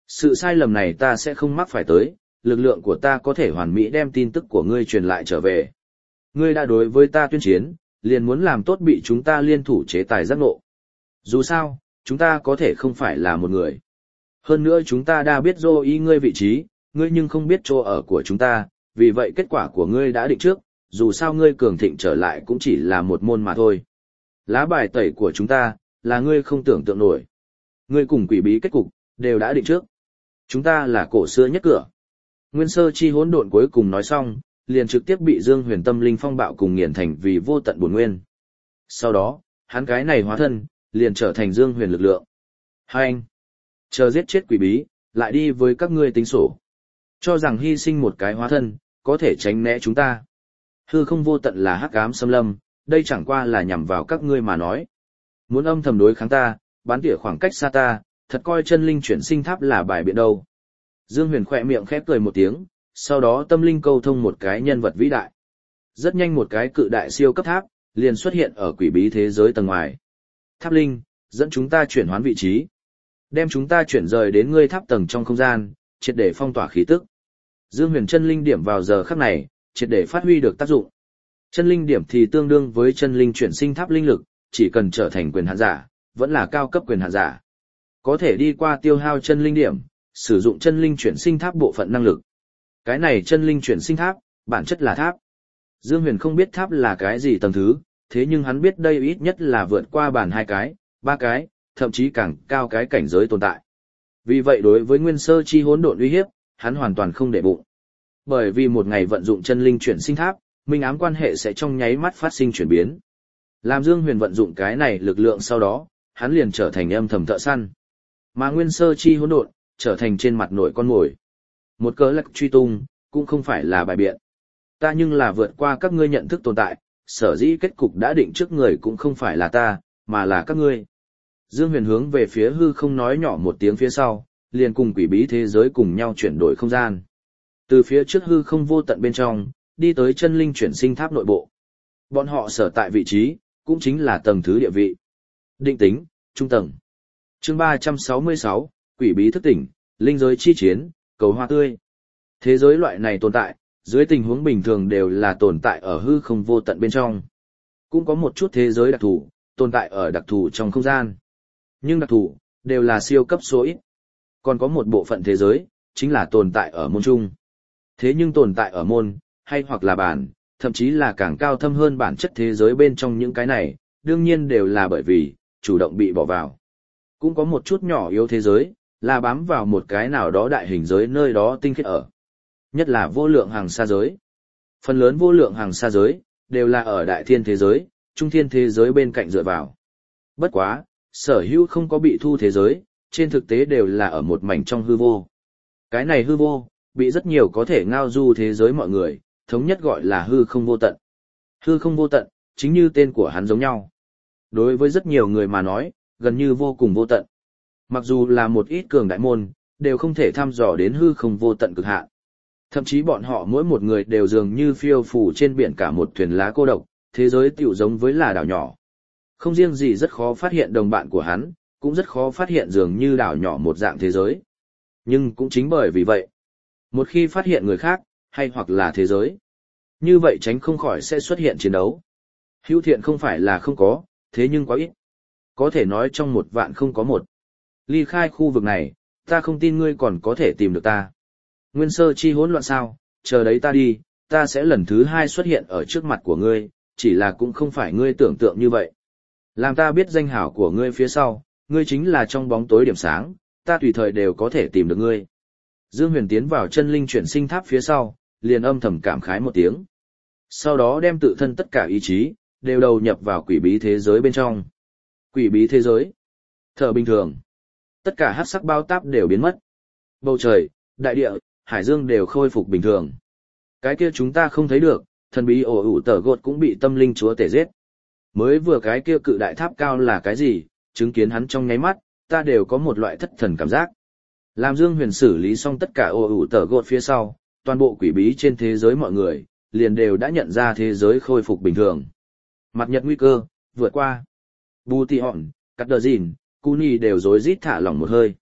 Sự sai lầm này ta sẽ không mắc phải tới, lực lượng của ta có thể hoàn mỹ đem tin tức của ngươi truyền lại trở về. Ngươi đã đối với ta tuyên chiến, liền muốn làm tốt bị chúng ta liên thủ chế tài giác ngộ. Dù sao, chúng ta có thể không phải là một người. Hơn nữa chúng ta đã biết dô ý ngươi vị trí, ngươi nhưng không biết chỗ ở của chúng ta, vì vậy kết quả của ngươi đã định trước, dù sao ngươi cường thịnh trở lại cũng chỉ là một môn mà thôi. Lá bài tẩy của chúng ta, là ngươi không tưởng tượng nổi. Ngươi cùng quỷ bí kết cục, đều đã định trước. Chúng ta là cổ xưa nhất cửa. Nguyên sơ chi hỗn độn cuối cùng nói xong, liền trực tiếp bị Dương Huyền tâm linh phong bạo cùng nghiền thành vì vô tận bổn nguyên. Sau đó, hắn cái này hóa thân, liền trở thành Dương Huyền lực lượng. Hai anh, chờ giết chết quỷ bí, lại đi với các ngươi tính sổ. Cho rằng hy sinh một cái hóa thân, có thể tránh né chúng ta. Hư không vô tận là hắc ám xâm lâm, đây chẳng qua là nhằm vào các ngươi mà nói. Muốn âm thầm đối kháng ta, bán tỉa khoảng cách xa ta, thật coi chân linh chuyển sinh tháp là bài biện đâu. Dương Huyền khỏe miệng khép cười một tiếng, sau đó tâm linh câu thông một cái nhân vật vĩ đại. Rất nhanh một cái cự đại siêu cấp tháp, liền xuất hiện ở quỷ bí thế giới tầng ngoài. Tháp linh, dẫn chúng ta chuyển hoán vị trí. Đem chúng ta chuyển rời đến ngươi tháp tầng trong không gian, triệt để phong tỏa khí tức. Dương Huyền chân linh điểm vào giờ khắc này, triệt để phát huy được tác dụng. Chân linh điểm thì tương đương với chân linh chuyển sinh tháp linh lực, chỉ cần trở thành quyền hạn giả, vẫn là cao cấp quyền hạn giả. Có thể đi qua tiêu hao chân linh điểm, sử dụng chân linh chuyển sinh tháp bộ phận năng lực. Cái này chân linh chuyển sinh tháp, bản chất là tháp. Dương Huyền không biết tháp là cái gì tầng thứ, thế nhưng hắn biết đây ít nhất là vượt qua bản hai cái, ba cái, thậm chí càng cao cái cảnh giới tồn tại. Vì vậy đối với nguyên sơ chi hỗn độn uy hiếp, hắn hoàn toàn không để bụng. Bởi vì một ngày vận dụng chân linh chuyển sinh tháp, minh ám quan hệ sẽ trong nháy mắt phát sinh chuyển biến. Làm Dương Huyền vận dụng cái này lực lượng sau đó, hắn liền trở thành âm thầm thợ săn. Mà nguyên sơ chi hỗn độn, trở thành trên mặt nổi con mồi. Một cớ lạc truy tung, cũng không phải là bài biện. Ta nhưng là vượt qua các ngươi nhận thức tồn tại, sở dĩ kết cục đã định trước người cũng không phải là ta, mà là các ngươi. Dương Huyền hướng về phía hư không nói nhỏ một tiếng phía sau, liền cùng quỷ bí thế giới cùng nhau chuyển đổi không gian. Từ phía trước hư không vô tận bên trong, đi tới chân linh chuyển sinh tháp nội bộ. Bọn họ sở tại vị trí, cũng chính là tầng thứ địa vị. Định tính, trung tầng. Chương ba trăm sáu mươi sáu, quỷ bí thức tỉnh, linh giới chi chiến, cầu hoa tươi. Thế giới loại này tồn tại, dưới tình huống bình thường đều là tồn tại ở hư không vô tận bên trong. Cũng có một chút thế giới đặc thù, tồn tại ở đặc thù trong không gian. Nhưng đặc thù, đều là siêu cấp số ít. Còn có một bộ phận thế giới, chính là tồn tại ở môn trung. Thế nhưng tồn tại ở môn, hay hoặc là bản, thậm chí là càng cao thâm hơn bản chất thế giới bên trong những cái này, đương nhiên đều là bởi vì, chủ động bị bỏ vào. Cũng có một chút nhỏ yếu thế giới, là bám vào một cái nào đó đại hình giới nơi đó tinh khiết ở. Nhất là vô lượng hàng xa giới. Phần lớn vô lượng hàng xa giới, đều là ở đại thiên thế giới, trung thiên thế giới bên cạnh dựa vào. Bất quá, sở hữu không có bị thu thế giới, trên thực tế đều là ở một mảnh trong hư vô. Cái này hư vô, bị rất nhiều có thể ngao du thế giới mọi người, thống nhất gọi là hư không vô tận. Hư không vô tận, chính như tên của hắn giống nhau. Đối với rất nhiều người mà nói, gần như vô cùng vô tận. Mặc dù là một ít cường đại môn, đều không thể thăm dò đến hư không vô tận cực hạn. Thậm chí bọn họ mỗi một người đều dường như phiêu phù trên biển cả một thuyền lá cô độc, thế giới tiểu giống với là đảo nhỏ. Không riêng gì rất khó phát hiện đồng bạn của hắn, cũng rất khó phát hiện dường như đảo nhỏ một dạng thế giới. Nhưng cũng chính bởi vì vậy, một khi phát hiện người khác, hay hoặc là thế giới, như vậy tránh không khỏi sẽ xuất hiện chiến đấu. Hữu thiện không phải là không có, thế nhưng quá ít. Có thể nói trong một vạn không có một. Ly khai khu vực này, ta không tin ngươi còn có thể tìm được ta. Nguyên sơ chi hỗn loạn sao, chờ đấy ta đi, ta sẽ lần thứ hai xuất hiện ở trước mặt của ngươi, chỉ là cũng không phải ngươi tưởng tượng như vậy. Làm ta biết danh hảo của ngươi phía sau, ngươi chính là trong bóng tối điểm sáng, ta tùy thời đều có thể tìm được ngươi. Dương Huyền tiến vào chân linh chuyển sinh tháp phía sau, liền âm thầm cảm khái một tiếng. Sau đó đem tự thân tất cả ý chí, đều đầu nhập vào quỷ bí thế giới bên trong. Quỷ bí thế giới. Thở bình thường. Tất cả hắc sắc bao táp đều biến mất. Bầu trời, đại địa, hải dương đều khôi phục bình thường. Cái kia chúng ta không thấy được, thần bí ổ ủ tờ gột cũng bị tâm linh chúa tể giết. Mới vừa cái kia cự đại tháp cao là cái gì, chứng kiến hắn trong nháy mắt, ta đều có một loại thất thần cảm giác. Làm Dương Huyền xử lý xong tất cả ổ ủ tờ gột phía sau, toàn bộ quỷ bí trên thế giới mọi người, liền đều đã nhận ra thế giới khôi phục bình thường. Mặt nhật nguy cơ, vượt qua. Bù tì hòn, cắt đờ dìn, cu ni đều rối rít thả lỏng một hơi.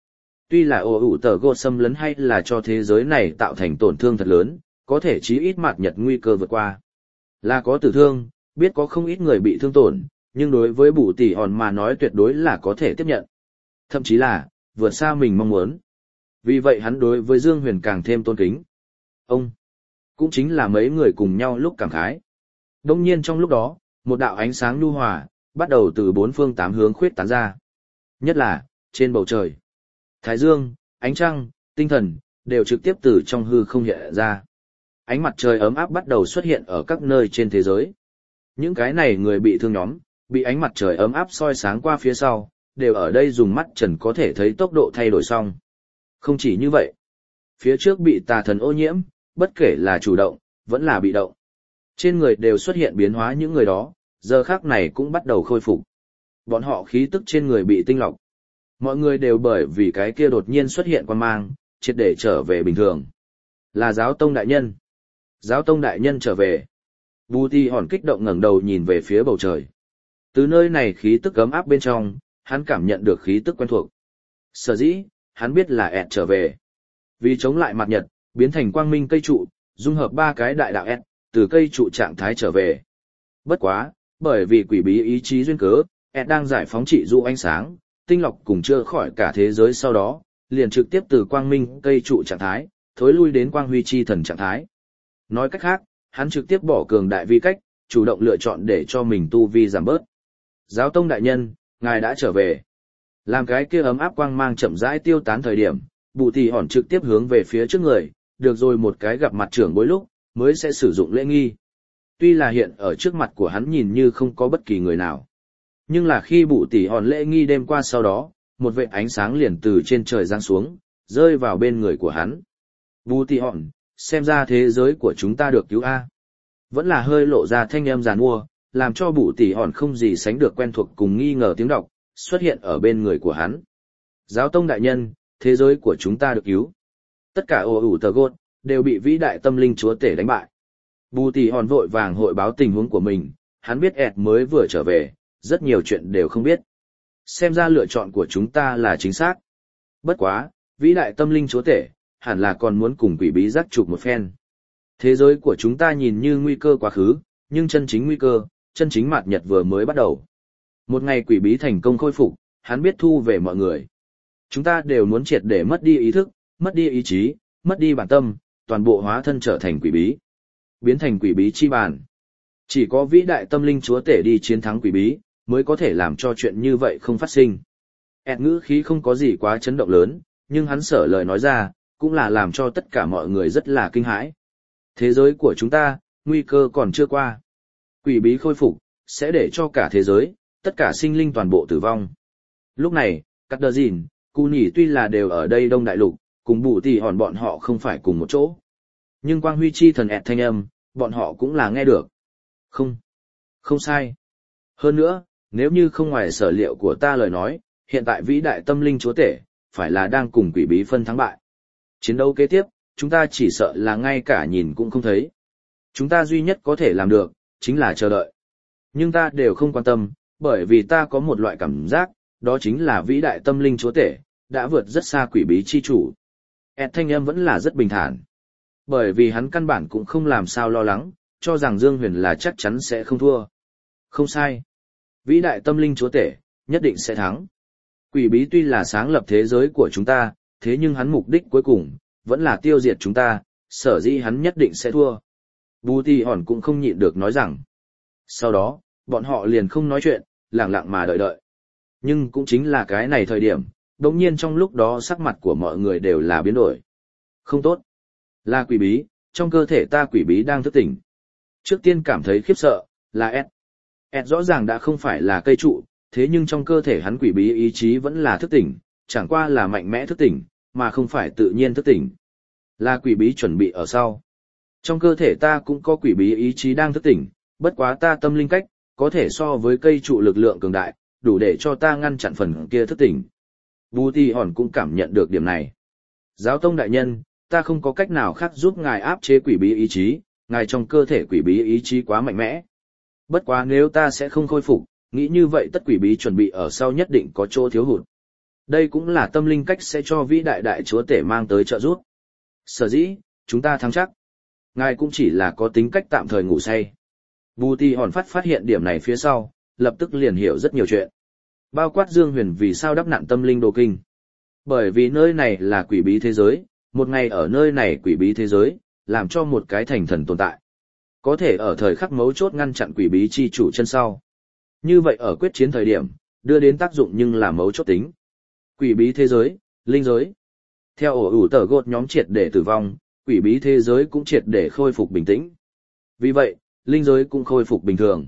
Tuy là ổ ủ tờ gột xâm lấn hay là cho thế giới này tạo thành tổn thương thật lớn, có thể chí ít mạt nhật nguy cơ vượt qua. Là có tử thương, biết có không ít người bị thương tổn, nhưng đối với bù tỷ hòn mà nói tuyệt đối là có thể tiếp nhận. Thậm chí là, vượt xa mình mong muốn. Vì vậy hắn đối với Dương Huyền càng thêm tôn kính. Ông, cũng chính là mấy người cùng nhau lúc cảm khái. Đông nhiên trong lúc đó, một đạo ánh sáng nhu hòa, bắt đầu từ bốn phương tám hướng khuyết tán ra. Nhất là, trên bầu trời. Thái dương, ánh trăng, tinh thần, đều trực tiếp từ trong hư không hiện ra. Ánh mặt trời ấm áp bắt đầu xuất hiện ở các nơi trên thế giới. Những cái này người bị thương nhóm, bị ánh mặt trời ấm áp soi sáng qua phía sau, đều ở đây dùng mắt trần có thể thấy tốc độ thay đổi xong. Không chỉ như vậy, phía trước bị tà thần ô nhiễm, bất kể là chủ động, vẫn là bị động. Trên người đều xuất hiện biến hóa những người đó, giờ khác này cũng bắt đầu khôi phục. Bọn họ khí tức trên người bị tinh lọc. Mọi người đều bởi vì cái kia đột nhiên xuất hiện quan mang, triệt để trở về bình thường. Là giáo tông đại nhân. Giáo tông đại nhân trở về. Bù Ti Hòn kích động ngẩng đầu nhìn về phía bầu trời. Từ nơi này khí tức ấm áp bên trong, hắn cảm nhận được khí tức quen thuộc. Sở dĩ, hắn biết là ẹt trở về. Vì chống lại mặt nhật, biến thành quang minh cây trụ, dung hợp ba cái đại đạo ẹt, từ cây trụ trạng thái trở về. Bất quá, bởi vì quỷ bí ý chí duyên cớ, ẹt đang giải phóng trị dụ ánh sáng, tinh lọc cùng chữa khỏi cả thế giới sau đó, liền trực tiếp từ quang minh cây trụ trạng thái, thối lui đến quang huy chi thần trạng thái. Nói cách khác, hắn trực tiếp bỏ cường đại vi cách, chủ động lựa chọn để cho mình tu vi giảm bớt. Giáo tông đại nhân, ngài đã trở về. Làm cái kia ấm áp quang mang chậm rãi tiêu tán thời điểm, Bù Tỷ Hòn trực tiếp hướng về phía trước người, được rồi một cái gặp mặt trưởng bối lúc, mới sẽ sử dụng lễ nghi. Tuy là hiện ở trước mặt của hắn nhìn như không có bất kỳ người nào. Nhưng là khi Bù Tỷ Hòn lễ nghi đêm qua sau đó, một vệt ánh sáng liền từ trên trời giáng xuống, rơi vào bên người của hắn. Bù Tỷ Hòn, xem ra thế giới của chúng ta được cứu A. Vẫn là hơi lộ ra thanh âm giàn mua, làm cho Bù Tỷ Hòn không gì sánh được quen thuộc cùng nghi ngờ tiếng đọc, xuất hiện ở bên người của hắn. Giáo tông đại nhân, thế giới của chúng ta được cứu. Tất cả ồ ủ tờ gột, đều bị vĩ đại tâm linh chúa tể đánh bại. Bù Tỷ Hòn vội vàng hội báo tình huống của mình, hắn biết ẹt mới vừa trở về, rất nhiều chuyện đều không biết. Xem ra lựa chọn của chúng ta là chính xác. Bất quá, vĩ đại tâm linh chúa tể, hẳn là còn muốn cùng quỷ bí giác chụp một phen. Thế giới của chúng ta nhìn như nguy cơ quá khứ, nhưng chân chính nguy cơ, chân chính mạt nhật vừa mới bắt đầu. Một ngày quỷ bí thành công khôi phục, hắn biết thu về mọi người. Chúng ta đều muốn triệt để mất đi ý thức, mất đi ý chí, mất đi bản tâm, toàn bộ hóa thân trở thành quỷ bí. Biến thành quỷ bí chi bàn. Chỉ có vĩ đại tâm linh chúa tể đi chiến thắng quỷ bí, mới có thể làm cho chuyện như vậy không phát sinh. Ẹt ngữ khí không có gì quá chấn động lớn, nhưng hắn sở lời nói ra, cũng là làm cho tất cả mọi người rất là kinh hãi. Thế giới của chúng ta, nguy cơ còn chưa qua. Quỷ bí khôi phục, sẽ để cho cả thế giới, tất cả sinh linh toàn bộ tử vong. Lúc này, Cắt Đờ Dìn, Cú Nhỉ tuy là đều ở đây Đông Đại Lục, cùng Bù Tỷ Hòn bọn họ không phải cùng một chỗ. Nhưng quang huy chi thần ẹt thanh âm, bọn họ cũng là nghe được. Không, không sai. Hơn nữa, nếu như không ngoài sở liệu của ta lời nói, hiện tại vĩ đại tâm linh chúa tể, phải là đang cùng quỷ bí phân thắng bại. Chiến đấu kế tiếp, chúng ta chỉ sợ là ngay cả nhìn cũng không thấy. Chúng ta duy nhất có thể làm được, chính là chờ đợi. Nhưng ta đều không quan tâm, bởi vì ta có một loại cảm giác, đó chính là vĩ đại tâm linh chúa tể, đã vượt rất xa quỷ bí chi chủ. Ed thanh âm vẫn là rất bình thản. Bởi vì hắn căn bản cũng không làm sao lo lắng, cho rằng Dương Huyền là chắc chắn sẽ không thua. Không sai. Vĩ đại tâm linh chúa tể, nhất định sẽ thắng. Quỷ bí tuy là sáng lập thế giới của chúng ta, thế nhưng hắn mục đích cuối cùng, vẫn là tiêu diệt chúng ta, sở dĩ hắn nhất định sẽ thua. Bù Tỷ Hòn cũng không nhịn được nói rằng. Sau đó, bọn họ liền không nói chuyện, lặng lặng mà đợi đợi. Nhưng cũng chính là cái này thời điểm, đột nhiên trong lúc đó sắc mặt của mọi người đều là biến đổi. Không tốt. Là quỷ bí, trong cơ thể ta quỷ bí đang thức tỉnh. Trước tiên cảm thấy khiếp sợ, là Ed. Ed rõ ràng đã không phải là cây trụ, thế nhưng trong cơ thể hắn quỷ bí ý chí vẫn là thức tỉnh, chẳng qua là mạnh mẽ thức tỉnh, mà không phải tự nhiên thức tỉnh. Là quỷ bí chuẩn bị ở sau. Trong cơ thể ta cũng có quỷ bí ý chí đang thức tỉnh, bất quá ta tâm linh cách, có thể so với cây trụ lực lượng cường đại, đủ để cho ta ngăn chặn phần kia thức tỉnh. Bù Tỷ Hòn cũng cảm nhận được điểm này. Giáo tông đại nhân, ta không có cách nào khác giúp ngài áp chế quỷ bí ý chí, ngài trong cơ thể quỷ bí ý chí quá mạnh mẽ. Bất quá nếu ta sẽ không khôi phục, nghĩ như vậy tất quỷ bí chuẩn bị ở sau nhất định có chỗ thiếu hụt. Đây cũng là tâm linh cách sẽ cho vĩ đại đại chúa tể mang tới trợ giúp. Sở dĩ, chúng ta thắng chắc. Ngài cũng chỉ là có tính cách tạm thời ngủ say. Bù Tì Hòn phát phát hiện điểm này phía sau, lập tức liền hiểu rất nhiều chuyện. Bao quát Dương Huyền vì sao đắp nặn tâm linh đồ kinh. Bởi vì nơi này là quỷ bí thế giới, một ngày ở nơi này quỷ bí thế giới, làm cho một cái thành thần tồn tại. Có thể ở thời khắc mấu chốt ngăn chặn quỷ bí chi chủ chân sau. Như vậy ở quyết chiến thời điểm, đưa đến tác dụng nhưng là mấu chốt tính. Quỷ bí thế giới, linh giới. Theo ổ ủ tờ gột nhóm triệt để tử vong, quỷ bí thế giới cũng triệt để khôi phục bình tĩnh. Vì vậy, linh giới cũng khôi phục bình thường.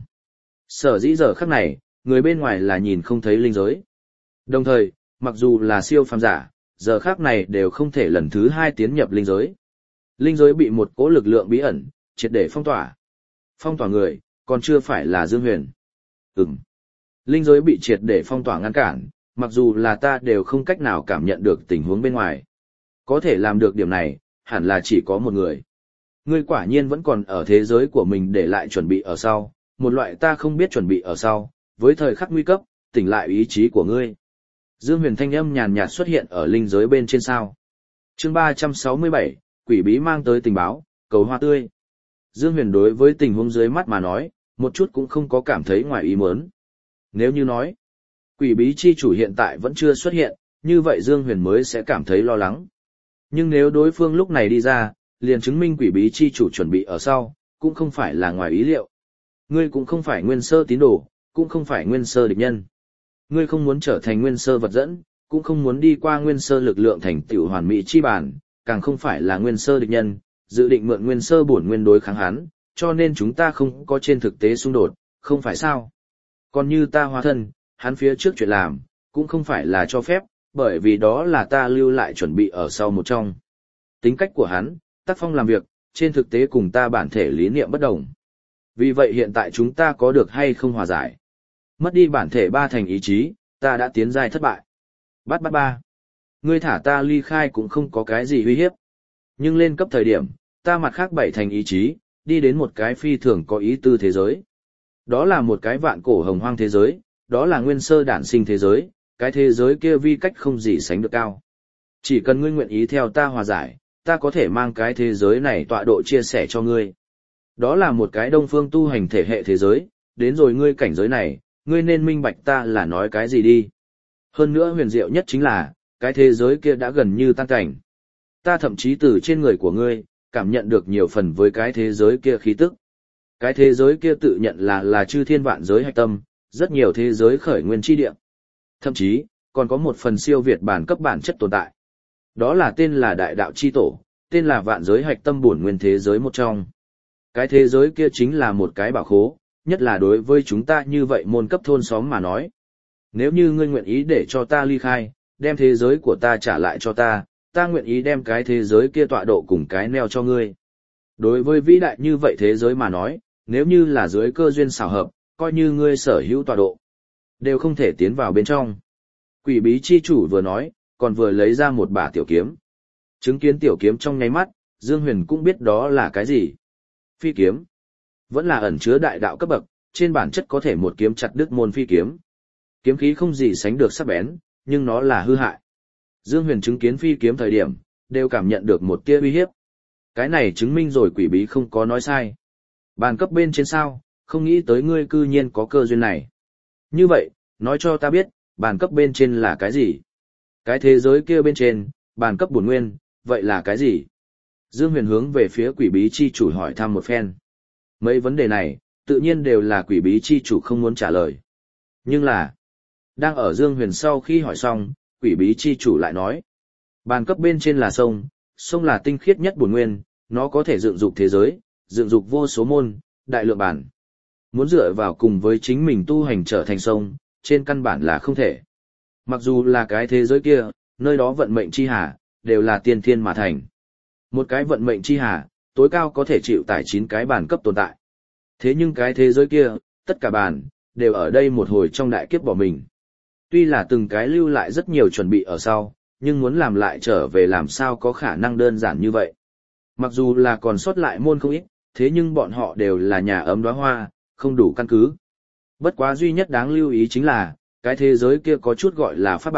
Sở dĩ giờ khắc này, người bên ngoài là nhìn không thấy linh giới. Đồng thời, mặc dù là siêu phàm giả, giờ khắc này đều không thể lần thứ hai tiến nhập linh giới. Linh giới bị một cỗ lực lượng bí ẩn, triệt để phong tỏa. Phong tỏa người, còn chưa phải là Dương Huyền. Ừm. Linh giới bị triệt để phong tỏa ngăn cản, mặc dù là ta đều không cách nào cảm nhận được tình huống bên ngoài. Có thể làm được điểm này, hẳn là chỉ có một người. Ngươi quả nhiên vẫn còn ở thế giới của mình để lại chuẩn bị ở sau, một loại ta không biết chuẩn bị ở sau, với thời khắc nguy cấp, tỉnh lại ý chí của ngươi. Dương Huyền thanh âm nhàn nhạt xuất hiện ở linh giới bên trên sao. Chương ba trăm sáu mươi bảy, quỷ bí mang tới tình báo, cầu hoa tươi. Dương Huyền đối với tình huống dưới mắt mà nói, một chút cũng không có cảm thấy ngoài ý muốn. Nếu như nói, quỷ bí chi chủ hiện tại vẫn chưa xuất hiện, như vậy Dương Huyền mới sẽ cảm thấy lo lắng. Nhưng nếu đối phương lúc này đi ra, liền chứng minh quỷ bí chi chủ chuẩn bị ở sau, cũng không phải là ngoài ý liệu. Ngươi cũng không phải nguyên sơ tín đồ, cũng không phải nguyên sơ địch nhân. Ngươi không muốn trở thành nguyên sơ vật dẫn, cũng không muốn đi qua nguyên sơ lực lượng thành tựu hoàn mỹ chi bản, càng không phải là nguyên sơ địch nhân, dự định mượn nguyên sơ bổn nguyên đối kháng hắn, cho nên chúng ta không có trên thực tế xung đột, không phải sao? Còn như ta hóa thân, hắn phía trước chuyện làm, cũng không phải là cho phép, bởi vì đó là ta lưu lại chuẩn bị ở sau một trong. Tính cách của hắn, tác phong làm việc, trên thực tế cùng ta bản thể lý niệm bất đồng. Vì vậy hiện tại chúng ta có được hay không hòa giải? Mất đi bản thể ba thành ý chí, ta đã tiến giai thất bại. Bắt bắt ba. Ngươi thả ta ly khai cũng không có cái gì uy hiếp. Nhưng lên cấp thời điểm, ta mặt khác bảy thành ý chí, đi đến một cái phi thường có ý tư thế giới. Đó là một cái vạn cổ hồng hoang thế giới, đó là nguyên sơ đản sinh thế giới, cái thế giới kia vi cách không gì sánh được cao. Chỉ cần ngươi nguyện ý theo ta hòa giải, ta có thể mang cái thế giới này tọa độ chia sẻ cho ngươi. Đó là một cái đông phương tu hành thể hệ thế giới, đến rồi ngươi cảnh giới này, ngươi nên minh bạch ta là nói cái gì đi. Hơn nữa huyền diệu nhất chính là, cái thế giới kia đã gần như tan cảnh. Ta thậm chí từ trên người của ngươi, cảm nhận được nhiều phần với cái thế giới kia khí tức. Cái thế giới kia tự nhận là là chư thiên vạn giới hạch tâm, rất nhiều thế giới khởi nguyên chi địa. Thậm chí, còn có một phần siêu việt bản cấp bản chất tồn tại. Đó là tên là Đại Đạo Chi Tổ, tên là vạn giới hạch tâm bổn nguyên thế giới một trong. Cái thế giới kia chính là một cái bảo khố, nhất là đối với chúng ta như vậy môn cấp thôn xóm mà nói. Nếu như ngươi nguyện ý để cho ta ly khai, đem thế giới của ta trả lại cho ta, ta nguyện ý đem cái thế giới kia tọa độ cùng cái neo cho ngươi. Đối với vĩ đại như vậy thế giới mà nói, nếu như là dưới cơ duyên xảo hợp, coi như ngươi sở hữu tọa độ, đều không thể tiến vào bên trong. Quỷ bí chi chủ vừa nói, còn vừa lấy ra một bả tiểu kiếm. Chứng kiến tiểu kiếm trong nháy mắt, Dương Huyền cũng biết đó là cái gì. Phi kiếm. Vẫn là ẩn chứa đại đạo cấp bậc, trên bản chất có thể một kiếm chặt đứt môn phi kiếm. Kiếm khí không gì sánh được sắc bén, nhưng nó là hư hại. Dương Huyền chứng kiến phi kiếm thời điểm, đều cảm nhận được một tia uy hiếp. Cái này chứng minh rồi quỷ bí không có nói sai. Bàn cấp bên trên sao, không nghĩ tới ngươi cư nhiên có cơ duyên này. Như vậy, nói cho ta biết, bàn cấp bên trên là cái gì? Cái thế giới kia bên trên, bàn cấp bổn nguyên, vậy là cái gì? Dương Huyền hướng về phía quỷ bí chi chủ hỏi thăm một phen. Mấy vấn đề này, tự nhiên đều là quỷ bí chi chủ không muốn trả lời. Nhưng là, đang ở Dương Huyền sau khi hỏi xong, quỷ bí chi chủ lại nói. Bàn cấp bên trên là sông, sông là tinh khiết nhất bổn nguyên, nó có thể dựng dục thế giới, dựng dục vô số môn, đại lượng bản. Muốn dựa vào cùng với chính mình tu hành trở thành sông, trên căn bản là không thể. Mặc dù là cái thế giới kia, nơi đó vận mệnh chi hà, đều là tiên thiên mà thành. Một cái vận mệnh chi hà, tối cao có thể chịu tải chín cái bản cấp tồn tại. Thế nhưng cái thế giới kia, tất cả bản, đều ở đây một hồi trong đại kiếp bỏ mình. Tuy là từng cái lưu lại rất nhiều chuẩn bị ở sau, nhưng muốn làm lại trở về làm sao có khả năng đơn giản như vậy. Mặc dù là còn sót lại môn không ít, thế nhưng bọn họ đều là nhà ấm đóa hoa, không đủ căn cứ. Bất quá duy nhất đáng lưu ý chính là, cái thế giới kia có chút gọi là pháp bảo,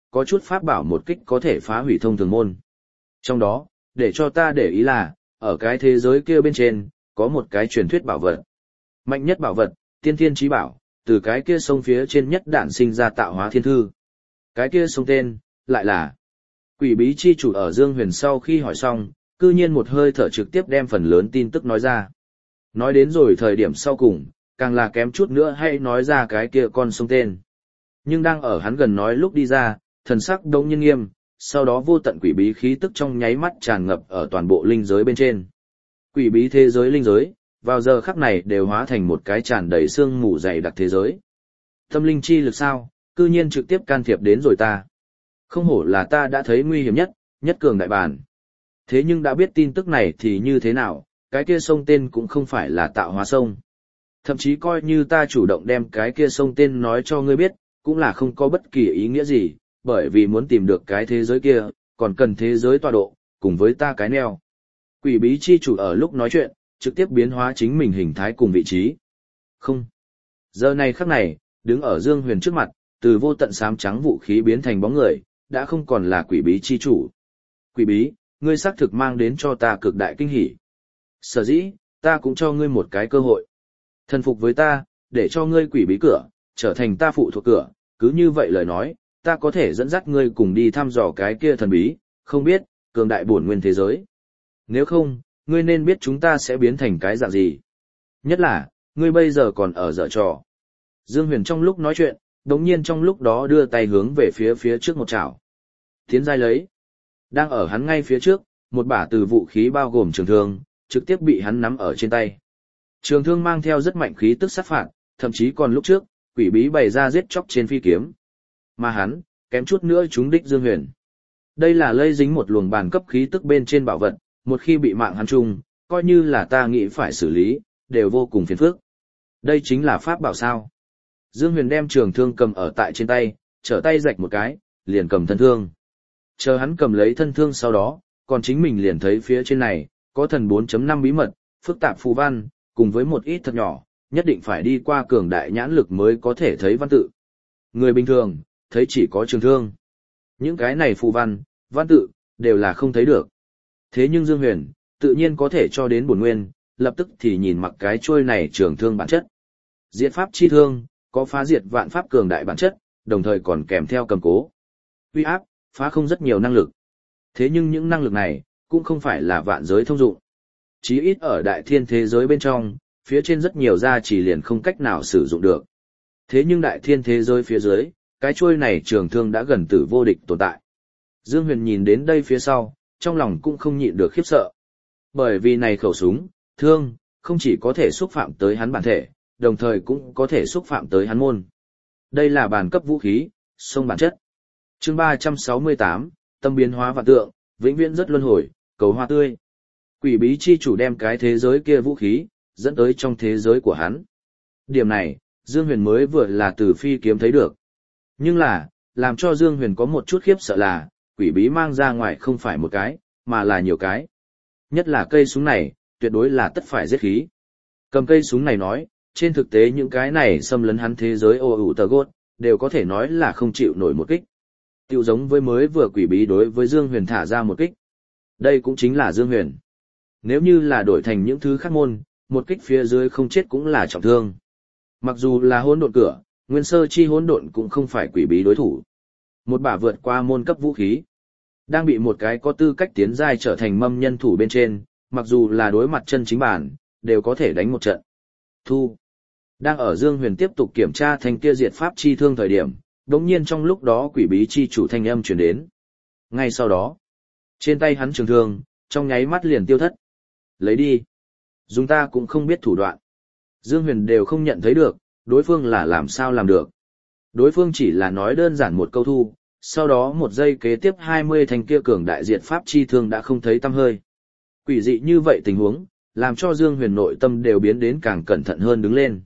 có chút pháp bảo một kích có thể phá hủy thông thường môn. Trong đó, để cho ta để ý là, ở cái thế giới kia bên trên, có một cái truyền thuyết bảo vật. Mạnh nhất bảo vật, tiên thiên chí bảo, từ cái kia sông phía trên nhất đạn sinh ra tạo hóa thiên thư. Cái kia sông tên, lại là Quỷ bí chi chủ. Ở Dương Huyền sau khi hỏi xong, cư nhiên một hơi thở trực tiếp đem phần lớn tin tức nói ra. Nói đến rồi thời điểm sau cùng, càng là kém chút nữa hay nói ra cái kia con sông tên. Nhưng đang ở hắn gần nói lúc đi ra, thần sắc đống nhiên nghiêm, sau đó vô tận quỷ bí khí tức trong nháy mắt tràn ngập ở toàn bộ linh giới bên trên. Quỷ bí thế giới linh giới, vào giờ khắc này đều hóa thành một cái tràn đầy sương mù dày đặc thế giới. Tâm linh chi lực sao, cư nhiên trực tiếp can thiệp đến rồi ta. Không hổ là ta đã thấy nguy hiểm nhất, nhất cường đại bản. Thế nhưng đã biết tin tức này thì như thế nào, cái kia sông tên cũng không phải là tạo hóa sông. Thậm chí coi như ta chủ động đem cái kia sông tên nói cho ngươi biết, cũng là không có bất kỳ ý nghĩa gì, bởi vì muốn tìm được cái thế giới kia, còn cần thế giới tọa độ, cùng với ta cái neo. Quỷ bí chi chủ ở lúc nói chuyện, trực tiếp biến hóa chính mình hình thái cùng vị trí. Không. Giờ này khắc này, đứng ở Dương Huyền trước mặt, từ vô tận xám trắng vũ khí biến thành bóng người, đã không còn là quỷ bí chi chủ. Quỷ bí, ngươi xác thực mang đến cho ta cực đại kinh hỉ. Sở dĩ, ta cũng cho ngươi một cái cơ hội. Thần phục với ta, để cho ngươi quỷ bí cửa, trở thành ta phụ thuộc cửa, cứ như vậy lời nói, ta có thể dẫn dắt ngươi cùng đi thăm dò cái kia thần bí, không biết, cường đại bổn nguyên thế giới. Nếu không, ngươi nên biết chúng ta sẽ biến thành cái dạng gì. Nhất là, ngươi bây giờ còn ở dở trò. Dương Huyền trong lúc nói chuyện, đống nhiên trong lúc đó đưa tay hướng về phía phía trước một chảo. Tiến giai lấy. Đang ở hắn ngay phía trước, một bả từ vũ khí bao gồm trường thương, trực tiếp bị hắn nắm ở trên tay. Trường thương mang theo rất mạnh khí tức sát phạt, thậm chí còn lúc trước, quỷ bí bày ra giết chóc trên phi kiếm. Mà hắn, kém chút nữa trúng đích Dương Huyền. Đây là lây dính một luồng bàn cấp khí tức bên trên bảo vật, một khi bị mạng hắn trùng, coi như là ta nghĩ phải xử lý, đều vô cùng phiền phức. Đây chính là pháp bảo sao. Dương Huyền đem trường thương cầm ở tại trên tay, trở tay rạch một cái, liền cầm thân thương. Chờ hắn cầm lấy thân thương sau đó, còn chính mình liền thấy phía trên này, có thần bốn chấm năm bí mật, phức tạp phù văn, cùng với một ít thật nhỏ, nhất định phải đi qua cường đại nhãn lực mới có thể thấy văn tự. Người bình thường, thấy chỉ có trường thương. Những cái này phù văn, văn tự, đều là không thấy được. Thế nhưng Dương Huyền, tự nhiên có thể cho đến bổn nguyên, lập tức thì nhìn mặc cái chuôi này trường thương bản chất. Diệt pháp chi thương, có phá diệt vạn pháp cường đại bản chất, đồng thời còn kèm theo cầm cố. Uy áp, phá không rất nhiều năng lực. Thế nhưng những năng lực này, cũng không phải là vạn giới thông dụng. Chí ít ở đại thiên thế giới bên trong, phía trên rất nhiều gia chỉ liền không cách nào sử dụng được. Thế nhưng đại thiên thế giới phía dưới, cái chuôi này trường thương đã gần tử vô địch tồn tại. Dương Huyền nhìn đến đây phía sau, trong lòng cũng không nhịn được khiếp sợ. Bởi vì này khẩu súng, thương, không chỉ có thể xúc phạm tới hắn bản thể, đồng thời cũng có thể xúc phạm tới hắn môn. Đây là bản cấp vũ khí, sông bản chất. Chương ba trăm sáu mươi tám, tâm biến hóa vạn tượng, vĩnh viễn rất luân hồi, cầu hoa tươi. Quỷ bí chi chủ đem cái thế giới kia vũ khí, dẫn tới trong thế giới của hắn. Điểm này, Dương Huyền mới vừa là từ phi kiếm thấy được. Nhưng là, làm cho Dương Huyền có một chút khiếp sợ là, quỷ bí mang ra ngoài không phải một cái, mà là nhiều cái. Nhất là cây súng này, tuyệt đối là tất phải giết khí. Cầm cây súng này nói, trên thực tế những cái này xâm lấn hắn thế giới ô ủ tờ gốt, đều có thể nói là không chịu nổi một kích. Tiểu giống với mới vừa quỷ bí đối với Dương Huyền thả ra một kích. Đây cũng chính là Dương Huyền. Nếu như là đổi thành những thứ khác môn, một kích phía dưới không chết cũng là trọng thương. Mặc dù là hỗn độn cửa, nguyên sơ chi hỗn độn cũng không phải quỷ bí đối thủ. Một bả vượt qua môn cấp vũ khí, đang bị một cái có tư cách tiến giai trở thành mâm nhân thủ bên trên, mặc dù là đối mặt chân chính bản, đều có thể đánh một trận. Thu. Đang ở Dương Huyền tiếp tục kiểm tra thanh kia diệt pháp chi thương thời điểm, đống nhiên trong lúc đó quỷ bí chi chủ thanh âm truyền đến. Ngay sau đó, trên tay hắn trường thương, trong nháy mắt liền tiêu thất. Lấy đi. Dùng ta cũng không biết thủ đoạn. Dương Huyền đều không nhận thấy được, đối phương là làm sao làm được. Đối phương chỉ là nói đơn giản một câu thu, sau đó một giây kế tiếp hai mươi thanh kia cường đại diệt pháp chi thương đã không thấy tăm hơi. Quỷ dị như vậy tình huống, làm cho Dương Huyền nội tâm đều biến đến càng cẩn thận hơn đứng lên.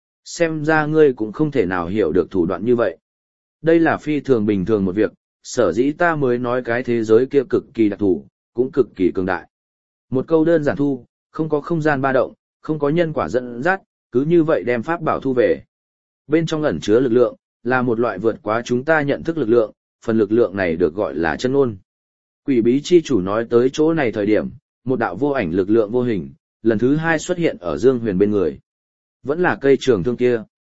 Xem ra ngươi cũng không thể nào hiểu được thủ đoạn như vậy. Đây là phi thường bình thường một việc, sở dĩ ta mới nói cái thế giới kia cực kỳ đặc thù, cũng cực kỳ cường đại. Một câu đơn giản thu, không có không gian ba động, không có nhân quả dẫn dắt, cứ như vậy đem pháp bảo thu về. Bên trong ẩn chứa lực lượng, là một loại vượt quá chúng ta nhận thức lực lượng, phần lực lượng này được gọi là chân ngôn. Quỷ bí chi chủ nói tới chỗ này thời điểm, một đạo vô ảnh lực lượng vô hình, lần thứ hai xuất hiện ở Dương Huyền bên người. Vẫn là cây trường thương kia.